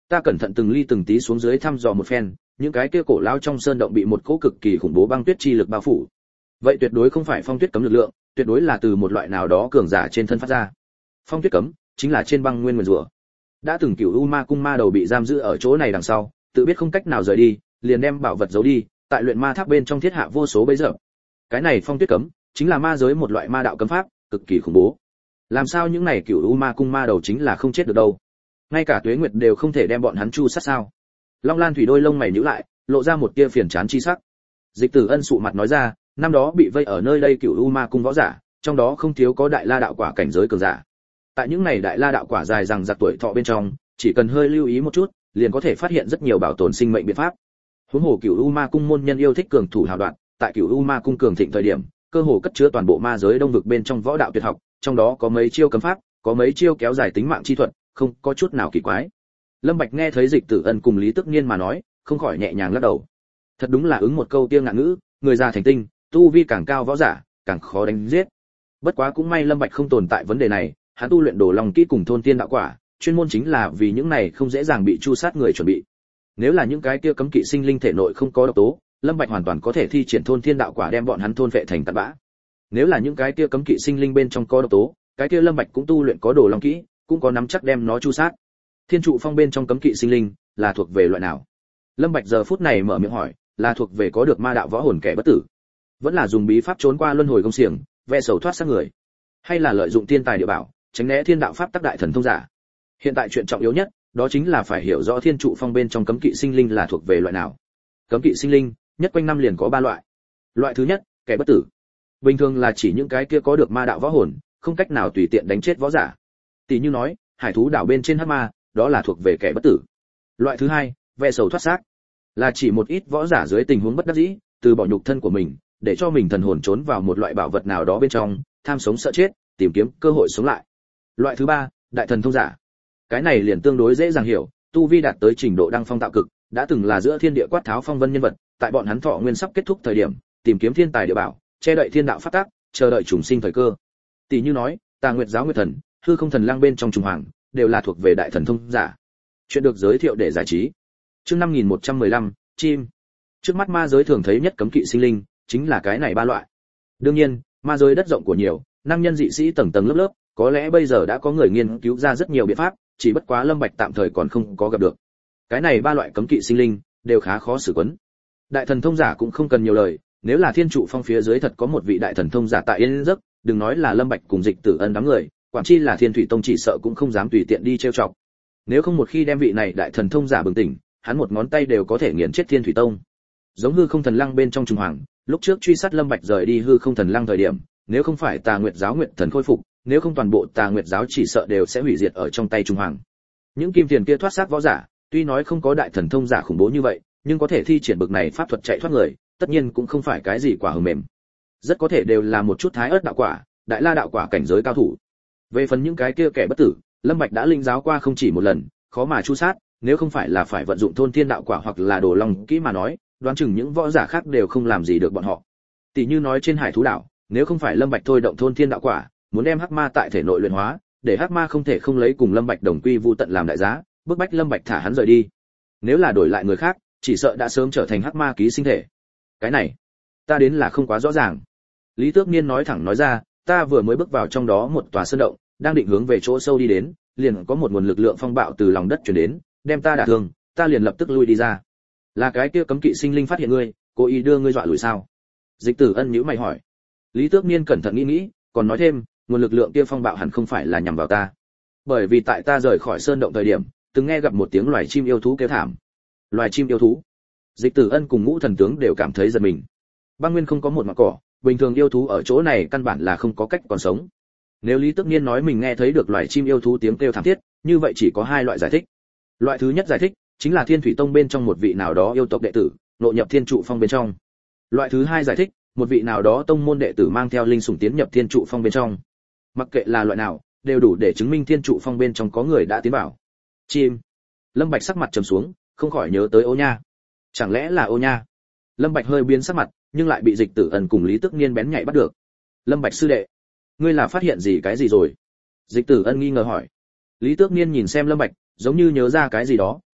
Ta cẩn thận từng ly từng tí xuống dưới thăm dò một phen, những cái kia cổ lao trong sơn động bị một cỗ cực kỳ khủng bố băng tuyết chi lực bao phủ. Vậy tuyệt đối không phải phong tuyết cấm lực lượng, tuyệt đối là từ một loại nào đó cường giả trên thân phát ra. Phong tuyết cấm chính là trên băng nguyên nguyên rủa. Đã từng Cửu U Ma cung ma đầu bị giam giữ ở chỗ này đằng sau, tự biết không cách nào rời đi, liền đem bảo vật giấu đi, tại luyện ma tháp bên trong thiết hạ vô số bẫy dập. Cái này phong tuyết cấm chính là ma giới một loại ma đạo cấm pháp, cực kỳ khủng bố. Làm sao những này Cửu U Ma cung ma đầu chính là không chết được đâu? Ngay cả Tuế Nguyệt đều không thể đem bọn hắn chu sát sao? Long Lan Thủy đôi lông mày nhíu lại, lộ ra một tia phiền chán chi sắc. Dịch Tử Ân sụ mặt nói ra, năm đó bị vây ở nơi đây Cửu U Ma cung võ giả, trong đó không thiếu có đại la đạo quả cảnh giới cường giả. Tại những này đại la đạo quả dài rằng giặc tuổi thọ bên trong, chỉ cần hơi lưu ý một chút, liền có thể phát hiện rất nhiều bảo tồn sinh mệnh biện pháp. Huống hồ Cửu U Ma cung môn nhân yêu thích cường thủ hào đoạn, tại Cửu U Ma cung cường thịnh thời điểm, cơ hồ cất chứa toàn bộ ma giới đông vực bên trong võ đạo tuyệt học, trong đó có mấy chiêu cấm pháp, có mấy chiêu kéo dài tính mạng chi thuật, không có chút nào kỳ quái. Lâm Bạch nghe thấy Dịch Tử Ân cùng Lý Tức Niên mà nói, không khỏi nhẹ nhàng lắc đầu. Thật đúng là ứng một câu tiên ngạn ngữ, người già thành tinh, tu vi càng cao võ giả, càng khó đánh giết. Bất quá cũng may Lâm Bạch không tồn tại vấn đề này, hắn tu luyện Đồ Long kỹ cùng Thôn Tiên đạo quả, chuyên môn chính là vì những này không dễ dàng bị chu sát người chuẩn bị. Nếu là những cái kia cấm kỵ sinh linh thể nội không có độc tố, Lâm Bạch hoàn toàn có thể thi triển Thôn Tiên đạo quả đem bọn hắn thôn vệ thành tạt bã. Nếu là những cái kia cấm kỵ sinh linh bên trong có độc tố, cái kia Lâm Bạch cũng tu luyện có Đồ Long kỹ, cũng có nắm chắc đem nó chu sát. Thiên trụ phong bên trong cấm kỵ sinh linh là thuộc về loại nào? Lâm Bạch giờ phút này mở miệng hỏi, là thuộc về có được ma đạo võ hồn kẻ bất tử, vẫn là dùng bí pháp trốn qua luân hồi công xiềng, ve sầu thoát xác người, hay là lợi dụng tiên tài địa bảo, tránh né thiên đạo pháp tác đại thần thông giả? Hiện tại chuyện trọng yếu nhất, đó chính là phải hiểu rõ thiên trụ phong bên trong cấm kỵ sinh linh là thuộc về loại nào. Cấm kỵ sinh linh, nhất quanh năm liền có ba loại. Loại thứ nhất, kẻ bất tử. Bình thường là chỉ những cái kia có được ma đạo võ hồn, không cách nào tùy tiện đánh chết võ giả. Tỷ như nói, hải thú đảo bên trên hắc ma, đó là thuộc về kẻ bất tử. Loại thứ hai, ve sầu thoát xác, là chỉ một ít võ giả dưới tình huống bất đắc dĩ, từ bỏ nhục thân của mình, để cho mình thần hồn trốn vào một loại bảo vật nào đó bên trong, tham sống sợ chết, tìm kiếm cơ hội sống lại. Loại thứ ba, đại thần thông giả. Cái này liền tương đối dễ dàng hiểu, tu vi đạt tới trình độ đăng phong tạo cực, đã từng là giữa thiên địa quát tháo phong vân nhân vật, tại bọn hắn thọ nguyên sắp kết thúc thời điểm, tìm kiếm thiên tài địa bảo, che đậy thiên đạo pháp tắc, chờ đợi trùng sinh thời cơ. Tỷ như nói, Tà Nguyệt giáo Nguyệt Thần, Hư Không Thần Lang bên trong trùng hoàng, đều là thuộc về đại thần thông giả. Chuyện được giới thiệu để giải trí. Chương năm nghìn một trăm mười lăm, chim. Trước mắt ma giới thường thấy nhất cấm kỵ sinh linh, chính là cái này ba loại. Đương nhiên, ma giới đất rộng của nhiều, năng nhân dị sĩ tầng tầng lớp lớp, có lẽ bây giờ đã có người nghiên cứu ra rất nhiều biện pháp, chỉ bất quá Lâm Bạch tạm thời còn không có gặp được. Cái này ba loại cấm kỵ sinh linh đều khá khó xử quấn. Đại thần thông giả cũng không cần nhiều lời, nếu là thiên trụ phong phía dưới thật có một vị đại thần thông giả tại yên giấc, đừng nói là Lâm Bạch cùng Dịch Tử Ân đám người, quản chi là Thiên Thủy Tông chỉ sợ cũng không dám tùy tiện đi trêu chọc. Nếu không một khi đem vị này đại thần thông giả bừng tỉnh, hắn một ngón tay đều có thể nghiền chết Thiên Thủy Tông. Giống Hư Không Thần Lăng bên trong trùng hoàng, lúc trước truy sát Lâm Bạch rời đi Hư Không Thần Lăng thời điểm, nếu không phải Tà Nguyệt giáo Nguyệt Thần khôi phục, nếu không toàn bộ Tà Nguyệt giáo chỉ sợ đều sẽ hủy diệt ở trong tay trùng hoàng. Những kim tiền kia thoát xác võ giả, tuy nói không có đại thần thông giả khủng bố như vậy, nhưng có thể thi triển bực này pháp thuật chạy thoát người, tất nhiên cũng không phải cái gì quả hờ mềm. Rất có thể đều là một chút thái ớt đạo quả, đại la đạo quả cảnh giới cao thủ. Về phần những cái kia kẻ bất tử, Lâm Bạch đã linh giáo qua không chỉ một lần, khó mà chu sát, nếu không phải là phải vận dụng Thôn Tiên đạo quả hoặc là Đồ Long kỹ mà nói, đoán chừng những võ giả khác đều không làm gì được bọn họ. Tỷ như nói trên hải thú đảo, nếu không phải Lâm Bạch thôi động Thôn Tiên đạo quả, muốn đem hắc ma tại thể nội luyện hóa, để hắc ma không thể không lấy cùng Lâm Bạch đồng quy vu tận làm đại giá, bức bách Lâm Bạch thả hắn rời đi. Nếu là đổi lại người khác, chỉ sợ đã sớm trở thành hắc ma ký sinh thể. Cái này, ta đến là không quá rõ ràng. Lý Tước Niên nói thẳng nói ra, ta vừa mới bước vào trong đó một tòa sơn động, đang định hướng về chỗ sâu đi đến, liền có một nguồn lực lượng phong bạo từ lòng đất truyền đến, đem ta đả thương, ta liền lập tức lui đi ra. Là cái kia cấm kỵ sinh linh phát hiện ngươi, cố ý đưa ngươi dọa lùi sao? Dịch Tử Ân nhíu mày hỏi. Lý Tước Niên cẩn thận nghĩ nghĩ, còn nói thêm, nguồn lực lượng kia phong bạo hẳn không phải là nhằm vào ta, bởi vì tại ta rời khỏi sơn động thời điểm, từng nghe gặp một tiếng loài chim yêu thú kêu thảm. Loài chim yêu thú? Dịch Tử Ân cùng Ngũ Thần tướng đều cảm thấy giật mình. Băng Nguyên không có một mảng cỏ, bình thường yêu thú ở chỗ này căn bản là không có cách còn sống. Nếu Lý Tước Niên nói mình nghe thấy được loài chim yêu thú tiếng kêu thảm thiết, như vậy chỉ có hai loại giải thích. Loại thứ nhất giải thích chính là Thiên Thủy Tông bên trong một vị nào đó yêu tộc đệ tử, nội nhập Thiên Trụ Phong bên trong. Loại thứ hai giải thích, một vị nào đó tông môn đệ tử mang theo linh sủng tiến nhập Thiên Trụ Phong bên trong. Mặc kệ là loại nào, đều đủ để chứng minh Thiên Trụ Phong bên trong có người đã tiến vào. Chim. Lâm Bạch sắc mặt trầm xuống, không khỏi nhớ tới Ô Nha. Chẳng lẽ là Ô Nha? Lâm Bạch hơi biến sắc mặt, nhưng lại bị Dịch Tử Ân cùng Lý Tước Niên bén nhạy bắt được. Lâm Bạch sư đệ, ngươi là phát hiện gì cái gì rồi? Dịch Tử Ân nghi ngờ hỏi. Lý Tước Niên nhìn xem Lâm Bạch, giống như nhớ ra cái gì đó,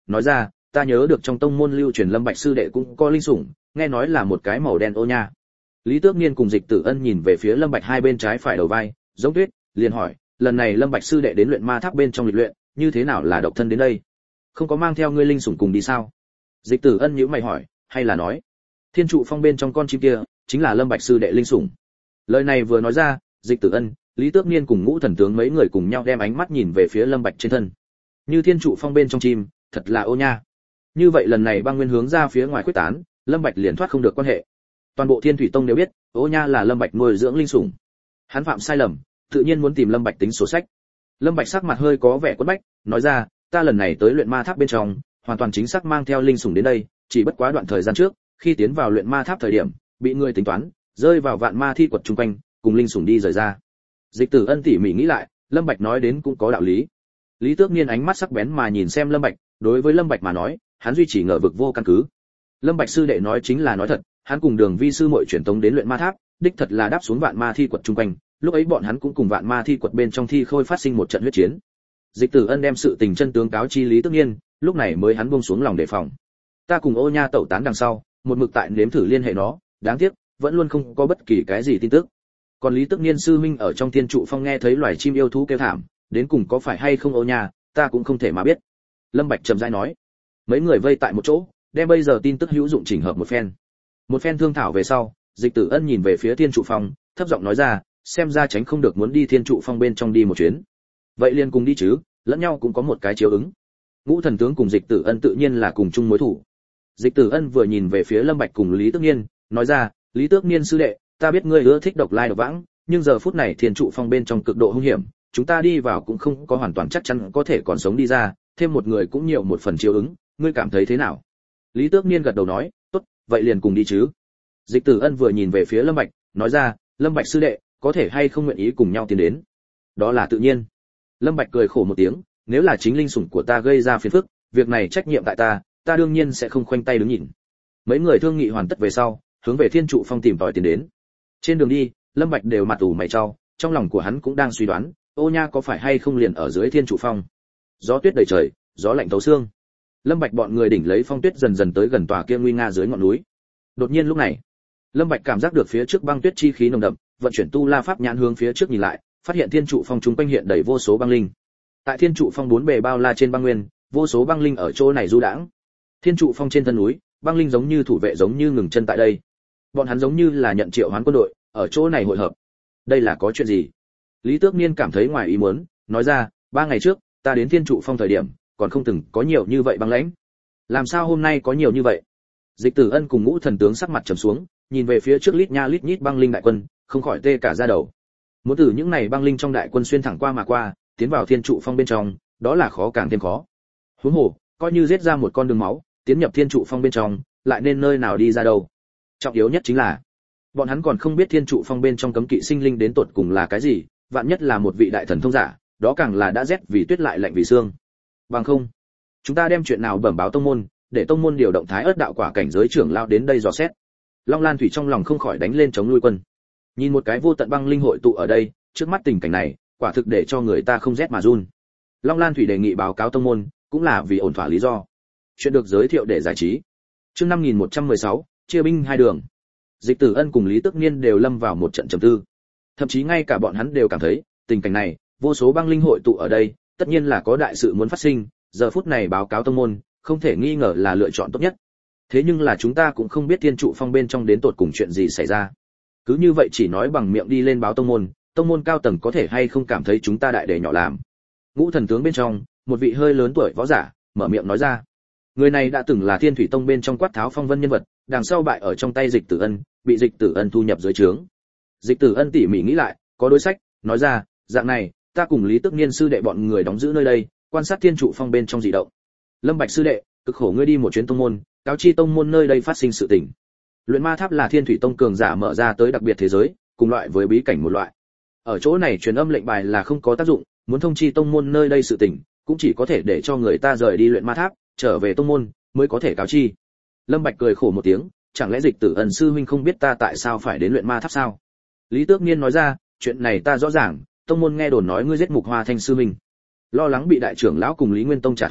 nói ra, ta nhớ được trong tông môn lưu truyền Lâm Bạch sư đệ cũng có linh sủng, nghe nói là một cái màu đen ô nha. Lý Tước Niên cùng Dịch Tử Ân nhìn về phía Lâm Bạch hai bên trái phải đầu vai, giống tuyết, liền hỏi, lần này Lâm Bạch sư đệ đến luyện ma tháp bên trong lịch luyện, như thế nào là độc thân đến đây? Không có mang theo ngươi linh sủng cùng đi sao? Dịch Tử Ân nhíu mày hỏi, hay là nói, Thiên trụ phong bên trong con chim kia chính là Lâm Bạch sư đệ linh sủng? Lời này vừa nói ra, Dịch Tử Ân, Lý Tước Niên cùng Ngũ Thần tướng mấy người cùng nhau đem ánh mắt nhìn về phía Lâm Bạch trên thân. Như Thiên trụ phong bên trong chim, thật là ô nha. Như vậy lần này băng nguyên hướng ra phía ngoài quyết tán, Lâm Bạch liền thoát không được quan hệ. Toàn bộ Thiên Thủy Tông đều biết, ô nha là Lâm Bạch nuôi dưỡng linh sủng. Hắn phạm sai lầm, tự nhiên muốn tìm Lâm Bạch tính sổ sách. Lâm Bạch sắc mặt hơi có vẻ quẫn bách, nói ra, ta lần này tới luyện ma tháp bên trong, hoàn toàn chính xác mang theo linh sủng đến đây, chỉ bất quá đoạn thời gian trước, khi tiến vào luyện ma tháp thời điểm, bị người tính toán, rơi vào vạn ma thi quật chung quanh, cùng linh sủng đi rời ra. Dịch Tử Ân tỉ mỉ nghĩ lại, Lâm Bạch nói đến cũng có đạo lý. Lý Tước Niên ánh mắt sắc bén mà nhìn xem Lâm Bạch, đối với Lâm Bạch mà nói, hắn duy trì ngờ vực vô căn cứ. Lâm Bạch sư đệ nói chính là nói thật, hắn cùng Đường Vi sư muội truyền tống đến luyện ma tháp, đích thật là đáp xuống vạn ma thi quật chung quanh, lúc ấy bọn hắn cũng cùng vạn ma thi quật bên trong thi khôi phát sinh một trận huyết chiến. Dịch Tử Ân đem sự tình chân tướng cáo chi Lý Tước Niên, lúc này mới hắn buông xuống lòng đề phòng. Ta cùng Ô Nha tẩu tán đằng sau, một mực tại nếm thử liên hệ nó, đáng tiếc, vẫn luôn không có bất kỳ cái gì tin tức. Còn Lý Tước Niên sư huynh ở trong Thiên trụ phong nghe thấy loài chim yêu thú kêu thảm, đến cùng có phải hay không Ô Nha, ta cũng không thể mà biết. Lâm Bạch trầm rãi nói. Mấy người vây tại một chỗ, đem bây giờ tin tức hữu dụng chỉnh hợp một phen. Một phen thương thảo về sau, Dịch Tử Ân nhìn về phía Thiên trụ phong, thấp giọng nói ra, xem ra tránh không được muốn đi Thiên trụ phong bên trong đi một chuyến. Vậy liền cùng đi chứ, lẫn nhau cũng có một cái chiếu ứng. Ngũ Thần tướng cùng Dịch Tử Ân tự nhiên là cùng chung mối thủ. Dịch Tử Ân vừa nhìn về phía Lâm Bạch cùng Lý Tước Niên, nói ra, Lý Tước Niên sư đệ, ta biết ngươi ưa thích độc lai độc vãng, nhưng giờ phút này Thiên trụ phong bên trong cực độ hung hiểm, chúng ta đi vào cũng không có hoàn toàn chắc chắn có thể còn sống đi ra, thêm một người cũng nhiều một phần chiếu ứng, ngươi cảm thấy thế nào? Lý Tước Niên gật đầu nói, tốt, vậy liền cùng đi chứ. Dịch Tử Ân vừa nhìn về phía Lâm Bạch, nói ra, Lâm Bạch sư đệ, có thể hay không nguyện ý cùng nhau tiến đến? Đó là tự nhiên. Lâm Bạch cười khổ một tiếng, nếu là chính linh sủng của ta gây ra phiền phức, việc này trách nhiệm tại ta, ta đương nhiên sẽ không khoanh tay đứng nhìn. Mấy người thương nghị hoàn tất về sau, hướng về Thiên trụ phong tìm tòi tiến đến. Trên đường đi, Lâm Bạch đều mặt ủ mày chau, trong lòng của hắn cũng đang suy đoán, Ô Nha có phải hay không liền ở dưới Thiên trụ phong. Gió tuyết đầy trời, gió lạnh thấu xương. Lâm Bạch bọn người đỉnh lấy phong tuyết dần dần tới gần tòa kia nguy nga dưới ngọn núi. Đột nhiên lúc này, Lâm Bạch cảm giác được phía trước băng tuyết chi khí nồng đậm, vận chuyển tu la pháp nhãn hướng phía trước nhìn lại, phát hiện Thiên trụ phong chúng quanh hiện đầy vô số băng linh. Tại Thiên trụ phong bốn bề bao la trên băng nguyên, vô số băng linh ở chỗ này du đãng. Thiên trụ phong trên thân núi, băng linh giống như thủ vệ giống như ngừng chân tại đây. Bọn hắn giống như là nhận triệu hoán quân đội, ở chỗ này hội hợp. Đây là có chuyện gì? Lý Tước Niên cảm thấy ngoài ý muốn, nói ra, ba ngày trước, ta đến Thiên trụ phong thời điểm, còn không từng có nhiều như vậy băng lãnh. Làm sao hôm nay có nhiều như vậy? Dịch Tử Ân cùng Ngũ Thần tướng sắc mặt trầm xuống, nhìn về phía trước lít nha lít nhít băng linh đại quân, không khỏi tê cả da đầu. Muốn từ những này băng linh trong đại quân xuyên thẳng qua mà qua, tiến vào Thiên trụ phong bên trong, đó là khó càng thêm khó. Huống hồ, coi như giết ra một con đường máu, tiến nhập Thiên trụ phong bên trong, lại nên nơi nào đi ra đâu? Trọng yếu nhất chính là, bọn hắn còn không biết Thiên trụ phong bên trong cấm kỵ sinh linh đến tột cùng là cái gì, vạn nhất là một vị đại thần thông giả, đó càng là đã rét vì tuyết lại lạnh vì xương. Bằng không, chúng ta đem chuyện nào bẩm báo tông môn, để tông môn điều động Thái Ức đạo quả cảnh giới trưởng lao đến đây dò xét. Long Lan Thủy trong lòng không khỏi đánh lên chống nuôi quân. Nhìn một cái vô tận băng linh hội tụ ở đây, trước mắt tình cảnh này, quả thực để cho người ta không rét mà run. Long Lan Thủy đề nghị báo cáo tông môn, cũng là vì ổn thỏa lý do. Chuyện được giới thiệu để giải trí. Chương năm nghìn một trăm mười sáu, chia binh hai đường. Dịch Tử Ân cùng Lý Tước Niên đều lâm vào một trận trầm tư. Thậm chí ngay cả bọn hắn đều cảm thấy, tình cảnh này, vô số băng linh hội tụ ở đây, tất nhiên là có đại sự muốn phát sinh, giờ phút này báo cáo tông môn, không thể nghi ngờ là lựa chọn tốt nhất. Thế nhưng là chúng ta cũng không biết Thiên trụ phong bên trong đến tột cùng chuyện gì xảy ra. Cứ như vậy chỉ nói bằng miệng đi lên báo tông môn, tông môn cao tầng có thể hay không cảm thấy chúng ta đại để nhỏ làm. Ngũ Thần tướng bên trong, một vị hơi lớn tuổi võ giả, mở miệng nói ra. Người này đã từng là Thiên Thủy Tông bên trong Quát Tháo Phong Vân nhân vật, đằng sau bại ở trong tay Dịch Tử Ân, bị Dịch Tử Ân thu nhập dưới trướng. Dịch Tử Ân tỉ mỉ nghĩ lại, có đối sách, nói ra, dạng này, ta cùng Lý Tước Niên sư đệ bọn người đóng giữ nơi đây, quan sát Thiên trụ phong bên trong dị động. Lâm Bạch sư đệ, cực khổ ngươi đi một chuyến tông môn, cáo chi tông môn nơi đây phát sinh sự tình. Luyện Ma Tháp là Thiên Thủy Tông cường giả mở ra tới đặc biệt thế giới, cùng loại với bí cảnh một loại. Ở chỗ này truyền âm lệnh bài là không có tác dụng, muốn thông chi tông môn nơi đây sự tình, cũng chỉ có thể để cho người ta rời đi Luyện Ma Tháp, trở về tông môn mới có thể cáo chi. Lâm Bạch cười khổ một tiếng, chẳng lẽ Dịch Tử Ân sư huynh không biết ta tại sao phải đến Luyện Ma Tháp sao? Lý Tước Niên nói ra, chuyện này ta rõ ràng, tông môn nghe đồn nói ngươi giết Mục Hoa Thanh sư huynh, lo lắng bị đại trưởng lão cùng Lý Nguyên Tông trả thù,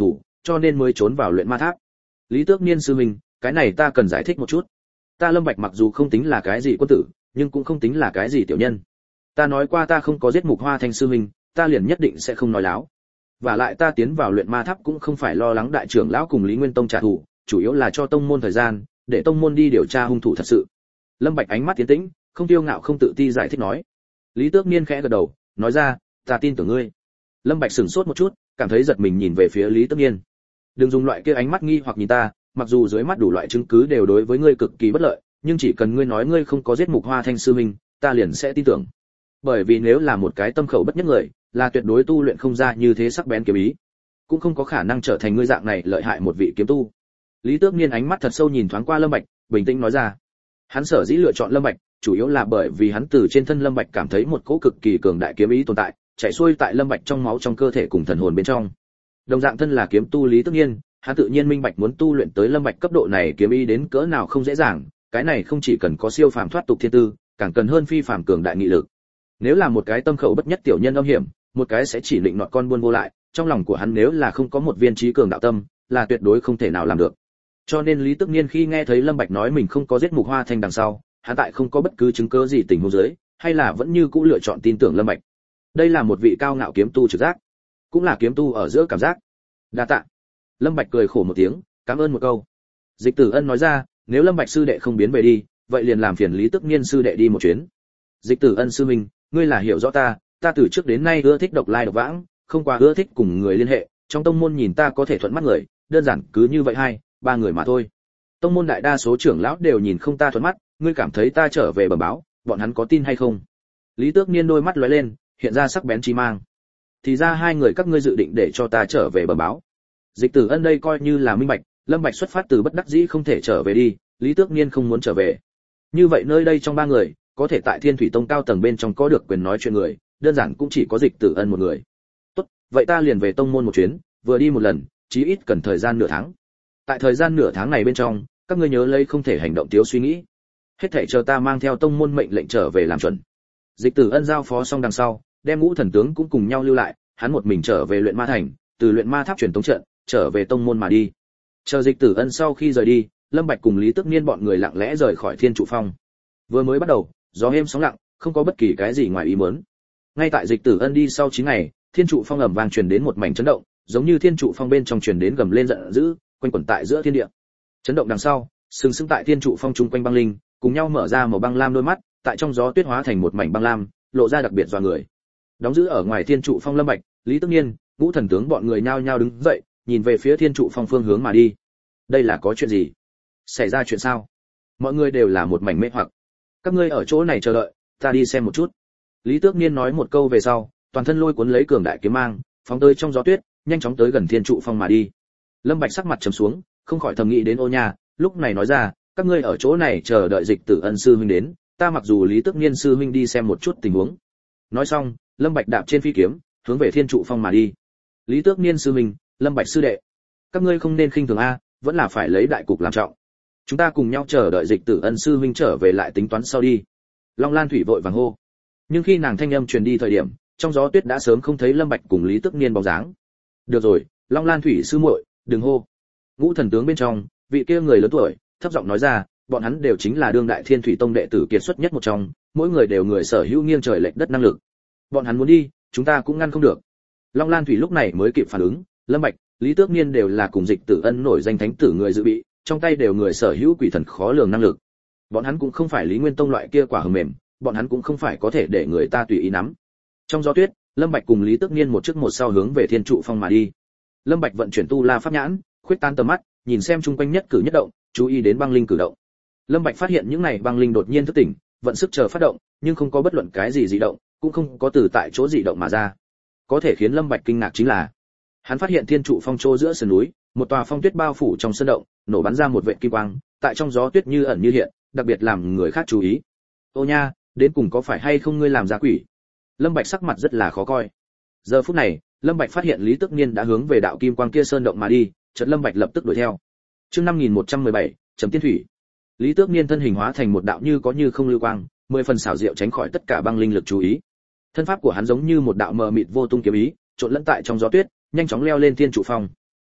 cho nên mới trốn vào luyện ma tháp. Lý Tước Niên sư huynh, cái này ta cần giải thích một chút. Ta Lâm Bạch mặc dù không tính là cái gì quân tử, nhưng cũng không tính là cái gì tiểu nhân. Ta nói qua ta không có giết Mục Hoa Thanh sư huynh, ta liền nhất định sẽ không nói láo. Và lại ta tiến vào luyện ma tháp cũng không phải lo lắng đại trưởng lão cùng Lý Nguyên Tông trả thù, chủ yếu là cho tông môn thời gian, để tông môn đi điều tra hung thủ thật sự. Lâm Bạch ánh mắt tiến tĩnh, không tiêu ngạo không tự ti giải thích nói. Lý Tước Niên khẽ gật đầu, nói ra, ta tin tưởng ngươi. Lâm Bạch sửng sốt một chút, cảm thấy giật mình nhìn về phía Lý Tước Niên. Đừng dùng loại kia ánh mắt nghi hoặc nhìn ta, mặc dù dưới mắt đủ loại chứng cứ đều đối với ngươi cực kỳ bất lợi, nhưng chỉ cần ngươi nói ngươi không có giết Mục Hoa Thanh sư huynh, ta liền sẽ tin tưởng. Bởi vì nếu là một cái tâm khẩu bất nhất người, là tuyệt đối tu luyện không ra như thế sắc bén kiếm ý, cũng không có khả năng trở thành ngươi dạng này lợi hại một vị kiếm tu. Lý Tước Niên ánh mắt thật sâu nhìn thoáng qua Lâm Bạch, bình tĩnh nói ra. Hắn sở dĩ lựa chọn Lâm Bạch, chủ yếu là bởi vì hắn từ trên thân Lâm Bạch cảm thấy một cỗ cực kỳ cường đại kiếm ý tồn tại, chảy xuôi tại Lâm Bạch trong máu trong cơ thể cùng thần hồn bên trong. Đồng dạng thân là kiếm tu Lý Tước Niên, hắn tự nhiên minh bạch muốn tu luyện tới Lâm Bạch cấp độ này kiếm ý đến cỡ nào không dễ dàng, cái này không chỉ cần có siêu phàm thoát tục thiên tư, càng cần hơn phi phàm cường đại nghị lực. Nếu là một cái tâm khẩu bất nhất tiểu nhân âm hiểm, một cái sẽ chỉ định nọt con buôn vô lại, trong lòng của hắn nếu là không có một viên trí cường đạo tâm, là tuyệt đối không thể nào làm được. Cho nên Lý Tước Niên khi nghe thấy Lâm Bạch nói mình không có giết Mục Hoa Thanh đằng sau, hắn tại không có bất cứ chứng cứ gì tình huống dưới, hay là vẫn như cũ lựa chọn tin tưởng Lâm Bạch. Đây là một vị cao ngạo kiếm tu trực giác, cũng là kiếm tu ở giữa cảm giác. Đa tạ. Lâm Bạch cười khổ một tiếng, cảm ơn một câu. Dịch Tử Ân nói ra, nếu Lâm Bạch sư đệ không biến về đi, vậy liền làm phiền Lý Tước Niên sư đệ đi một chuyến. Dịch Tử Ân sư huynh, ngươi là hiểu rõ ta, ta từ trước đến nay ưa thích độc lai độc vãng, không quá ưa thích cùng người liên hệ, trong tông môn nhìn ta có thể thuận mắt người, đơn giản cứ như vậy hai, ba người mà thôi. Tông môn đại đa số trưởng lão đều nhìn không ta thuận mắt, ngươi cảm thấy ta trở về bẩm báo, bọn hắn có tin hay không? Lý Tước Niên đôi mắt lóe lên, hiện ra sắc bén chi mang. Thì ra hai người các ngươi dự định để cho ta trở về bẩm báo. Dịch Tử Ân đây coi như là minh bạch, Lâm Bạch xuất phát từ bất đắc dĩ không thể trở về đi, Lý Tước Niên không muốn trở về. Như vậy nơi đây trong ba người, có thể tại Thiên Thủy Tông cao tầng bên trong có được quyền nói chuyện người, đơn giản cũng chỉ có Dịch Tử Ân một người. Tốt, vậy ta liền về tông môn một chuyến, vừa đi một lần, chí ít cần thời gian nửa tháng. Tại thời gian nửa tháng này bên trong, các ngươi nhớ lấy không thể hành động thiếu suy nghĩ. Hết thảy chờ ta mang theo tông môn mệnh lệnh trở về làm chuẩn. Dịch Tử Ân giao phó xong đằng sau, đem Ngũ Thần tướng cũng cùng nhau lưu lại, hắn một mình trở về luyện ma thành, từ luyện ma tháp truyền tống trận, trở về tông môn mà đi. Chờ Dịch Tử Ân sau khi rời đi, Lâm Bạch cùng Lý Tước Niên bọn người lặng lẽ rời khỏi Thiên Trụ Phong. Vừa mới bắt đầu, gió êm sóng lặng, không có bất kỳ cái gì ngoài ý muốn. Ngay tại Dịch Tử Ân đi sau chín ngày, Thiên Trụ Phong ầm vang truyền đến một mảnh chấn động, giống như Thiên Trụ Phong bên trong truyền đến gầm lên giận dữ, quanh quẩn tại giữa thiên địa. Chấn động đằng sau, sừng sững tại Thiên Trụ Phong trung quanh băng linh, cùng nhau mở ra màu băng lam đôi mắt, tại trong gió tuyết hóa thành một mảnh băng lam, lộ ra đặc biệt dọa người. Đóng giữ ở ngoài Thiên Trụ Phong Lâm Bạch, Lý Tước Niên, Ngũ Thần tướng bọn người nhao nhao đứng dậy, nhìn về phía Thiên Trụ Phong phương hướng mà đi. Đây là có chuyện gì? Xảy ra chuyện sao? Mọi người đều là một mảnh mê hoặc. Các ngươi ở chỗ này chờ đợi, ta đi xem một chút. Lý Tước Niên nói một câu về sau, toàn thân lôi cuốn lấy cường đại kiếm mang, phóng tới trong gió tuyết, nhanh chóng tới gần Thiên Trụ Phong mà đi. Lâm Bạch sắc mặt trầm xuống, không khỏi thầm nghĩ đến Ô Nha, lúc này nói ra, các ngươi ở chỗ này chờ đợi Dịch Tử Ân sư huynh đến, ta mặc dù Lý Tước Niên sư huynh đi xem một chút tình huống. Nói xong, Lâm Bạch đạp trên phi kiếm, hướng về Thiên Trụ Phong mà đi. Lý Tước Niên sư huynh, Lâm Bạch sư đệ, các ngươi không nên khinh thường a, vẫn là phải lấy đại cục làm trọng. Chúng ta cùng nhau chờ đợi Dịch Tử Ân sư huynh trở về lại tính toán sau đi. Long Lan Thủy vội vàng hô. Nhưng khi nàng thanh âm truyền đi thời điểm, trong gió tuyết đã sớm không thấy Lâm Bạch cùng Lý Tước Niên bóng dáng. Được rồi, Long Lan Thủy sư muội, đừng hô. Ngũ Thần tướng bên trong, vị kia người lớn tuổi, thấp giọng nói ra, bọn hắn đều chính là đương đại Thiên Thủy Tông đệ tử kiệt xuất nhất một trong, mỗi người đều người sở hữu nghiêng trời lệch đất năng lực. Bọn hắn muốn đi, chúng ta cũng ngăn không được. Long Lan Thủy lúc này mới kịp phản ứng, Lâm Bạch, Lý Tước Niên đều là cùng Dịch Tử Ân nổi danh thánh tử người dự bị, trong tay đều người sở hữu quỷ thần khó lường năng lực. Bọn hắn cũng không phải Lý Nguyên Tông loại kia quả hờm mềm, bọn hắn cũng không phải có thể để người ta tùy ý nắm. Trong gió tuyết, Lâm Bạch cùng Lý Tước Niên một trước một sau hướng về Thiên Trụ Phong mà đi. Lâm Bạch vận chuyển tu la pháp nhãn, khuyết tán tầm mắt, nhìn xem chung quanh nhất cử nhất động, chú ý đến băng linh cử động. Lâm Bạch phát hiện những này băng linh đột nhiên thức tỉnh, vận sức chờ phát động, nhưng không có bất luận cái gì dị động, cũng không có từ tại chỗ dị động mà ra. Có thể khiến Lâm Bạch kinh ngạc chính là, hắn phát hiện Thiên Trụ Phong trô giữa sườn núi, một tòa phong tuyết bao phủ trong sơn động, nổ bắn ra một vệt kim quang, tại trong gió tuyết như ẩn như hiện, đặc biệt làm người khác chú ý. Ô Nha, đến cùng có phải hay không ngươi làm ra quỷ? Lâm Bạch sắc mặt rất là khó coi. Giờ phút này, Lâm Bạch phát hiện Lý Tước Niên đã hướng về đạo kim quang kia sơn động mà đi, chợt Lâm Bạch lập tức đuổi theo. Chương năm nghìn một trăm mười bảy, Trầm Tiên Thủy. Lý Tước Niên thân hình hóa thành một đạo như có như không lưu quang, mười phần xảo diệu tránh khỏi tất cả băng linh lực chú ý. Thân pháp của hắn giống như một đạo mờ mịt vô tung kiếm ý, trộn lẫn tại trong gió tuyết, nhanh chóng leo lên Thiên Trụ Phong.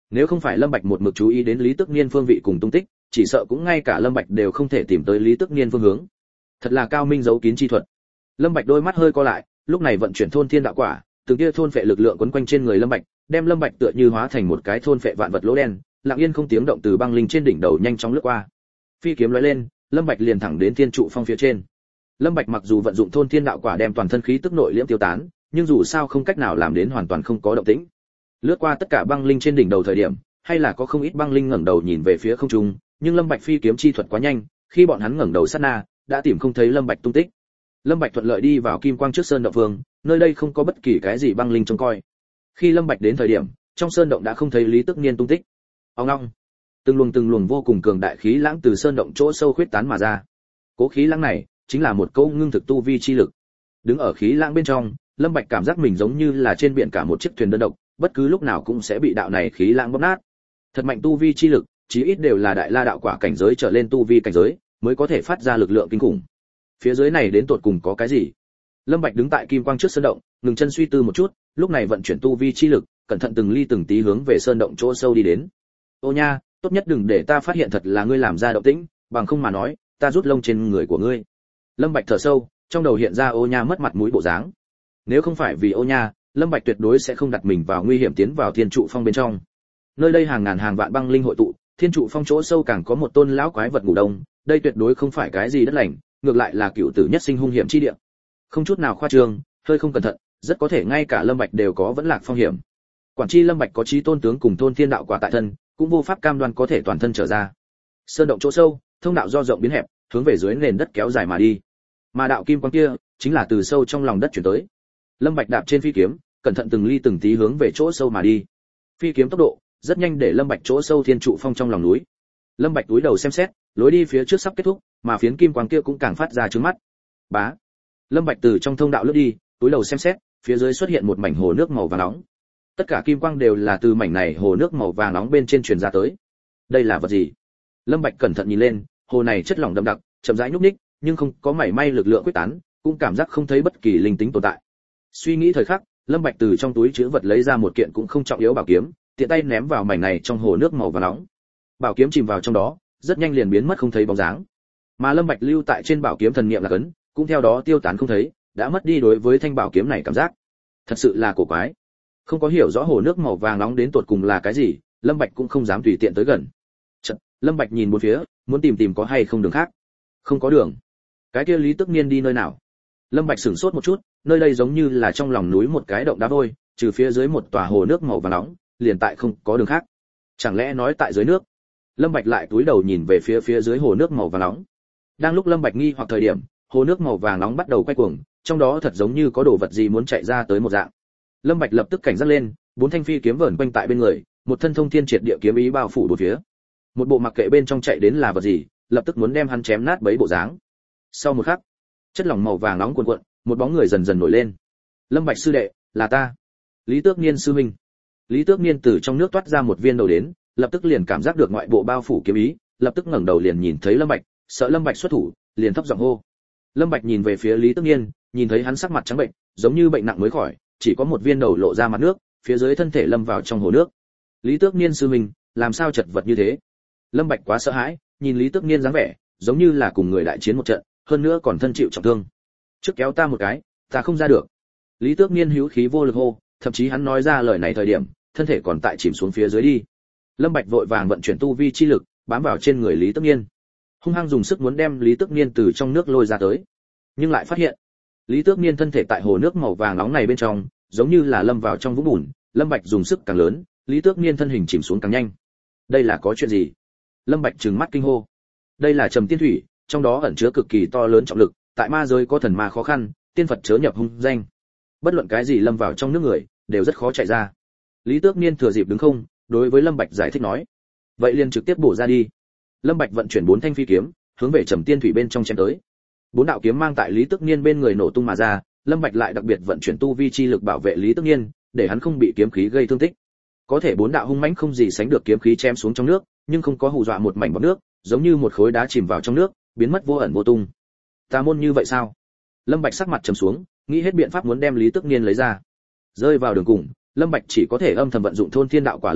Nếu không phải Lâm Bạch một mực chú ý đến Lý Tước Niên phương vị cùng tung tích, chỉ sợ cũng ngay cả Lâm Bạch đều không thể tìm tới Lý Tước Niên phương hướng. Thật là cao minh giấu kín chi thuật. Lâm Bạch đôi mắt hơi co lại, lúc này vận chuyển thôn thiên đạo quả, từng kia thôn phệ lực lượng quấn quanh trên người Lâm Bạch, đem Lâm Bạch tựa như hóa thành một cái thôn phệ vạn vật lỗ đen, lặng yên không tiếng động từ băng linh trên đỉnh đầu nhanh chóng lướt qua. Phi kiếm lóe lên, Lâm Bạch liền thẳng đến thiên trụ phong phía trên. Lâm Bạch mặc dù vận dụng thôn thiên đạo quả đem toàn thân khí tức nội liễm tiêu tán, nhưng dù sao không cách nào làm đến hoàn toàn không có động tĩnh. Lướt qua tất cả băng linh trên đỉnh đầu thời điểm, hay là có không ít băng linh ngẩng đầu nhìn về phía không trung, nhưng Lâm Bạch phi kiếm chi thuật quá nhanh, khi bọn hắn ngẩng đầu sát na, đã tìm không thấy Lâm Bạch tung tích. Lâm Bạch thuận lợi đi vào kim quang trước sơn động vương, nơi đây không có bất kỳ cái gì băng linh trông coi. Khi Lâm Bạch đến thời điểm, trong sơn động đã không thấy Lý Tước Niên tung tích. Ong ong, từng luồng từng luồng vô cùng cường đại khí lãng từ sơn động chỗ sâu khuyết tán mà ra. Cố khí lãng này chính là một câu ngưng thực tu vi chi lực. Đứng ở khí lãng bên trong, Lâm Bạch cảm giác mình giống như là trên biển cả một chiếc thuyền đơn độc, bất cứ lúc nào cũng sẽ bị đạo này khí lãng bóp nát. Thật mạnh tu vi chi lực, chí ít đều là đại la đạo quả cảnh giới trở lên tu vi cảnh giới, mới có thể phát ra lực lượng kinh khủng. Phía dưới này đến tột cùng có cái gì? Lâm Bạch đứng tại kim quang trước sơn động, ngừng chân suy tư một chút, lúc này vận chuyển tu vi chi lực, cẩn thận từng ly từng tí hướng về sơn động chỗ sâu đi đến. Ô nha, tốt nhất đừng để ta phát hiện thật là ngươi làm ra động tĩnh, bằng không mà nói, ta rút lông trên người của ngươi. Lâm Bạch thở sâu, trong đầu hiện ra Ô nha mất mặt mũi bộ dáng. Nếu không phải vì Ô nha, Lâm Bạch tuyệt đối sẽ không đặt mình vào nguy hiểm tiến vào Thiên trụ phong bên trong. Nơi đây hàng ngàn hàng vạn băng linh hội tụ, Thiên trụ phong chỗ sâu càng có một tôn lão quái vật ngủ đông, đây tuyệt đối không phải cái gì đất lành, ngược lại là cựu tử nhất sinh hung hiểm chi địa. Không chút nào khoa trương, hơi không cẩn thận, rất có thể ngay cả Lâm Bạch đều có vẫn lạc phong hiểm. Quản chi Lâm Bạch có chí tôn tướng cùng thôn thiên đạo quả tại thân, cũng vô pháp cam đoan có thể toàn thân trở ra. Sơn động chỗ sâu, thông đạo do rộng biến hẹp, hướng về dưới nền đất kéo dài mà đi. Mà đạo kim quang kia, chính là từ sâu trong lòng đất chuyển tới. Lâm Bạch đạp trên phi kiếm, cẩn thận từng ly từng tí hướng về chỗ sâu mà đi. Phi kiếm tốc độ rất nhanh để Lâm Bạch chỗ sâu thiên trụ phong trong lòng núi. Lâm Bạch túi đầu xem xét, lối đi phía trước sắp kết thúc, mà phiến kim quang kia cũng càng phát ra trước mắt. Bá. Lâm Bạch từ trong thông đạo lướt đi, túi đầu xem xét, phía dưới xuất hiện một mảnh hồ nước màu vàng nóng. Tất cả kim quang đều là từ mảnh này hồ nước màu vàng nóng bên trên truyền ra tới. Đây là vật gì? Lâm Bạch cẩn thận nhìn lên, hồ này chất lỏng đậm đặc, chậm rãi nhúc nhích, nhưng không có mảy may lực lượng quyết tán, cũng cảm giác không thấy bất kỳ linh tính tồn tại. Suy nghĩ thời khắc, Lâm Bạch từ trong túi trữ vật lấy ra một kiện cũng không trọng yếu bảo kiếm, tiện tay ném vào mảnh này trong hồ nước màu vàng nóng. Bảo kiếm chìm vào trong đó, rất nhanh liền biến mất không thấy bóng dáng. Mà Lâm Bạch lưu tại trên bảo kiếm thần niệm là cấn, cũng theo đó tiêu tán không thấy, đã mất đi đối với thanh bảo kiếm này cảm giác. Thật sự là cổ quái. Không có hiểu rõ hồ nước màu vàng nóng đến tột cùng là cái gì, Lâm Bạch cũng không dám tùy tiện tới gần. Chợt, Lâm Bạch nhìn bốn phía, muốn tìm tìm có hay không đường khác. Không có đường. Cái kia Lý Tước Niên đi nơi nào? Lâm Bạch sửng sốt một chút, nơi đây giống như là trong lòng núi một cái động đá vôi, trừ phía dưới một tòa hồ nước màu vàng nóng, liền tại không có đường khác. Chẳng lẽ nói tại dưới nước? Lâm Bạch lại cúi đầu nhìn về phía phía dưới hồ nước màu vàng nóng. Đang lúc Lâm Bạch nghi hoặc thời điểm, hồ nước màu vàng nóng bắt đầu quay cuồng, trong đó thật giống như có đồ vật gì muốn chạy ra tới một dạng. Lâm Bạch lập tức cảnh giác lên, bốn thanh phi kiếm vờn quanh tại bên người, một thân thông thiên triệt địa kiếm ý bao phủ bốn phía. Một bộ mặc kệ bên trong chạy đến là vật gì, lập tức muốn đem hắn chém nát bấy bộ dáng. Sau một khắc, chất lỏng màu vàng nóng cuồn cuộn, một bóng người dần dần nổi lên. Lâm Bạch sư đệ, là ta. Lý Tước Niên sư huynh. Lý Tước Niên từ trong nước toát ra một viên đầu đến, lập tức liền cảm giác được ngoại bộ bao phủ kiếm ý, lập tức ngẩng đầu liền nhìn thấy Lâm Bạch, sợ Lâm Bạch xuất thủ, liền thấp giọng hô. Lâm Bạch nhìn về phía Lý Tước Niên, nhìn thấy hắn sắc mặt trắng bệnh, giống như bệnh nặng mới khỏi, chỉ có một viên đầu lộ ra mặt nước, phía dưới thân thể lâm vào trong hồ nước. Lý Tước Niên sư huynh, làm sao chật vật như thế? Lâm Bạch quá sợ hãi, nhìn Lý Tước Niên dáng vẻ, giống như là cùng người đại chiến một trận, hơn nữa còn thân chịu trọng thương. Trước kéo ta một cái, ta không ra được. Lý Tước Niên hữu khí vô lực hô, thậm chí hắn nói ra lời này thời điểm, thân thể còn tại chìm xuống phía dưới đi. Lâm Bạch vội vàng vận chuyển tu vi chi lực, bám vào trên người Lý Tước Niên, hung hăng dùng sức muốn đem Lý Tước Niên từ trong nước lôi ra tới, nhưng lại phát hiện Lý Tước Niên thân thể tại hồ nước màu vàng nóng này bên trong, giống như là lâm vào trong vũng bùn. Lâm Bạch dùng sức càng lớn, Lý Tước Niên thân hình chìm xuống càng nhanh. Đây là có chuyện gì? Lâm Bạch trừng mắt kinh hô. Đây là trầm tiên thủy, trong đó ẩn chứa cực kỳ to lớn trọng lực, tại ma giới có thần ma khó khăn, tiên Phật chớ nhập hung danh. Bất luận cái gì lâm vào trong nước người, đều rất khó chạy ra. Lý Tước Niên thừa dịp đứng không, đối với Lâm Bạch giải thích nói. Vậy liền trực tiếp bổ ra đi. Lâm Bạch vận chuyển bốn thanh phi kiếm, hướng về trầm tiên thủy bên trong chém tới. Bốn đạo kiếm mang tại Lý Tước Niên bên người nổ tung mà ra, Lâm Bạch lại đặc biệt vận chuyển tu vi chi lực bảo vệ Lý Tước Niên, để hắn không bị kiếm khí gây thương tích. Có thể bốn đạo hung mãnh không gì sánh được kiếm khí chém xuống trong nước, nhưng không có hù dọa một mảnh bọt nước, giống như một khối đá chìm vào trong nước, biến mất vô ẩn vô tung. Tà môn như vậy sao? Lâm Bạch sắc mặt trầm xuống, nghĩ hết biện pháp muốn đem Lý Tước Niên lấy ra. Rơi vào đường cùng, Lâm Bạch chỉ có thể âm thầm vận dụng thôn thiên đạo quả lực lượng,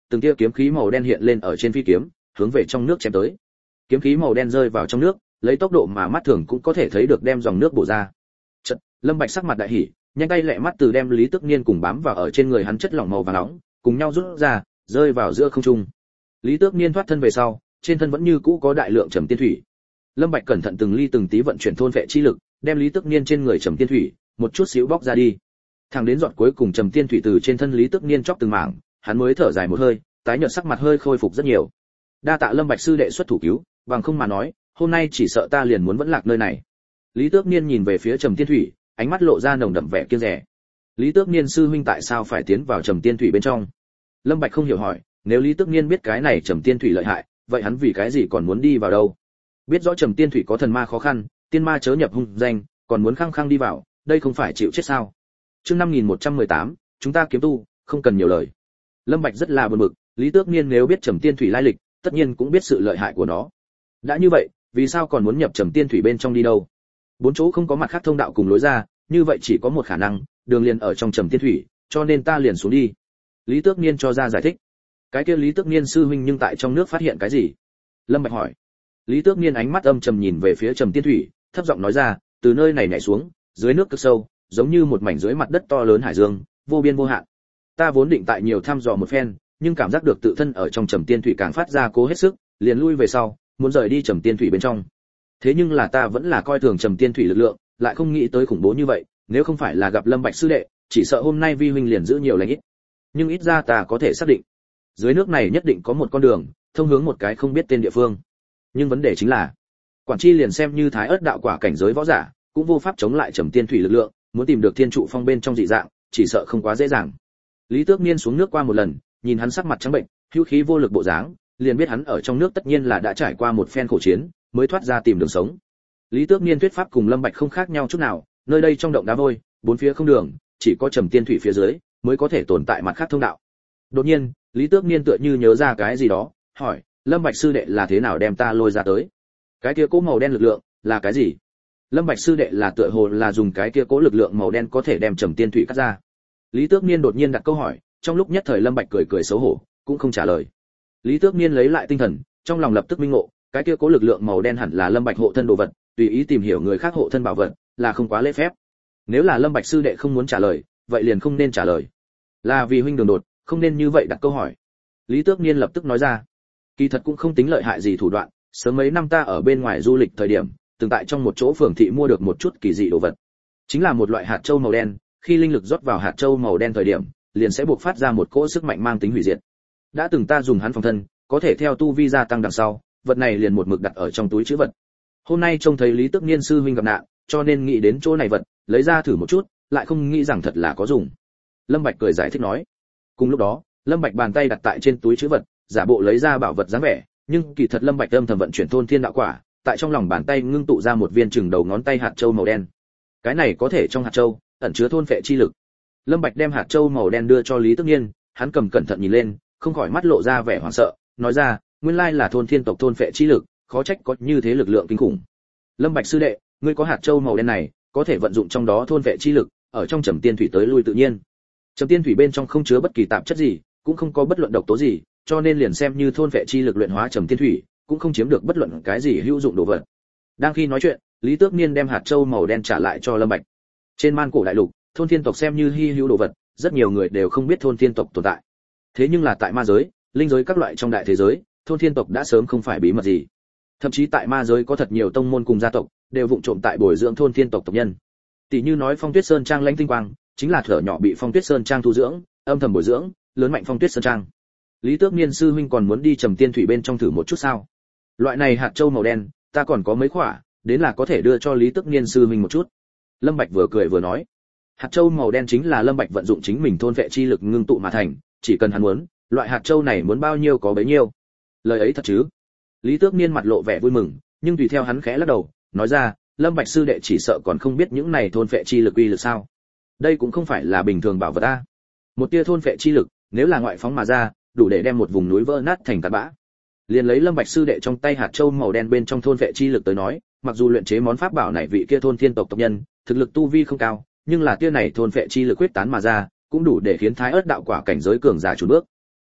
từng tia kiếm khí màu đen hiện lên ở trên phi kiếm, hướng về trong nước chém tới. Kiếm khí màu đen rơi vào trong nước, lấy tốc độ mà mắt thường cũng có thể thấy được đem dòng nước bổ ra. Chợt, Lâm Bạch sắc mặt đại hỉ, nhanh tay lẹ mắt từ đem Lý Tước Niên cùng bám vào ở trên người hắn chất lỏng màu vàng nóng, cùng nhau rút ra, rơi vào giữa không trung. Lý Tước Niên thoát thân về sau, trên thân vẫn như cũ có đại lượng trầm tiên thủy. Lâm Bạch cẩn thận từng ly từng tí vận chuyển thôn vệ chi lực, đem Lý Tước Niên trên người trầm tiên thủy một chút xíu bóc ra đi. Thẳng đến giọt cuối cùng trầm tiên thủy từ trên thân Lý Tước Niên chóc từng mảng, hắn mới thở dài một hơi, tái nhợt sắc mặt hơi khôi phục rất nhiều. Đa tạ Lâm Bạch sư đệ xuất thủ cứu, bằng không mà nói, hôm nay chỉ sợ ta liền muốn vẫn lạc nơi này. Lý Tước Niên nhìn về phía trầm tiên thủy, ánh mắt lộ ra nồng đậm vẻ kiêng dè. Lý Tước Niên sư huynh tại sao phải tiến vào trầm tiên thủy bên trong? Lâm Bạch không hiểu hỏi, nếu Lý Tước Niên biết cái này trầm tiên thủy lợi hại, vậy hắn vì cái gì còn muốn đi vào đâu? Biết rõ trầm tiên thủy có thần ma khó khăn, tiên ma chớ nhập hung danh, còn muốn khăng khăng đi vào, đây không phải chịu chết sao? Chương năm nghìn một trăm mười tám, chúng ta kiếm tu, không cần nhiều lời. Lâm Bạch rất là buồn bực, Lý Tước Niên nếu biết trầm tiên thủy lai lịch, tất nhiên cũng biết sự lợi hại của nó. Đã như vậy, vì sao còn muốn nhập trầm tiên thủy bên trong đi đâu? Bốn chỗ không có mặt khác thông đạo cùng lối ra, như vậy chỉ có một khả năng, đường liền ở trong trầm tiên thủy, cho nên ta liền xuống đi. Lý Tước Niên cho ra giải thích. Cái kia Lý Tước Niên sư huynh nhưng tại trong nước phát hiện cái gì? Lâm Bạch hỏi. Lý Tước Niên ánh mắt âm trầm nhìn về phía trầm tiên thủy, thấp giọng nói ra, từ nơi này nhảy xuống, dưới nước cực sâu, giống như một mảnh dưới mặt đất to lớn hải dương, vô biên vô hạn. Ta vốn định tại nhiều thăm dò một phen, nhưng cảm giác được tự thân ở trong trầm tiên thủy càng phát ra cố hết sức, liền lui về sau, muốn rời đi trầm tiên thủy bên trong. Thế nhưng là ta vẫn là coi thường trầm tiên thủy lực lượng, lại không nghĩ tới khủng bố như vậy, nếu không phải là gặp Lâm Bạch sư đệ, chỉ sợ hôm nay vi huynh liền giữ nhiều lành ít. Nhưng ít ra ta có thể xác định, dưới nước này nhất định có một con đường, thông hướng một cái không biết tên địa phương. Nhưng vấn đề chính là, Quản Chi liền xem như Thái Ức đạo quả cảnh giới võ giả, cũng vô pháp chống lại trầm tiên thủy lực lượng, muốn tìm được thiên trụ phong bên trong dị dạng, chỉ sợ không quá dễ dàng. Lý Tước Niên xuống nước qua một lần, nhìn hắn sắc mặt trắng bệnh, hữu khí vô lực bộ dáng, liền biết hắn ở trong nước tất nhiên là đã trải qua một phen khổ chiến, mới thoát ra tìm đường sống. Lý Tước Niên thuyết pháp cùng Lâm Bạch không khác nhau chút nào, nơi đây trong động đá vôi, bốn phía không đường, chỉ có trầm tiên thủy phía dưới mới có thể tồn tại mặt khác thông đạo. Đột nhiên, Lý Tước Niên tựa như nhớ ra cái gì đó, hỏi, Lâm Bạch sư đệ là thế nào đem ta lôi ra tới? Cái kia cố màu đen lực lượng là cái gì? Lâm Bạch sư đệ là tựa hồ là dùng cái kia cố lực lượng màu đen có thể đem trầm tiên thủy cắt ra. Lý Tước Niên đột nhiên đặt câu hỏi, trong lúc nhất thời Lâm Bạch cười cười xấu hổ, cũng không trả lời. Lý Tước Niên lấy lại tinh thần, trong lòng lập tức minh ngộ, cái kia cố lực lượng màu đen hẳn là Lâm Bạch hộ thân đồ vật, tùy ý tìm hiểu người khác hộ thân bảo vật, là không quá lễ phép. Nếu là Lâm Bạch sư đệ không muốn trả lời, vậy liền không nên trả lời. Là vì huynh đường đột, không nên như vậy đặt câu hỏi. Lý Tước Niên lập tức nói ra, kỳ thật cũng không tính lợi hại gì thủ đoạn, sớm mấy năm ta ở bên ngoài du lịch thời điểm, từng tại trong một chỗ phường thị mua được một chút kỳ dị đồ vật. Chính là một loại hạt châu màu đen, khi linh lực rót vào hạt châu màu đen thời điểm, liền sẽ bộc phát ra một cỗ sức mạnh mang tính hủy diệt. Đã từng ta dùng hắn phòng thân, có thể theo tu vi gia tăng đằng sau, vật này liền một mực đặt ở trong túi trữ vật. Hôm nay trông thấy Lý Tước Niên sư huynh gặp nạn, cho nên nghĩ đến chỗ này vật, lấy ra thử một chút, lại không nghĩ rằng thật là có dùng. Lâm Bạch cười giải thích nói. Cùng lúc đó, Lâm Bạch bàn tay đặt tại trên túi trữ vật, giả bộ lấy ra bảo vật dáng vẻ, nhưng kỳ thật Lâm Bạch âm thầm vận chuyển thôn thiên đạo quả, tại trong lòng bàn tay ngưng tụ ra một viên chừng đầu ngón tay hạt châu màu đen. Cái này có thể trong hạt châu ẩn chứa thôn phệ chi lực. Lâm Bạch đem hạt châu màu đen đưa cho Lý Tước Niên, hắn cầm cẩn thận nhìn lên, không khỏi mắt lộ ra vẻ hoảng sợ, nói ra, nguyên lai là thôn thiên tộc thôn phệ chi lực, khó trách có như thế lực lượng kinh khủng. Lâm Bạch sư đệ, ngươi có hạt châu màu đen này, có thể vận dụng trong đó thôn phệ chi lực, ở trong trầm tiên thủy tới lui tự nhiên. Trầm tiên thủy bên trong không chứa bất kỳ tạp chất gì, cũng không có bất luận độc tố gì, cho nên liền xem như thôn phệ chi lực luyện hóa trầm tiên thủy, cũng không chiếm được bất luận cái gì hữu dụng đồ vật. Đang khi nói chuyện, Lý Tước Niên đem hạt châu màu đen trả lại cho Lâm Bạch. Trên man cổ đại lục, thôn thiên tộc xem như hi hữu đồ vật, rất nhiều người đều không biết thôn thiên tộc tồn tại. Thế nhưng là tại ma giới, linh giới các loại trong đại thế giới, thôn thiên tộc đã sớm không phải bí mật gì. Thậm chí tại ma giới có thật nhiều tông môn cùng gia tộc đều vụng trộm tại bồi dưỡng thôn thiên tộc tộc nhân. Tỷ như nói Phong Tuyết Sơn Trang Lãnh Tinh Quang, chính là thở nhỏ bị Phong Tuyết Sơn Trang thu dưỡng, âm thầm bồi dưỡng, lớn mạnh Phong Tuyết Sơn Trang. Lý Tước Niên sư huynh còn muốn đi trầm tiên thủy bên trong thử một chút sao? Loại này hạt châu màu đen, ta còn có mấy quả, đến là có thể đưa cho Lý Tước Niên sư huynh một chút. Lâm Bạch vừa cười vừa nói, hạt châu màu đen chính là Lâm Bạch vận dụng chính mình thôn vệ chi lực ngưng tụ mà thành, chỉ cần hắn muốn, loại hạt châu này muốn bao nhiêu có bấy nhiêu. Lời ấy thật chứ? Lý Tước Niên mặt lộ vẻ vui mừng, nhưng tùy theo hắn khẽ lắc đầu, nói ra, Lâm Bạch sư đệ chỉ sợ còn không biết những này thôn vệ chi lực uy lực sao? Đây cũng không phải là bình thường bảo vật a. Một tia thôn vệ chi lực, nếu là ngoại phóng mà ra, đủ để đem một vùng núi vỡ nát thành tạt bã. Liền lấy Lâm Bạch sư đệ trong tay hạt châu màu đen bên trong thôn vệ chi lực tới nói, mặc dù luyện chế món pháp bảo này vị kia thôn thiên tộc tộc nhân, thực lực tu vi không cao, nhưng là tia này thôn vệ chi lực quyết tán mà ra, cũng đủ để khiến Thái Ức đạo quả cảnh giới cường giả chùn bước.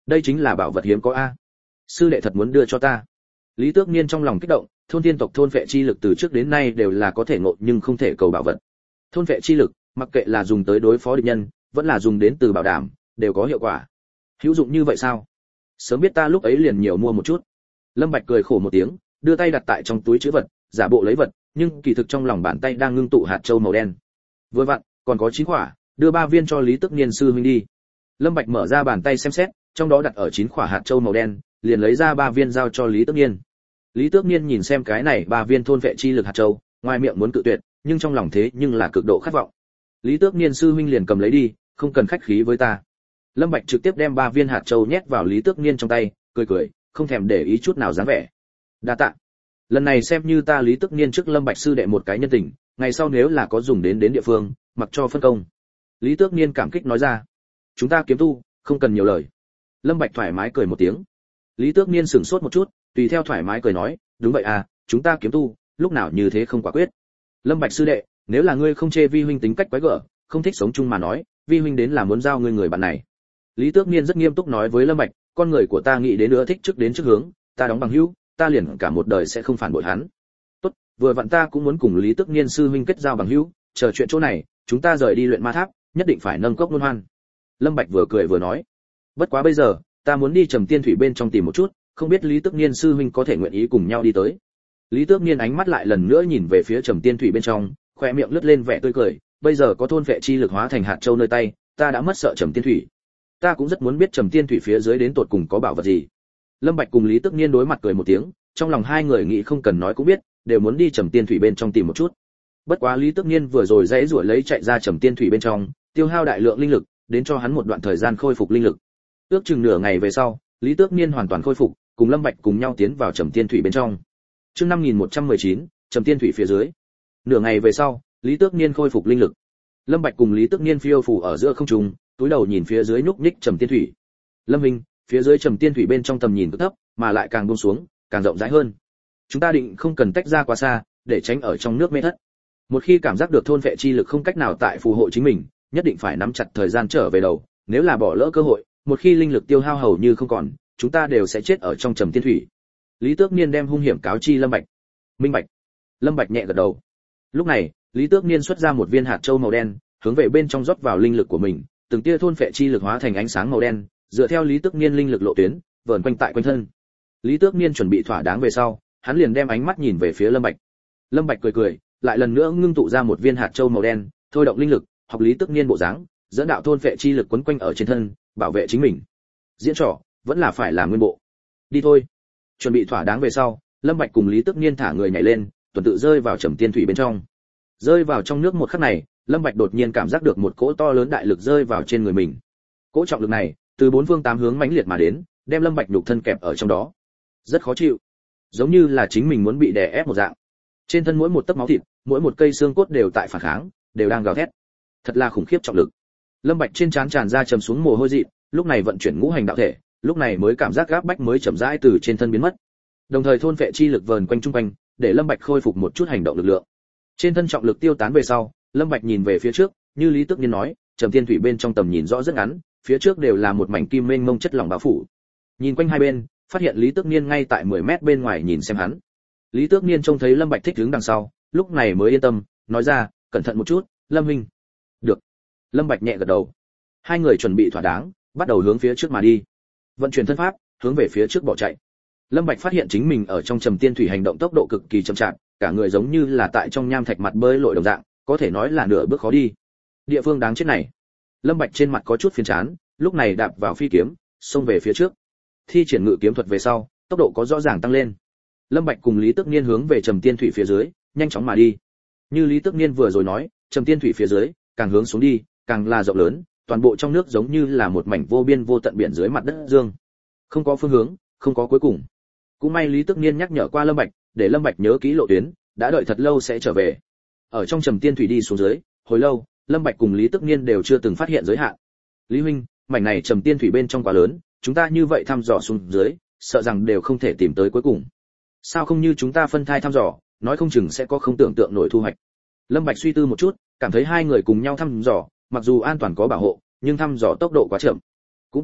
đây chính là bảo vật hiếm có a. Sư đệ thật muốn đưa cho ta. Lý Tước Niên trong lòng kích động, thôn tiên tộc thôn phệ chi lực từ trước đến nay đều là có thể ngộ nhưng không thể cầu bảo vật. Thôn phệ chi lực, mặc kệ là dùng tới đối phó địch nhân, vẫn là dùng đến từ bảo đảm, đều có hiệu quả. Hữu dụng như vậy sao? Sớm biết ta lúc ấy liền nhiều mua một chút. Lâm Bạch cười khổ một tiếng, đưa tay đặt tại trong túi trữ vật, giả bộ lấy vật, nhưng kỳ thực trong lòng bàn tay đang ngưng tụ hạt châu màu đen. Vừa vặn, còn có chín quả, đưa ba viên cho Lý Tước Niên sư huynh đi. Lâm Bạch mở ra bàn tay xem xét, trong đó đặt ở chín quả hạt châu màu đen, liền lấy ra ba viên giao cho Lý Tước Niên. Lý Tước Niên nhìn xem cái này ba viên thôn vệ chi lực hạt châu, ngoài miệng muốn cự tuyệt, nhưng trong lòng thế nhưng là cực độ khát vọng. Lý Tước Niên sư huynh liền cầm lấy đi, không cần khách khí với ta. Lâm Bạch trực tiếp đem ba viên hạt châu nhét vào Lý Tước Niên trong tay, cười cười, không thèm để ý chút nào dáng vẻ. Đa tạ. Lần này xem như ta Lý Tước Niên trước Lâm Bạch sư đệ một cái nhân tình, ngày sau nếu là có dùng đến đến địa phương, mặc cho phân công. Lý Tước Niên cảm kích nói ra. Chúng ta kiếm tu, không cần nhiều lời. Lâm Bạch thoải mái cười một tiếng. Lý Tước Niên sững sốt một chút, tùy theo thoải mái cười nói, đúng vậy à, chúng ta kiếm tu, lúc nào như thế không quả quyết. Lâm Bạch sư đệ, nếu là ngươi không chê vi huynh tính cách quái gở, không thích sống chung mà nói, vi huynh đến là muốn giao ngươi người bạn này. Lý Tước Niên rất nghiêm túc nói với Lâm Bạch, con người của ta nghĩ đến nữa thích trước đến trước hướng, ta đóng bằng hữu, ta liền cả một đời sẽ không phản bội hắn. Tốt, vừa vặn ta cũng muốn cùng Lý Tước Niên sư huynh kết giao bằng hữu, chờ chuyện chỗ này, chúng ta rời đi luyện ma tháp, nhất định phải nâng cốc luân hoan. Lâm Bạch vừa cười vừa nói, bất quá bây giờ, ta muốn đi Trầm Tiên Thủy bên trong tìm một chút, không biết Lý Tước Niên sư huynh có thể nguyện ý cùng nhau đi tới. Lý Tước Niên ánh mắt lại lần nữa nhìn về phía Trầm Tiên Thủy bên trong, khóe miệng lướt lên vẻ tươi cười, bây giờ có thôn vệ chi lực hóa thành hạt châu nơi tay, ta đã mất sợ Trầm Tiên Thủy. Ta cũng rất muốn biết Trầm Tiên Thủy phía dưới đến tột cùng có bảo vật gì. Lâm Bạch cùng Lý Tước Niên đối mặt cười một tiếng, trong lòng hai người nghĩ không cần nói cũng biết, đều muốn đi Trầm Tiên Thủy bên trong tìm một chút. Bất quá Lý Tước Niên vừa rồi dãy rủa lấy chạy ra Trầm Tiên Thủy bên trong, tiêu hao đại lượng linh lực, đến cho hắn một đoạn thời gian khôi phục linh lực. Ước chừng nửa ngày về sau, Lý Tước Niên hoàn toàn khôi phục, cùng Lâm Bạch cùng nhau tiến vào Trầm Tiên Thủy bên trong. Chương năm nghìn một trăm mười chín, Trầm Tiên Thủy phía dưới. Nửa ngày về sau, Lý Tước Niên khôi phục linh lực. Lâm Bạch cùng Lý Tước Niên phiêu phù ở giữa không trung, túi đầu nhìn phía dưới nhúc nhích Trầm Tiên Thủy. Lâm Vinh, phía dưới Trầm Tiên Thủy bên trong tầm nhìn cực thấp, mà lại càng buông xuống, càng rộng rãi hơn. Chúng ta định không cần tách ra quá xa, để tránh ở trong nước mê thất. Một khi cảm giác được thôn vệ chi lực không cách nào tại phù hộ chính mình, nhất định phải nắm chặt thời gian trở về đầu, nếu là bỏ lỡ cơ hội, một khi linh lực tiêu hao hầu như không còn, chúng ta đều sẽ chết ở trong Trầm Tiên Thủy. Lý Tước Niên đem hung hiểm cáo chi Lâm Bạch. Minh bạch. Lâm Bạch nhẹ gật đầu. Lúc này, Lý Tước Niên xuất ra một viên hạt châu màu đen, hướng về bên trong rót vào linh lực của mình, từng tia thôn phệ chi lực hóa thành ánh sáng màu đen, dựa theo Lý Tước Niên linh lực lộ tuyến, vờn quanh tại quanh thân. Lý Tước Niên chuẩn bị thỏa đáng về sau, hắn liền đem ánh mắt nhìn về phía Lâm Bạch. Lâm Bạch cười cười, lại lần nữa ngưng tụ ra một viên hạt châu màu đen, thôi động linh lực, học Lý Tước Niên bộ dáng, dẫn đạo thôn phệ chi lực quấn quanh ở trên thân, bảo vệ chính mình. Diễn trò, vẫn là phải làm nguyên bộ. Đi thôi. Chuẩn bị thỏa đáng về sau, Lâm Bạch cùng Lý Tước Niên thả người nhảy lên, tuần tự rơi vào Trầm Tiên Thủy bên trong. Rơi vào trong nước một khắc này, Lâm Bạch đột nhiên cảm giác được một cỗ to lớn đại lực rơi vào trên người mình. Cỗ trọng lực này, từ bốn phương tám hướng mãnh liệt mà đến, đem Lâm Bạch nhục thân kẹp ở trong đó. Rất khó chịu, giống như là chính mình muốn bị đè ép một dạng. Trên thân mỗi một tấc máu thịt, mỗi một cây xương cốt đều tại phản kháng, đều đang gào thét. Thật là khủng khiếp trọng lực. Lâm Bạch trên trán tràn ra trầm xuống mồ hôi dị, lúc này vận chuyển ngũ hành đạo thể, lúc này mới cảm giác gáp bách mới chậm rãi từ trên thân biến mất. Đồng thời thôn phệ chi lực vờn quanh trung quanh, để Lâm Bạch khôi phục một chút hành động lực lượng. Trên thân trọng lực tiêu tán về sau, Lâm Bạch nhìn về phía trước, như Lý Tước Niên nói, Trầm Tiên Thủy bên trong tầm nhìn rõ rất ngắn, phía trước đều là một mảnh kim mênh mông chất lỏng bao phủ. Nhìn quanh hai bên, phát hiện Lý Tước Niên ngay tại mười mét bên ngoài nhìn xem hắn. Lý Tước Niên trông thấy Lâm Bạch thích đứng đằng sau, lúc này mới yên tâm, nói ra, cẩn thận một chút, Lâm huynh. Được. Lâm Bạch nhẹ gật đầu. Hai người chuẩn bị thỏa đáng, bắt đầu hướng phía trước mà đi. Vận chuyển thân pháp, hướng về phía trước bỏ chạy. Lâm Bạch phát hiện chính mình ở trong Trầm Tiên Thủy hành động tốc độ cực kỳ chậm chạp, cả người giống như là tại trong nham thạch mặt bơi lội đồng dạng, có thể nói là nửa bước khó đi. Địa phương đáng chết này. Lâm Bạch trên mặt có chút phiền chán, lúc này đạp vào phi kiếm, xông về phía trước. Thi triển ngự kiếm thuật về sau, tốc độ có rõ ràng tăng lên. Lâm Bạch cùng Lý Tước Niên hướng về Trầm Tiên Thủy phía dưới, nhanh chóng mà đi. Như Lý Tước Niên vừa rồi nói, Trầm Tiên Thủy phía dưới, càng hướng xuống đi, càng là rộng lớn, toàn bộ trong nước giống như là một mảnh vô biên vô tận biển dưới mặt đất dương. Không có phương hướng, không có cuối cùng. Cũng may Lý Tước Niên nhắc nhở qua Lâm Bạch, để Lâm Bạch nhớ kỹ lộ tuyến, đã đợi thật lâu sẽ trở về. Ở trong Trầm Tiên Thủy đi xuống dưới, hồi lâu, Lâm Bạch cùng Lý Tước Niên đều chưa từng phát hiện giới hạn. Lý huynh, mảnh này Trầm Tiên Thủy bên trong quá lớn, chúng ta như vậy thăm dò xuống dưới, sợ rằng đều không thể tìm tới cuối cùng. Sao không như chúng ta phân thai thăm dò, nói không chừng sẽ có không tưởng tượng nổi thu hoạch. Lâm Bạch suy tư một chút, cảm thấy hai người cùng nhau thăm dò, mặc dù an toàn có bảo hộ, nhưng thăm dò tốc độ quá chậm. Cũng tốt,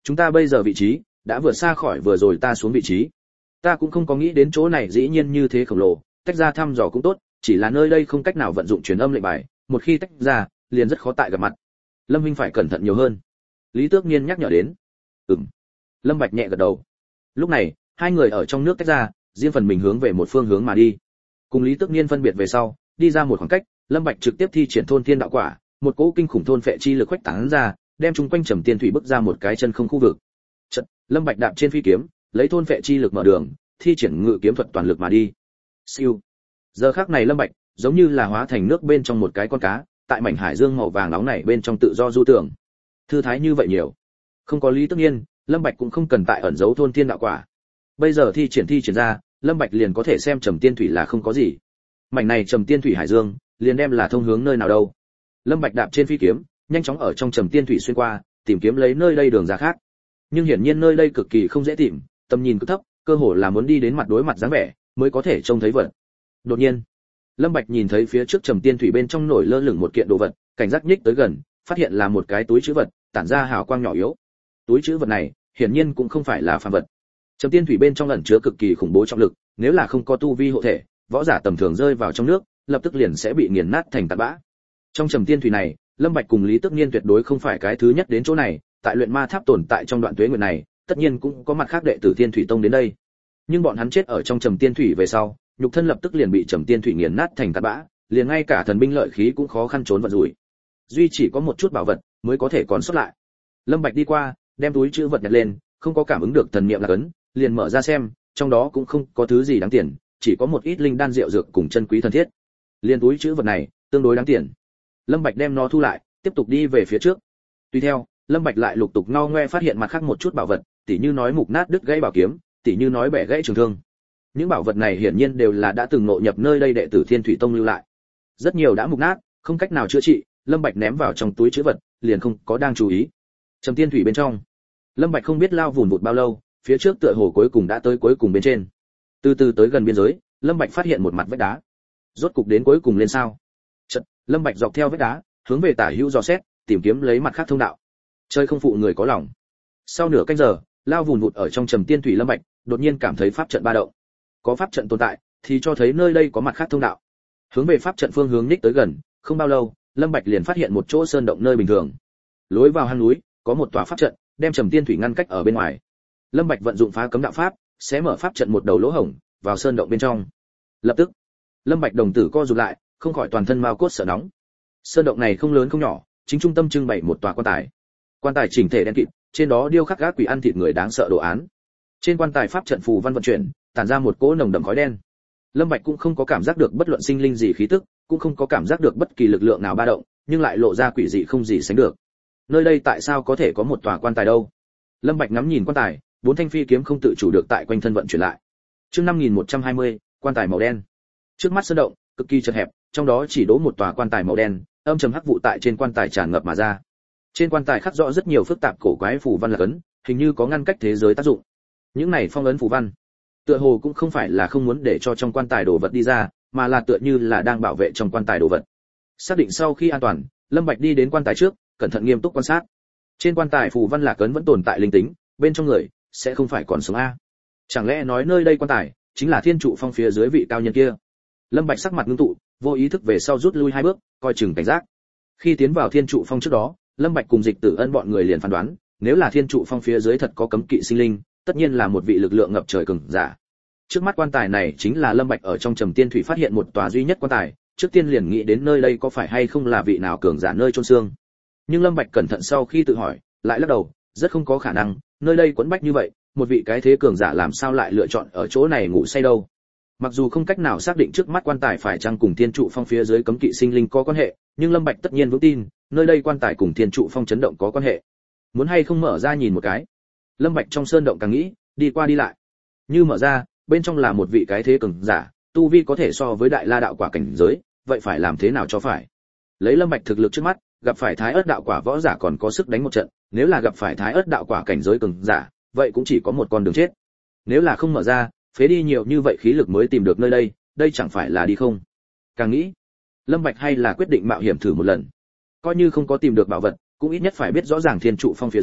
Chúng ta bây giờ vị trí đã vượt xa khỏi vừa rồi ta xuống vị trí. Ta cũng không có nghĩ đến chỗ này dĩ nhiên như thế khổng lồ, tách ra thăm dò cũng tốt, chỉ là nơi đây không cách nào vận dụng truyền âm lệnh bài, một khi tách ra, liền rất khó tại gặp mặt. Lâm Hinh phải cẩn thận nhiều hơn. Lý Tước Niên nhắc nhở đến. Ừm. Lâm Bạch nhẹ gật đầu. Lúc này, hai người ở trong nước tách ra, riêng phần mình hướng về một phương hướng mà đi. Cùng Lý Tước Niên phân biệt về sau, đi ra một khoảng cách, Lâm Bạch trực tiếp thi triển thôn thiên đạo quả, một cỗ kinh khủng thôn phệ chi lực khuếch tán ra, đem chúng quanh Trầm Tiên Thủy bức ra một cái chân không khu vực. Chợt, Lâm Bạch đạp trên phi kiếm, lấy thôn phệ chi lực mở đường, thi triển ngự kiếm thuật toàn lực mà đi. Siêu. Giờ khắc này Lâm Bạch giống như là hóa thành nước bên trong một cái con cá, tại mảnh hải dương màu vàng nóng này bên trong tự do du tưởng. Thư thái như vậy nhiều. Không có Lý Tước Niên, Lâm Bạch cũng không cần tại ẩn giấu thôn thiên đạo quả. Bây giờ thi triển thi triển ra, Lâm Bạch liền có thể xem Trầm Tiên Thủy là không có gì. Mảnh này Trầm Tiên Thủy hải dương, liền đem là thông hướng nơi nào đâu. Lâm Bạch đạp trên phi kiếm, nhanh chóng ở trong Trầm Tiên Thủy xuyên qua, tìm kiếm lấy nơi đây đường ra khác. Nhưng hiển nhiên nơi đây cực kỳ không dễ tìm, tầm nhìn cực thấp, cơ hồ là muốn đi đến mặt đối mặt dáng vẻ, mới có thể trông thấy vật. Đột nhiên, Lâm Bạch nhìn thấy phía trước Trầm Tiên Thủy bên trong nổi lơ lửng một kiện đồ vật, cảnh giác nhích tới gần, phát hiện là một cái túi trữ vật, tản ra hào quang nhỏ yếu. Túi trữ vật này, hiển nhiên cũng không phải là phàm vật. Trầm Tiên Thủy bên trong ẩn chứa cực kỳ khủng bố trọng lực, nếu là không có tu vi hộ thể, võ giả tầm thường rơi vào trong nước, lập tức liền sẽ bị nghiền nát thành tạt bã. Trong Trầm Tiên Thủy này, Lâm Bạch cùng Lý Tước Niên tuyệt đối không phải cái thứ nhất đến chỗ này, tại luyện ma tháp tồn tại trong đoạn tuế nguyệt này, tất nhiên cũng có mặt khác đệ tử Tiên Thủy Tông đến đây. Nhưng bọn hắn chết ở trong Trầm Tiên Thủy về sau, nhục thân lập tức liền bị Trầm Tiên Thủy nghiền nát thành tạt bã, liền ngay cả thần binh lợi khí cũng khó khăn trốn vận rủi. Duy chỉ có một chút bảo vật mới có thể còn sót lại. Lâm Bạch đi qua, đem túi trữ vật nhặt lên, không có cảm ứng được thần niệm là cấn, liền mở ra xem, trong đó cũng không có thứ gì đáng tiền, chỉ có một ít linh đan rượu dược cùng chân quý thần thiết. Liên túi trữ vật này, tương đối đáng tiền. Lâm Bạch đem nó thu lại, tiếp tục đi về phía trước. Tùy theo, Lâm Bạch lại lục tục ngao ngoe phát hiện mặt khác một chút bảo vật, tỉ như nói mục nát đứt gãy bảo kiếm, tỉ như nói bẻ gãy trường thương. Những bảo vật này hiển nhiên đều là đã từng ngộ nhập nơi đây đệ tử Thiên Thủy Tông lưu lại. Rất nhiều đã mục nát, không cách nào chữa trị, Lâm Bạch ném vào trong túi trữ vật, liền không có đang chú ý. Trầm Tiên Thủy bên trong, Lâm Bạch không biết lao vùn vụt bao lâu, phía trước tựa hồ cuối cùng đã tới cuối cùng bên trên. Từ từ tới gần biên giới, Lâm Bạch phát hiện một mặt vách đá. Rốt cục đến cuối cùng lên sao? Chợt, Lâm Bạch dọc theo vách đá, hướng về tả hữu dò xét, tìm kiếm lấy mặt khác thông đạo. Chơi không phụ người có lòng. Sau nửa canh giờ, lao vùn vụt ở trong Trầm Tiên Thủy Lâm Bạch, đột nhiên cảm thấy pháp trận ba động. Có pháp trận tồn tại, thì cho thấy nơi đây có mặt khác thông đạo. Hướng về pháp trận phương hướng nhích tới gần, không bao lâu, Lâm Bạch liền phát hiện một chỗ sơn động nơi bình thường. Lối vào hang núi, có một tòa pháp trận, đem Trầm Tiên Thủy ngăn cách ở bên ngoài. Lâm Bạch vận dụng phá cấm đạo pháp, xé mở pháp trận một đầu lỗ hổng, vào sơn động bên trong. Lập tức, Lâm Bạch đồng tử co rụt lại, không khỏi toàn thân mao cốt sợ nóng. Sơn động này không lớn không nhỏ, chính trung tâm trưng bày một tòa quan tài. Quan tài chỉnh thể đen kịt, trên đó điêu khắc gác quỷ ăn thịt người đáng sợ đồ án. Trên quan tài pháp trận phù văn vận chuyển, tản ra một cỗ nồng đậm khói đen. Lâm Bạch cũng không có cảm giác được bất luận sinh linh gì khí tức, cũng không có cảm giác được bất kỳ lực lượng nào ba động, nhưng lại lộ ra quỷ dị không gì sánh được. Nơi đây tại sao có thể có một tòa quan tài đâu? Lâm Bạch ngắm nhìn quan tài, bốn thanh phi kiếm không tự chủ được tại quanh thân vận chuyển lại. Chương năm nghìn một trăm hai mươi, quan tài màu đen. Trước mắt sơn động, cực kỳ chật hẹp, trong đó chỉ đỗ một tòa quan tài màu đen, âm trầm hắc vụ tại trên quan tài tràn ngập mà ra. Trên quan tài khắc rõ rất nhiều phức tạp cổ quái phù văn lạc ấn, hình như có ngăn cách thế giới tác dụng. Những này phong ấn phù văn, tựa hồ cũng không phải là không muốn để cho trong quan tài đồ vật đi ra, mà là tựa như là đang bảo vệ trong quan tài đồ vật. Xác định sau khi an toàn, Lâm Bạch đi đến quan tài trước, cẩn thận nghiêm túc quan sát. Trên quan tài phù văn lạc ấn vẫn tồn tại linh tính, bên trong người sẽ không phải còn sống a. Chẳng lẽ nói nơi đây quan tài chính là Thiên Trụ Phong phía dưới vị cao nhân kia? Lâm Bạch sắc mặt ngưng tụ, vô ý thức về sau rút lui hai bước, coi chừng cảnh giác. Khi tiến vào Thiên Trụ Phong trước đó, Lâm Bạch cùng Dịch Tử Ân bọn người liền phán đoán, nếu là Thiên Trụ Phong phía dưới thật có cấm kỵ sinh linh, tất nhiên là một vị lực lượng ngập trời cường giả. Trước mắt quan tài này chính là Lâm Bạch ở trong Trầm Tiên Thủy phát hiện một tòa duy nhất quan tài, trước tiên liền nghĩ đến nơi đây có phải hay không là vị nào cường giả nơi chôn xương. Nhưng Lâm Bạch cẩn thận sau khi tự hỏi, lại lắc đầu, rất không có khả năng, nơi đây quấn bách như vậy, một vị cái thế cường giả làm sao lại lựa chọn ở chỗ này ngủ say đâu. Mặc dù không cách nào xác định trước mắt quan tài phải chăng cùng Thiên Trụ Phong phía dưới cấm kỵ sinh linh có quan hệ, nhưng Lâm Bạch tất nhiên vững tin, nơi đây quan tài cùng Thiên Trụ Phong chấn động có quan hệ. Muốn hay không mở ra nhìn một cái. Lâm Bạch trong sơn động càng nghĩ, đi qua đi lại. Như mở ra, bên trong là một vị cái thế cường giả, tu vi có thể so với Đại La đạo quả cảnh giới, vậy phải làm thế nào cho phải? Lấy Lâm Bạch thực lực trước mắt, gặp phải Thái Ức đạo quả võ giả còn có sức đánh một trận, nếu là gặp phải Thái Ức đạo quả cảnh giới cường giả, vậy cũng chỉ có một con đường chết. Nếu là không mở ra, phế đi nhiều như vậy khí lực mới tìm được nơi đây, đây chẳng phải là đi không? Càng nghĩ, Lâm Bạch hay là quyết định mạo hiểm thử một lần. Coi như không có tìm được bảo vật, cũng ít nhất phải biết rõ ràng Thiên Trụ Phong phía dưới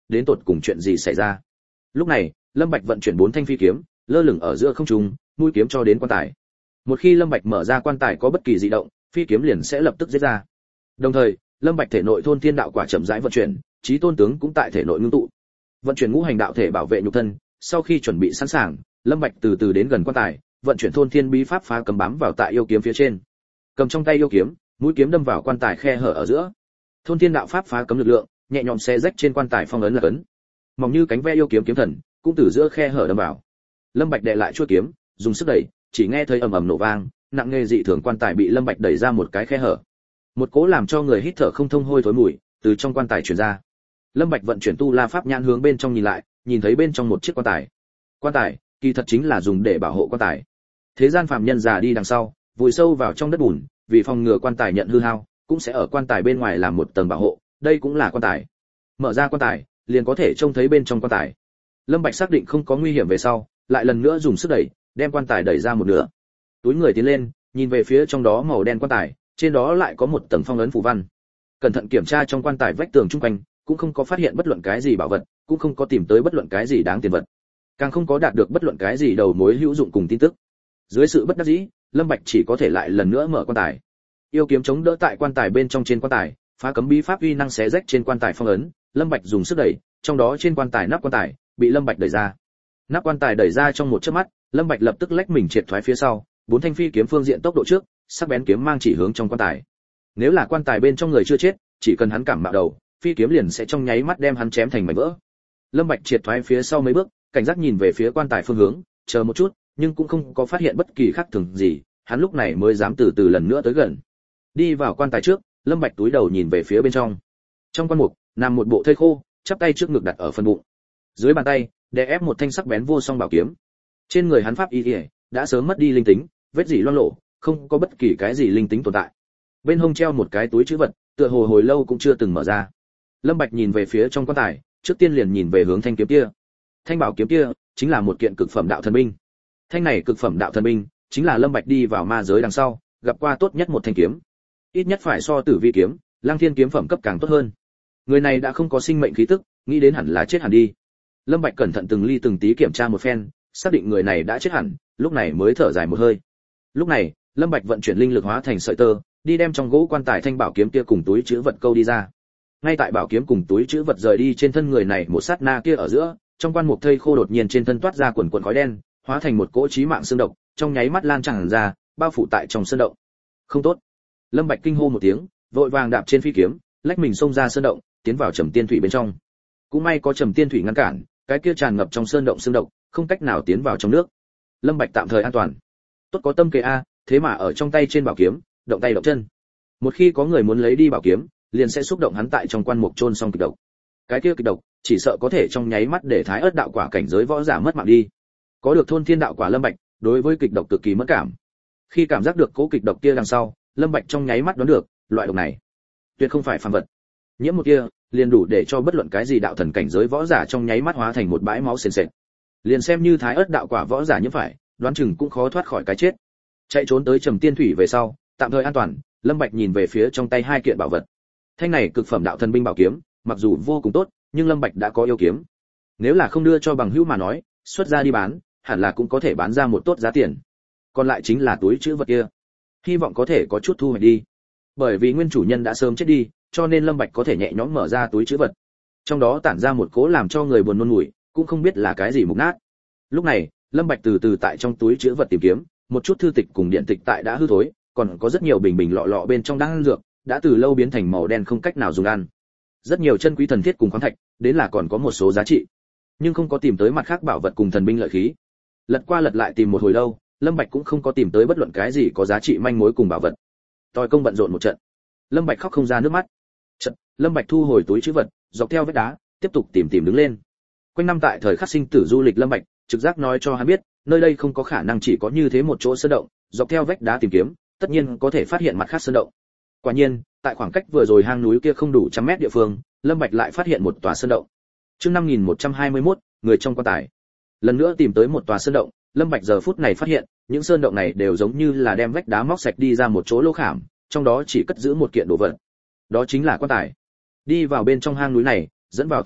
đến tột cùng chuyện gì xảy ra. Lúc này, Lâm Bạch vận chuyển bốn thanh phi kiếm, lơ lửng ở giữa không trung, mũi kiếm cho đến quan tài. Một khi Lâm Bạch mở ra quan tài có bất kỳ dị động, phi kiếm liền sẽ lập tức giết ra. Đồng thời, Lâm Bạch thể nội thôn thiên đạo quả chậm rãi vận chuyển, chí tôn tướng cũng tại thể nội ngưng tụ. Vận chuyển ngũ hành đạo thể bảo vệ nhục thân, sau khi chuẩn bị sẵn sàng, Lâm Bạch từ từ đến gần quan tài, vận chuyển thôn thiên bí pháp phá cấm bám vào tại yêu kiếm phía trên. Cầm trong tay yêu kiếm, mũi kiếm đâm vào quan tài khe hở ở giữa. Thôn thiên đạo pháp phá cấm lực lượng, nhẹ nhõm xé rách trên quan tài phong ấn là cấn. Mỏng như cánh ve yêu kiếm kiếm thần, cũng từ giữa khe hở đâm vào. Lâm Bạch đè lại chuôi kiếm, dùng sức đẩy, chỉ nghe thấy ầm ầm nổ vang, nặng nề dị thường quan tài bị Lâm Bạch đẩy ra một cái khe hở. Một cỗ làm cho người hít thở không thông hôi thối mùi từ trong quan tài truyền ra. Lâm Bạch vận chuyển tu la pháp nhãn hướng bên trong nhìn lại, nhìn thấy bên trong một chiếc quan tài. Quan tài, kỳ thật chính là dùng để bảo hộ quan tài. Thế gian phàm nhân già đi đằng sau, vùi sâu vào trong đất bùn, vì phòng ngừa quan tài nhận hư hao, cũng sẽ ở quan tài bên ngoài làm một tầng bảo hộ, đây cũng là quan tài. Mở ra quan tài, liền có thể trông thấy bên trong quan tài. Lâm Bạch xác định không có nguy hiểm về sau, lại lần nữa dùng sức đẩy, đem quan tài đẩy ra một nửa. Túi người tiến lên, nhìn về phía trong đó màu đen quan tài, trên đó lại có một tầng phong ấn phù văn. Cẩn thận kiểm tra trong quan tài vách tường chung quanh, cũng không có phát hiện bất luận cái gì bảo vật, cũng không có tìm tới bất luận cái gì đáng tiền vật, càng không có đạt được bất luận cái gì đầu mối hữu dụng cùng tin tức. Dưới sự bất đắc dĩ, Lâm Bạch chỉ có thể lại lần nữa mở quan tài. Yêu kiếm chống đỡ tại quan tài bên trong trên quan tài, phá cấm bí pháp uy năng xé rách trên quan tài phong ấn, Lâm Bạch dùng sức đẩy, trong đó trên quan tài nắp quan tài bị Lâm Bạch đẩy ra. Nắp quan tài đẩy ra trong một chớp mắt, Lâm Bạch lập tức lách mình triệt thoái phía sau, bốn thanh phi kiếm phương diện tốc độ trước, sắc bén kiếm mang chỉ hướng trong quan tài. Nếu là quan tài bên trong người chưa chết, chỉ cần hắn cảm mạo đầu, phi kiếm liền sẽ trong nháy mắt đem hắn chém thành mảnh vỡ. Lâm Bạch triệt thoái phía sau mấy bước, cảnh giác nhìn về phía quan tài phương hướng, chờ một chút, nhưng cũng không có phát hiện bất kỳ khác thường gì, hắn lúc này mới dám từ từ lần nữa tới gần. Đi vào quan tài trước, Lâm Bạch túi đầu nhìn về phía bên trong. Trong quan mục, nằm một bộ thây khô, chắp tay trước ngực đặt ở phần bụng. Dưới bàn tay, đè ép một thanh sắc bén vô song bảo kiếm. Trên người hắn pháp y liễu đã sớm mất đi linh tính, vết rỉ loang lổ, không có bất kỳ cái gì linh tính tồn tại. Bên hông treo một cái túi trữ vật, tựa hồ hồi lâu cũng chưa từng mở ra. Lâm Bạch nhìn về phía trong quan tài, trước tiên liền nhìn về hướng thanh kiếm kia. Thanh bảo kiếm kia chính là một kiện cực phẩm đạo thần binh. Thanh này cực phẩm đạo thần binh chính là Lâm Bạch đi vào ma giới đằng sau, gặp qua tốt nhất một thanh kiếm. Ít nhất phải so Tử Vi kiếm, Lang Thiên kiếm phẩm cấp càng tốt hơn. Người này đã không có sinh mệnh khí tức, nghĩ đến hẳn là chết hẳn đi. Lâm Bạch cẩn thận từng ly từng tí kiểm tra một phen, xác định người này đã chết hẳn, lúc này mới thở dài một hơi. Lúc này, Lâm Bạch vận chuyển linh lực hóa thành sợi tơ, đi đem trong gỗ quan tài thanh bảo kiếm kia cùng túi trữ vật câu đi ra. Ngay tại bảo kiếm cùng túi trữ vật rời đi trên thân người này một sát na kia ở giữa, trong quan mục thây khô đột nhiên trên thân toát ra quần quần khói đen, hóa thành một cỗ chí mạng xương độc, trong nháy mắt lan tràn ra, bao phủ tại trong sơn động. Không tốt! Lâm Bạch kinh hô một tiếng, vội vàng đạp trên phi kiếm, lách mình xông ra sơn động, tiến vào Trầm Tiên Thủy bên trong. Cũng may có Trầm Tiên Thủy ngăn cản, cái kia tràn ngập trong sơn động xương độc, không cách nào tiến vào trong nước. Lâm Bạch tạm thời an toàn. Tốt có tâm kế a, thế mà ở trong tay trên bảo kiếm, động tay động chân. Một khi có người muốn lấy đi bảo kiếm, liền sẽ xúc động hắn tại trong quan mục chôn xong kịch độc. Cái kia kịch độc, chỉ sợ có thể trong nháy mắt để Thái Ức đạo quả cảnh giới võ giả mất mạng đi. Có được thôn thiên đạo quả Lâm Bạch, đối với kịch độc cực kỳ mẫn cảm. Khi cảm giác được cố kịch độc kia đằng sau, Lâm Bạch trong nháy mắt đoán được, loại độc này tuyệt không phải phàm vật. Nhiễm một kia, liền đủ để cho bất luận cái gì đạo thần cảnh giới võ giả trong nháy mắt hóa thành một bãi máu sền sệt. Liền xem như Thái Ức đạo quả võ giả nhiễm phải, đoán chừng cũng khó thoát khỏi cái chết. Chạy trốn tới Trầm Tiên Thủy về sau, tạm thời an toàn, Lâm Bạch nhìn về phía trong tay hai kiện bảo vật. Thanh này cực phẩm đạo thần binh bảo kiếm, mặc dù vô cùng tốt, nhưng Lâm Bạch đã có yêu kiếm. Nếu là không đưa cho bằng hữu mà nói, xuất ra đi bán, hẳn là cũng có thể bán ra một tốt giá tiền. Còn lại chính là túi trữ vật kia, hy vọng có thể có chút thu hoạch đi. Bởi vì nguyên chủ nhân đã sớm chết đi, cho nên Lâm Bạch có thể nhẹ nhõm mở ra túi trữ vật. Trong đó tản ra một cỗ làm cho người buồn nôn mùi, cũng không biết là cái gì mục nát. Lúc này, Lâm Bạch từ từ tại trong túi trữ vật tìm kiếm, một chút thư tịch cùng điện tịch tại đã hư thối, còn có rất nhiều bình bình lọ lọ bên trong đang ăn dược, đã từ lâu biến thành màu đen không cách nào dùng ăn. Rất nhiều chân quý thần thiết cùng khoáng thạch, đến là còn có một số giá trị, nhưng không có tìm tới mặt khác bảo vật cùng thần binh lợi khí. Lật qua lật lại tìm một hồi lâu, Lâm Bạch cũng không có tìm tới bất luận cái gì có giá trị manh mối cùng bảo vật. Tòi công bận rộn một trận, Lâm Bạch khóc không ra nước mắt. Trận, Lâm Bạch thu hồi túi trữ vật, dọc theo vách đá, tiếp tục tìm tìm đứng lên. Quanh năm tại thời khắc sinh tử du lịch Lâm Bạch, trực giác nói cho hắn biết, nơi đây không có khả năng chỉ có như thế một chỗ sơn động, dọc theo vách đá tìm kiếm, tất nhiên có thể phát hiện mặt khác sơn động. Quả nhiên, tại khoảng cách vừa rồi hang núi kia không đủ trăm mét địa phương, Lâm Bạch lại phát hiện một tòa sơn động. Chương năm nghìn một trăm hai mươi mốt, người trong quan tài. Lần nữa tìm tới một tòa sơn động, Lâm Bạch giờ phút này phát hiện, những sơn động này đều giống như là đem vách đá móc sạch đi ra một chỗ lỗ khảm, trong đó chỉ cất giữ một kiện đồ vật. Đó chính là quan tài. Đi vào bên trong hang núi này, dẫn vào tầm mắt,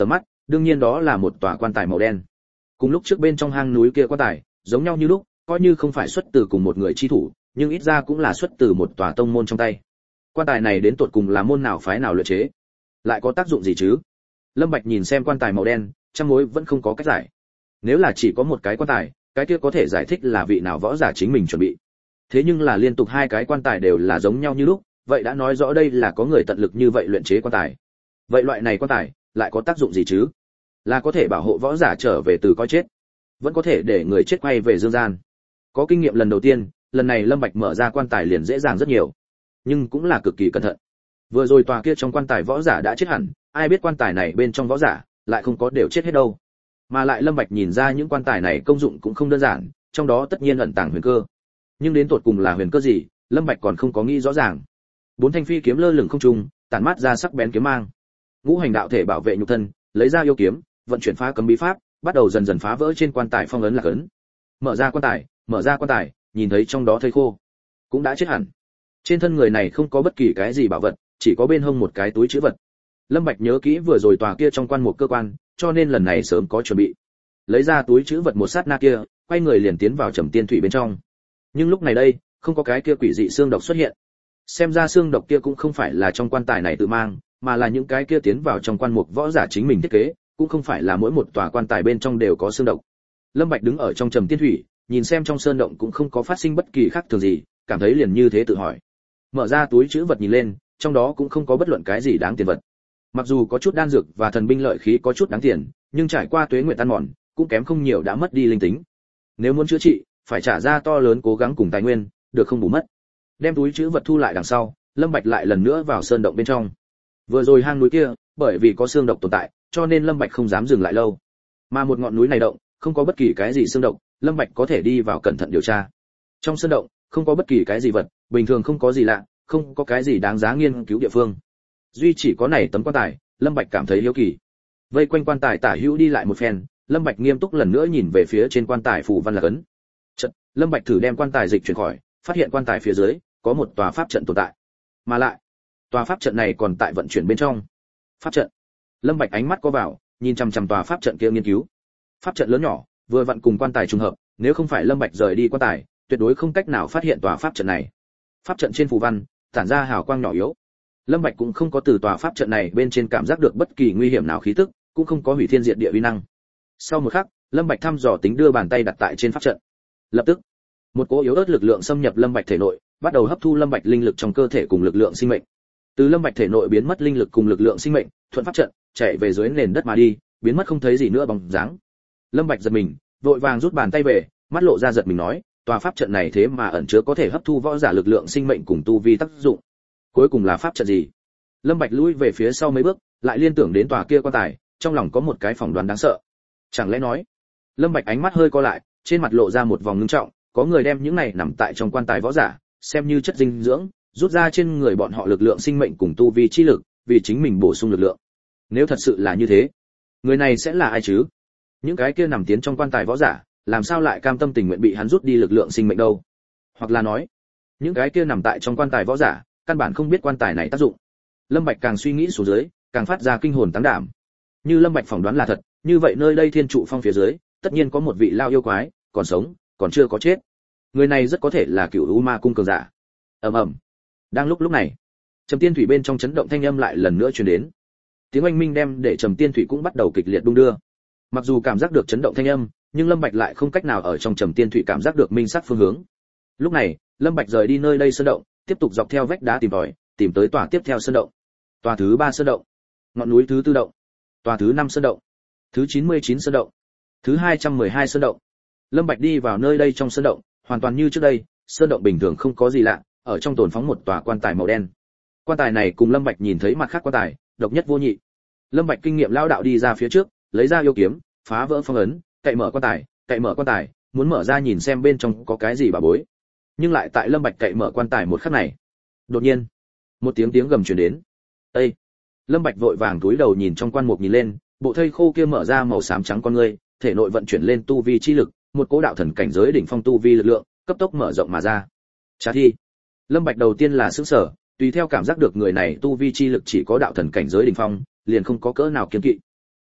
Đương nhiên đó là một tòa quan tài màu đen. Cùng lúc trước bên trong hang núi kia quan tài, giống nhau như lúc, coi như không phải xuất từ cùng một người chi thủ, nhưng ít ra cũng là xuất từ một tòa tông môn trong tay. Quan tài này đến tột cùng là môn nào phái nào luyện chế, lại có tác dụng gì chứ? Lâm Bạch nhìn xem quan tài màu đen, trăm mối vẫn không có cách giải. Nếu là chỉ có một cái quan tài, cái kia có thể giải thích là vị nào võ giả chính mình chuẩn bị. Thế nhưng là liên tục hai cái quan tài đều là giống nhau như lúc, vậy đã nói rõ đây là có người tận lực như vậy luyện chế quan tài. Vậy loại này quan tài lại có tác dụng gì chứ? Là có thể bảo hộ võ giả trở về từ coi chết, vẫn có thể để người chết quay về dương gian. Có kinh nghiệm lần đầu tiên, lần này Lâm Bạch mở ra quan tài liền dễ dàng rất nhiều, nhưng cũng là cực kỳ cẩn thận. Vừa rồi tòa kia trong quan tài võ giả đã chết hẳn, ai biết quan tài này bên trong võ giả lại không có đều chết hết đâu. Mà lại Lâm Bạch nhìn ra những quan tài này công dụng cũng không đơn giản, trong đó tất nhiên ẩn tàng huyền cơ. Nhưng đến tột cùng là huyền cơ gì, Lâm Bạch còn không có nghĩ rõ ràng. Bốn thanh phi kiếm lơ lửng không trung, tản mát ra sắc bén kiếm mang. Ngũ hành đạo thể bảo vệ nhục thân, lấy ra yêu kiếm, vận chuyển phá cấm bí pháp, bắt đầu dần dần phá vỡ trên quan tài phong ấn lạc ấn. Mở ra quan tài, mở ra quan tài, nhìn thấy trong đó thây khô, cũng đã chết hẳn. Trên thân người này không có bất kỳ cái gì bảo vật, chỉ có bên hông một cái túi trữ vật. Lâm Bạch nhớ kỹ vừa rồi tòa kia trong quan một cơ quan, cho nên lần này sớm có chuẩn bị. Lấy ra túi trữ vật một sát na kia, quay người liền tiến vào Trầm Tiên Thủy bên trong. Nhưng lúc này đây, không có cái kia quỷ dị xương độc xuất hiện. Xem ra xương độc kia cũng không phải là trong quan tài này tự mang, mà là những cái kia tiến vào trong quan mục võ giả chính mình thiết kế, cũng không phải là mỗi một tòa quan tài bên trong đều có xương độc. Lâm Bạch đứng ở trong Trầm Tiên Thủy, nhìn xem trong sơn động cũng không có phát sinh bất kỳ khác thường gì, cảm thấy liền như thế tự hỏi. Mở ra túi trữ vật nhìn lên, trong đó cũng không có bất luận cái gì đáng tiền vật. Mặc dù có chút đan dược và thần binh lợi khí có chút đáng tiền, nhưng trải qua tuế nguyệt tan mòn, cũng kém không nhiều đã mất đi linh tính. Nếu muốn chữa trị, phải trả ra to lớn cố gắng cùng tài nguyên, được không bù mất. Đem túi trữ vật thu lại đằng sau, Lâm Bạch lại lần nữa vào sơn động bên trong. Vừa rồi hang núi kia, bởi vì có xương độc tồn tại, cho nên Lâm Bạch không dám dừng lại lâu. Mà một ngọn núi này động, không có bất kỳ cái gì xương độc, Lâm Bạch có thể đi vào cẩn thận điều tra. Trong sơn động, không có bất kỳ cái gì vật, bình thường không có gì lạ, không có cái gì đáng giá nghiên cứu địa phương. Duy chỉ có này tấm quan tài, Lâm Bạch cảm thấy hiếu kỳ. Vây quanh quan tài tả hữu đi lại một phen, Lâm Bạch nghiêm túc lần nữa nhìn về phía trên quan tài phù văn là ấn. Trận, Lâm Bạch thử đem quan tài dịch chuyển khỏi, phát hiện quan tài phía dưới có một tòa pháp trận tồn tại. Mà lại, tòa pháp trận này còn tại vận chuyển bên trong. Pháp trận. Lâm Bạch ánh mắt có vào, nhìn chằm chằm tòa pháp trận kia nghiên cứu. Pháp trận lớn nhỏ, vừa vặn cùng quan tài trùng hợp, nếu không phải Lâm Bạch rời đi quan tài, tuyệt đối không cách nào phát hiện tòa pháp trận này. Pháp trận trên phù văn tản ra hào quang nhỏ yếu. Lâm Bạch cũng không có từ tòa pháp trận này bên trên cảm giác được bất kỳ nguy hiểm nào khí tức, cũng không có hủy thiên diệt địa uy năng. Sau một khắc, Lâm Bạch thăm dò tính đưa bàn tay đặt tại trên pháp trận. Lập tức, một cỗ yếu ớt lực lượng xâm nhập Lâm Bạch thể nội, bắt đầu hấp thu Lâm Bạch linh lực trong cơ thể cùng lực lượng sinh mệnh. Từ Lâm Bạch thể nội biến mất linh lực cùng lực lượng sinh mệnh, thuận pháp trận, chạy về dưới nền đất mà đi, biến mất không thấy gì nữa bóng dáng. Lâm Bạch giật mình, vội vàng rút bàn tay về, mắt lộ ra giật mình nói, tòa pháp trận này thế mà ẩn chứa có thể hấp thu võ giả lực lượng sinh mệnh cùng tu vi tác dụng. Cuối cùng là pháp trận gì? Lâm Bạch lùi về phía sau mấy bước, lại liên tưởng đến tòa kia quan tài, trong lòng có một cái phỏng đoán đáng sợ. Chẳng lẽ nói? Lâm Bạch ánh mắt hơi co lại, trên mặt lộ ra một vòng ngưng trọng, có người đem những này nằm tại trong quan tài võ giả, xem như chất dinh dưỡng, rút ra trên người bọn họ lực lượng sinh mệnh cùng tu vi chi lực, vì chính mình bổ sung lực lượng. Nếu thật sự là như thế, người này sẽ là ai chứ? Những cái kia nằm tiến trong quan tài võ giả, làm sao lại cam tâm tình nguyện bị hắn rút đi lực lượng sinh mệnh đâu? Hoặc là nói, những cái kia nằm tại trong quan tài võ giả, căn bản không biết quan tài này tác dụng. Lâm Bạch càng suy nghĩ xuống dưới, càng phát ra kinh hồn táng đảm. Như Lâm Bạch phỏng đoán là thật, như vậy nơi đây Thiên trụ phong phía dưới, tất nhiên có một vị lao yêu quái, còn sống, còn chưa có chết. Người này rất có thể là Cửu U Ma cung cường giả. Ầm ầm. Đang lúc lúc này, Trầm Tiên Thủy bên trong chấn động thanh âm lại lần nữa truyền đến. Tiếng oanh minh đem để Trầm Tiên Thủy cũng bắt đầu kịch liệt đung đưa. Mặc dù cảm giác được chấn động thanh âm, nhưng Lâm Bạch lại không cách nào ở trong Trầm Tiên Thủy cảm giác được minh sắc phương hướng. Lúc này, Lâm Bạch rời đi nơi đây sơn động, tiếp tục dọc theo vách đá tìm tòi, tìm tới tòa tiếp theo sơn động. Tòa thứ ba sơn động, ngọn núi thứ tư động, tòa thứ năm sơn động, thứ chín mươi chín sơn động, thứ hai trăm mười hai sơn động. Lâm Bạch đi vào nơi đây trong sơn động, hoàn toàn như trước đây, sơn động bình thường không có gì lạ, ở trong tồn phóng một tòa quan tài màu đen. Quan tài này cùng Lâm Bạch nhìn thấy mặt khác quan tài, độc nhất vô nhị. Lâm Bạch kinh nghiệm lão đạo đi ra phía trước, lấy ra yêu kiếm, phá vỡ phong ấn, cậy mở quan tài, cậy mở quan tài, muốn mở ra nhìn xem bên trong có cái gì bà bối. Nhưng lại tại Lâm Bạch cậy mở quan tài một khắc này, đột nhiên, một tiếng tiếng gầm truyền đến. "Ê!" Lâm Bạch vội vàng cúi đầu nhìn trong quan mục nhìn lên, bộ thây khô kia mở ra màu xám trắng con ngươi, thể nội vận chuyển lên tu vi chi lực, một cỗ đạo thần cảnh giới đỉnh phong tu vi lực lượng, cấp tốc mở rộng mà ra. Trả thi. Lâm Bạch đầu tiên là sửng sở, tùy theo cảm giác được người này tu vi chi lực chỉ có đạo thần cảnh giới đỉnh phong, liền không có cỡ nào kiêng kỵ.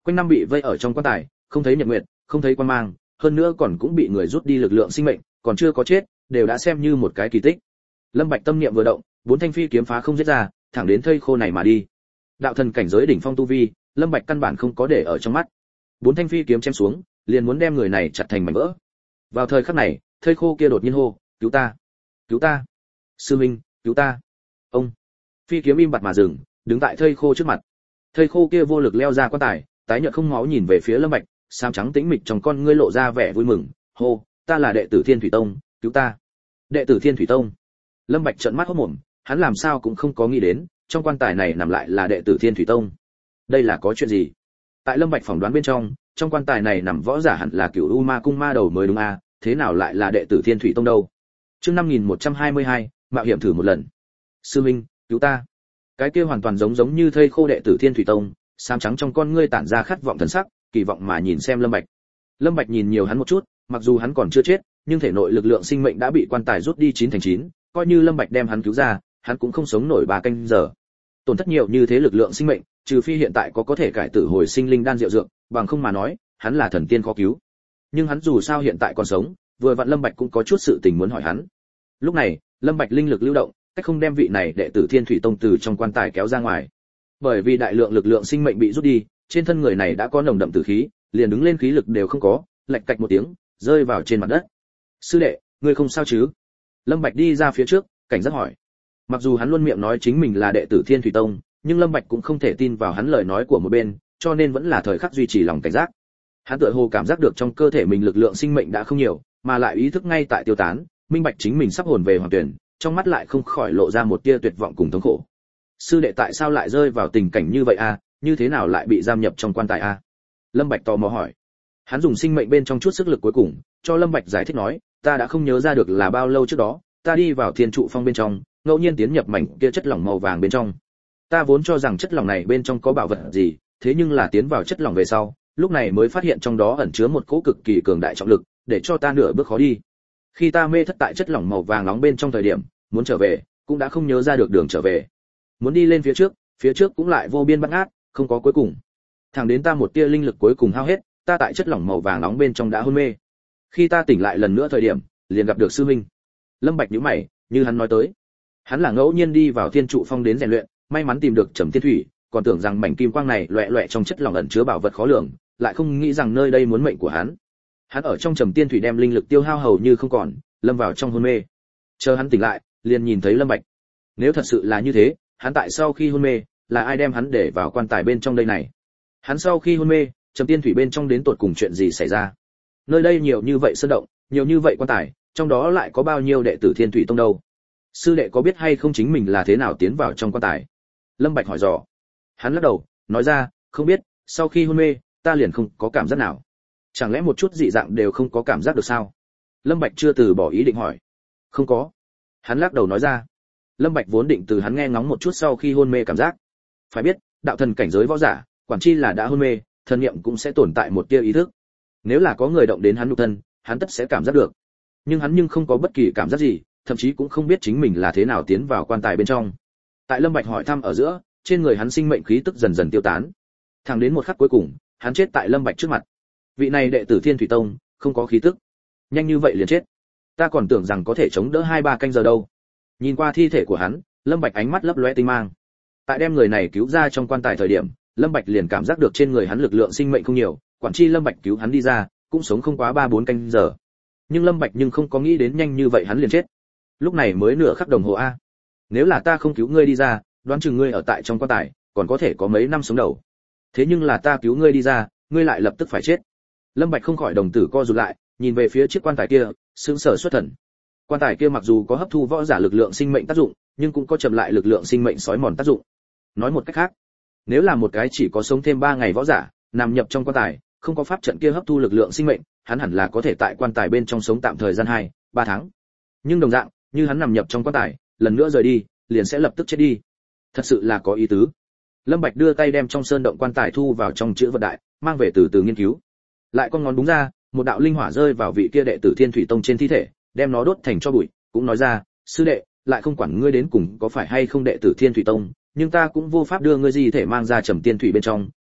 quanh năm bị vây ở trong quan tài, không thấy nhật nguyệt, không thấy quang mang, hơn nữa còn cũng bị người rút đi lực lượng sinh mệnh, còn chưa có chết, đều đã xem như một cái kỳ tích. Lâm Bạch tâm niệm vừa động, bốn thanh phi kiếm phá không giết ra, thẳng đến thây khô này mà đi. Đạo thần cảnh giới đỉnh phong tu vi, Lâm Bạch căn bản không có để ở trong mắt. Bốn thanh phi kiếm chém xuống, liền muốn đem người này chặt thành mảnh vỡ. Vào thời khắc này, thây khô kia đột nhiên hô, "Cứu ta! Cứu ta! Sư minh, cứu ta!" Ông phi kiếm im bặt mà dừng, đứng tại thây khô trước mặt. Thây khô kia vô lực leo ra quan tài, tái nhợt không máu nhìn về phía Lâm Bạch, xám trắng tĩnh mịch trong con ngươi lộ ra vẻ vui mừng, hô, "Ta là đệ tử Thiên Thủy Tông, cứu ta!" Đệ tử Thiên Thủy Tông. Lâm Bạch trợn mắt hốt mồm, hắn làm sao cũng không có nghĩ đến, trong quan tài này nằm lại là đệ tử Thiên Thủy Tông. Đây là có chuyện gì? Tại Lâm Bạch phỏng đoán bên trong, trong quan tài này nằm võ giả hẳn là Cửu U Ma cung ma đầu mới đúng a, thế nào lại là đệ tử Thiên Thủy Tông đâu? Chương năm nghìn một trăm hai mươi hai, mạo hiểm thử một lần. Sư minh, cứu ta. Cái kia hoàn toàn giống giống như thây khô đệ tử Thiên Thủy Tông, xám trắng trong con ngươi tản ra khát vọng thần sắc, kỳ vọng mà nhìn xem Lâm Bạch. Lâm Bạch nhìn nhiều hắn một chút, mặc dù hắn còn chưa chết, nhưng thể nội lực lượng sinh mệnh đã bị quan tài rút đi chín thành chín, coi như Lâm Bạch đem hắn cứu ra, hắn cũng không sống nổi ba canh giờ. Tổn thất nhiều như thế lực lượng sinh mệnh, trừ phi hiện tại có có thể cải tử hồi sinh linh đan diệu dược, bằng không mà nói, hắn là thần tiên khó cứu. Nhưng hắn dù sao hiện tại còn sống, vừa vặn Lâm Bạch cũng có chút sự tình muốn hỏi hắn. Lúc này, Lâm Bạch linh lực lưu động, cách không đem vị này đệ tử Thiên Thủy Tông từ trong quan tài kéo ra ngoài. Bởi vì đại lượng lực lượng sinh mệnh bị rút đi, trên thân người này đã có nồng đậm tử khí, liền đứng lên khí lực đều không có, lạch cạch một tiếng, rơi vào trên mặt đất. "Sư đệ, ngươi không sao chứ?" Lâm Bạch đi ra phía trước, cảnh giác hỏi. Mặc dù hắn luôn miệng nói chính mình là đệ tử Thiên Thủy Tông, nhưng Lâm Bạch cũng không thể tin vào hắn lời nói của một bên, cho nên vẫn là thời khắc duy trì lòng cảnh giác. Hắn tựa hồ cảm giác được trong cơ thể mình lực lượng sinh mệnh đã không nhiều, mà lại ý thức ngay tại tiêu tán, minh bạch chính mình sắp hồn về hoàng tuyển, trong mắt lại không khỏi lộ ra một tia tuyệt vọng cùng thống khổ. Sư đệ tại sao lại rơi vào tình cảnh như vậy a, như thế nào lại bị giam nhập trong quan tài a? Lâm Bạch tò mò hỏi. Hắn dùng sinh mệnh bên trong chút sức lực cuối cùng, cho Lâm Bạch giải thích nói, ta đã không nhớ ra được là bao lâu trước đó, ta đi vào Thiên trụ phong bên trong, ngẫu nhiên tiến nhập mảnh kia chất lỏng màu vàng bên trong. Ta vốn cho rằng chất lỏng này bên trong có bảo vật gì, thế nhưng là tiến vào chất lỏng về sau, lúc này mới phát hiện trong đó ẩn chứa một cỗ cực kỳ cường đại trọng lực, để cho ta nửa bước khó đi. Khi ta mê thất tại chất lỏng màu vàng nóng bên trong thời điểm, muốn trở về, cũng đã không nhớ ra được đường trở về. Muốn đi lên phía trước, phía trước cũng lại vô biên bát ngát, không có cuối cùng. Thẳng đến ta một tia linh lực cuối cùng hao hết, ta tại chất lỏng màu vàng nóng bên trong đã hôn mê. Khi ta tỉnh lại lần nữa thời điểm, liền gặp được sư huynh. Lâm Bạch nhíu mày, như hắn nói tới, hắn là ngẫu nhiên đi vào Thiên trụ phong đến rèn luyện, may mắn tìm được Trầm Tiên Thủy, còn tưởng rằng mảnh kim quang này loẹt loẹt trong chất lỏng ẩn chứa bảo vật khó lường, lại không nghĩ rằng nơi đây muốn mệnh của hắn. Hắn ở trong Trầm Tiên Thủy đem linh lực tiêu hao hầu như không còn, lâm vào trong hôn mê. Chờ hắn tỉnh lại, liền nhìn thấy Lâm Bạch. Nếu thật sự là như thế, hắn tại sau khi hôn mê, là ai đem hắn để vào quan tài bên trong đây này? Hắn sau khi hôn mê, Trầm Tiên Thủy bên trong đến tột cùng chuyện gì xảy ra? Nơi đây nhiều như vậy sơn động, nhiều như vậy quan tài, trong đó lại có bao nhiêu đệ tử Thiên Thủy Tông đâu? Sư đệ có biết hay không chính mình là thế nào tiến vào trong quan tài? Lâm Bạch hỏi dò. Hắn lắc đầu, nói ra, không biết, sau khi hôn mê, ta liền không có cảm giác nào. Chẳng lẽ một chút dị dạng đều không có cảm giác được sao? Lâm Bạch chưa từ bỏ ý định hỏi. Không có. Hắn lắc đầu nói ra. Lâm Bạch vốn định từ hắn nghe ngóng một chút sau khi hôn mê cảm giác. Phải biết, đạo thần cảnh giới võ giả, quản chi là đã hôn mê, thần niệm cũng sẽ tồn tại một tia ý thức. Nếu là có người động đến hắn nhục thân, hắn tất sẽ cảm giác được. Nhưng hắn nhưng không có bất kỳ cảm giác gì, thậm chí cũng không biết chính mình là thế nào tiến vào quan tài bên trong. Tại Lâm Bạch hỏi thăm ở giữa, trên người hắn sinh mệnh khí tức dần dần tiêu tán. Thẳng đến một khắc cuối cùng, hắn chết tại Lâm Bạch trước mặt. Vị này đệ tử Thiên Thủy Tông, không có khí tức, nhanh như vậy liền chết. Ta còn tưởng rằng có thể chống đỡ hai ba canh giờ đâu. Nhìn qua thi thể của hắn, Lâm Bạch ánh mắt lấp lóe tinh mang. Tại đem người này cứu ra trong quan tài thời điểm, Lâm Bạch liền cảm giác được trên người hắn lực lượng sinh mệnh không nhiều, quản chi Lâm Bạch cứu hắn đi ra, cũng sống không quá ba bốn canh giờ. Nhưng Lâm Bạch nhưng không có nghĩ đến nhanh như vậy hắn liền chết. Lúc này mới nửa khắc đồng hồ a. Nếu là ta không cứu ngươi đi ra, đoán chừng ngươi ở tại trong quan tài, còn có thể có mấy năm sống đầu. Thế nhưng là ta cứu ngươi đi ra, ngươi lại lập tức phải chết. Lâm Bạch không khỏi đồng tử co rụt lại, nhìn về phía chiếc quan tài kia, sững sờ xuất thần. Quan tài kia mặc dù có hấp thu võ giả lực lượng sinh mệnh tác dụng, nhưng cũng có chậm lại lực lượng sinh mệnh sói mòn tác dụng. Nói một cách khác, nếu là một cái chỉ có sống thêm ba ngày võ giả, nằm nhập trong quan tài, không có pháp trận kia hấp thu lực lượng sinh mệnh, hắn hẳn là có thể tại quan tài bên trong sống tạm thời gian hai, ba tháng. Nhưng đồng dạng, như hắn nằm nhập trong quan tài, lần nữa rời đi, liền sẽ lập tức chết đi. Thật sự là có ý tứ. Lâm Bạch đưa tay đem trong sơn động quan tài thu vào trong chữ vật đại, mang về từ từ nghiên cứu. Lại con ngón đúng ra, một đạo linh hỏa rơi vào vị kia đệ tử Thiên Thủy Tông trên thi thể, đem nó đốt thành tro bụi, cũng nói ra, sư đệ, lại không quản ngươi đến cùng có phải hay không đệ tử Thiên Thủy Tông, nhưng ta cũng vô pháp đưa ngươi gì thể mang ra Trầm Tiên Thủy bên trong,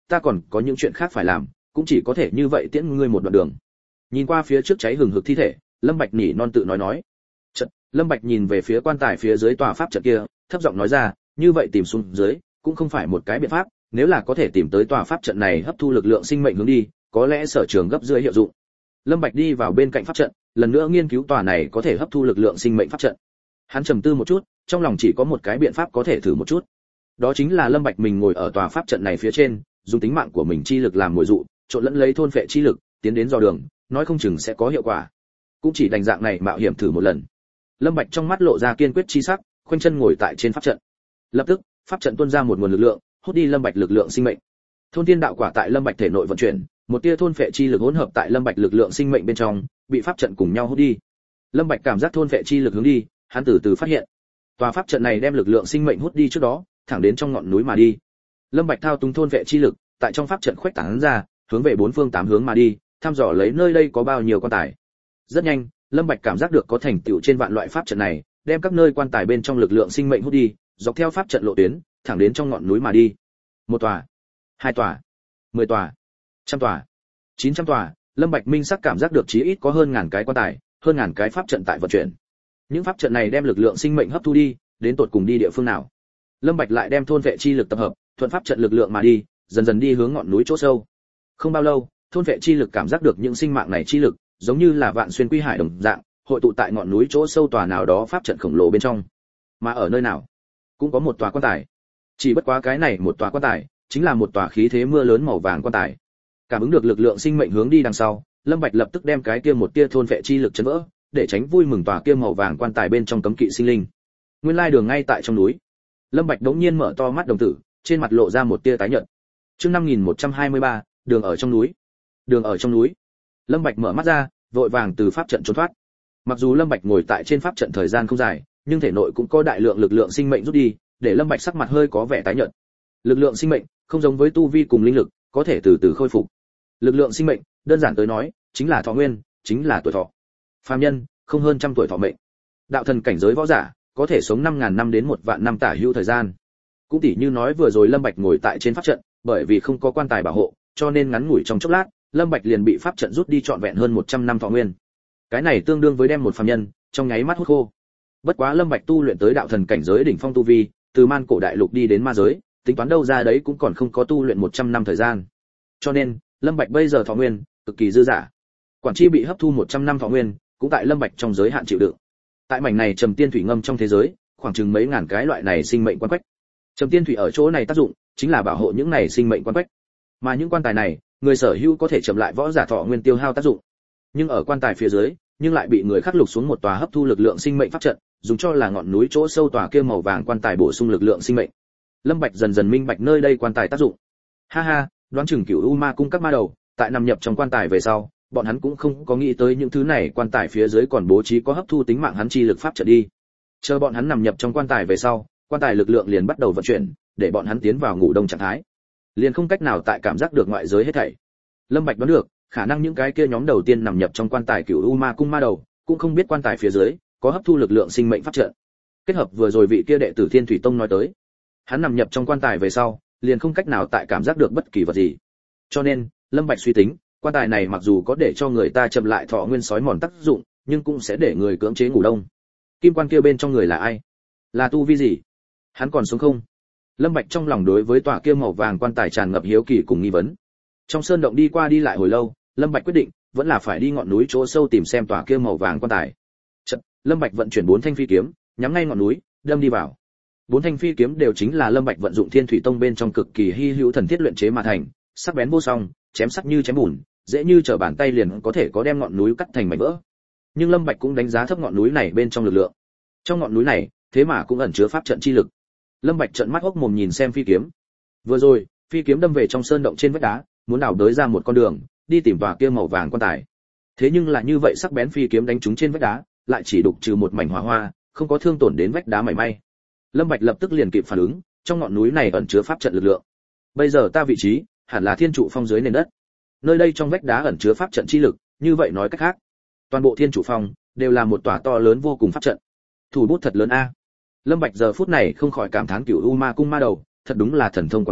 ta còn có những chuyện khác phải làm, cũng chỉ có thể như vậy tiễn ngươi một đoạn đường. Nhìn qua phía trước cháy hừng hực thi thể, Lâm Bạch nỉ non tự nói nói. Chợt, Lâm Bạch nhìn về phía quan tài phía dưới tòa pháp trận kia, thấp giọng nói ra, như vậy tìm xuống dưới, cũng không phải một cái biện pháp, nếu là có thể tìm tới tòa pháp trận này hấp thu lực lượng sinh mệnh hướng đi, có lẽ sở trường gấp rưỡi hiệu dụng. Lâm Bạch đi vào bên cạnh pháp trận, lần nữa nghiên cứu tòa này có thể hấp thu lực lượng sinh mệnh pháp trận. Hắn trầm tư một chút, trong lòng chỉ có một cái biện pháp có thể thử một chút. Đó chính là Lâm Bạch mình ngồi ở tòa pháp trận này phía trên, dùng tính mạng của mình chi lực làm mồi dụ, trộn lẫn lấy thôn phệ chi lực, tiến đến dò đường, nói không chừng sẽ có hiệu quả. Cũng chỉ đành dạng này mạo hiểm thử một lần. Lâm Bạch trong mắt lộ ra kiên quyết chi sắc, khoanh chân ngồi tại trên pháp trận. Lập tức, pháp trận tuôn ra một nguồn lực lượng, hút đi Lâm Bạch lực lượng sinh mệnh. Thôn thiên đạo quả tại Lâm Bạch thể nội vận chuyển, một tia thôn phệ chi lực hỗn hợp tại Lâm Bạch lực lượng sinh mệnh bên trong, bị pháp trận cùng nhau hút đi. Lâm Bạch cảm giác thôn phệ chi lực hướng đi, hắn từ từ phát hiện, tòa pháp trận này đem lực lượng sinh mệnh hút đi trước đó, thẳng đến trong ngọn núi mà đi. Lâm Bạch thao túng thôn phệ chi lực, tại trong pháp trận khuếch tán ra, hướng về bốn phương tám hướng mà đi, thăm dò lấy nơi đây có bao nhiêu quan tài. Rất nhanh, Lâm Bạch cảm giác được có thành tựu trên vạn loại pháp trận này, đem các nơi quan tài bên trong lực lượng sinh mệnh hút đi, dọc theo pháp trận lộ tuyến, thẳng đến trong ngọn núi mà đi. Một tòa, hai tòa, mười tòa, trăm tòa, chín trăm tòa, Lâm Bạch minh sắc cảm giác được chí ít có hơn ngàn cái quan tài, hơn ngàn cái pháp trận tại vận chuyển. Những pháp trận này đem lực lượng sinh mệnh hấp thu đi, đến tột cùng đi địa phương nào? Lâm Bạch lại đem thôn vệ chi lực tập hợp, thuận pháp trận lực lượng mà đi, dần dần đi hướng ngọn núi chỗ sâu. Không bao lâu, thôn vệ chi lực cảm giác được những sinh mạng này chi lực, giống như là vạn xuyên quy hải đồng dạng, hội tụ tại ngọn núi chỗ sâu tòa nào đó pháp trận khổng lồ bên trong. Mà ở nơi nào, cũng có một tòa quan tài. Chỉ bất quá cái này một tòa quan tài, chính là một tòa khí thế mưa lớn màu vàng quan tài. Cảm ứng được lực lượng sinh mệnh hướng đi đằng sau, Lâm Bạch lập tức đem cái kia một tia thôn vệ chi lực chấn vỡ, để tránh vui mừng tòa kia màu vàng quan tài bên trong cấm kỵ sinh linh. Nguyên lai đường ngay tại trong núi. Lâm Bạch đống nhiên mở to mắt đồng tử, trên mặt lộ ra một tia tái nhợt. Chương năm nghìn một trăm hai mươi ba, đường ở trong núi. Đường ở trong núi. Lâm Bạch mở mắt ra, vội vàng từ pháp trận trốn thoát. Mặc dù Lâm Bạch ngồi tại trên pháp trận thời gian không dài, nhưng thể nội cũng có đại lượng lực lượng sinh mệnh rút đi, để Lâm Bạch sắc mặt hơi có vẻ tái nhợt. Lực lượng sinh mệnh không giống với tu vi cùng linh lực, có thể từ từ khôi phục. Lực lượng sinh mệnh, đơn giản tới nói, chính là thọ nguyên, chính là tuổi thọ. Phàm nhân, không hơn trăm tuổi thọ mệnh. Đạo thần cảnh giới võ giả, có thể sống năm ngàn năm đến một vạn năm tả hữu thời gian. Cũng tỉ như nói vừa rồi Lâm Bạch ngồi tại trên pháp trận, bởi vì không có quan tài bảo hộ, cho nên ngắn ngủi trong chốc lát, Lâm Bạch liền bị pháp trận rút đi trọn vẹn hơn một trăm năm thọ nguyên. Cái này tương đương với đem một phàm nhân trong nháy mắt hút khô. Bất quá Lâm Bạch tu luyện tới đạo thần cảnh giới đỉnh phong tu vi, từ man cổ đại lục đi đến ma giới, tính toán đâu ra đấy cũng còn không có tu luyện một trăm năm thời gian. Cho nên, Lâm Bạch bây giờ thọ nguyên cực kỳ dư dả. Quản chi bị hấp thu một trăm năm thọ nguyên, cũng tại Lâm Bạch trong giới hạn chịu đựng. Tại mảnh này trầm tiên thủy ngâm trong thế giới, khoảng chừng mấy ngàn cái loại này sinh mệnh quan quách. Trầm tiên thủy ở chỗ này tác dụng chính là bảo hộ những này sinh mệnh quan quách. Mà những quan tài này, người sở hữu có thể chậm lại võ giả thọ nguyên tiêu hao tác dụng. Nhưng ở quan tài phía dưới, nhưng lại bị người khắc lục xuống một tòa hấp thu lực lượng sinh mệnh pháp trận, dùng cho là ngọn núi chỗ sâu tòa kia màu vàng quan tài bổ sung lực lượng sinh mệnh. Lâm Bạch dần dần minh bạch nơi đây quan tài tác dụng. Ha ha, đoán chừng Cửu U Ma cung các ma đầu, tại nằm nhập trong quan tài về sau, bọn hắn cũng không có nghĩ tới những thứ này quan tài phía dưới còn bố trí có hấp thu tính mạng hắn chi lực pháp trận đi. Chờ bọn hắn nằm nhập trong quan tài về sau, quan tài lực lượng liền bắt đầu vận chuyển, để bọn hắn tiến vào ngủ đông trạng thái. Liền không cách nào tại cảm giác được ngoại giới hết thảy. Lâm Bạch đoán được, khả năng những cái kia nhóm đầu tiên nằm nhập trong quan tài Cửu U Ma cung ma đầu, cũng không biết quan tài phía dưới có hấp thu lực lượng sinh mệnh pháp trận. Kết hợp vừa rồi vị kia đệ tử Thiên Thủy Tông nói tới, hắn nằm nhập trong quan tài về sau, liền không cách nào tại cảm giác được bất kỳ vật gì. Cho nên, Lâm Bạch suy tính, quan tài này mặc dù có để cho người ta chậm lại thọ nguyên sói mòn tác dụng, nhưng cũng sẽ để người cưỡng chế ngủ đông. Kim quan kia bên trong người là ai? Là tu vi gì? Hắn còn sống không? Lâm Bạch trong lòng đối với tòa kia màu vàng quan tài tràn ngập hiếu kỳ cùng nghi vấn. Trong sơn động đi qua đi lại hồi lâu, Lâm Bạch quyết định, vẫn là phải đi ngọn núi chỗ sâu tìm xem tòa kia màu vàng quan tài. Chợt, Lâm Bạch vận chuyển bốn thanh phi kiếm, nhắm ngay ngọn núi, đâm đi vào. Bốn thanh phi kiếm đều chính là Lâm Bạch vận dụng Thiên Thủy Tông bên trong cực kỳ hi hữu thần thiết luyện chế mà thành, sắc bén vô song, chém sắc như chém bùn, dễ như trở bàn tay liền có thể có đem ngọn núi cắt thành mảnh vỡ. Nhưng Lâm Bạch cũng đánh giá thấp ngọn núi này bên trong lực lượng. Trong ngọn núi này, thế mà cũng ẩn chứa pháp trận chi lực. Lâm Bạch trợn mắt hốc mồm nhìn xem phi kiếm. Vừa rồi, phi kiếm đâm về trong sơn động trên vách đá, muốn đào đới ra một con đường, đi tìm tòa kia màu vàng quan tài. Thế nhưng là như vậy sắc bén phi kiếm đánh trúng trên vách đá, lại chỉ đục trừ một mảnh hỏa hoa, không có thương tổn đến vách đá mảy may. Lâm Bạch lập tức liền kịp phản ứng, trong ngọn núi này ẩn chứa pháp trận lực lượng. Bây giờ ta vị trí, hẳn là Thiên Trụ Phong dưới nền đất. Nơi đây trong vách đá ẩn chứa pháp trận chi lực, như vậy nói cách khác, toàn bộ Thiên Trụ Phong đều là một tòa to lớn vô cùng pháp trận. Thủ bút thật lớn a. Lâm Bạch giờ phút này không khỏi cảm thán Cửu U Ma cung ma đầu, thật đúng là thần thông quảng đại,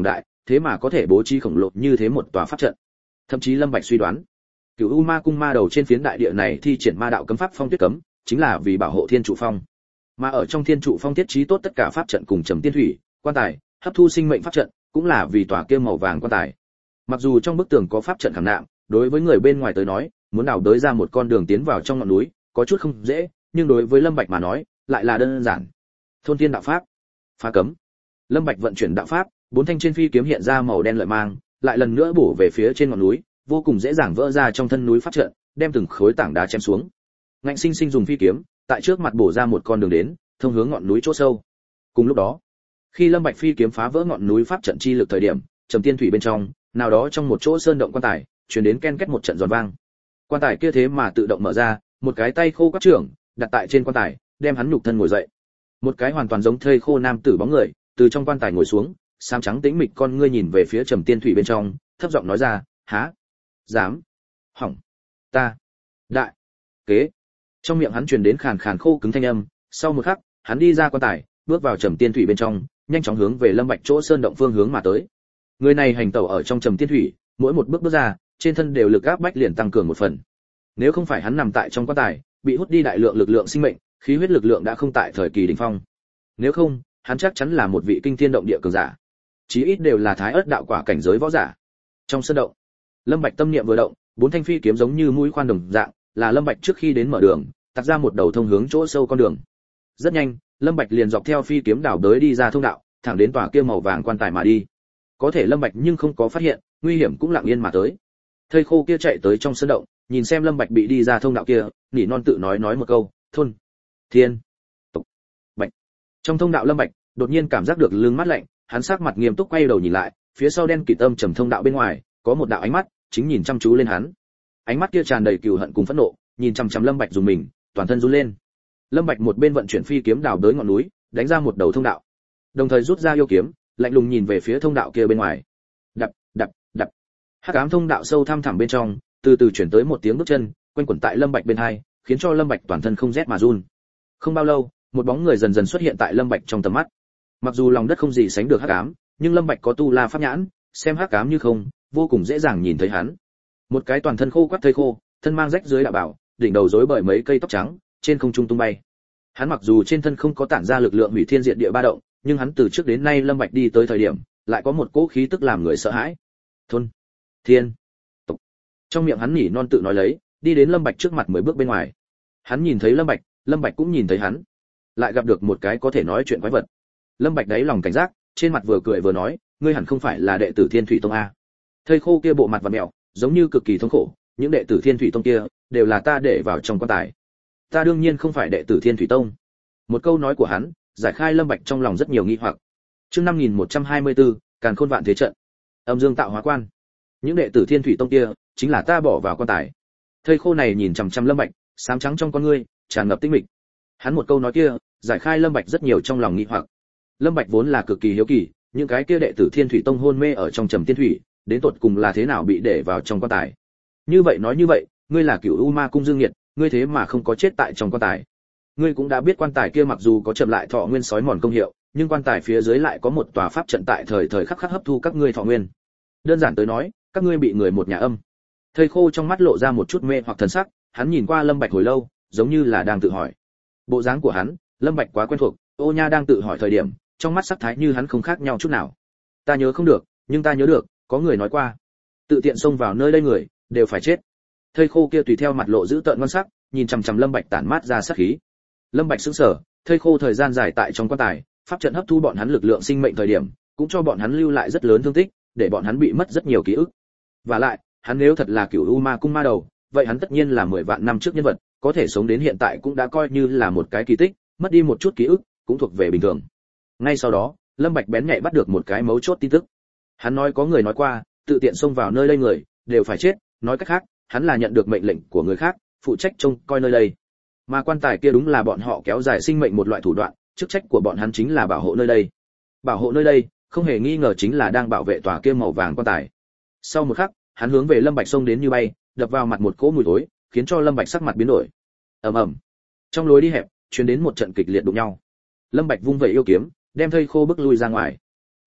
thế mà có thể bố trí khổng lồ như thế một tòa pháp trận. Thậm chí Lâm Bạch suy đoán, Cửu U Ma Cung ma đầu trên phiến đại địa này thi triển ma đạo cấm pháp phong tuyết cấm, chính là vì bảo hộ Thiên Trụ Phong. Mà ở trong Thiên Trụ Phong thiết trí tốt tất cả pháp trận cùng trầm tiên thủy, quan tài, hấp thu sinh mệnh pháp trận, cũng là vì tòa kia màu vàng quan tài. Mặc dù trong bức tường có pháp trận khảm nạm, đối với người bên ngoài tới nói, muốn đào đới ra một con đường tiến vào trong ngọn núi, có chút không dễ, nhưng đối với Lâm Bạch mà nói, lại là đơn giản. Thôn thiên đạo pháp, phá cấm. Lâm Bạch vận chuyển đạo pháp, bốn thanh trên phi kiếm hiện ra màu đen lợi mang, lại lần nữa bổ về phía trên ngọn núi, vô cùng dễ dàng vỡ ra trong thân núi pháp trận, đem từng khối tảng đá chém xuống. Ngạnh Sinh Sinh dùng phi kiếm, tại trước mặt bổ ra một con đường đến, thông hướng ngọn núi chỗ sâu. Cùng lúc đó, khi Lâm Bạch phi kiếm phá vỡ ngọn núi pháp trận chi lực thời điểm, trầm tiên thủy bên trong, nào đó trong một chỗ sơn động quan tài, truyền đến ken két một trận giòn vang. Quan tài kia thế mà tự động mở ra, một cái tay khô quắt trưởng, đặt tại trên quan tài, đem hắn nhục thân ngồi dậy. Một cái hoàn toàn giống thây khô nam tử bóng người, từ trong quan tài ngồi xuống, xám trắng tĩnh mịch con ngươi nhìn về phía trầm tiên thủy bên trong, thấp giọng nói ra, há, dám, hỏng, ta, đại, kế. Trong miệng hắn truyền đến khàn khàn khô cứng thanh âm, sau một khắc, hắn đi ra quan tài, bước vào trầm tiên thủy bên trong, nhanh chóng hướng về Lâm Bạch chỗ sơn động phương hướng mà tới. Người này hành tẩu ở trong trầm tiên thủy, mỗi một bước bước ra, trên thân đều lực áp bách liền tăng cường một phần. Nếu không phải hắn nằm tại trong quan tài, bị hút đi đại lượng lực lượng sinh mệnh, khí huyết lực lượng đã không tại thời kỳ đỉnh phong. Nếu không, hắn chắc chắn là một vị kinh thiên động địa cường giả. Chí ít đều là thái ớt đạo quả cảnh giới võ giả. Trong sơn động, Lâm Bạch tâm niệm vừa động, bốn thanh phi kiếm giống như mũi khoan đồng dạng, là Lâm Bạch trước khi đến mở đường, tạc ra một đầu thông hướng chỗ sâu con đường. Rất nhanh, Lâm Bạch liền dọc theo phi kiếm đảo đới đi ra thông đạo, thẳng đến tòa kia màu vàng quan tài mà đi. Có thể Lâm Bạch nhưng không có phát hiện, nguy hiểm cũng lặng yên mà tới. Thây khô kia chạy tới trong sơn động, nhìn xem Lâm Bạch bị đi ra thông đạo kia, nỉ non tự nói nói một câu, "Thôn, thiên, tộc, Bạch." Trong thông đạo Lâm Bạch đột nhiên cảm giác được lưng mát lạnh, hắn sắc mặt nghiêm túc quay đầu nhìn lại, phía sau đen kịt âm trầm thông đạo bên ngoài, có một đạo ánh mắt chính nhìn chăm chú lên hắn. Ánh mắt kia tràn đầy cừu hận cùng phẫn nộ, nhìn chăm chăm Lâm Bạch dùng mình, toàn thân run lên. Lâm Bạch một bên vận chuyển phi kiếm đào đới ngọn núi, đánh ra một đầu thông đạo, đồng thời rút ra yêu kiếm, lạnh lùng nhìn về phía thông đạo kia bên ngoài. Đập, đập, đập. Hắc ám thông đạo sâu thăm thẳm bên trong, từ từ chuyển tới một tiếng bước chân, quanh quẩn tại Lâm Bạch bên hai, khiến cho Lâm Bạch toàn thân không rét mà run. Không bao lâu, một bóng người dần dần xuất hiện tại Lâm Bạch trong tầm mắt. Mặc dù lòng đất không gì sánh được hắc ám, nhưng Lâm Bạch có tu la pháp nhãn, xem hắc ám như không, vô cùng dễ dàng nhìn thấy hắn. Một cái toàn thân khô quắt thây khô, thân mang rách dưới đạo bảo, đỉnh đầu rối bởi mấy cây tóc trắng, trên không trung tung bay. Hắn mặc dù trên thân không có tản ra lực lượng hủy thiên diệt địa ba động, nhưng hắn từ trước đến nay Lâm Bạch đi tới thời điểm, lại có một cỗ khí tức làm người sợ hãi. Thôn, thiên, tộc. Trong miệng hắn nhỉ non tự nói lấy, đi đến Lâm Bạch trước mặt mười bước bên ngoài. Hắn nhìn thấy Lâm Bạch, Lâm Bạch cũng nhìn thấy hắn, lại gặp được một cái có thể nói chuyện quái vật. Lâm Bạch đáy lòng cảnh giác, trên mặt vừa cười vừa nói, ngươi hẳn không phải là đệ tử Thiên Thủy Tông a? Thây khô kia bộ mặt vặn mèo, giống như cực kỳ thống khổ, những đệ tử Thiên Thủy Tông kia đều là ta để vào trong quan tài. Ta đương nhiên không phải đệ tử Thiên Thủy Tông. Một câu nói của hắn, giải khai Lâm Bạch trong lòng rất nhiều nghi hoặc. Chương năm nghìn một trăm hai mươi tư, Càn Khôn Vạn Thế trận. Âm Dương Tạo Hóa Quan. Những đệ tử Thiên Thủy Tông kia, chính là ta bỏ vào quan tài. Thây khô này nhìn chằm chằm Lâm Bạch, xám trắng trong con ngươi, tràn ngập tinh mịch. Hắn một câu nói kia, giải khai Lâm Bạch rất nhiều trong lòng nghi hoặc. Lâm Bạch vốn là cực kỳ hiếu kỳ, những cái kia đệ tử Thiên Thủy Tông hôn mê ở trong trầm tiên thủy, đến tột cùng là thế nào bị để vào trong quan tài. Như vậy nói như vậy, ngươi là Cửu U Ma Cung Dương Nghiệt, ngươi thế mà không có chết tại trong quan tài. Ngươi cũng đã biết quan tài kia mặc dù có chậm lại thọ nguyên sói mòn công hiệu, nhưng quan tài phía dưới lại có một tòa pháp trận tại thời thời khắc khắc hấp thu các ngươi thọ nguyên. Đơn giản tới nói, các ngươi bị người một nhà âm. Thây khô trong mắt lộ ra một chút mê hoặc thần sắc, hắn nhìn qua Lâm Bạch hồi lâu, giống như là đang tự hỏi. Bộ dáng của hắn, Lâm Bạch quá quen thuộc, Ô Nha đang tự hỏi thời điểm, trong mắt sắc thái như hắn không khác nhau chút nào. Ta nhớ không được, nhưng ta nhớ được, có người nói qua, tự tiện xông vào nơi đây người, đều phải chết. Thây khô kia tùy theo mặt lộ giữ tợn ngon sắc, nhìn chằm chằm Lâm Bạch tản mát ra sát khí. Lâm Bạch sững sờ, thây khô thời gian dài tại trong quan tài, pháp trận hấp thu bọn hắn lực lượng sinh mệnh thời điểm, cũng cho bọn hắn lưu lại rất lớn thương tích, để bọn hắn bị mất rất nhiều ký ức. Và lại, hắn nếu thật là Cửu U Ma Cung ma đầu, vậy hắn tất nhiên là mười vạn năm trước nhân vật, có thể sống đến hiện tại cũng đã coi như là một cái kỳ tích, mất đi một chút ký ức, cũng thuộc về bình thường. Ngay sau đó, Lâm Bạch bén nhạy bắt được một cái mấu chốt tin tức. Hắn nói có người nói qua, tự tiện xông vào nơi đây người, đều phải chết, nói cách khác, hắn là nhận được mệnh lệnh của người khác, phụ trách trông coi nơi đây. Mà quan tài kia đúng là bọn họ kéo dài sinh mệnh một loại thủ đoạn, chức trách của bọn hắn chính là bảo hộ nơi đây. Bảo hộ nơi đây, không hề nghi ngờ chính là đang bảo vệ tòa kia màu vàng quan tài. Sau một khắc, hắn hướng về Lâm Bạch xông đến như bay, đập vào mặt một cỗ mùi thối, khiến cho Lâm Bạch sắc mặt biến đổi. Ầm ầm. Trong lối đi hẹp, truyền đến một trận kịch liệt đụng nhau. Lâm Bạch vung vẩy yêu kiếm, đem thây khô bức lui ra ngoài.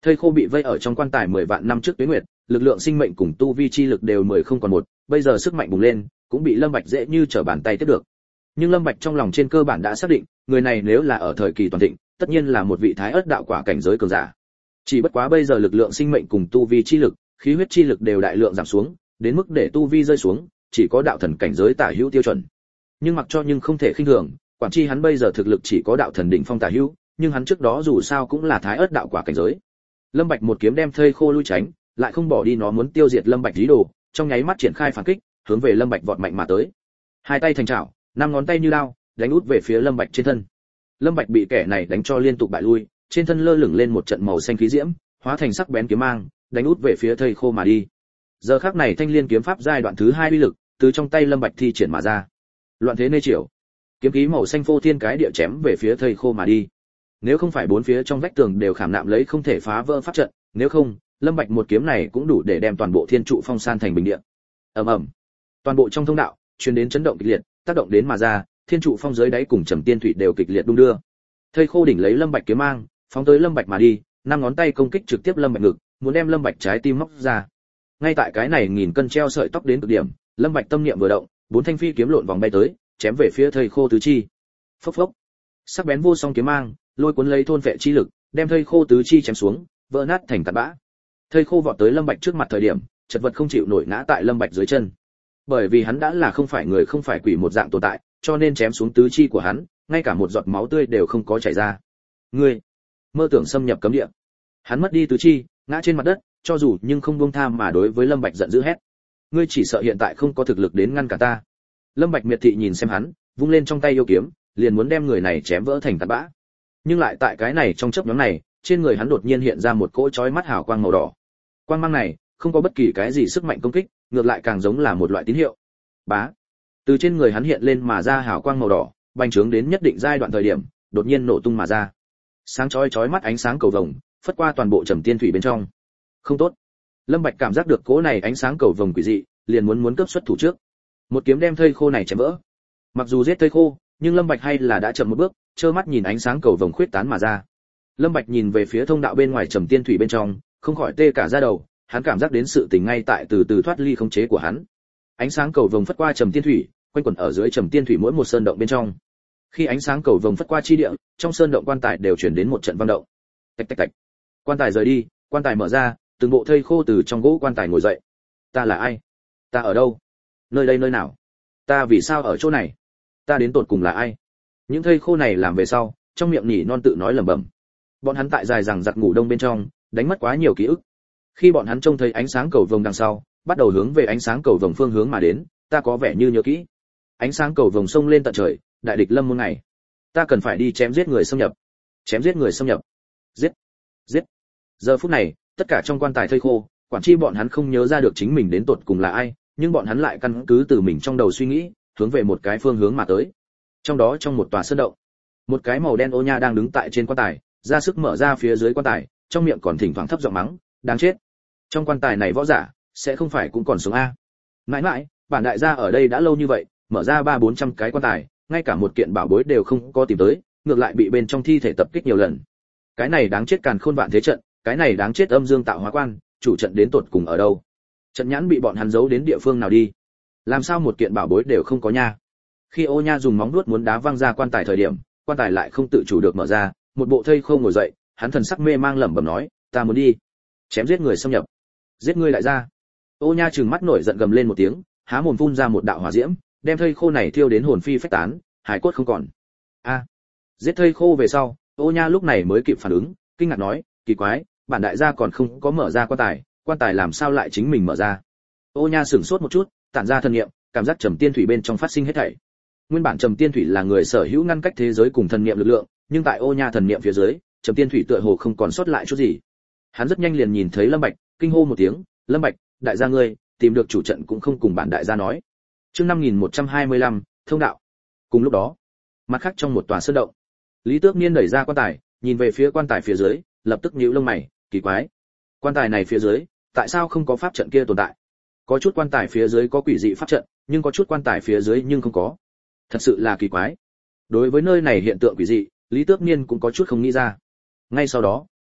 Thây khô bị vây ở trong quan tài mười vạn năm trước tuế nguyệt, lực lượng sinh mệnh cùng tu vi chi lực đều mười không còn một, bây giờ sức mạnh bùng lên, cũng bị Lâm Bạch dễ như trở bàn tay tiếp được. Nhưng Lâm Bạch trong lòng trên cơ bản đã xác định, người này nếu là ở thời kỳ toàn thịnh, tất nhiên là một vị thái ớt đạo quả cảnh giới cường giả. Chỉ bất quá bây giờ lực lượng sinh mệnh cùng tu vi chi lực, khí huyết chi lực đều đại lượng giảm xuống, đến mức để tu vi rơi xuống, chỉ có đạo thần cảnh giới tả hữu tiêu chuẩn. Nhưng mặc cho nhưng không thể khinh thường, quản chi hắn bây giờ thực lực chỉ có đạo thần đỉnh phong tả hữu, nhưng hắn trước đó dù sao cũng là thái ớt đạo quả cảnh giới. Lâm Bạch một kiếm đem Thây khô lui tránh, lại không bỏ đi nó muốn tiêu diệt Lâm Bạch ý đồ, trong nháy mắt triển khai phản kích, hướng về Lâm Bạch vọt mạnh mà tới. Hai tay thành chảo, năm ngón tay như đao, đánh út về phía Lâm Bạch trên thân. Lâm Bạch bị kẻ này đánh cho liên tục bại lui, trên thân lơ lửng lên một trận màu xanh khí diễm, hóa thành sắc bén kiếm mang, đánh út về phía Thây khô mà đi. Giờ khắc này Thanh Liên kiếm pháp giai đoạn thứ hai uy lực, từ trong tay Lâm Bạch thi triển mà ra. Loạn thế nê triều, kiếm khí màu xanh phô thiên cái địa chém về phía Thây khô mà đi. Nếu không phải bốn phía trong vách tường đều khảm nạm lấy không thể phá vỡ pháp trận, nếu không, Lâm Bạch một kiếm này cũng đủ để đem toàn bộ Thiên trụ phong san thành bình địa. Ầm ầm. Toàn bộ trong thông đạo truyền đến chấn động kịch liệt, tác động đến mà ra, Thiên trụ phong dưới đáy cùng Trầm Tiên thủy đều kịch liệt đung đưa. Thây khô đỉnh lấy Lâm Bạch kiếm mang, phóng tới Lâm Bạch mà đi, năm ngón tay công kích trực tiếp Lâm Bạch ngực, muốn đem Lâm Bạch trái tim móc ra. Ngay tại cái này nghìn cân treo sợi tóc đến cực điểm, Lâm Bạch tâm niệm vừa động, bốn thanh phi kiếm lộn vòng bay tới, chém về phía Thây khô tứ chi. Phốc phốc. Sắc bén vô song kiếm mang, lôi cuốn lấy thôn vệ chi lực, đem Thây khô tứ chi chém xuống, vỡ nát thành tạt bã. Thây khô vọt tới Lâm Bạch trước mặt thời điểm, chật vật không chịu nổi ngã tại Lâm Bạch dưới chân. Bởi vì hắn đã là không phải người không phải quỷ một dạng tồn tại, cho nên chém xuống tứ chi của hắn, ngay cả một giọt máu tươi đều không có chảy ra. Ngươi, mơ tưởng xâm nhập cấm địa. Hắn mất đi tứ chi, ngã trên mặt đất, cho dù nhưng không buông tha mà đối với Lâm Bạch giận dữ hét. Ngươi chỉ sợ hiện tại không có thực lực đến ngăn cả ta. Lâm Bạch miệt thị nhìn xem hắn, vung lên trong tay yêu kiếm, liền muốn đem người này chém vỡ thành tạt bã. Nhưng lại tại cái này trong chớp nhoáng này, trên người hắn đột nhiên hiện ra một cỗ chói mắt hào quang màu đỏ. Quang mang này không có bất kỳ cái gì sức mạnh công kích, ngược lại càng giống là một loại tín hiệu. Bá. Từ trên người hắn hiện lên mà ra hào quang màu đỏ, bành trướng đến nhất định giai đoạn thời điểm, đột nhiên nổ tung mà ra. Sáng chói chói mắt ánh sáng cầu vồng, phất qua toàn bộ Trầm Tiên thủy bên trong. Không tốt. Lâm Bạch cảm giác được cỗ này ánh sáng cầu vồng quỷ dị, liền muốn muốn cướp xuất thủ trước. Một kiếm đem Thây khô này chém vỡ. Mặc dù giết Thây khô, nhưng Lâm Bạch hay là đã chậm một bước, trơ mắt nhìn ánh sáng cầu vồng khuyết tán mà ra. Lâm Bạch nhìn về phía thông đạo bên ngoài Trầm Tiên thủy bên trong, không khỏi tê cả da đầu, hắn cảm giác đến sự tình ngay tại từ từ thoát ly khống chế của hắn. Ánh sáng cầu vồng phất qua Trầm Tiên thủy, quanh quẩn ở dưới Trầm Tiên thủy mỗi một sơn động bên trong. Khi ánh sáng cầu vồng phất qua chi địa, trong sơn động quan tài đều truyền đến một trận vang động. Tạch tạch tạch. Quan tài rời đi, quan tài mở ra, từng bộ thây khô từ trong gỗ quan tài ngồi dậy. Ta là ai? Ta ở đâu? Nơi đây nơi nào? Ta vì sao ở chỗ này? Ta đến tột cùng là ai? Những thây khô này làm về sau, trong miệng nhỉ non tự nói lẩm bẩm. Bọn hắn tại dài rằng giặc ngủ đông bên trong, đánh mất quá nhiều ký ức. Khi bọn hắn trông thấy ánh sáng cầu vồng đằng sau, bắt đầu hướng về ánh sáng cầu vồng phương hướng mà đến, ta có vẻ như nhớ kỹ. Ánh sáng cầu vồng xông lên tận trời, đại địch lâm muôn ngày. Ta cần phải đi chém giết người xâm nhập. Chém giết người xâm nhập. Giết. Giết. Giờ phút này, tất cả trong quan tài thây khô, quản chi bọn hắn không nhớ ra được chính mình đến tột cùng là ai, nhưng bọn hắn lại căn cứ từ mình trong đầu suy nghĩ, hướng về một cái phương hướng mà tới. Trong đó trong một tòa sơn động, một cái màu đen ô nha đang đứng tại trên quan tài, ra sức mở ra phía dưới quan tài, trong miệng còn thỉnh thoảng thấp giọng mắng, đáng chết. Trong quan tài này võ giả, sẽ không phải cũng còn sống a? Mãi mãi, bản đại gia ở đây đã lâu như vậy, mở ra ba bốn trăm cái quan tài, ngay cả một kiện bảo bối đều không có tìm tới, ngược lại bị bên trong thi thể tập kích nhiều lần. Cái này đáng chết càn khôn vạn thế trận, cái này đáng chết âm dương tạo hóa quan, chủ trận đến tột cùng ở đâu? Trận nhãn bị bọn hắn giấu đến địa phương nào đi? Làm sao một kiện bảo bối đều không có nha? Khi Ô Nha dùng móng vuốt muốn đá văng ra quan tài thời điểm, quan tài lại không tự chủ được mở ra, một bộ thây khô ngồi dậy, hắn thần sắc mê mang lẩm bẩm nói, ta muốn đi, chém giết người xâm nhập, giết ngươi đại gia. Ô Nha trừng mắt nổi giận gầm lên một tiếng, há mồm phun ra một đạo hỏa diễm, đem thây khô này thiêu đến hồn phi phách tán, hải cốt không còn. A, giết thây khô về sau, Ô Nha lúc này mới kịp phản ứng, kinh ngạc nói, kỳ quái, bản đại gia còn không có mở ra quan tài, quan tài làm sao lại chính mình mở ra? Ô Nha sửng sốt một chút, tản ra thần niệm, cảm giác Trầm Tiên thủy bên trong phát sinh hết thảy. Nguyên bản Trầm Tiên thủy là người sở hữu ngăn cách thế giới cùng thần niệm lực lượng, nhưng tại Ô Nha thần niệm phía dưới, Trầm Tiên thủy tựa hồ không còn sót lại chút gì. Hắn rất nhanh liền nhìn thấy Lâm Bạch, kinh hô một tiếng, "Lâm Bạch, đại gia ngươi, tìm được chủ trận cũng không cùng bản đại gia nói." Chương năm nghìn một trăm hai mươi lăm, thông đạo. Cùng lúc đó, mặt khác trong một tòa sơn động, Lý Tước Niên đẩy ra quan tài, nhìn về phía quan tài phía dưới, lập tức nhíu lông mày, kỳ quái. Quan tài này phía dưới, tại sao không có pháp trận kia tồn tại? Có chút quan tài phía dưới có quỷ dị pháp trận, nhưng có chút quan tài phía dưới nhưng không có. Thật sự là kỳ quái. Đối với nơi này hiện tượng quỷ dị, Lý Tước Niên cũng có chút không nghĩ ra. Ngay sau đó,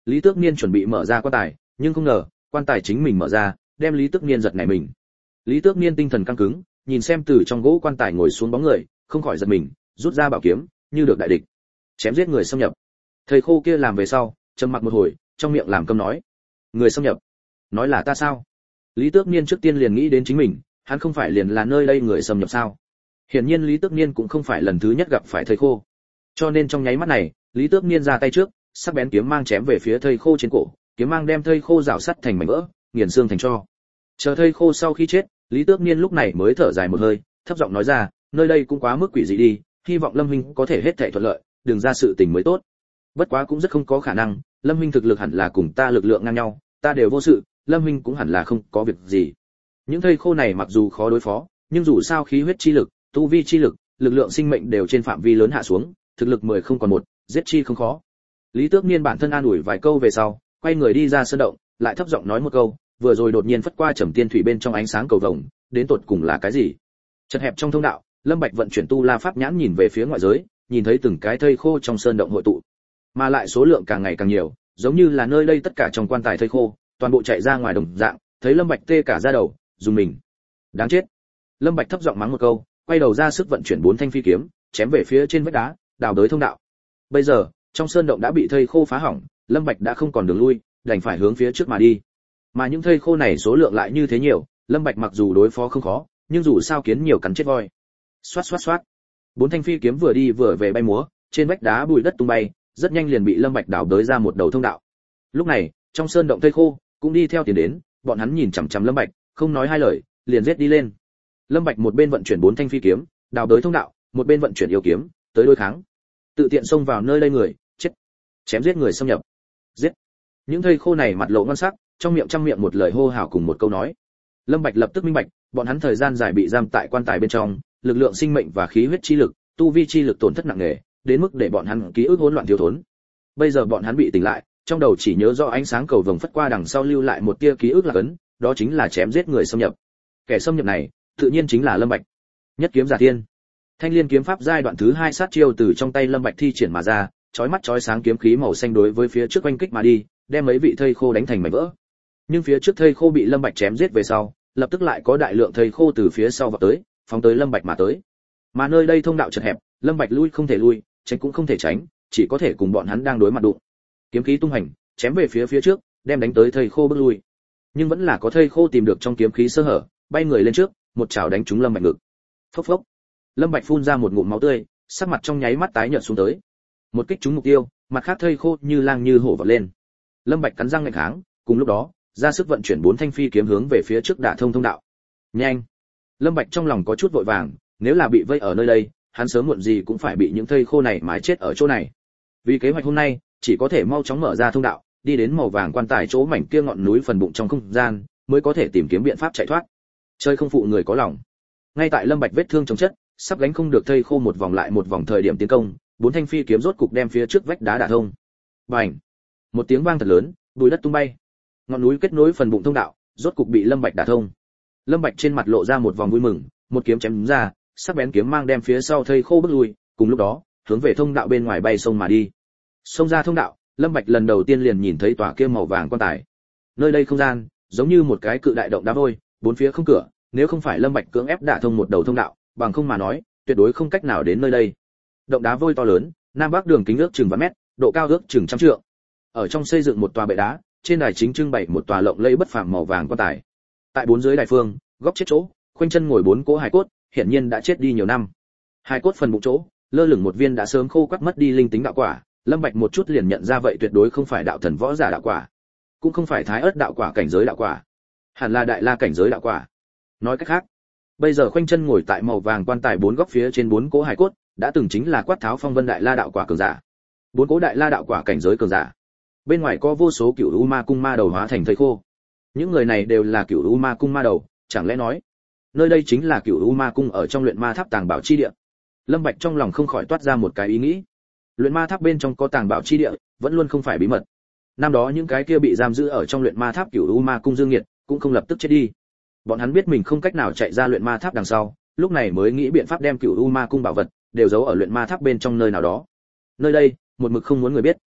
Lý Tước Niên chuẩn bị mở ra quan tài, nhưng không ngờ, quan tài chính mình mở ra, đem Lý Tước Niên giật nảy mình. Lý Tước Niên tinh thần căng cứng, nhìn xem từ trong gỗ quan tài ngồi xuống bóng người, không khỏi giật mình, rút ra bảo kiếm, như được đại địch, chém giết người xâm nhập. Thầy khô kia làm về sau, trầm mặc một hồi, trong miệng làm câm nói: "Người xâm nhập? Nói là ta sao?" Lý Tước Niên trước tiên liền nghĩ đến chính mình, hắn không phải liền là nơi đây người xâm nhập sao? Hiển nhiên Lý Tước Niên cũng không phải lần thứ nhất gặp phải thầy khô. Cho nên trong nháy mắt này, Lý Tước Niên ra tay trước, sắc bén kiếm mang chém về phía thầy khô trên cổ, kiếm mang đem thầy khô rào sắt thành mảnh vỡ, nghiền xương thành tro. Chờ thầy khô sau khi chết, Lý Tước Niên lúc này mới thở dài một hơi, thấp giọng nói ra: "Nơi đây cũng quá mức quỷ dị đi, hy vọng Lâm huynh có thể hết thảy thuận lợi, đừng ra sự tình mới tốt. Bất quá cũng rất không có khả năng, Lâm huynh thực lực hẳn là cùng ta lực lượng ngang nhau, ta đều vô sự, Lâm huynh cũng hẳn là không có việc gì." Những thây khô này mặc dù khó đối phó, nhưng dù sao khí huyết chi lực, tu vi chi lực, lực lượng sinh mệnh đều trên phạm vi lớn hạ xuống, thực lực mười không còn một, giết chi không khó. Lý Tước Niên bản thân an ủi vài câu về sau, quay người đi ra sơn động, lại thấp giọng nói một câu, vừa rồi đột nhiên phất qua trầm tiên thủy bên trong ánh sáng cầu vồng, đến tột cùng là cái gì? Chật hẹp trong thông đạo, Lâm Bạch vận chuyển tu la pháp nhãn nhìn về phía ngoại giới, nhìn thấy từng cái thây khô trong sơn động hội tụ, mà lại số lượng càng ngày càng nhiều, giống như là nơi đây tất cả trong quan tài thây khô, toàn bộ chạy ra ngoài đồng dạng, thấy Lâm Bạch tê cả da đầu, dùng mình. Đáng chết. Lâm Bạch thấp giọng mắng một câu, quay đầu ra sức vận chuyển bốn thanh phi kiếm, chém về phía trên vách đá, đào đới thông đạo. Bây giờ, trong sơn động đã bị thây khô phá hỏng, Lâm Bạch đã không còn đường lui, đành phải hướng phía trước mà đi. Mà những thây khô này số lượng lại như thế nhiều, Lâm Bạch mặc dù đối phó không khó, nhưng dù sao kiến nhiều cắn chết voi. Xoát xoát xoát. Bốn thanh phi kiếm vừa đi vừa về bay múa, trên vách đá bụi đất tung bay, rất nhanh liền bị Lâm Bạch đào đới ra một đầu thông đạo. Lúc này, trong sơn động thây khô cũng đi theo tiền đến, bọn hắn nhìn chằm chằm Lâm Bạch, không nói hai lời, liền giết đi lên. Lâm Bạch một bên vận chuyển bốn thanh phi kiếm, đào đới thông đạo, một bên vận chuyển yêu kiếm, tới đối kháng. Tự tiện xông vào nơi đây người, chết. Chém giết người xâm nhập. Giết. Những thây khô này mặt lộ ngon sắc, trong miệng trăm miệng một lời hô hào cùng một câu nói. Lâm Bạch lập tức minh bạch, bọn hắn thời gian dài bị giam tại quan tài bên trong, lực lượng sinh mệnh và khí huyết chi lực, tu vi chi lực tổn thất nặng nề, đến mức để bọn hắn ký ức hỗn loạn thiếu thốn. Bây giờ bọn hắn bị tỉnh lại, trong đầu chỉ nhớ rõ ánh sáng cầu vồng phất qua đằng sau lưu lại một tia ký ức là cấn, đó chính là chém giết người xâm nhập. Kẻ xâm nhập này, tự nhiên chính là Lâm Bạch. Nhất kiếm giả thiên. Thanh liên kiếm pháp giai đoạn thứ hai sát chiêu từ trong tay Lâm Bạch thi triển mà ra, chói mắt chói sáng kiếm khí màu xanh đối với phía trước quanh kích mà đi, đem mấy vị thây khô đánh thành mảnh vỡ. Nhưng phía trước thây khô bị Lâm Bạch chém giết về sau, lập tức lại có đại lượng thây khô từ phía sau vọt tới, phóng tới Lâm Bạch mà tới. Mà nơi đây thông đạo chật hẹp, Lâm Bạch lui không thể lui, tránh cũng không thể tránh, chỉ có thể cùng bọn hắn đang đối mặt đụng. Kiếm khí tung hành, chém về phía phía trước, đem đánh tới thây khô bước lui. Nhưng vẫn là có thây khô tìm được trong kiếm khí sơ hở, bay người lên trước, một chảo đánh trúng Lâm Bạch ngực. Phốc phốc. Lâm Bạch phun ra một ngụm máu tươi, sắc mặt trong nháy mắt tái nhợt xuống tới. Một kích trúng mục tiêu, mặt khác thây khô như lang như hổ vọt lên. Lâm Bạch cắn răng nghênh kháng, cùng lúc đó, ra sức vận chuyển bốn thanh phi kiếm hướng về phía trước đả thông thông đạo. Nhanh! Lâm Bạch trong lòng có chút vội vàng, nếu là bị vây ở nơi đây, hắn sớm muộn gì cũng phải bị những thây khô này mái chết ở chỗ này. Vì kế hoạch hôm nay, chỉ có thể mau chóng mở ra thông đạo, đi đến màu vàng quan tài chỗ mảnh kia ngọn núi phần bụng trong không gian, mới có thể tìm kiếm biện pháp chạy thoát. Chơi không phụ người có lòng. Ngay tại Lâm Bạch vết thương chồng chất, sắp gánh không được thây khô một vòng lại một vòng thời điểm tiến công, bốn thanh phi kiếm rốt cục đem phía trước vách đá đả thông. Bành! Một tiếng vang thật lớn, bụi đất tung bay. Ngọn núi kết nối phần bụng thông đạo, rốt cục bị Lâm Bạch đả thông. Lâm Bạch trên mặt lộ ra một vòng vui mừng, một kiếm chém ra, sắc bén kiếm mang đem phía sau thây khô bước lui, cùng lúc đó, hướng về thông đạo bên ngoài bay sông mà đi. Xông ra thông đạo, Lâm Bạch lần đầu tiên liền nhìn thấy tòa kia màu vàng quan tài. Nơi đây không gian, giống như một cái cự đại động đá vôi, bốn phía không cửa, nếu không phải Lâm Bạch cưỡng ép đả thông một đầu thông đạo, bằng không mà nói, tuyệt đối không cách nào đến nơi đây. Động đá vôi to lớn, nam bắc đường kính ước chừng vài mét, độ cao ước chừng trăm trượng. Ở trong xây dựng một tòa bệ đá, trên đài chính trưng bày một tòa lộng lẫy bất phàm màu vàng quan tài. Tại bốn dưới đài phương, góc chết chỗ, khoanh chân ngồi bốn cỗ hài cốt, hiển nhiên đã chết đi nhiều năm. Hài cốt phần bụng chỗ, lơ lửng một viên đã sớm khô quắt mất đi linh tính đạo quả, Lâm Bạch một chút liền nhận ra vậy tuyệt đối không phải đạo thần võ giả đạo quả, cũng không phải thái ớt đạo quả cảnh giới đạo quả, hẳn là đại la cảnh giới đạo quả. Nói cách khác, bây giờ khoanh chân ngồi tại màu vàng quan tài bốn góc phía trên bốn cỗ hài cốt, đã từng chính là Quát Tháo Phong Vân đại la đạo quả cường giả. Bốn cỗ đại la đạo quả cảnh giới cường giả. Bên ngoài có vô số cửu u ma cung ma đầu hóa thành thây khô. Những người này đều là cửu u ma cung ma đầu, chẳng lẽ nói, nơi đây chính là cửu u ma cung ở trong luyện ma tháp tàng bảo chi địa. Lâm Bạch trong lòng không khỏi toát ra một cái ý nghĩ. Luyện ma tháp bên trong có tàng bảo chi địa, vẫn luôn không phải bí mật. Năm đó những cái kia bị giam giữ ở trong luyện ma tháp cửu u ma cung dương nghiệt, cũng không lập tức chết đi. Bọn hắn biết mình không cách nào chạy ra luyện ma tháp đằng sau, lúc này mới nghĩ biện pháp đem cửu u ma cung bảo vật đều giấu ở luyện ma tháp bên trong nơi nào đó. Nơi đây, một mực không muốn người biết.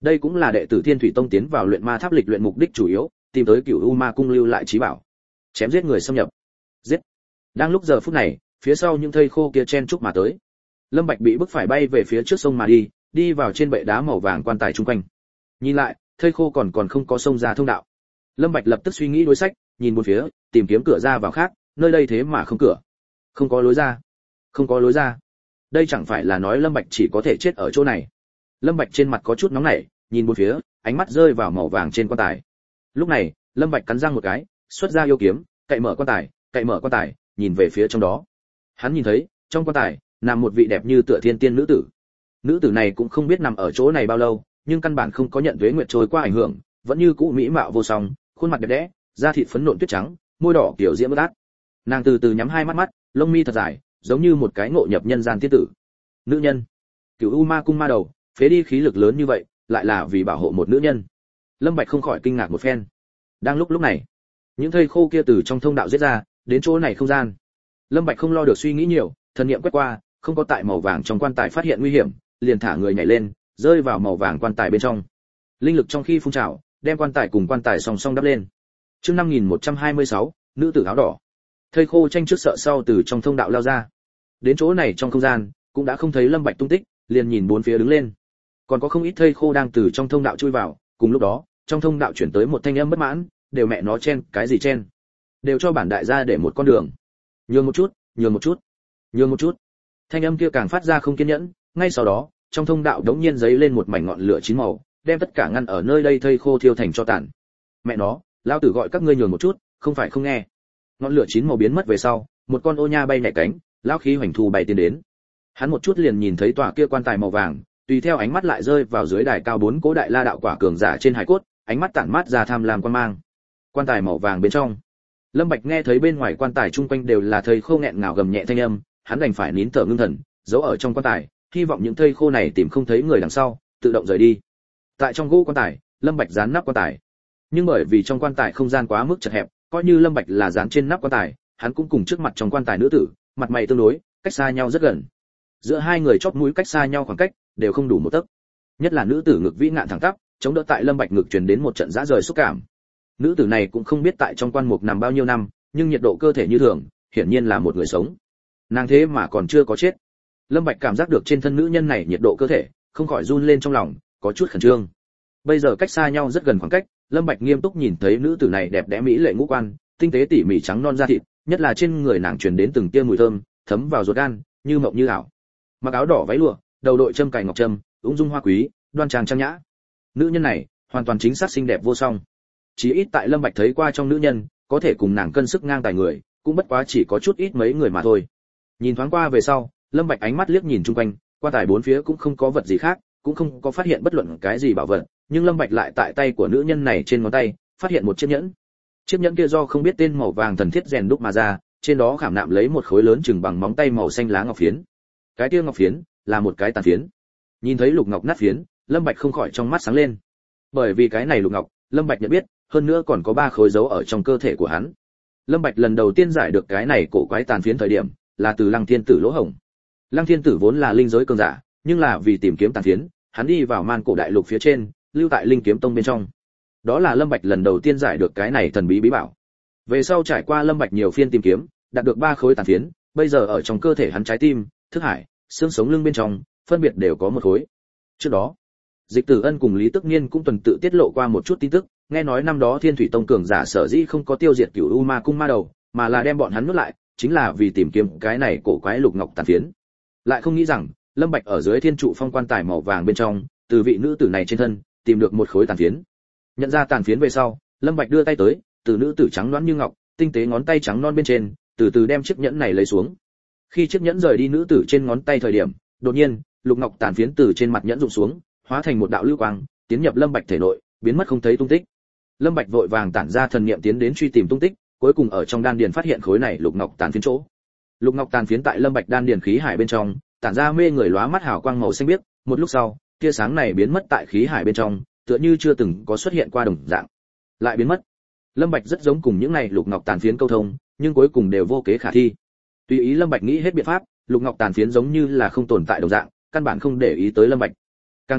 Đây cũng là đệ tử Thiên Thủy Tông tiến vào luyện ma tháp lịch luyện mục đích chủ yếu, tìm tới Cửu U Ma cung lưu lại trí bảo. Chém giết người xâm nhập. Giết. Đang lúc giờ phút này, phía sau những thây khô kia chen chúc mà tới. Lâm Bạch bị bức phải bay về phía trước sông mà đi, đi vào trên bệ đá màu vàng quan tài trung quanh. Nhìn lại, thây khô còn còn không có sông ra thông đạo. Lâm Bạch lập tức suy nghĩ đối sách, nhìn bốn phía, tìm kiếm cửa ra vào khác, nơi đây thế mà không cửa, không có lối ra, không có lối ra. Đây chẳng phải là nói Lâm Bạch chỉ có thể chết ở chỗ này. Lâm Bạch trên mặt có chút nóng nảy, nhìn bốn phía, ánh mắt rơi vào màu vàng trên quan tài. Lúc này, Lâm Bạch cắn răng một cái, xuất ra yêu kiếm, cậy mở quan tài, cậy mở quan tài, nhìn về phía trong đó. Hắn nhìn thấy, trong quan tài nằm một vị đẹp như tựa thiên tiên nữ tử. Nữ tử này cũng không biết nằm ở chỗ này bao lâu, nhưng căn bản không có nhận tuế nguyệt trôi qua ảnh hưởng, vẫn như cũ mỹ mạo vô song, khuôn mặt đẹp đẽ, da thịt phấn nộn tuyết trắng, môi đỏ kiểu diễm bất át. Nàng từ từ nhắm hai mắt mắt, lông mi thật dài, giống như một cái ngộ nhập nhân gian tiên tử. Nữ nhân. Cửu U Ma cung ma đầu, phế đi khí lực lớn như vậy, lại là vì bảo hộ một nữ nhân. Lâm Bạch không khỏi kinh ngạc một phen. Đang lúc lúc này, những thây khô kia từ trong thông đạo giết ra, đến chỗ này không gian. Lâm Bạch không lo được suy nghĩ nhiều, thần niệm quét qua, không có tại màu vàng trong quan tài phát hiện nguy hiểm, liền thả người nhảy lên, rơi vào màu vàng quan tài bên trong. Linh lực trong khi phun trào, đem quan tài cùng quan tài song song đắp lên. Chương năm nghìn một trăm hai mươi sáu, nữ tử áo đỏ. Thây khô tranh trước sợ sau từ trong thông đạo lao ra. Đến chỗ này trong không gian, cũng đã không thấy Lâm Bạch tung tích, liền nhìn bốn phía đứng lên. Còn có không ít thây khô đang từ trong thông đạo chui vào, cùng lúc đó, trong thông đạo chuyển tới một thanh âm bất mãn, đều mẹ nó chen, cái gì chen? Đều cho bản đại gia để một con đường. Nhường một chút, nhường một chút, nhường một chút. Thanh âm kia càng phát ra không kiên nhẫn, ngay sau đó, trong thông đạo đống nhiên giấy lên một mảnh ngọn lửa chín màu, đem tất cả ngăn ở nơi đây thây khô thiêu thành tro tàn. Mẹ nó, lão tử gọi các ngươi nhường một chút, không phải không nghe. Ngọn lửa chín màu biến mất về sau, một con ô nha bay nhảy cánh, lão khí hoành thu bay tiến đến. Hắn một chút liền nhìn thấy tòa kia quan tài màu vàng, tùy theo ánh mắt lại rơi vào dưới đài cao bốn cố đại la đạo quả cường giả trên hải cốt, ánh mắt tản mát ra tham lam quan mang. Quan tài màu vàng bên trong, Lâm Bạch nghe thấy bên ngoài quan tài chung quanh đều là thây khô nghẹn ngào gầm nhẹ thanh âm, hắn đành phải nín thở ngưng thần, giấu ở trong quan tài, hy vọng những thây khô này tìm không thấy người đằng sau, tự động rời đi. Tại trong gỗ quan tài, Lâm Bạch dán nắp quan tài. Nhưng bởi vì trong quan tài không gian quá mức chật hẹp, coi như Lâm Bạch là dán trên nắp quan tài, hắn cũng cùng trước mặt trong quan tài nữ tử, mặt mày tương đối, cách xa nhau rất gần. Giữa hai người chóp mũi cách xa nhau khoảng cách đều không đủ một tấc. Nhất là nữ tử ngực vĩ ngạn thẳng tắp, chống đỡ tại Lâm Bạch ngực truyền đến một trận rã rời xúc cảm. Nữ tử này cũng không biết tại trong quan mục nằm bao nhiêu năm, nhưng nhiệt độ cơ thể như thường, hiển nhiên là một người sống. Nàng thế mà còn chưa có chết. Lâm Bạch cảm giác được trên thân nữ nhân này nhiệt độ cơ thể, không khỏi run lên trong lòng, có chút khẩn trương. Bây giờ cách xa nhau rất gần khoảng cách, Lâm Bạch nghiêm túc nhìn thấy nữ tử này đẹp đẽ mỹ lệ ngũ quan, tinh tế tỉ mỉ trắng non da thịt, nhất là trên người nàng truyền đến từng tia mùi thơm, thấm vào ruột gan, như mộng như ảo. Mặc áo đỏ váy lụa, đầu đội châm cài ngọc trâm, ung dung hoa quý, đoan trang trang nhã. Nữ nhân này, hoàn toàn chính xác xinh đẹp vô song. Chỉ ít tại Lâm Bạch thấy qua trong nữ nhân, có thể cùng nàng cân sức ngang tài người, cũng bất quá chỉ có chút ít mấy người mà thôi. Nhìn thoáng qua về sau, Lâm Bạch ánh mắt liếc nhìn chung quanh, quan tài bốn phía cũng không có vật gì khác, cũng không có phát hiện bất luận cái gì bảo vật, nhưng Lâm Bạch lại tại tay của nữ nhân này trên ngón tay, phát hiện một chiếc nhẫn. Chiếc nhẫn kia do không biết tên màu vàng thần thiết rèn đúc mà ra, trên đó khảm nạm lấy một khối lớn chừng bằng móng tay màu xanh lá ngọc phiến. Cái kia ngọc phiến là một cái tàn phiến. Nhìn thấy lục ngọc nát phiến, Lâm Bạch không khỏi trong mắt sáng lên. Bởi vì cái này lục ngọc, Lâm Bạch nhận biết, hơn nữa còn có ba khối dấu ở trong cơ thể của hắn. Lâm Bạch lần đầu tiên giải được cái này cổ quái tàn phiến thời điểm, là từ Lăng Thiên Tử lỗ hổng. Lăng Thiên Tử vốn là linh giới cường giả, nhưng là vì tìm kiếm tàn phiến, hắn đi vào man cổ đại lục phía trên, lưu tại Linh Kiếm Tông bên trong. Đó là Lâm Bạch lần đầu tiên giải được cái này thần bí bí bảo. Về sau trải qua Lâm Bạch nhiều phiên tìm kiếm, đạt được ba khối tàn phiến, bây giờ ở trong cơ thể hắn trái tim, thức hải, xương sống lưng bên trong, phân biệt đều có một khối. Trước đó, Dịch Tử Ân cùng Lý Tức Niên cũng tuần tự tiết lộ qua một chút tin tức, nghe nói năm đó Thiên Thủy Tông cường giả sở dĩ không có tiêu diệt Cửu U Ma cung ma đầu, mà là đem bọn hắn nuốt lại, chính là vì tìm kiếm cái này cổ quái lục ngọc tàn phiến. Lại không nghĩ rằng, Lâm Bạch ở dưới Thiên Trụ Phong quan tài màu vàng bên trong, từ vị nữ tử này trên thân, tìm được một khối tàn phiến. Nhận ra tàn phiến về sau, Lâm Bạch đưa tay tới, từ nữ tử trắng nõn như ngọc, tinh tế ngón tay trắng non bên trên, từ từ đem chiếc nhẫn này lấy xuống. Khi chiếc nhẫn rời đi nữ tử trên ngón tay thời điểm, đột nhiên, lục ngọc tàn phiến từ trên mặt nhẫn rụng xuống, hóa thành một đạo lưu quang, tiến nhập Lâm Bạch thể nội, biến mất không thấy tung tích. Lâm Bạch vội vàng tản ra thần niệm tiến đến truy tìm tung tích, cuối cùng ở trong đan điền phát hiện khối này lục ngọc tàn phiến chỗ. Lục ngọc tàn phiến tại Lâm Bạch đan điền khí hải bên trong, tản ra mê người lóa mắt hào quang màu xanh biếc, một lúc sau, tia sáng này biến mất tại khí hải bên trong, tựa như chưa từng có xuất hiện qua đồng dạng. Lại biến mất. Lâm Bạch rất giống cùng những này lục ngọc tàn phiến câu thông, nhưng cuối cùng đều vô kế khả thi. Tùy ý Lâm Bạch nghĩ hết biện pháp, lục ngọc tàn phiến giống như là không tồn tại đồng dạng, căn bản không để ý tới Lâm Bạch. Càng nghĩ,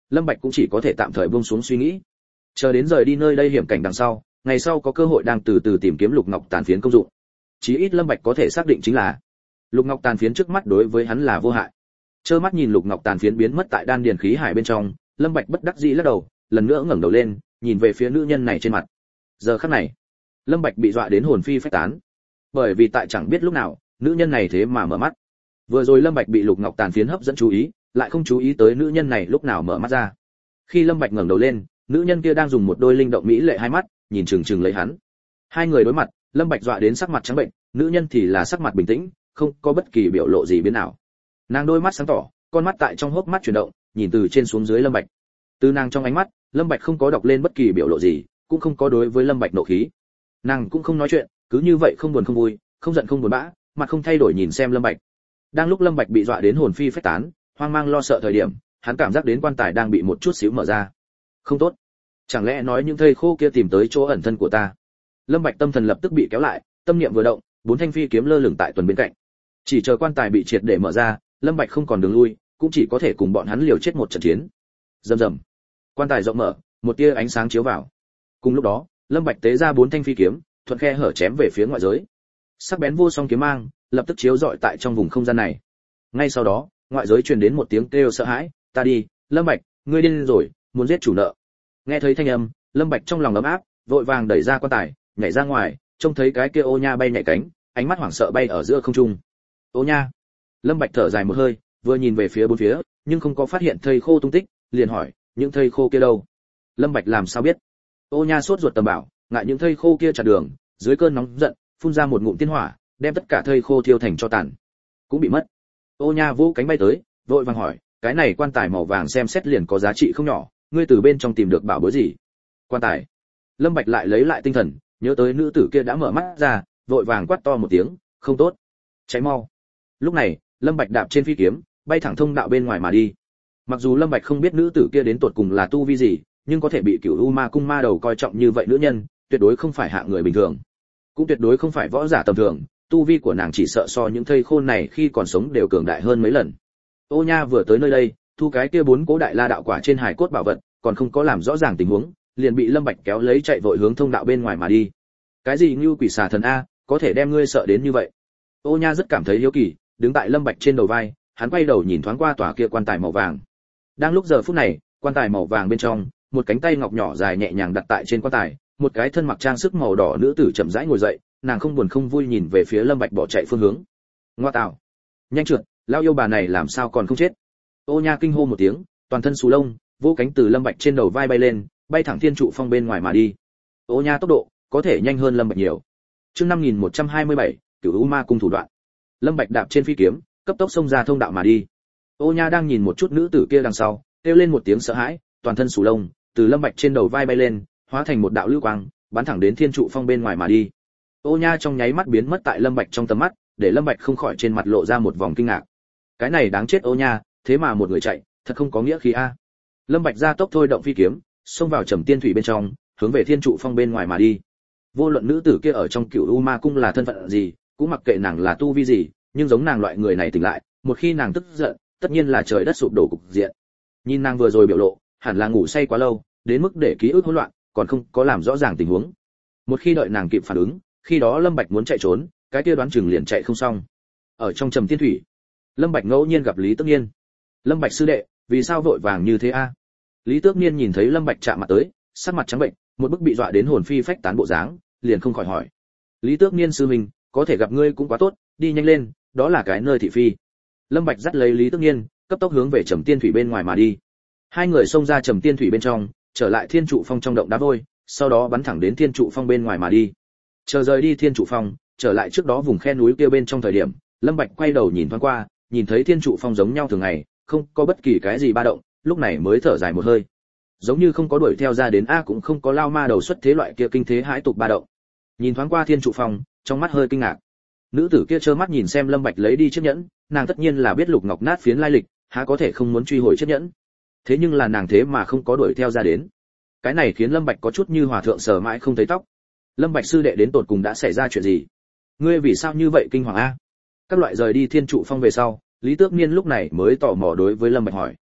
Lâm Bạch cũng chỉ có thể tạm thời buông xuống suy nghĩ. Chờ đến rời đi nơi đây hiểm cảnh đằng sau, ngày sau có cơ hội đang từ từ tìm kiếm lục ngọc tàn phiến công dụng. Chí ít Lâm Bạch có thể xác định chính là lục ngọc tàn phiến trước mắt đối với hắn là vô hại. Trơ mắt nhìn lục ngọc tàn phiến biến mất tại đan điền khí hải bên trong, Lâm Bạch bất đắc dĩ lắc đầu, lần nữa ngẩng đầu lên, nhìn về phía nữ nhân này trên mặt. Giờ khắc này, Lâm Bạch bị dọa đến hồn phi phách tán. Bởi vì tại chẳng biết lúc nào, nữ nhân này thế mà mở mắt. Vừa rồi Lâm Bạch bị lục ngọc tàn phiến hấp dẫn chú ý, lại không chú ý tới nữ nhân này lúc nào mở mắt ra. Khi Lâm Bạch ngẩng đầu lên, nữ nhân kia đang dùng một đôi linh động mỹ lệ hai mắt, nhìn chừng chừng lấy hắn. Hai người đối mặt, Lâm Bạch dọa đến sắc mặt trắng bệnh, nữ nhân thì là sắc mặt bình tĩnh, không có bất kỳ biểu lộ gì biến nào. Nàng đôi mắt sáng tỏ, con mắt tại trong hốc mắt chuyển động, nhìn từ trên xuống dưới Lâm Bạch. Từ nàng trong ánh mắt, Lâm Bạch không có đọc lên bất kỳ biểu lộ gì, cũng không có đối với Lâm Bạch nộ khí. Nàng cũng không nói chuyện, cứ như vậy không buồn không vui, không giận không buồn bã, mặt không thay đổi nhìn xem Lâm Bạch. Đang lúc Lâm Bạch bị dọa đến hồn phi phách tán, hoang mang lo sợ thời điểm, hắn cảm giác đến quan tài đang bị một chút xíu mở ra. Không tốt, chẳng lẽ nói những thây khô kia tìm tới chỗ ẩn thân của ta? Lâm Bạch tâm thần lập tức bị kéo lại, tâm niệm vừa động, bốn thanh phi kiếm lơ lửng tại tuần bên cạnh. Chỉ chờ quan tài bị triệt để mở ra, Lâm Bạch không còn đường lui, cũng chỉ có thể cùng bọn hắn liều chết một trận chiến. Rầm rầm. Quan tài rộng mở, một tia ánh sáng chiếu vào. Cùng lúc đó, Lâm Bạch tế ra bốn thanh phi kiếm, thuận khe hở chém về phía ngoại giới. Sắc bén vô song kiếm mang, lập tức chiếu rọi tại trong vùng không gian này. Ngay sau đó, ngoại giới truyền đến một tiếng kêu sợ hãi, "Ta đi, Lâm Bạch, ngươi điên rồi, muốn giết chủ nợ." Nghe thấy thanh âm, Lâm Bạch trong lòng ấm áp, vội vàng đẩy ra quan tài, nhảy ra ngoài, trông thấy cái kia ô nha bay nhảy cánh, ánh mắt hoảng sợ bay ở giữa không trung. Ô nha. Lâm Bạch thở dài một hơi, vừa nhìn về phía bốn phía, nhưng không có phát hiện thây khô tung tích, liền hỏi, những thây khô kia đâu? Lâm Bạch làm sao biết? Ô nha sốt ruột tầm bảo, ngại những thây khô kia chặn đường, dưới cơn nóng giận, phun ra một ngụm tiên hỏa, đem tất cả thây khô thiêu thành tro tàn, cũng bị mất. Ô nha vỗ cánh bay tới, vội vàng hỏi, cái này quan tài màu vàng xem xét liền có giá trị không nhỏ, ngươi từ bên trong tìm được bảo bối gì? Quan tài. Lâm Bạch lại lấy lại tinh thần, nhớ tới nữ tử kia đã mở mắt ra, vội vàng quát to một tiếng, không tốt, cháy mau. Lúc này, Lâm Bạch đạp trên phi kiếm, bay thẳng thông đạo bên ngoài mà đi. Mặc dù Lâm Bạch không biết nữ tử kia đến tột cùng là tu vi gì, nhưng có thể bị Cửu U Ma cung ma đầu coi trọng như vậy nữ nhân, tuyệt đối không phải hạng người bình thường, cũng tuyệt đối không phải võ giả tầm thường, tu vi của nàng chỉ sợ so những thây khôn này khi còn sống đều cường đại hơn mấy lần. Ô Nha vừa tới nơi đây, thu cái kia bốn cố đại la đạo quả trên hài cốt bảo vật, còn không có làm rõ ràng tình huống, liền bị Lâm Bạch kéo lấy chạy vội hướng thông đạo bên ngoài mà đi. Cái gì như quỷ xà thần a, có thể đem ngươi sợ đến như vậy? Ô Nha rất cảm thấy hiếu kỳ, đứng tại Lâm Bạch trên đầu vai, hắn quay đầu nhìn thoáng qua tòa kia quan tài màu vàng. Đang lúc giờ phút này, quan tài màu vàng bên trong, một cánh tay ngọc nhỏ dài nhẹ nhàng đặt tại trên quan tài, một cái thân mặc trang sức màu đỏ nữ tử chậm rãi ngồi dậy, nàng không buồn không vui nhìn về phía Lâm Bạch bỏ chạy phương hướng. Ngoa tạo, nhanh trượt, lão yêu bà này làm sao còn không chết? Ô Nha kinh hô một tiếng, toàn thân xù lông, vỗ cánh từ Lâm Bạch trên đầu vai bay lên, bay thẳng thiên trụ phong bên ngoài mà đi. Ô Nha tốc độ có thể nhanh hơn Lâm Bạch nhiều. Chương năm nghìn một trăm hai mươi bảy, Cửu U Ma cung thủ đoạn. Lâm Bạch đạp trên phi kiếm, cấp tốc xông ra thông đạo mà đi. Ô Nha đang nhìn một chút nữ tử kia đằng sau, kêu lên một tiếng sợ hãi, toàn thân sù lông, từ Lâm Bạch trên đầu vai bay lên, hóa thành một đạo lưu quang, bắn thẳng đến thiên trụ phong bên ngoài mà đi. Ô Nha trong nháy mắt biến mất tại Lâm Bạch trong tầm mắt, để Lâm Bạch không khỏi trên mặt lộ ra một vòng kinh ngạc. Cái này đáng chết Ô Nha, thế mà một người chạy, thật không có nghĩa khí a. Lâm Bạch ra tốc thôi động phi kiếm, xông vào Trầm Tiên Thủy bên trong, hướng về thiên trụ phong bên ngoài mà đi. Vô luận nữ tử kia ở trong Cửu U Ma cung là thân phận gì, cũng mặc kệ nàng là tu vi gì, nhưng giống nàng loại người này tỉnh lại, một khi nàng tức giận, tất nhiên là trời đất sụp đổ cục diện. Nhìn nàng vừa rồi biểu lộ, hẳn là ngủ say quá lâu, đến mức để ký ức hỗn loạn, còn không có làm rõ ràng tình huống. Một khi đợi nàng kịp phản ứng, khi đó Lâm Bạch muốn chạy trốn, cái kia đoán chừng liền chạy không xong. Ở trong Trầm Tiên Thủy, Lâm Bạch ngẫu nhiên gặp Lý Tước Niên. Lâm Bạch sư đệ, vì sao vội vàng như thế a? Lý Tước Niên nhìn thấy Lâm Bạch chạm mặt tới, sắc mặt trắng bệnh, một bức bị dọa đến hồn phi phách tán bộ dáng, liền không khỏi hỏi. Lý Tước Niên sư huynh, có thể gặp ngươi cũng quá tốt, đi nhanh lên, đó là cái nơi thị phi. Lâm Bạch dắt lấy Lý Tước Niên, cấp tốc hướng về Trầm Tiên Thủy bên ngoài mà đi. Hai người xông ra Trầm Tiên Thủy bên trong, trở lại Thiên Trụ Phong trong động đá vôi, sau đó bắn thẳng đến Thiên Trụ Phong bên ngoài mà đi. Chờ rời đi Thiên Trụ Phong, trở lại trước đó vùng khe núi kia bên trong thời điểm, Lâm Bạch quay đầu nhìn thoáng qua, nhìn thấy Thiên Trụ Phong giống nhau thường ngày, không có bất kỳ cái gì ba động, lúc này mới thở dài một hơi. Giống như không có đuổi theo ra đến a cũng không có lao ma đầu xuất thế loại kia kinh thế hãi tục ba động. Nhìn thoáng qua Thiên Trụ Phong, trong mắt hơi kinh ngạc. Nữ tử kia trơ mắt nhìn xem Lâm Bạch lấy đi chiếc nhẫn, nàng tất nhiên là biết Lục Ngọc Nát phiến lai lịch, há có thể không muốn truy hồi chiếc nhẫn. Thế nhưng là nàng thế mà không có đuổi theo ra đến. Cái này khiến Lâm Bạch có chút như hòa thượng sờ mãi không thấy tóc. Lâm Bạch sư đệ đến tột cùng đã xảy ra chuyện gì? Ngươi vì sao như vậy kinh hoàng a? Các loại rời đi Thiên Trụ Phong về sau, Lý Tước Niên lúc này mới tò mò đối với Lâm Bạch hỏi.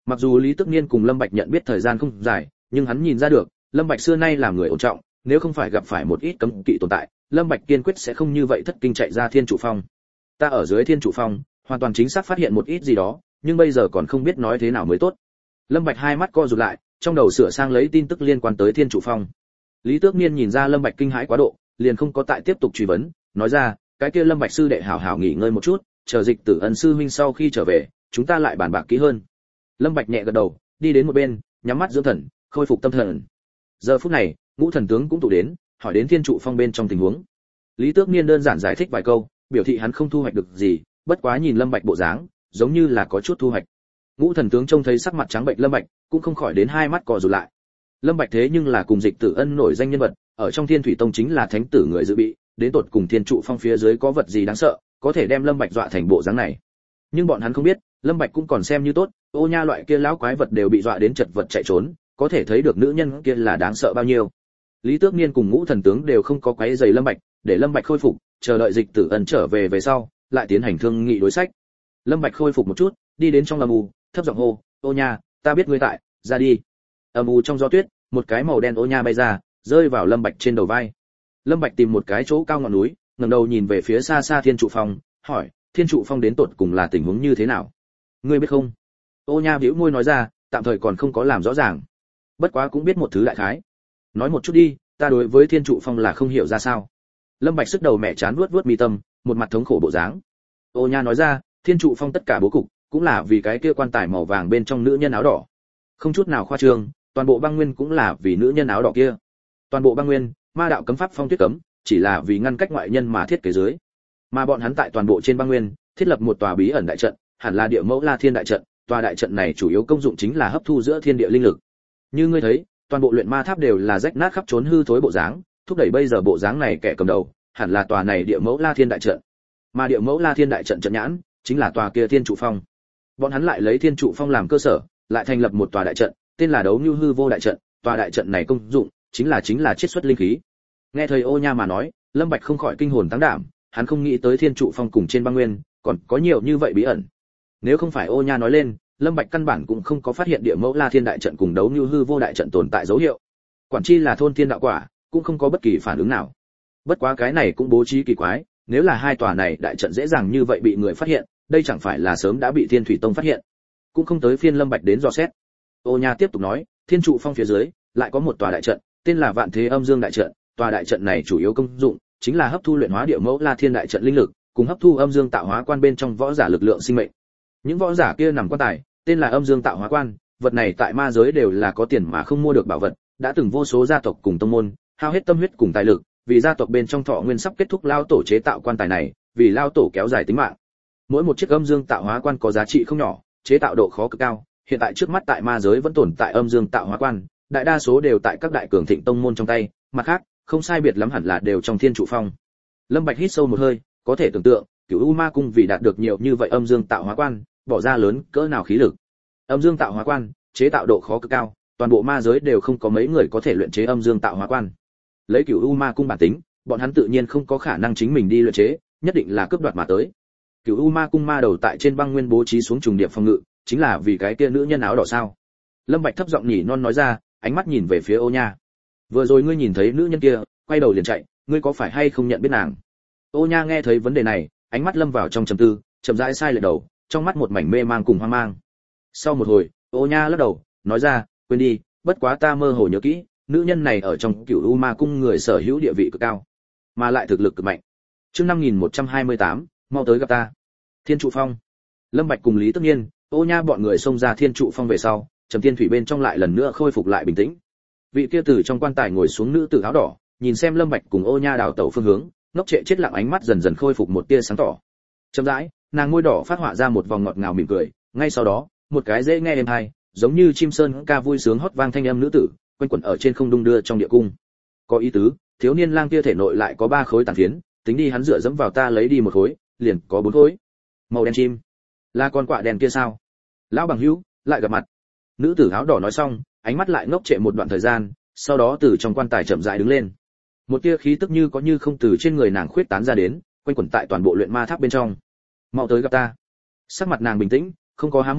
Mặc dù Lý Tức Niên cùng Lâm Bạch nhận biết thời gian không dài, nhưng hắn nhìn ra được, Lâm Bạch xưa nay là người ổn trọng, nếu không phải gặp phải một ít cấm kỵ tồn tại, Lâm Bạch kiên quyết sẽ không như vậy thất kinh chạy ra Thiên Trụ Phong. Ta ở dưới Thiên Trụ Phong, hoàn toàn chính xác phát hiện một ít gì đó, nhưng bây giờ còn không biết nói thế nào mới tốt. Lâm Bạch hai mắt co rụt lại, trong đầu sửa sang lấy tin tức liên quan tới Thiên Trụ Phong. Lý Tước Niên nhìn ra Lâm Bạch kinh hãi quá độ, liền không có tại tiếp tục truy vấn, nói ra, cái kia Lâm Bạch sư đệ hảo hảo nghỉ ngơi một chút, chờ Dịch Tử Ân sư huynh sau khi trở về, chúng ta lại bàn bạc kỹ hơn. Lâm Bạch nhẹ gật đầu, đi đến một bên, nhắm mắt dưỡng thần, khôi phục tâm thần. Giờ phút này, Ngũ Thần tướng cũng tụ đến, hỏi đến Thiên Trụ Phong bên trong tình huống. Lý Tước Niên đơn giản giải thích vài câu, biểu thị hắn không thu hoạch được gì, bất quá nhìn Lâm Bạch bộ dáng, giống như là có chút thu hoạch. Ngũ Thần tướng trông thấy sắc mặt trắng bệch Lâm Bạch, cũng không khỏi đến hai mắt co rụt lại. Lâm Bạch thế nhưng là cùng Dịch Tử Ân nổi danh nhân vật, ở trong Thiên Thủy Tông chính là thánh tử người dự bị, đến tột cùng Thiên Trụ Phong phía dưới có vật gì đáng sợ, có thể đem Lâm Bạch dọa thành bộ dáng này. Nhưng bọn hắn không biết, Lâm Bạch cũng còn xem như tốt, Ô Nha loại kia lão quái vật đều bị dọa đến chật vật chạy trốn, có thể thấy được nữ nhân kia là đáng sợ bao nhiêu. Lý Tước Niên cùng Ngũ Thần tướng đều không có quấy rầy Lâm Bạch, để Lâm Bạch khôi phục, chờ đợi Dịch Tử Ân trở về về sau, lại tiến hành thương nghị đối sách. Lâm Bạch khôi phục một chút, đi đến trong âm u, thấp giọng hô, "Ô Nha, ta biết ngươi tại, ra đi." Âm u trong gió tuyết, một cái màu đen Ô Nha bay ra, rơi vào Lâm Bạch trên đầu vai. Lâm Bạch tìm một cái chỗ cao ngọn núi, ngẩng đầu nhìn về phía xa xa Thiên Trụ Phong, hỏi, Thiên Trụ Phong đến tột cùng là tình huống như thế nào? Ngươi biết không? Ô Nha bĩu môi nói ra, tạm thời còn không có làm rõ ràng. Bất quá cũng biết một thứ đại khái. Nói một chút đi, ta đối với Thiên Trụ Phong là không hiểu ra sao. Lâm Bạch sức đầu mẹ chán vuốt vuốt mi tâm, một mặt thống khổ bộ dáng. Ô Nha nói ra, Thiên Trụ Phong tất cả bố cục, cũng là vì cái kia quan tài màu vàng bên trong nữ nhân áo đỏ. Không chút nào khoa trương, toàn bộ băng nguyên cũng là vì nữ nhân áo đỏ kia. Toàn bộ băng nguyên, ma đạo cấm pháp phong tuyết cấm, chỉ là vì ngăn cách ngoại nhân mà thiết kế dưới. Mà bọn hắn tại toàn bộ trên băng nguyên, thiết lập một tòa bí ẩn đại trận, hẳn là Địa Mẫu La Thiên đại trận, tòa đại trận này chủ yếu công dụng chính là hấp thu giữa thiên địa linh lực. Như ngươi thấy, toàn bộ luyện ma tháp đều là rách nát khắp trốn hư thối bộ dáng, thúc đẩy bây giờ bộ dáng này kẻ cầm đầu, hẳn là tòa này Địa Mẫu La Thiên đại trận. Mà Địa Mẫu La Thiên đại trận trận nhãn, chính là tòa kia Thiên Trụ Phong. Bọn hắn lại lấy Thiên Trụ Phong làm cơ sở, lại thành lập một tòa đại trận, tên là Đấu Nưu Hư Vô đại trận, tòa đại trận này công dụng chính là chính là chiết xuất linh khí. Nghe thầy Ô Nha mà nói, Lâm Bạch không khỏi kinh hồn tăng đảm, hắn không nghĩ tới Thiên Trụ Phong cùng trên băng nguyên còn có nhiều như vậy bí ẩn. Nếu không phải Ô Nha nói lên, Lâm Bạch căn bản cũng không có phát hiện Địa Mẫu La Thiên đại trận cùng Đấu Nưu Hư Vô đại trận tồn tại dấu hiệu. Quản chi là thôn thiên đạo quả, cũng không có bất kỳ phản ứng nào. Bất quá cái này cũng bố trí kỳ quái, nếu là hai tòa này đại trận dễ dàng như vậy bị người phát hiện, đây chẳng phải là sớm đã bị Thiên Thủy Tông phát hiện. Cũng không tới phiên Lâm Bạch đến dò xét. Ô Nha tiếp tục nói, Thiên Trụ Phong phía dưới lại có một tòa đại trận, tên là Vạn Thế Âm Dương đại trận, tòa đại trận này chủ yếu công dụng chính là hấp thu luyện hóa Địa Mẫu La Thiên đại trận linh lực, cùng hấp thu âm dương tạo hóa quan bên trong võ giả lực lượng sinh mệnh. Những võ giả kia nằm quan tài, tên là âm dương tạo hóa quan, vật này tại ma giới đều là có tiền mà không mua được bảo vật, đã từng vô số gia tộc cùng tông môn hao hết tâm huyết cùng tài lực, vì gia tộc bên trong thọ nguyên sắp kết thúc lao tổ chế tạo quan tài này, vì lao tổ kéo dài tính mạng. Mỗi một chiếc âm dương tạo hóa quan có giá trị không nhỏ, chế tạo độ khó cực cao, hiện tại trước mắt tại ma giới vẫn tồn tại âm dương tạo hóa quan, đại đa số đều tại các đại cường thịnh tông môn trong tay, mặt khác, không sai biệt lắm hẳn là đều trong Thiên Trụ Phong. Lâm Bạch hít sâu một hơi, có thể tưởng tượng, Cửu U Ma cung vì đạt được nhiều như vậy âm dương tạo hóa quan, bỏ ra lớn cỡ nào khí lực. Âm dương tạo hóa quan, chế tạo độ khó cực cao, toàn bộ ma giới đều không có mấy người có thể luyện chế âm dương tạo hóa quan. Lấy Cửu U Ma cung bản tính, bọn hắn tự nhiên không có khả năng chính mình đi luyện chế, nhất định là cướp đoạt mà tới. Cửu U Ma cung ma đầu tại trên băng nguyên bố trí xuống trùng điệp phòng ngự, chính là vì cái kia nữ nhân áo đỏ sao? Lâm Bạch thấp giọng nhỉ non nói ra, ánh mắt nhìn về phía Ô Nha. Vừa rồi ngươi nhìn thấy nữ nhân kia, quay đầu liền chạy, ngươi có phải hay không nhận biết nàng? Ô Nha nghe thấy vấn đề này, ánh mắt lâm vào trong trầm tư, chậm rãi sai lệch đầu, trong mắt một mảnh mê mang cùng hoang mang. Sau một hồi, Ô Nha lắc đầu, nói ra, quên đi, bất quá ta mơ hồ nhớ kỹ, nữ nhân này ở trong Cửu U Ma cung người sở hữu địa vị cực cao, mà lại thực lực cực mạnh. Chương năm nghìn một trăm hai mươi tám, mau tới gặp ta. Thiên Trụ Phong. Lâm Bạch cùng Lý Tức Nhiên, Ô Nha bọn người xông ra Thiên Trụ Phong về sau, Trầm Thiên Thủy bên trong lại lần nữa khôi phục lại bình tĩnh. Vị kia từ trong quan tài ngồi xuống nữ tử áo đỏ, nhìn xem Lâm Bạch cùng Ô Nha đào tẩu phương hướng, ngốc trệ chết lặng ánh mắt dần dần khôi phục một tia sáng tỏ. Chậm rãi, nàng môi đỏ phát họa ra một vòng ngọt ngào mỉm cười, ngay sau đó, một cái dễ nghe êm tai, giống như chim sơn ca vui sướng hót vang thanh âm nữ tử, quanh quẩn ở trên không đung đưa trong địa cung. Có ý tứ, thiếu niên lang kia thể nội lại có ba khối tàn phiến, tính đi hắn dựa dẫm vào ta lấy đi một khối, liền có bốn khối. Màu đen chim, là con quạ đen kia sao? Lão bằng hữu, lại gặp mặt. Nữ tử áo đỏ nói xong, ánh mắt lại ngốc trệ một đoạn thời gian, sau đó từ trong quan tài chậm rãi đứng lên. Một tia khí tức như có như không từ trên người nàng khuyết tán ra đến, quanh quẩn tại toàn bộ luyện ma tháp bên trong. Mau tới gặp ta. Sắc mặt nàng bình tĩnh, không có há mồm,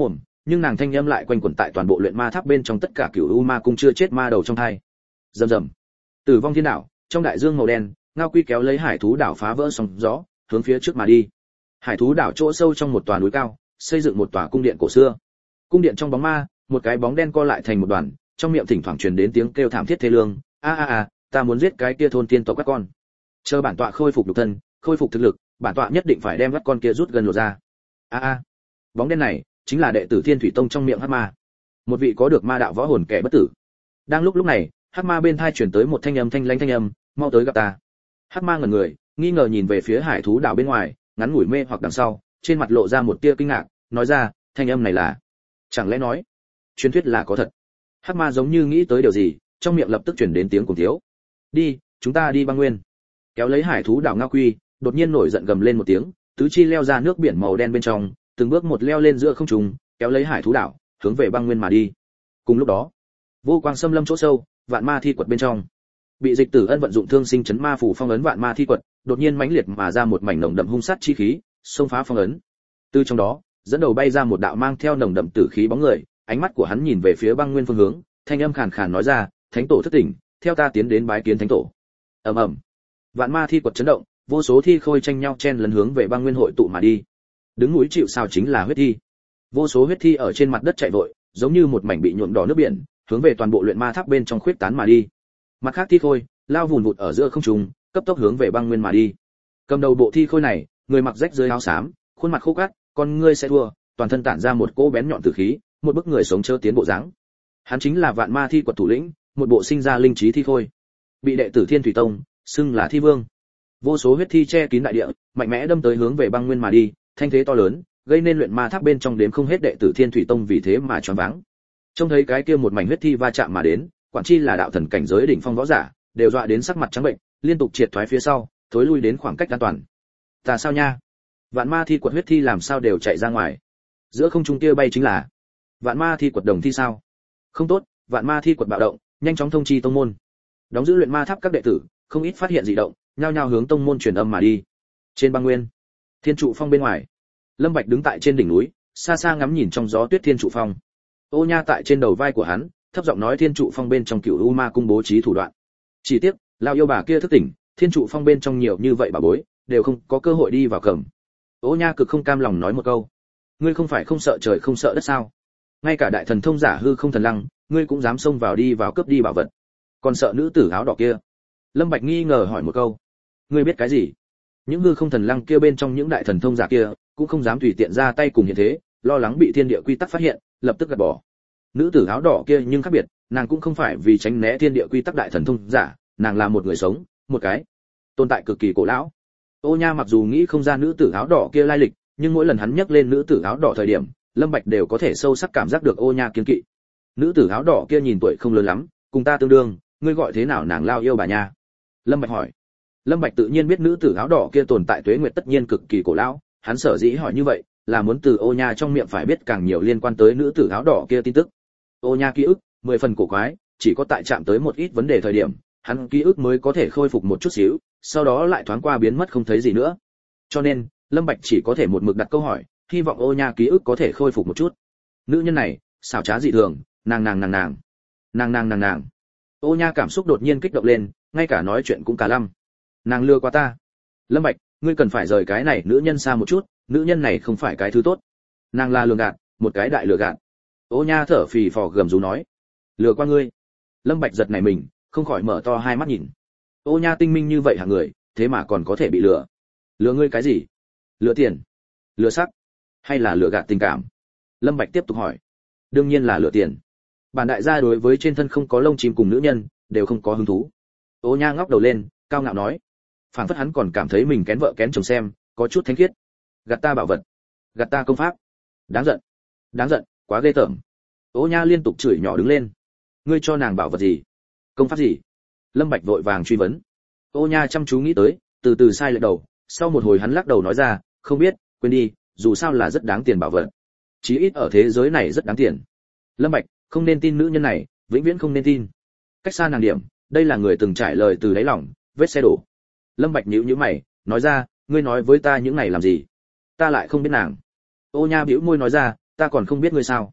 nhưng nàng thanh âm lại quanh quẩn tại toàn bộ luyện ma tháp bên trong tất cả cửu u ma cung chưa chết ma đầu trong hai. Rầm rầm. Tử vong thiên đảo, trong đại dương màu đen, Ngao Quy kéo lấy hải thú đảo phá vỡ sóng gió, hướng phía trước mà đi. Hải thú đảo chỗ sâu trong một tòa núi cao, xây dựng một tòa cung điện cổ xưa. Cung điện trong bóng ma, một cái bóng đen co lại thành một đoàn, trong miệng thỉnh thoảng truyền đến tiếng kêu thảm thiết thê lương, a a a, ta muốn giết cái kia thôn tiên tộc các con. Chờ bản tọa khôi phục nhục thân, khôi phục thực lực, bản tọa nhất định phải đem các con kia rút gần lột ra. A a. Bóng đen này chính là đệ tử Thiên Thủy Tông trong miệng Hắc Ma, một vị có được ma đạo võ hồn kẻ bất tử. Đang lúc lúc này, Hắc Ma bên tai truyền tới một thanh âm thanh lãnh thanh âm, mau tới gặp ta. Hắc Ma ngẩn người, nghi ngờ nhìn về phía hải thú đảo bên ngoài, ngắn ngủi mê hoặc đằng sau, trên mặt lộ ra một tia kinh ngạc, nói ra, thanh âm này là, chẳng lẽ nói, truyền thuyết là có thật. Hắc Ma giống như nghĩ tới điều gì, trong miệng lập tức truyền đến tiếng cùng thiếu. Đi, chúng ta đi băng nguyên. Kéo lấy hải thú đảo Ngao Quy, đột nhiên nổi giận gầm lên một tiếng, tứ chi leo ra nước biển màu đen bên trong, từng bước một leo lên giữa không trung, kéo lấy hải thú đảo, hướng về băng nguyên mà đi. Cùng lúc đó, vô quang xâm lâm chỗ sâu, vạn ma thi quật bên trong, bị Dịch Tử Ân vận dụng thương sinh chấn ma phủ phong ấn vạn ma thi quật, đột nhiên mãnh liệt mà ra một mảnh nồng đậm hung sát chi khí, xông phá phong ấn. Từ trong đó, dẫn đầu bay ra một đạo mang theo nồng đậm tử khí bóng người, ánh mắt của hắn nhìn về phía băng nguyên phương hướng, thanh âm khàn khàn nói ra, thánh tổ thức tỉnh, theo ta tiến đến bái kiến thánh tổ. Ầm ầm. Vạn ma thi quật chấn động, vô số thi khôi tranh nhau chen lấn hướng về băng nguyên hội tụ mà đi. Đứng núi chịu sào chính là huyết thi. Vô số huyết thi ở trên mặt đất chạy vội, giống như một mảnh bị nhuộm đỏ nước biển, hướng về toàn bộ luyện ma tháp bên trong khuyết tán mà đi. Mặt khác thi khôi, lao vùn vụt ở giữa không trung, cấp tốc hướng về băng nguyên mà đi. Cầm đầu bộ thi khôi này, người mặc rách rơi áo xám, khuôn mặt khô cát, con ngươi sẽ thua, toàn thân tản ra một cỗ bén nhọn tử khí, một bức người sống chớ tiến bộ dáng. Hắn chính là vạn ma thi quật thủ lĩnh, một bộ sinh ra linh trí thi khôi, bị đệ tử Thiên Thủy Tông xưng là thi vương. Vô số huyết thi che kín đại địa, mạnh mẽ đâm tới hướng về băng nguyên mà đi, thanh thế to lớn, gây nên luyện ma tháp bên trong đếm không hết đệ tử Thiên Thủy Tông vì thế mà choáng váng. Trông thấy cái kia một mảnh huyết thi va chạm mà đến, quản chi là đạo thần cảnh giới đỉnh phong võ giả, đều dọa đến sắc mặt trắng bệnh, liên tục triệt thoái phía sau, thối lui đến khoảng cách an toàn. Ta sao nha? Vạn ma thi quật huyết thi làm sao đều chạy ra ngoài? Giữa không trung kia bay chính là vạn ma thi quật đồng thi sao? Không tốt, vạn ma thi quật bạo động, nhanh chóng thông chi tông môn. Đóng giữ luyện ma tháp các đệ tử, không ít phát hiện dị động, nhao nhao hướng tông môn truyền âm mà đi. Trên băng nguyên, Thiên trụ phong bên ngoài, Lâm Bạch đứng tại trên đỉnh núi, xa xa ngắm nhìn trong gió tuyết Thiên trụ phong. Ô Nha tại trên đầu vai của hắn, thấp giọng nói Thiên trụ phong bên trong cửu u ma cung bố trí thủ đoạn. Chỉ tiếc, lão yêu bà kia thức tỉnh, Thiên trụ phong bên trong nhiều như vậy bà bối, đều không có cơ hội đi vào cầm. Ô Nha cực không cam lòng nói một câu, ngươi không phải không sợ trời không sợ đất sao? Ngay cả đại thần thông giả hư không thần lăng, ngươi cũng dám xông vào đi vào cướp đi bảo vật, còn sợ nữ tử áo đỏ kia? Lâm Bạch nghi ngờ hỏi một câu, ngươi biết cái gì? Những hư không thần lăng kia bên trong những đại thần thông giả kia, cũng không dám tùy tiện ra tay cùng hiện thế, lo lắng bị thiên địa quy tắc phát hiện, lập tức gạt bỏ. Nữ tử áo đỏ kia nhưng khác biệt, nàng cũng không phải vì tránh né thiên địa quy tắc đại thần thông giả, nàng là một người sống, một cái tồn tại cực kỳ cổ lão. Ô Nha mặc dù nghĩ không ra nữ tử áo đỏ kia lai lịch, nhưng mỗi lần hắn nhắc lên nữ tử áo đỏ thời điểm, Lâm Bạch đều có thể sâu sắc cảm giác được Ô Nha kiêng kỵ. Nữ tử áo đỏ kia nhìn tuổi không lớn lắm, cùng ta tương đương, ngươi gọi thế nào nàng lao yêu bà nha? Lâm Bạch hỏi. Lâm Bạch tự nhiên biết nữ tử áo đỏ kia tồn tại tuế nguyệt tất nhiên cực kỳ cổ lão, hắn sở dĩ hỏi như vậy, là muốn từ Ô Nha trong miệng phải biết càng nhiều liên quan tới nữ tử áo đỏ kia tin tức. Ô Nha ký ức, mười phần cổ quái, chỉ có tại chạm tới một ít vấn đề thời điểm, hắn ký ức mới có thể khôi phục một chút xíu, sau đó lại thoáng qua biến mất không thấy gì nữa. Cho nên, Lâm Bạch chỉ có thể một mực đặt câu hỏi, hy vọng Ô Nha ký ức có thể khôi phục một chút. Nữ nhân này, xảo trá dị thường, nàng nàng nàng nàng, nàng nàng nàng nàng. Ô Nha cảm xúc đột nhiên kích động lên, ngay cả nói chuyện cũng cả lăm. Nàng lừa qua ta. Lâm Bạch, ngươi cần phải rời cái này nữ nhân xa một chút, nữ nhân này không phải cái thứ tốt. Nàng là lừa gạt, một cái đại lừa gạt. Ô Nha thở phì phò gầm rú nói, lừa qua ngươi. Lâm Bạch giật nảy mình, không khỏi mở to hai mắt nhìn. Ô Nha tinh minh như vậy hạng người, thế mà còn có thể bị lừa. Lừa ngươi cái gì? Lừa tiền, lừa sắc, hay là lừa gạt tình cảm? Lâm Bạch tiếp tục hỏi. Đương nhiên là lừa tiền. Bản đại gia đối với trên thân không có lông chim cùng nữ nhân, đều không có hứng thú. Ô Nha ngóc đầu lên, cao ngạo nói. Phảng phất hắn còn cảm thấy mình kén vợ kén chồng xem, có chút thánh khiết. Gạt ta bảo vật, gạt ta công pháp. Đáng giận, đáng giận, quá ghê tởm. Ô Nha liên tục chửi nhỏ đứng lên. Ngươi cho nàng bảo vật gì? Công pháp gì? Lâm Bạch vội vàng truy vấn. Ô Nha chăm chú nghĩ tới, từ từ sai lệch đầu, sau một hồi hắn lắc đầu nói ra, không biết, quên đi, dù sao là rất đáng tiền bảo vật. Chí ít ở thế giới này rất đáng tiền. Lâm Bạch, không nên tin nữ nhân này, vĩnh viễn không nên tin. Cách xa nàng điểm, đây là người từng trải lời từ đáy lòng, vết xe đổ. Lâm Bạch nhíu nhíu mày, nói ra, ngươi nói với ta những này làm gì? Ta lại không biết nàng. Ô Nha bĩu môi nói ra, ta còn không biết ngươi sao?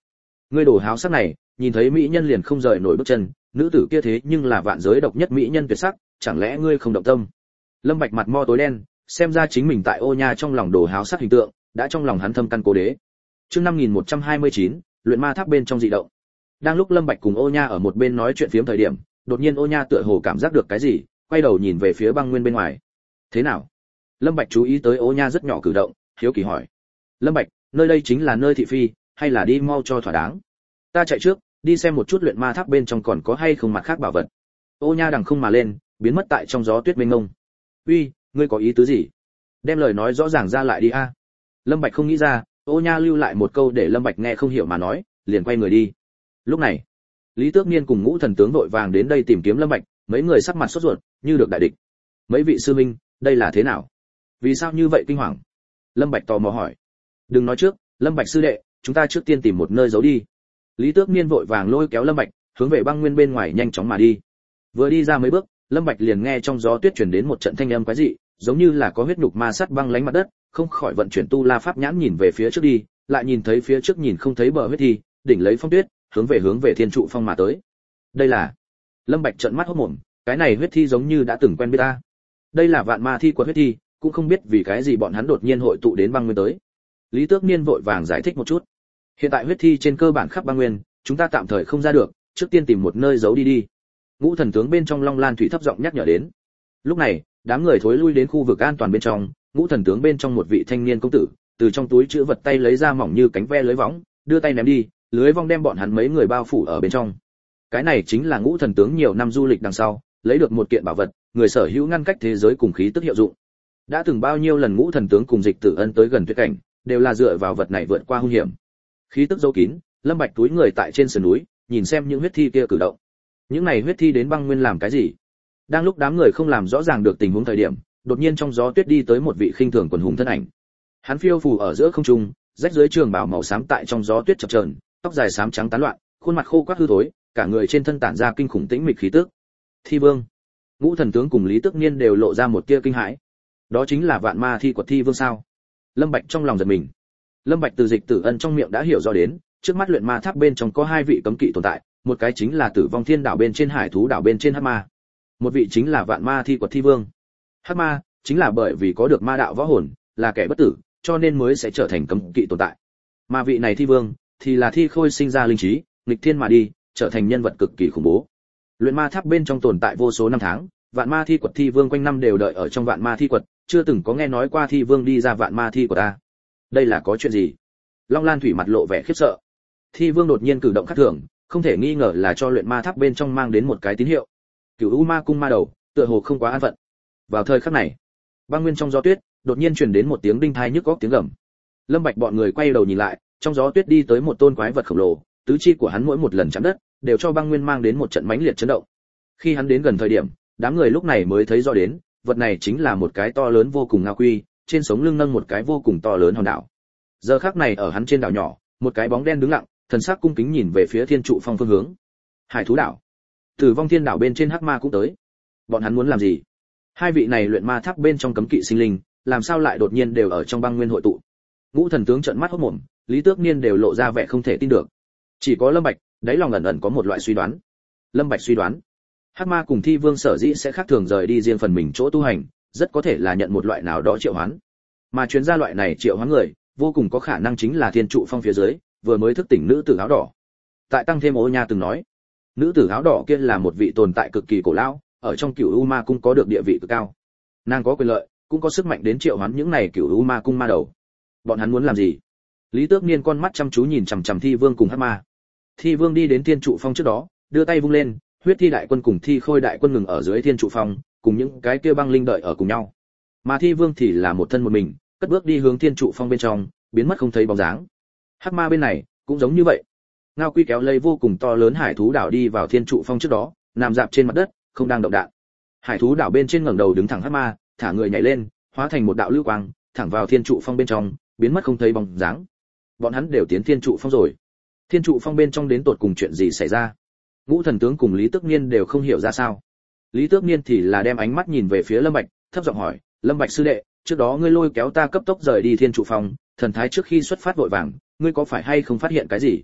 Ngươi đồ háo sắc này, nhìn thấy mỹ nhân liền không rời nổi bước chân, nữ tử kia thế nhưng là vạn giới độc nhất mỹ nhân tuyệt sắc, chẳng lẽ ngươi không động tâm? Lâm Bạch mặt mo tối đen, xem ra chính mình tại Ô Nha trong lòng đồ háo sắc hình tượng, đã trong lòng hắn thâm căn cố đế. Chương năm nghìn một trăm hai mươi chín, luyện ma tháp bên trong dị động. Đang lúc Lâm Bạch cùng Ô Nha ở một bên nói chuyện phiếm thời điểm, đột nhiên Ô Nha tựa hồ cảm giác được cái gì, quay đầu nhìn về phía băng nguyên bên ngoài. Thế nào? Lâm Bạch chú ý tới Ô Nha rất nhỏ cử động, hiếu kỳ hỏi. Lâm Bạch, nơi đây chính là nơi thị phi, hay là đi mau cho thỏa đáng? Ta chạy trước, đi xem một chút luyện ma tháp bên trong còn có hay không mặt khác bảo vật. Ô Nha đằng không mà lên, biến mất tại trong gió tuyết mênh mông. Uy, ngươi có ý tứ gì? Đem lời nói rõ ràng ra lại đi a. Lâm Bạch không nghĩ ra, Ô Nha lưu lại một câu để Lâm Bạch nghe không hiểu mà nói, liền quay người đi. Lúc này, Lý Tước Niên cùng Ngũ Thần tướng đội vàng đến đây tìm kiếm Lâm Bạch, mấy người sắc mặt sốt ruột, như được đại địch. Mấy vị sư minh, đây là thế nào? Vì sao như vậy kinh hoàng? Lâm Bạch tò mò hỏi. Đừng nói trước, Lâm Bạch sư đệ, chúng ta trước tiên tìm một nơi giấu đi. Lý Tước Niên vội vàng lôi kéo Lâm Bạch, hướng về băng nguyên bên ngoài nhanh chóng mà đi. Vừa đi ra mấy bước, Lâm Bạch liền nghe trong gió tuyết truyền đến một trận thanh âm quái dị, giống như là có huyết nhục ma sát băng lánh mặt đất, không khỏi vận chuyển tu la pháp nhãn nhìn về phía trước đi, lại nhìn thấy phía trước nhìn không thấy bờ huyết thi, đỉnh lấy phong tuyết, hướng về hướng về thiên trụ phong mà tới. Đây là... Lâm Bạch trợn mắt hốt mồm, cái này huyết thi giống như đã từng quen biết ta. Đây là vạn ma thi của huyết thi, cũng không biết vì cái gì bọn hắn đột nhiên hội tụ đến băng nguyên tới. Lý Tước Niên vội vàng giải thích một chút. Hiện tại huyết thi trên cơ bản khắp băng nguyên, chúng ta tạm thời không ra được, trước tiên tìm một nơi giấu đi đi. Ngũ Thần tướng bên trong Long Lan Thủy thấp giọng nhắc nhở đến. Lúc này, đám người thối lui đến khu vực an toàn bên trong, Ngũ Thần tướng bên trong một vị thanh niên công tử, từ trong túi trữ vật tay lấy ra mỏng như cánh ve lưới võng, đưa tay ném đi, lưới vong đem bọn hắn mấy người bao phủ ở bên trong. Cái này chính là Ngũ Thần tướng nhiều năm du lịch đằng sau, lấy được một kiện bảo vật, người sở hữu ngăn cách thế giới cùng khí tức hiệu dụng. Đã từng bao nhiêu lần Ngũ Thần tướng cùng Dịch Tử Ân tới gần tuyệt cảnh, đều là dựa vào vật này vượt qua hung hiểm. Khí tức giấu kín, Lâm Bạch túi người tại trên sườn núi, nhìn xem những huyết thi kia cử động. Những này huyết thi đến băng nguyên làm cái gì? Đang lúc đám người không làm rõ ràng được tình huống thời điểm, đột nhiên trong gió tuyết đi tới một vị khinh thường quần hùng thân ảnh. Hắn phiêu phù ở giữa không trung, rách dưới trường bào màu xám tại trong gió tuyết chập chờn, tóc dài xám trắng tán loạn, khuôn mặt khô quắt hư thối, cả người trên thân tản ra kinh khủng tĩnh mịch khí tức. Thi Vương. Ngũ Thần tướng cùng Lý Tước Niên đều lộ ra một tia kinh hãi. Đó chính là vạn ma thi quật Thi Vương sao? Lâm Bạch trong lòng giật mình. Lâm Bạch từ Dịch Tử Ân trong miệng đã hiểu rõ đến, trước mắt luyện ma tháp bên trong có hai vị cấm kỵ tồn tại, một cái chính là Tử Vong Thiên đảo bên trên Hải thú đảo bên trên Hắc Ma, một vị chính là vạn ma thi quật Thi Vương. Hắc Ma chính là bởi vì có được ma đạo võ hồn, là kẻ bất tử, cho nên mới sẽ trở thành cấm kỵ tồn tại. Mà vị này Thi Vương thì là thi khôi sinh ra linh trí, nghịch thiên mà đi, trở thành nhân vật cực kỳ khủng bố. Luyện ma tháp bên trong tồn tại vô số năm tháng, vạn ma thi quật Thi Vương quanh năm đều đợi ở trong vạn ma thi quật, chưa từng có nghe nói qua Thi Vương đi ra vạn ma thi của ta. Đây là có chuyện gì? Long Lan Thủy mặt lộ vẻ khiếp sợ. Thi Vương đột nhiên cử động khác thường, không thể nghi ngờ là cho luyện ma tháp bên trong mang đến một cái tín hiệu. Cửu U Ma cung ma đầu, tựa hồ không quá an phận. Vào thời khắc này, băng nguyên trong gió tuyết, đột nhiên truyền đến một tiếng đinh tai nhức óc tiếng gầm. Lâm Bạch bọn người quay đầu nhìn lại, trong gió tuyết đi tới một tôn quái vật khổng lồ, tứ chi của hắn mỗi một lần chạm đất, đều cho băng nguyên mang đến một trận mãnh liệt chấn động. Khi hắn đến gần thời điểm, đám người lúc này mới thấy rõ đến, vật này chính là một cái to lớn vô cùng ngao quy, trên sống lưng nâng một cái vô cùng to lớn hòn đảo. Giờ khắc này ở hắn trên đảo nhỏ, một cái bóng đen đứng lặng, thần sắc cung kính nhìn về phía Thiên trụ phong phương hướng. Hải thú đảo. Tử Vong Thiên đảo bên trên Hắc Ma cũng tới. Bọn hắn muốn làm gì? Hai vị này luyện ma tháp bên trong cấm kỵ sinh linh, làm sao lại đột nhiên đều ở trong băng nguyên hội tụ? Ngũ Thần tướng trợn mắt hốt mồm, Lý Tước Niên đều lộ ra vẻ không thể tin được. Chỉ có Lâm Bạch, đáy lòng ẩn ẩn có một loại suy đoán. Lâm Bạch suy đoán, Hắc Ma cùng Thi Vương sở dĩ sẽ khác thường rời đi riêng phần mình chỗ tu hành, rất có thể là nhận một loại nào đó triệu hoán. Mà chuyên gia loại này triệu hoán người, vô cùng có khả năng chính là Thiên trụ phong phía dưới, vừa mới thức tỉnh nữ tử áo đỏ. Tại tăng thêm Ô Nha từng nói, nữ tử áo đỏ kia là một vị tồn tại cực kỳ cổ lão, ở trong Cửu U Ma cung có được địa vị cực cao. Nàng có quyền lợi, cũng có sức mạnh đến triệu hoán những này Cửu U Ma cung ma đầu. Bọn hắn muốn làm gì? Lý Tước Niên con mắt chăm chú nhìn chằm chằm Thi Vương cùng Hắc Ma. Thi Vương đi đến Thiên trụ phong trước đó, đưa tay vung lên, huyết thi đại quân cùng thi khôi đại quân ngừng ở dưới Thiên trụ phong, cùng những cái kia băng linh đợi ở cùng nhau. Mà Thi Vương thì là một thân một mình, cất bước đi hướng Thiên trụ phong bên trong, biến mất không thấy bóng dáng. Hắc Ma bên này cũng giống như vậy. Ngao Quy kéo lấy vô cùng to lớn hải thú đảo đi vào Thiên trụ phong trước đó, nằm dạp trên mặt đất, không đang động đạn. Hải thú đảo bên trên ngẩng đầu đứng thẳng Hắc Ma, thả người nhảy lên, hóa thành một đạo lưu quang, thẳng vào Thiên trụ phong bên trong, biến mất không thấy bóng dáng. Bọn hắn đều tiến Thiên trụ phong rồi. Thiên trụ phong bên trong đến tột cùng chuyện gì xảy ra? Ngũ Thần tướng cùng Lý Tước Niên đều không hiểu ra sao. Lý Tước Niên thì là đem ánh mắt nhìn về phía Lâm Bạch, thấp giọng hỏi, "Lâm Bạch sư đệ, trước đó ngươi lôi kéo ta cấp tốc rời đi Thiên trụ phong, thần thái trước khi xuất phát vội vàng, ngươi có phải hay không phát hiện cái gì?"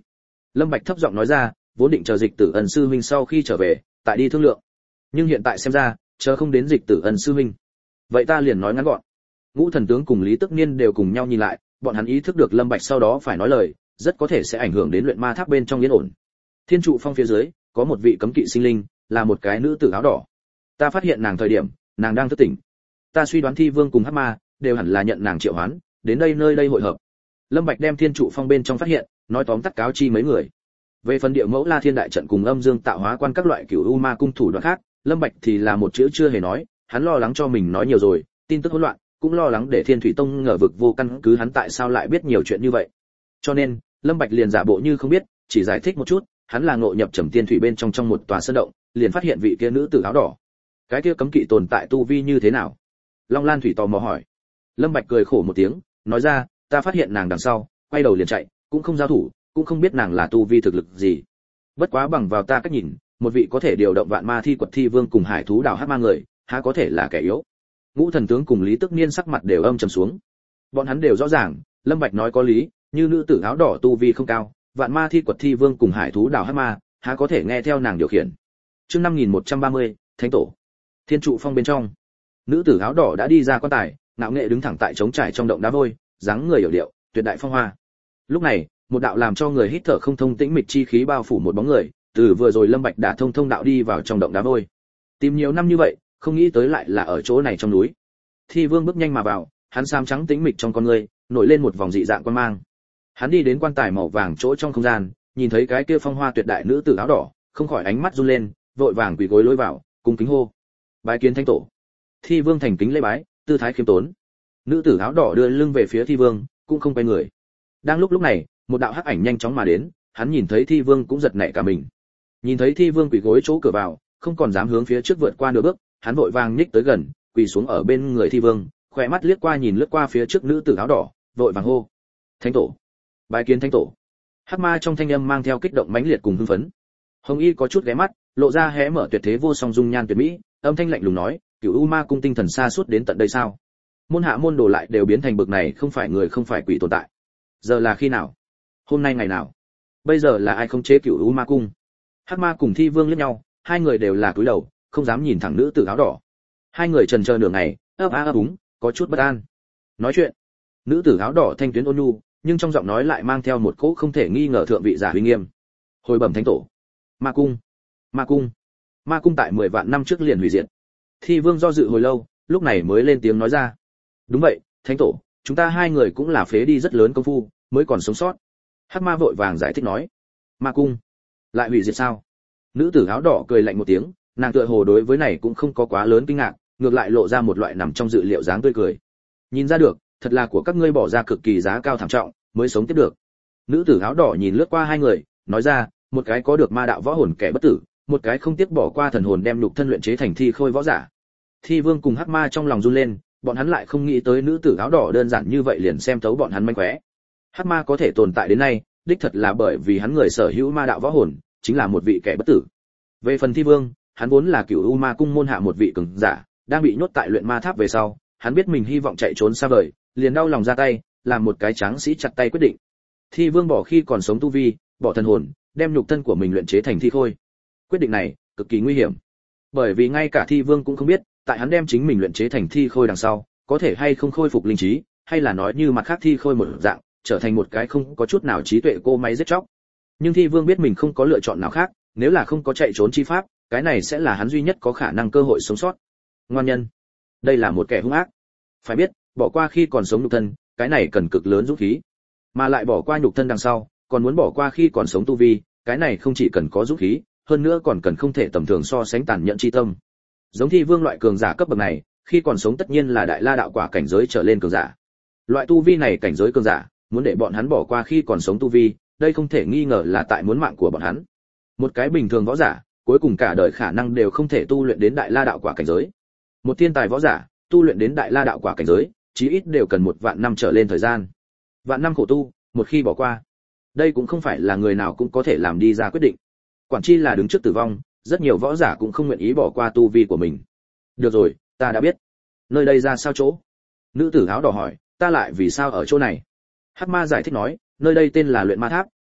Lâm Bạch thấp giọng nói ra, vốn định chờ Dịch Tử Ân sư huynh sau khi trở về, tại đi thương lượng. Nhưng hiện tại xem ra, chờ không đến Dịch Tử Ân sư huynh. Vậy ta liền nói ngắn gọn. Ngũ Thần tướng cùng Lý Tức Niên đều cùng nhau nhìn lại, bọn hắn ý thức được Lâm Bạch sau đó phải nói lời, rất có thể sẽ ảnh hưởng đến luyện ma tháp bên trong yên ổn. Thiên trụ phong phía dưới, có một vị cấm kỵ sinh linh, là một cái nữ tử áo đỏ. Ta phát hiện nàng thời điểm, nàng đang thức tỉnh. Ta suy đoán Thi Vương cùng Hắc Ma đều hẳn là nhận nàng triệu hoán, đến đây nơi đây hội hợp. Lâm Bạch đem thiên trụ phong bên trong phát hiện, nói tóm tắt cáo chi mấy người. Về phần địa mẫu La Thiên đại trận cùng âm dương tạo hóa quan các loại cửu u ma cung thủ đoạn khác, Lâm Bạch thì là một chữ chưa hề nói, hắn lo lắng cho mình nói nhiều rồi, tin tức hỗn loạn, cũng lo lắng để Thiên Thủy Tông ngờ vực vô căn cứ hắn tại sao lại biết nhiều chuyện như vậy. Cho nên, Lâm Bạch liền giả bộ như không biết, chỉ giải thích một chút, hắn là ngộ nhập Trầm Tiên Thủy bên trong trong một tòa sơn động, liền phát hiện vị kia nữ tử áo đỏ. Cái kia cấm kỵ tồn tại tu vi như thế nào? Long Lan Thủy tò mò hỏi. Lâm Bạch cười khổ một tiếng, nói ra, ta phát hiện nàng đằng sau, quay đầu liền chạy, cũng không giao thủ, cũng không biết nàng là tu vi thực lực gì. Bất quá bằng vào ta cách nhìn, một vị có thể điều động vạn ma thi quật thi vương cùng hải thú đảo hắc ma người, há có thể là kẻ yếu. Ngũ Thần tướng cùng Lý Tức Niên sắc mặt đều âm trầm xuống. Bọn hắn đều rõ ràng, Lâm Bạch nói có lý, như nữ tử áo đỏ tu vi không cao, vạn ma thi quật thi vương cùng hải thú đảo hắc ma, há có thể nghe theo nàng điều khiển. Chương năm nghìn một trăm ba mươi, Thánh tổ. Thiên trụ phong bên trong, nữ tử áo đỏ đã đi ra quan tài, ngạo nghệ đứng thẳng tại trống trải trong động đá vôi, dáng người hiểu điệu, tuyệt đại phong hoa. Lúc này, một đạo làm cho người hít thở không thông tĩnh mịch chi khí bao phủ một bóng người, từ vừa rồi Lâm Bạch đã thông thông đạo đi vào trong động đá vôi. Tìm nhiều năm như vậy, không nghĩ tới lại là ở chỗ này trong núi. Thi Vương bước nhanh mà vào, hắn sam trắng tĩnh mịch trong con người, nổi lên một vòng dị dạng quan mang. Hắn đi đến quan tài màu vàng chỗ trong không gian, nhìn thấy cái kia phong hoa tuyệt đại nữ tử áo đỏ, không khỏi ánh mắt run lên, vội vàng quỳ gối lối vào, cung kính hô: "Bái kiến thánh tổ." Thi Vương thành kính lễ bái, tư thái khiêm tốn. Nữ tử áo đỏ đưa lưng về phía Thi Vương, cũng không quay người. Đang lúc lúc này, một đạo hắc ảnh nhanh chóng mà đến, hắn nhìn thấy Thi Vương cũng giật nảy cả mình. Nhìn thấy Thi Vương quỳ gối chỗ cửa vào, không còn dám hướng phía trước vượt qua nửa bước, hắn vội vàng nhích tới gần, quỳ xuống ở bên người Thi Vương, khỏe mắt liếc qua nhìn lướt qua phía trước nữ tử áo đỏ, vội vàng hô: "Thánh tổ, bái kiến thánh tổ." Hắc ma trong thanh âm mang theo kích động mãnh liệt cùng hưng phấn. Hồng Y có chút ghé mắt, lộ ra hé mở tuyệt thế vô song dung nhan tuyệt mỹ, âm thanh lạnh lùng nói: "Cửu U Ma cung tinh thần xa suốt đến tận đây sao? Môn hạ môn đồ lại đều biến thành bực này, không phải người không phải quỷ tồn tại. Giờ là khi nào? Hôm nay ngày nào? Bây giờ là ai không chế Cửu U Ma cung?" Hắc ma cùng Thi Vương liếc nhau, hai người đều là cúi đầu, không dám nhìn thẳng nữ tử áo đỏ. Hai người chần chờ nửa ngày, ấp a ấp úng, có chút bất an. Nói chuyện, nữ tử áo đỏ thanh tuyến ôn nhu, nhưng trong giọng nói lại mang theo một cỗ không thể nghi ngờ thượng vị giả uy nghiêm. Hồi bẩm thánh tổ. Ma cung, ma cung, ma cung tại mười vạn năm trước liền hủy diệt. Thi Vương do dự hồi lâu, lúc này mới lên tiếng nói ra: "Đúng vậy, thánh tổ, chúng ta hai người cũng là phế đi rất lớn công phu, mới còn sống sót." Hắc ma vội vàng giải thích nói: "Ma cung lại hủy diệt sao?" Nữ tử áo đỏ cười lạnh một tiếng, nàng tựa hồ đối với này cũng không có quá lớn kinh ngạc, ngược lại lộ ra một loại nằm trong dự liệu dáng tươi cười. Nhìn ra được, thật là của các ngươi bỏ ra cực kỳ giá cao thảm trọng, mới sống tiếp được. Nữ tử áo đỏ nhìn lướt qua hai người, nói ra, một cái có được ma đạo võ hồn kẻ bất tử, một cái không tiếc bỏ qua thần hồn đem nhục thân luyện chế thành thi khôi võ giả. Thi Vương cùng Hắc Ma trong lòng run lên, bọn hắn lại không nghĩ tới nữ tử áo đỏ đơn giản như vậy liền xem thấu bọn hắn manh khóe. Hắc Ma có thể tồn tại đến nay, đích thật là bởi vì hắn người sở hữu ma đạo võ hồn, chính là một vị kẻ bất tử. Về phần Thi Vương, hắn vốn là Cửu U Ma cung môn hạ một vị cường giả, đang bị nhốt tại luyện ma tháp về sau, hắn biết mình hy vọng chạy trốn xa vời, liền đau lòng ra tay, làm một cái tráng sĩ chặt tay quyết định. Thi Vương bỏ khi còn sống tu vi, bỏ thần hồn, đem nhục thân của mình luyện chế thành thi khôi. Quyết định này cực kỳ nguy hiểm, bởi vì ngay cả Thi Vương cũng không biết, tại hắn đem chính mình luyện chế thành thi khôi đằng sau, có thể hay không khôi phục linh trí, hay là nói như mặt khác thi khôi một dạng, trở thành một cái không có chút nào trí tuệ cô máy giết chóc. Nhưng Thi Vương biết mình không có lựa chọn nào khác, nếu là không có chạy trốn chi pháp, cái này sẽ là hắn duy nhất có khả năng cơ hội sống sót. Ngoan nhân, đây là một kẻ hung ác. Phải biết, bỏ qua khi còn sống nhục thân, cái này cần cực lớn dũng khí, mà lại bỏ qua nhục thân đằng sau, còn muốn bỏ qua khi còn sống tu vi, cái này không chỉ cần có dũng khí, hơn nữa còn cần không thể tầm thường so sánh tàn nhẫn chi tâm. Giống Thi Vương loại cường giả cấp bậc này, khi còn sống tất nhiên là đại la đạo quả cảnh giới trở lên cường giả. Loại tu vi này cảnh giới cường giả, muốn để bọn hắn bỏ qua khi còn sống tu vi, đây không thể nghi ngờ là tại muốn mạng của bọn hắn. Một cái bình thường võ giả, cuối cùng cả đời khả năng đều không thể tu luyện đến đại la đạo quả cảnh giới. Một thiên tài võ giả, tu luyện đến đại la đạo quả cảnh giới, chí ít đều cần một vạn năm trở lên thời gian. Vạn năm khổ tu, một khi bỏ qua, đây cũng không phải là người nào cũng có thể làm đi ra quyết định. Quản chi là đứng trước tử vong, rất nhiều võ giả cũng không nguyện ý bỏ qua tu vi của mình. Được rồi, ta đã biết. Nơi đây ra sao chỗ? Nữ tử áo đỏ hỏi, ta lại vì sao ở chỗ này? Hắc Ma giải thích nói, nơi đây tên là luyện ma tháp,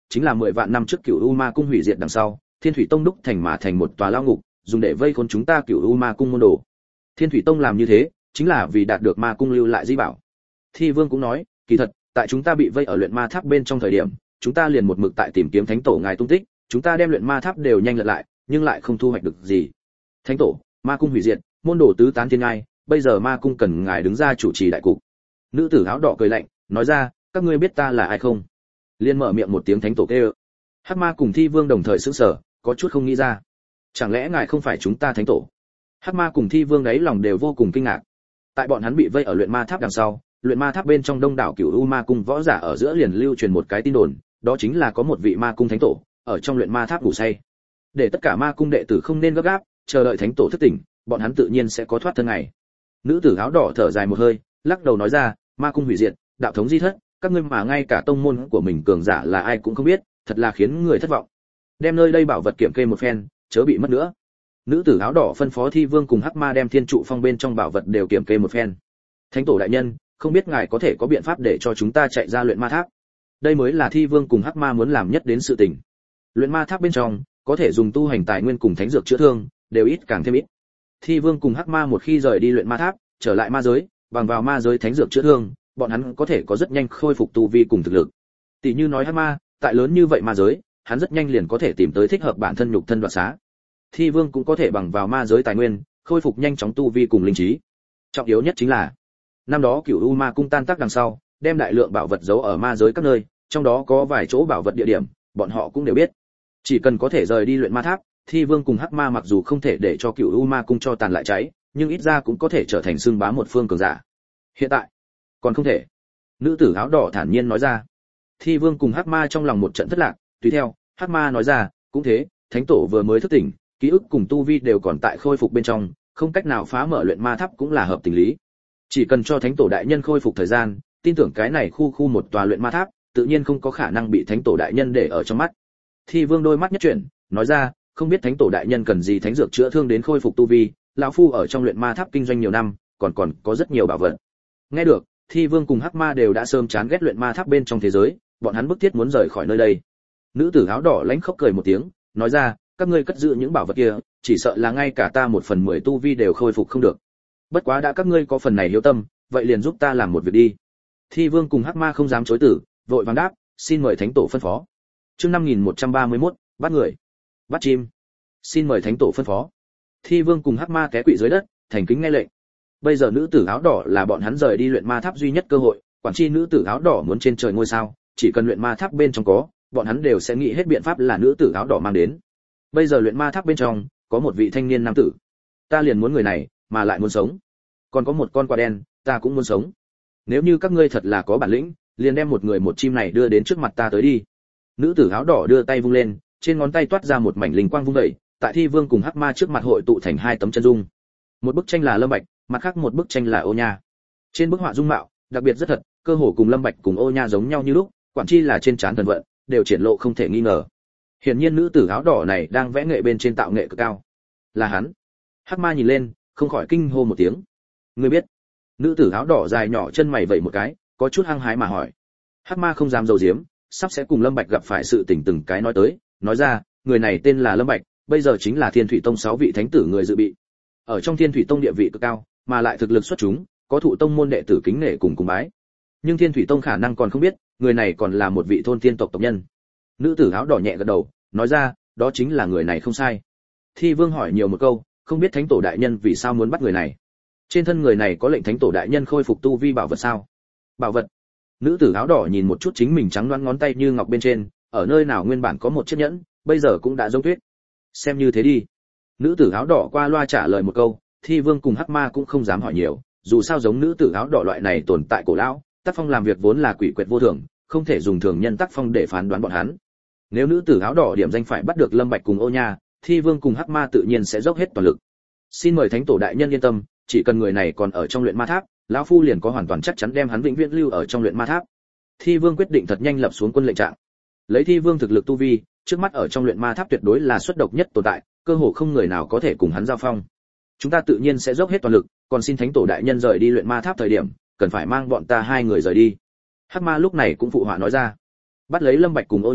chính là mười vạn năm trước Cửu U Ma cung hủy diệt đằng sau, Thiên Thủy Tông đúc thành mà thành một tòa lao ngục, dùng để vây khốn chúng ta Cửu U Ma cung môn đồ. Thiên Thủy Tông làm như thế, chính là vì đạt được ma cung lưu lại di bảo. Thi Vương cũng nói, kỳ thật, tại chúng ta bị vây ở luyện ma tháp bên trong thời điểm, chúng ta liền một mực tại tìm kiếm thánh tổ ngài tung tích, chúng ta đem luyện ma tháp đều nhanh lật lại, nhưng lại không thu hoạch được gì. Thánh tổ, ma cung hủy diệt, môn đồ tứ tán thiên ngai, bây giờ ma cung cần ngài đứng ra chủ trì đại cục. Nữ tử áo đỏ cười lạnh, nói ra, các ngươi biết ta là ai không? Liên mở miệng một tiếng thánh tổ kêu. Hắc Ma cùng Thi Vương đồng thời sững sờ, có chút không nghĩ ra. Chẳng lẽ ngài không phải chúng ta thánh tổ? Hắc Ma cùng Thi Vương đấy lòng đều vô cùng kinh ngạc. Tại bọn hắn bị vây ở luyện ma tháp đằng sau, luyện ma tháp bên trong đông đảo Cửu U Ma cung võ giả ở giữa liền lưu truyền một cái tin đồn, đó chính là có một vị ma cung thánh tổ ở trong luyện ma tháp ngủ say. Để tất cả ma cung đệ tử không nên gấp gáp, chờ đợi thánh tổ thức tỉnh, bọn hắn tự nhiên sẽ có thoát thân ngày. Nữ tử áo đỏ thở dài một hơi, lắc đầu nói ra, ma cung hủy diệt, đạo thống di thất, các ngươi mà ngay cả tông môn của mình cường giả là ai cũng không biết, thật là khiến người thất vọng. Đem nơi đây bảo vật kiểm kê một phen, chớ bị mất nữa. Nữ tử áo đỏ phân phó Thi Vương cùng Hắc Ma đem thiên trụ phong bên trong bảo vật đều kiểm kê một phen. Thánh tổ đại nhân, không biết ngài có thể có biện pháp để cho chúng ta chạy ra luyện ma tháp? Đây mới là Thi Vương cùng Hắc Ma muốn làm nhất đến sự tình. Luyện ma tháp bên trong có thể dùng tu hành tài nguyên cùng thánh dược chữa thương, đều ít càng thêm ít. Thi Vương cùng Hắc Ma một khi rời đi luyện ma tháp, trở lại ma giới, bằng vào ma giới thánh dược chữa thương, bọn hắn có thể có rất nhanh khôi phục tu vi cùng thực lực. Tỷ như nói Hắc Ma, tại lớn như vậy ma giới, hắn rất nhanh liền có thể tìm tới thích hợp bản thân nhục thân đoạt xá. Thi Vương cũng có thể bằng vào ma giới tài nguyên, khôi phục nhanh chóng tu vi cùng linh trí. Trọng yếu nhất chính là, năm đó Cửu U Ma cung tan tác đằng sau, đem đại lượng bảo vật giấu ở ma giới các nơi, trong đó có vài chỗ bảo vật địa điểm, bọn họ cũng đều biết. Chỉ cần có thể rời đi luyện ma tháp, Thi Vương cùng Hắc Ma mặc dù không thể để cho Cửu U Ma cung cho tàn lại cháy, nhưng ít ra cũng có thể trở thành xương bá một phương cường giả. Hiện tại, còn không thể. Nữ tử áo đỏ thản nhiên nói ra. Thi Vương cùng Hắc Ma trong lòng một trận thất lạc, tùy theo, Hắc Ma nói ra, cũng thế, thánh tổ vừa mới thức tỉnh, ký ức cùng tu vi đều còn tại khôi phục bên trong, không cách nào phá mở luyện ma tháp cũng là hợp tình lý. Chỉ cần cho thánh tổ đại nhân khôi phục thời gian, tin tưởng cái này khu khu một tòa luyện ma tháp, tự nhiên không có khả năng bị thánh tổ đại nhân để ở trong mắt. Thi Vương đôi mắt nhất chuyển, nói ra, không biết thánh tổ đại nhân cần gì thánh dược chữa thương đến khôi phục tu vi, lão phu ở trong luyện ma tháp kinh doanh nhiều năm, còn còn có rất nhiều bảo vật. Nghe được, Thi Vương cùng Hắc Ma đều đã sớm chán ghét luyện ma tháp bên trong thế giới, bọn hắn bức thiết muốn rời khỏi nơi đây. Nữ tử áo đỏ lãnh khốc cười một tiếng, nói ra, các ngươi cất giữ những bảo vật kia, chỉ sợ là ngay cả ta một phần mười tu vi đều khôi phục không được. Bất quá đã các ngươi có phần này hiếu tâm, vậy liền giúp ta làm một việc đi. Thi Vương cùng Hắc Ma không dám chối từ, vội vàng đáp, xin mời thánh tổ phân phó. Chương năm nghìn một trăm ba mươi mốt, bắt người, bắt chim. Xin mời thánh tổ phân phó. Thi Vương cùng Hắc Ma té quỵ dưới đất, thành kính nghe lệnh. Bây giờ nữ tử áo đỏ là bọn hắn rời đi luyện ma tháp duy nhất cơ hội, quản chi nữ tử áo đỏ muốn trên trời ngôi sao, chỉ cần luyện ma tháp bên trong có, bọn hắn đều sẽ nghĩ hết biện pháp là nữ tử áo đỏ mang đến. Bây giờ luyện ma tháp bên trong có một vị thanh niên nam tử, ta liền muốn người này, mà lại muốn sống. Còn có một con quạ đen, ta cũng muốn sống. Nếu như các ngươi thật là có bản lĩnh, liền đem một người một chim này đưa đến trước mặt ta tới đi. Nữ tử áo đỏ đưa tay vung lên, trên ngón tay toát ra một mảnh linh quang vung dậy, tại Thi Vương cùng Hắc Ma trước mặt hội tụ thành hai tấm chân dung. Một bức tranh là Lâm Bạch, mặt khác một bức tranh là Ô Nha. Trên bức họa dung mạo đặc biệt rất thật, cơ hồ cùng Lâm Bạch cùng Ô Nha giống nhau như lúc, quản chi là trên trán thần vận đều triển lộ không thể nghi ngờ. Hiển nhiên nữ tử áo đỏ này đang vẽ nghệ bên trên tạo nghệ cực cao. Là hắn. Hắc Ma nhìn lên, không khỏi kinh hô một tiếng. Ngươi biết? Nữ tử áo đỏ dài nhỏ chân mày vẩy một cái, có chút hăng hái mà hỏi. Hắc Ma không dám giấu giếm, sắp sẽ cùng Lâm Bạch gặp phải sự tình từng cái nói tới, nói ra, người này tên là Lâm Bạch, bây giờ chính là Thiên Thủy Tông sáu vị thánh tử người dự bị. Ở trong Thiên Thủy Tông địa vị cực cao, mà lại thực lực xuất chúng, có thụ tông môn đệ tử kính nể cùng cung bái. Nhưng Thiên Thủy Tông khả năng còn không biết, người này còn là một vị thôn thiên tộc tộc nhân. Nữ tử áo đỏ nhẹ gật đầu, nói ra, đó chính là người này không sai. Thi Vương hỏi nhiều một câu, không biết thánh tổ đại nhân vì sao muốn bắt người này. Trên thân người này có lệnh thánh tổ đại nhân khôi phục tu vi bảo vật sao? Bảo vật? Nữ tử áo đỏ nhìn một chút chính mình trắng đoán ngón tay như ngọc bên trên, ở nơi nào nguyên bản có một chiếc nhẫn, bây giờ cũng đã giống tuyết. Xem như thế đi. Nữ tử áo đỏ qua loa trả lời một câu, Thi Vương cùng Hắc Ma cũng không dám hỏi nhiều, dù sao giống nữ tử áo đỏ loại này tồn tại cổ lão, tác phong làm việc vốn là quỷ quyệt vô thường, không thể dùng thường nhân tác phong để phán đoán bọn hắn. Nếu nữ tử áo đỏ điểm danh phải bắt được Lâm Bạch cùng Ô Nha, Thi Vương cùng Hắc Ma tự nhiên sẽ dốc hết toàn lực. Xin mời thánh tổ đại nhân yên tâm, chỉ cần người này còn ở trong luyện ma tháp, lão phu liền có hoàn toàn chắc chắn đem hắn vĩnh viễn lưu ở trong luyện ma tháp. Thi Vương quyết định thật nhanh lập xuống quân lệnh trạng. Lấy Thi Vương thực lực tu vi, trước mắt ở trong luyện ma tháp tuyệt đối là xuất độc nhất tồn tại, cơ hồ không người nào có thể cùng hắn giao phong. Chúng ta tự nhiên sẽ dốc hết toàn lực, còn xin thánh tổ đại nhân rời đi luyện ma tháp thời điểm, cần phải mang bọn ta hai người rời đi. Hắc Ma lúc này cũng phụ họa nói ra. Bắt lấy Lâm Bạch cùng Ô Nha,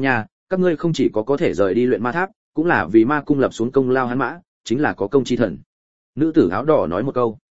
các ngươi không chỉ có có thể rời đi luyện ma tháp, cũng là vì ma cung lập xuống công lao hắn mã, chính là có công chi thần. Nữ tử áo đỏ nói một câu.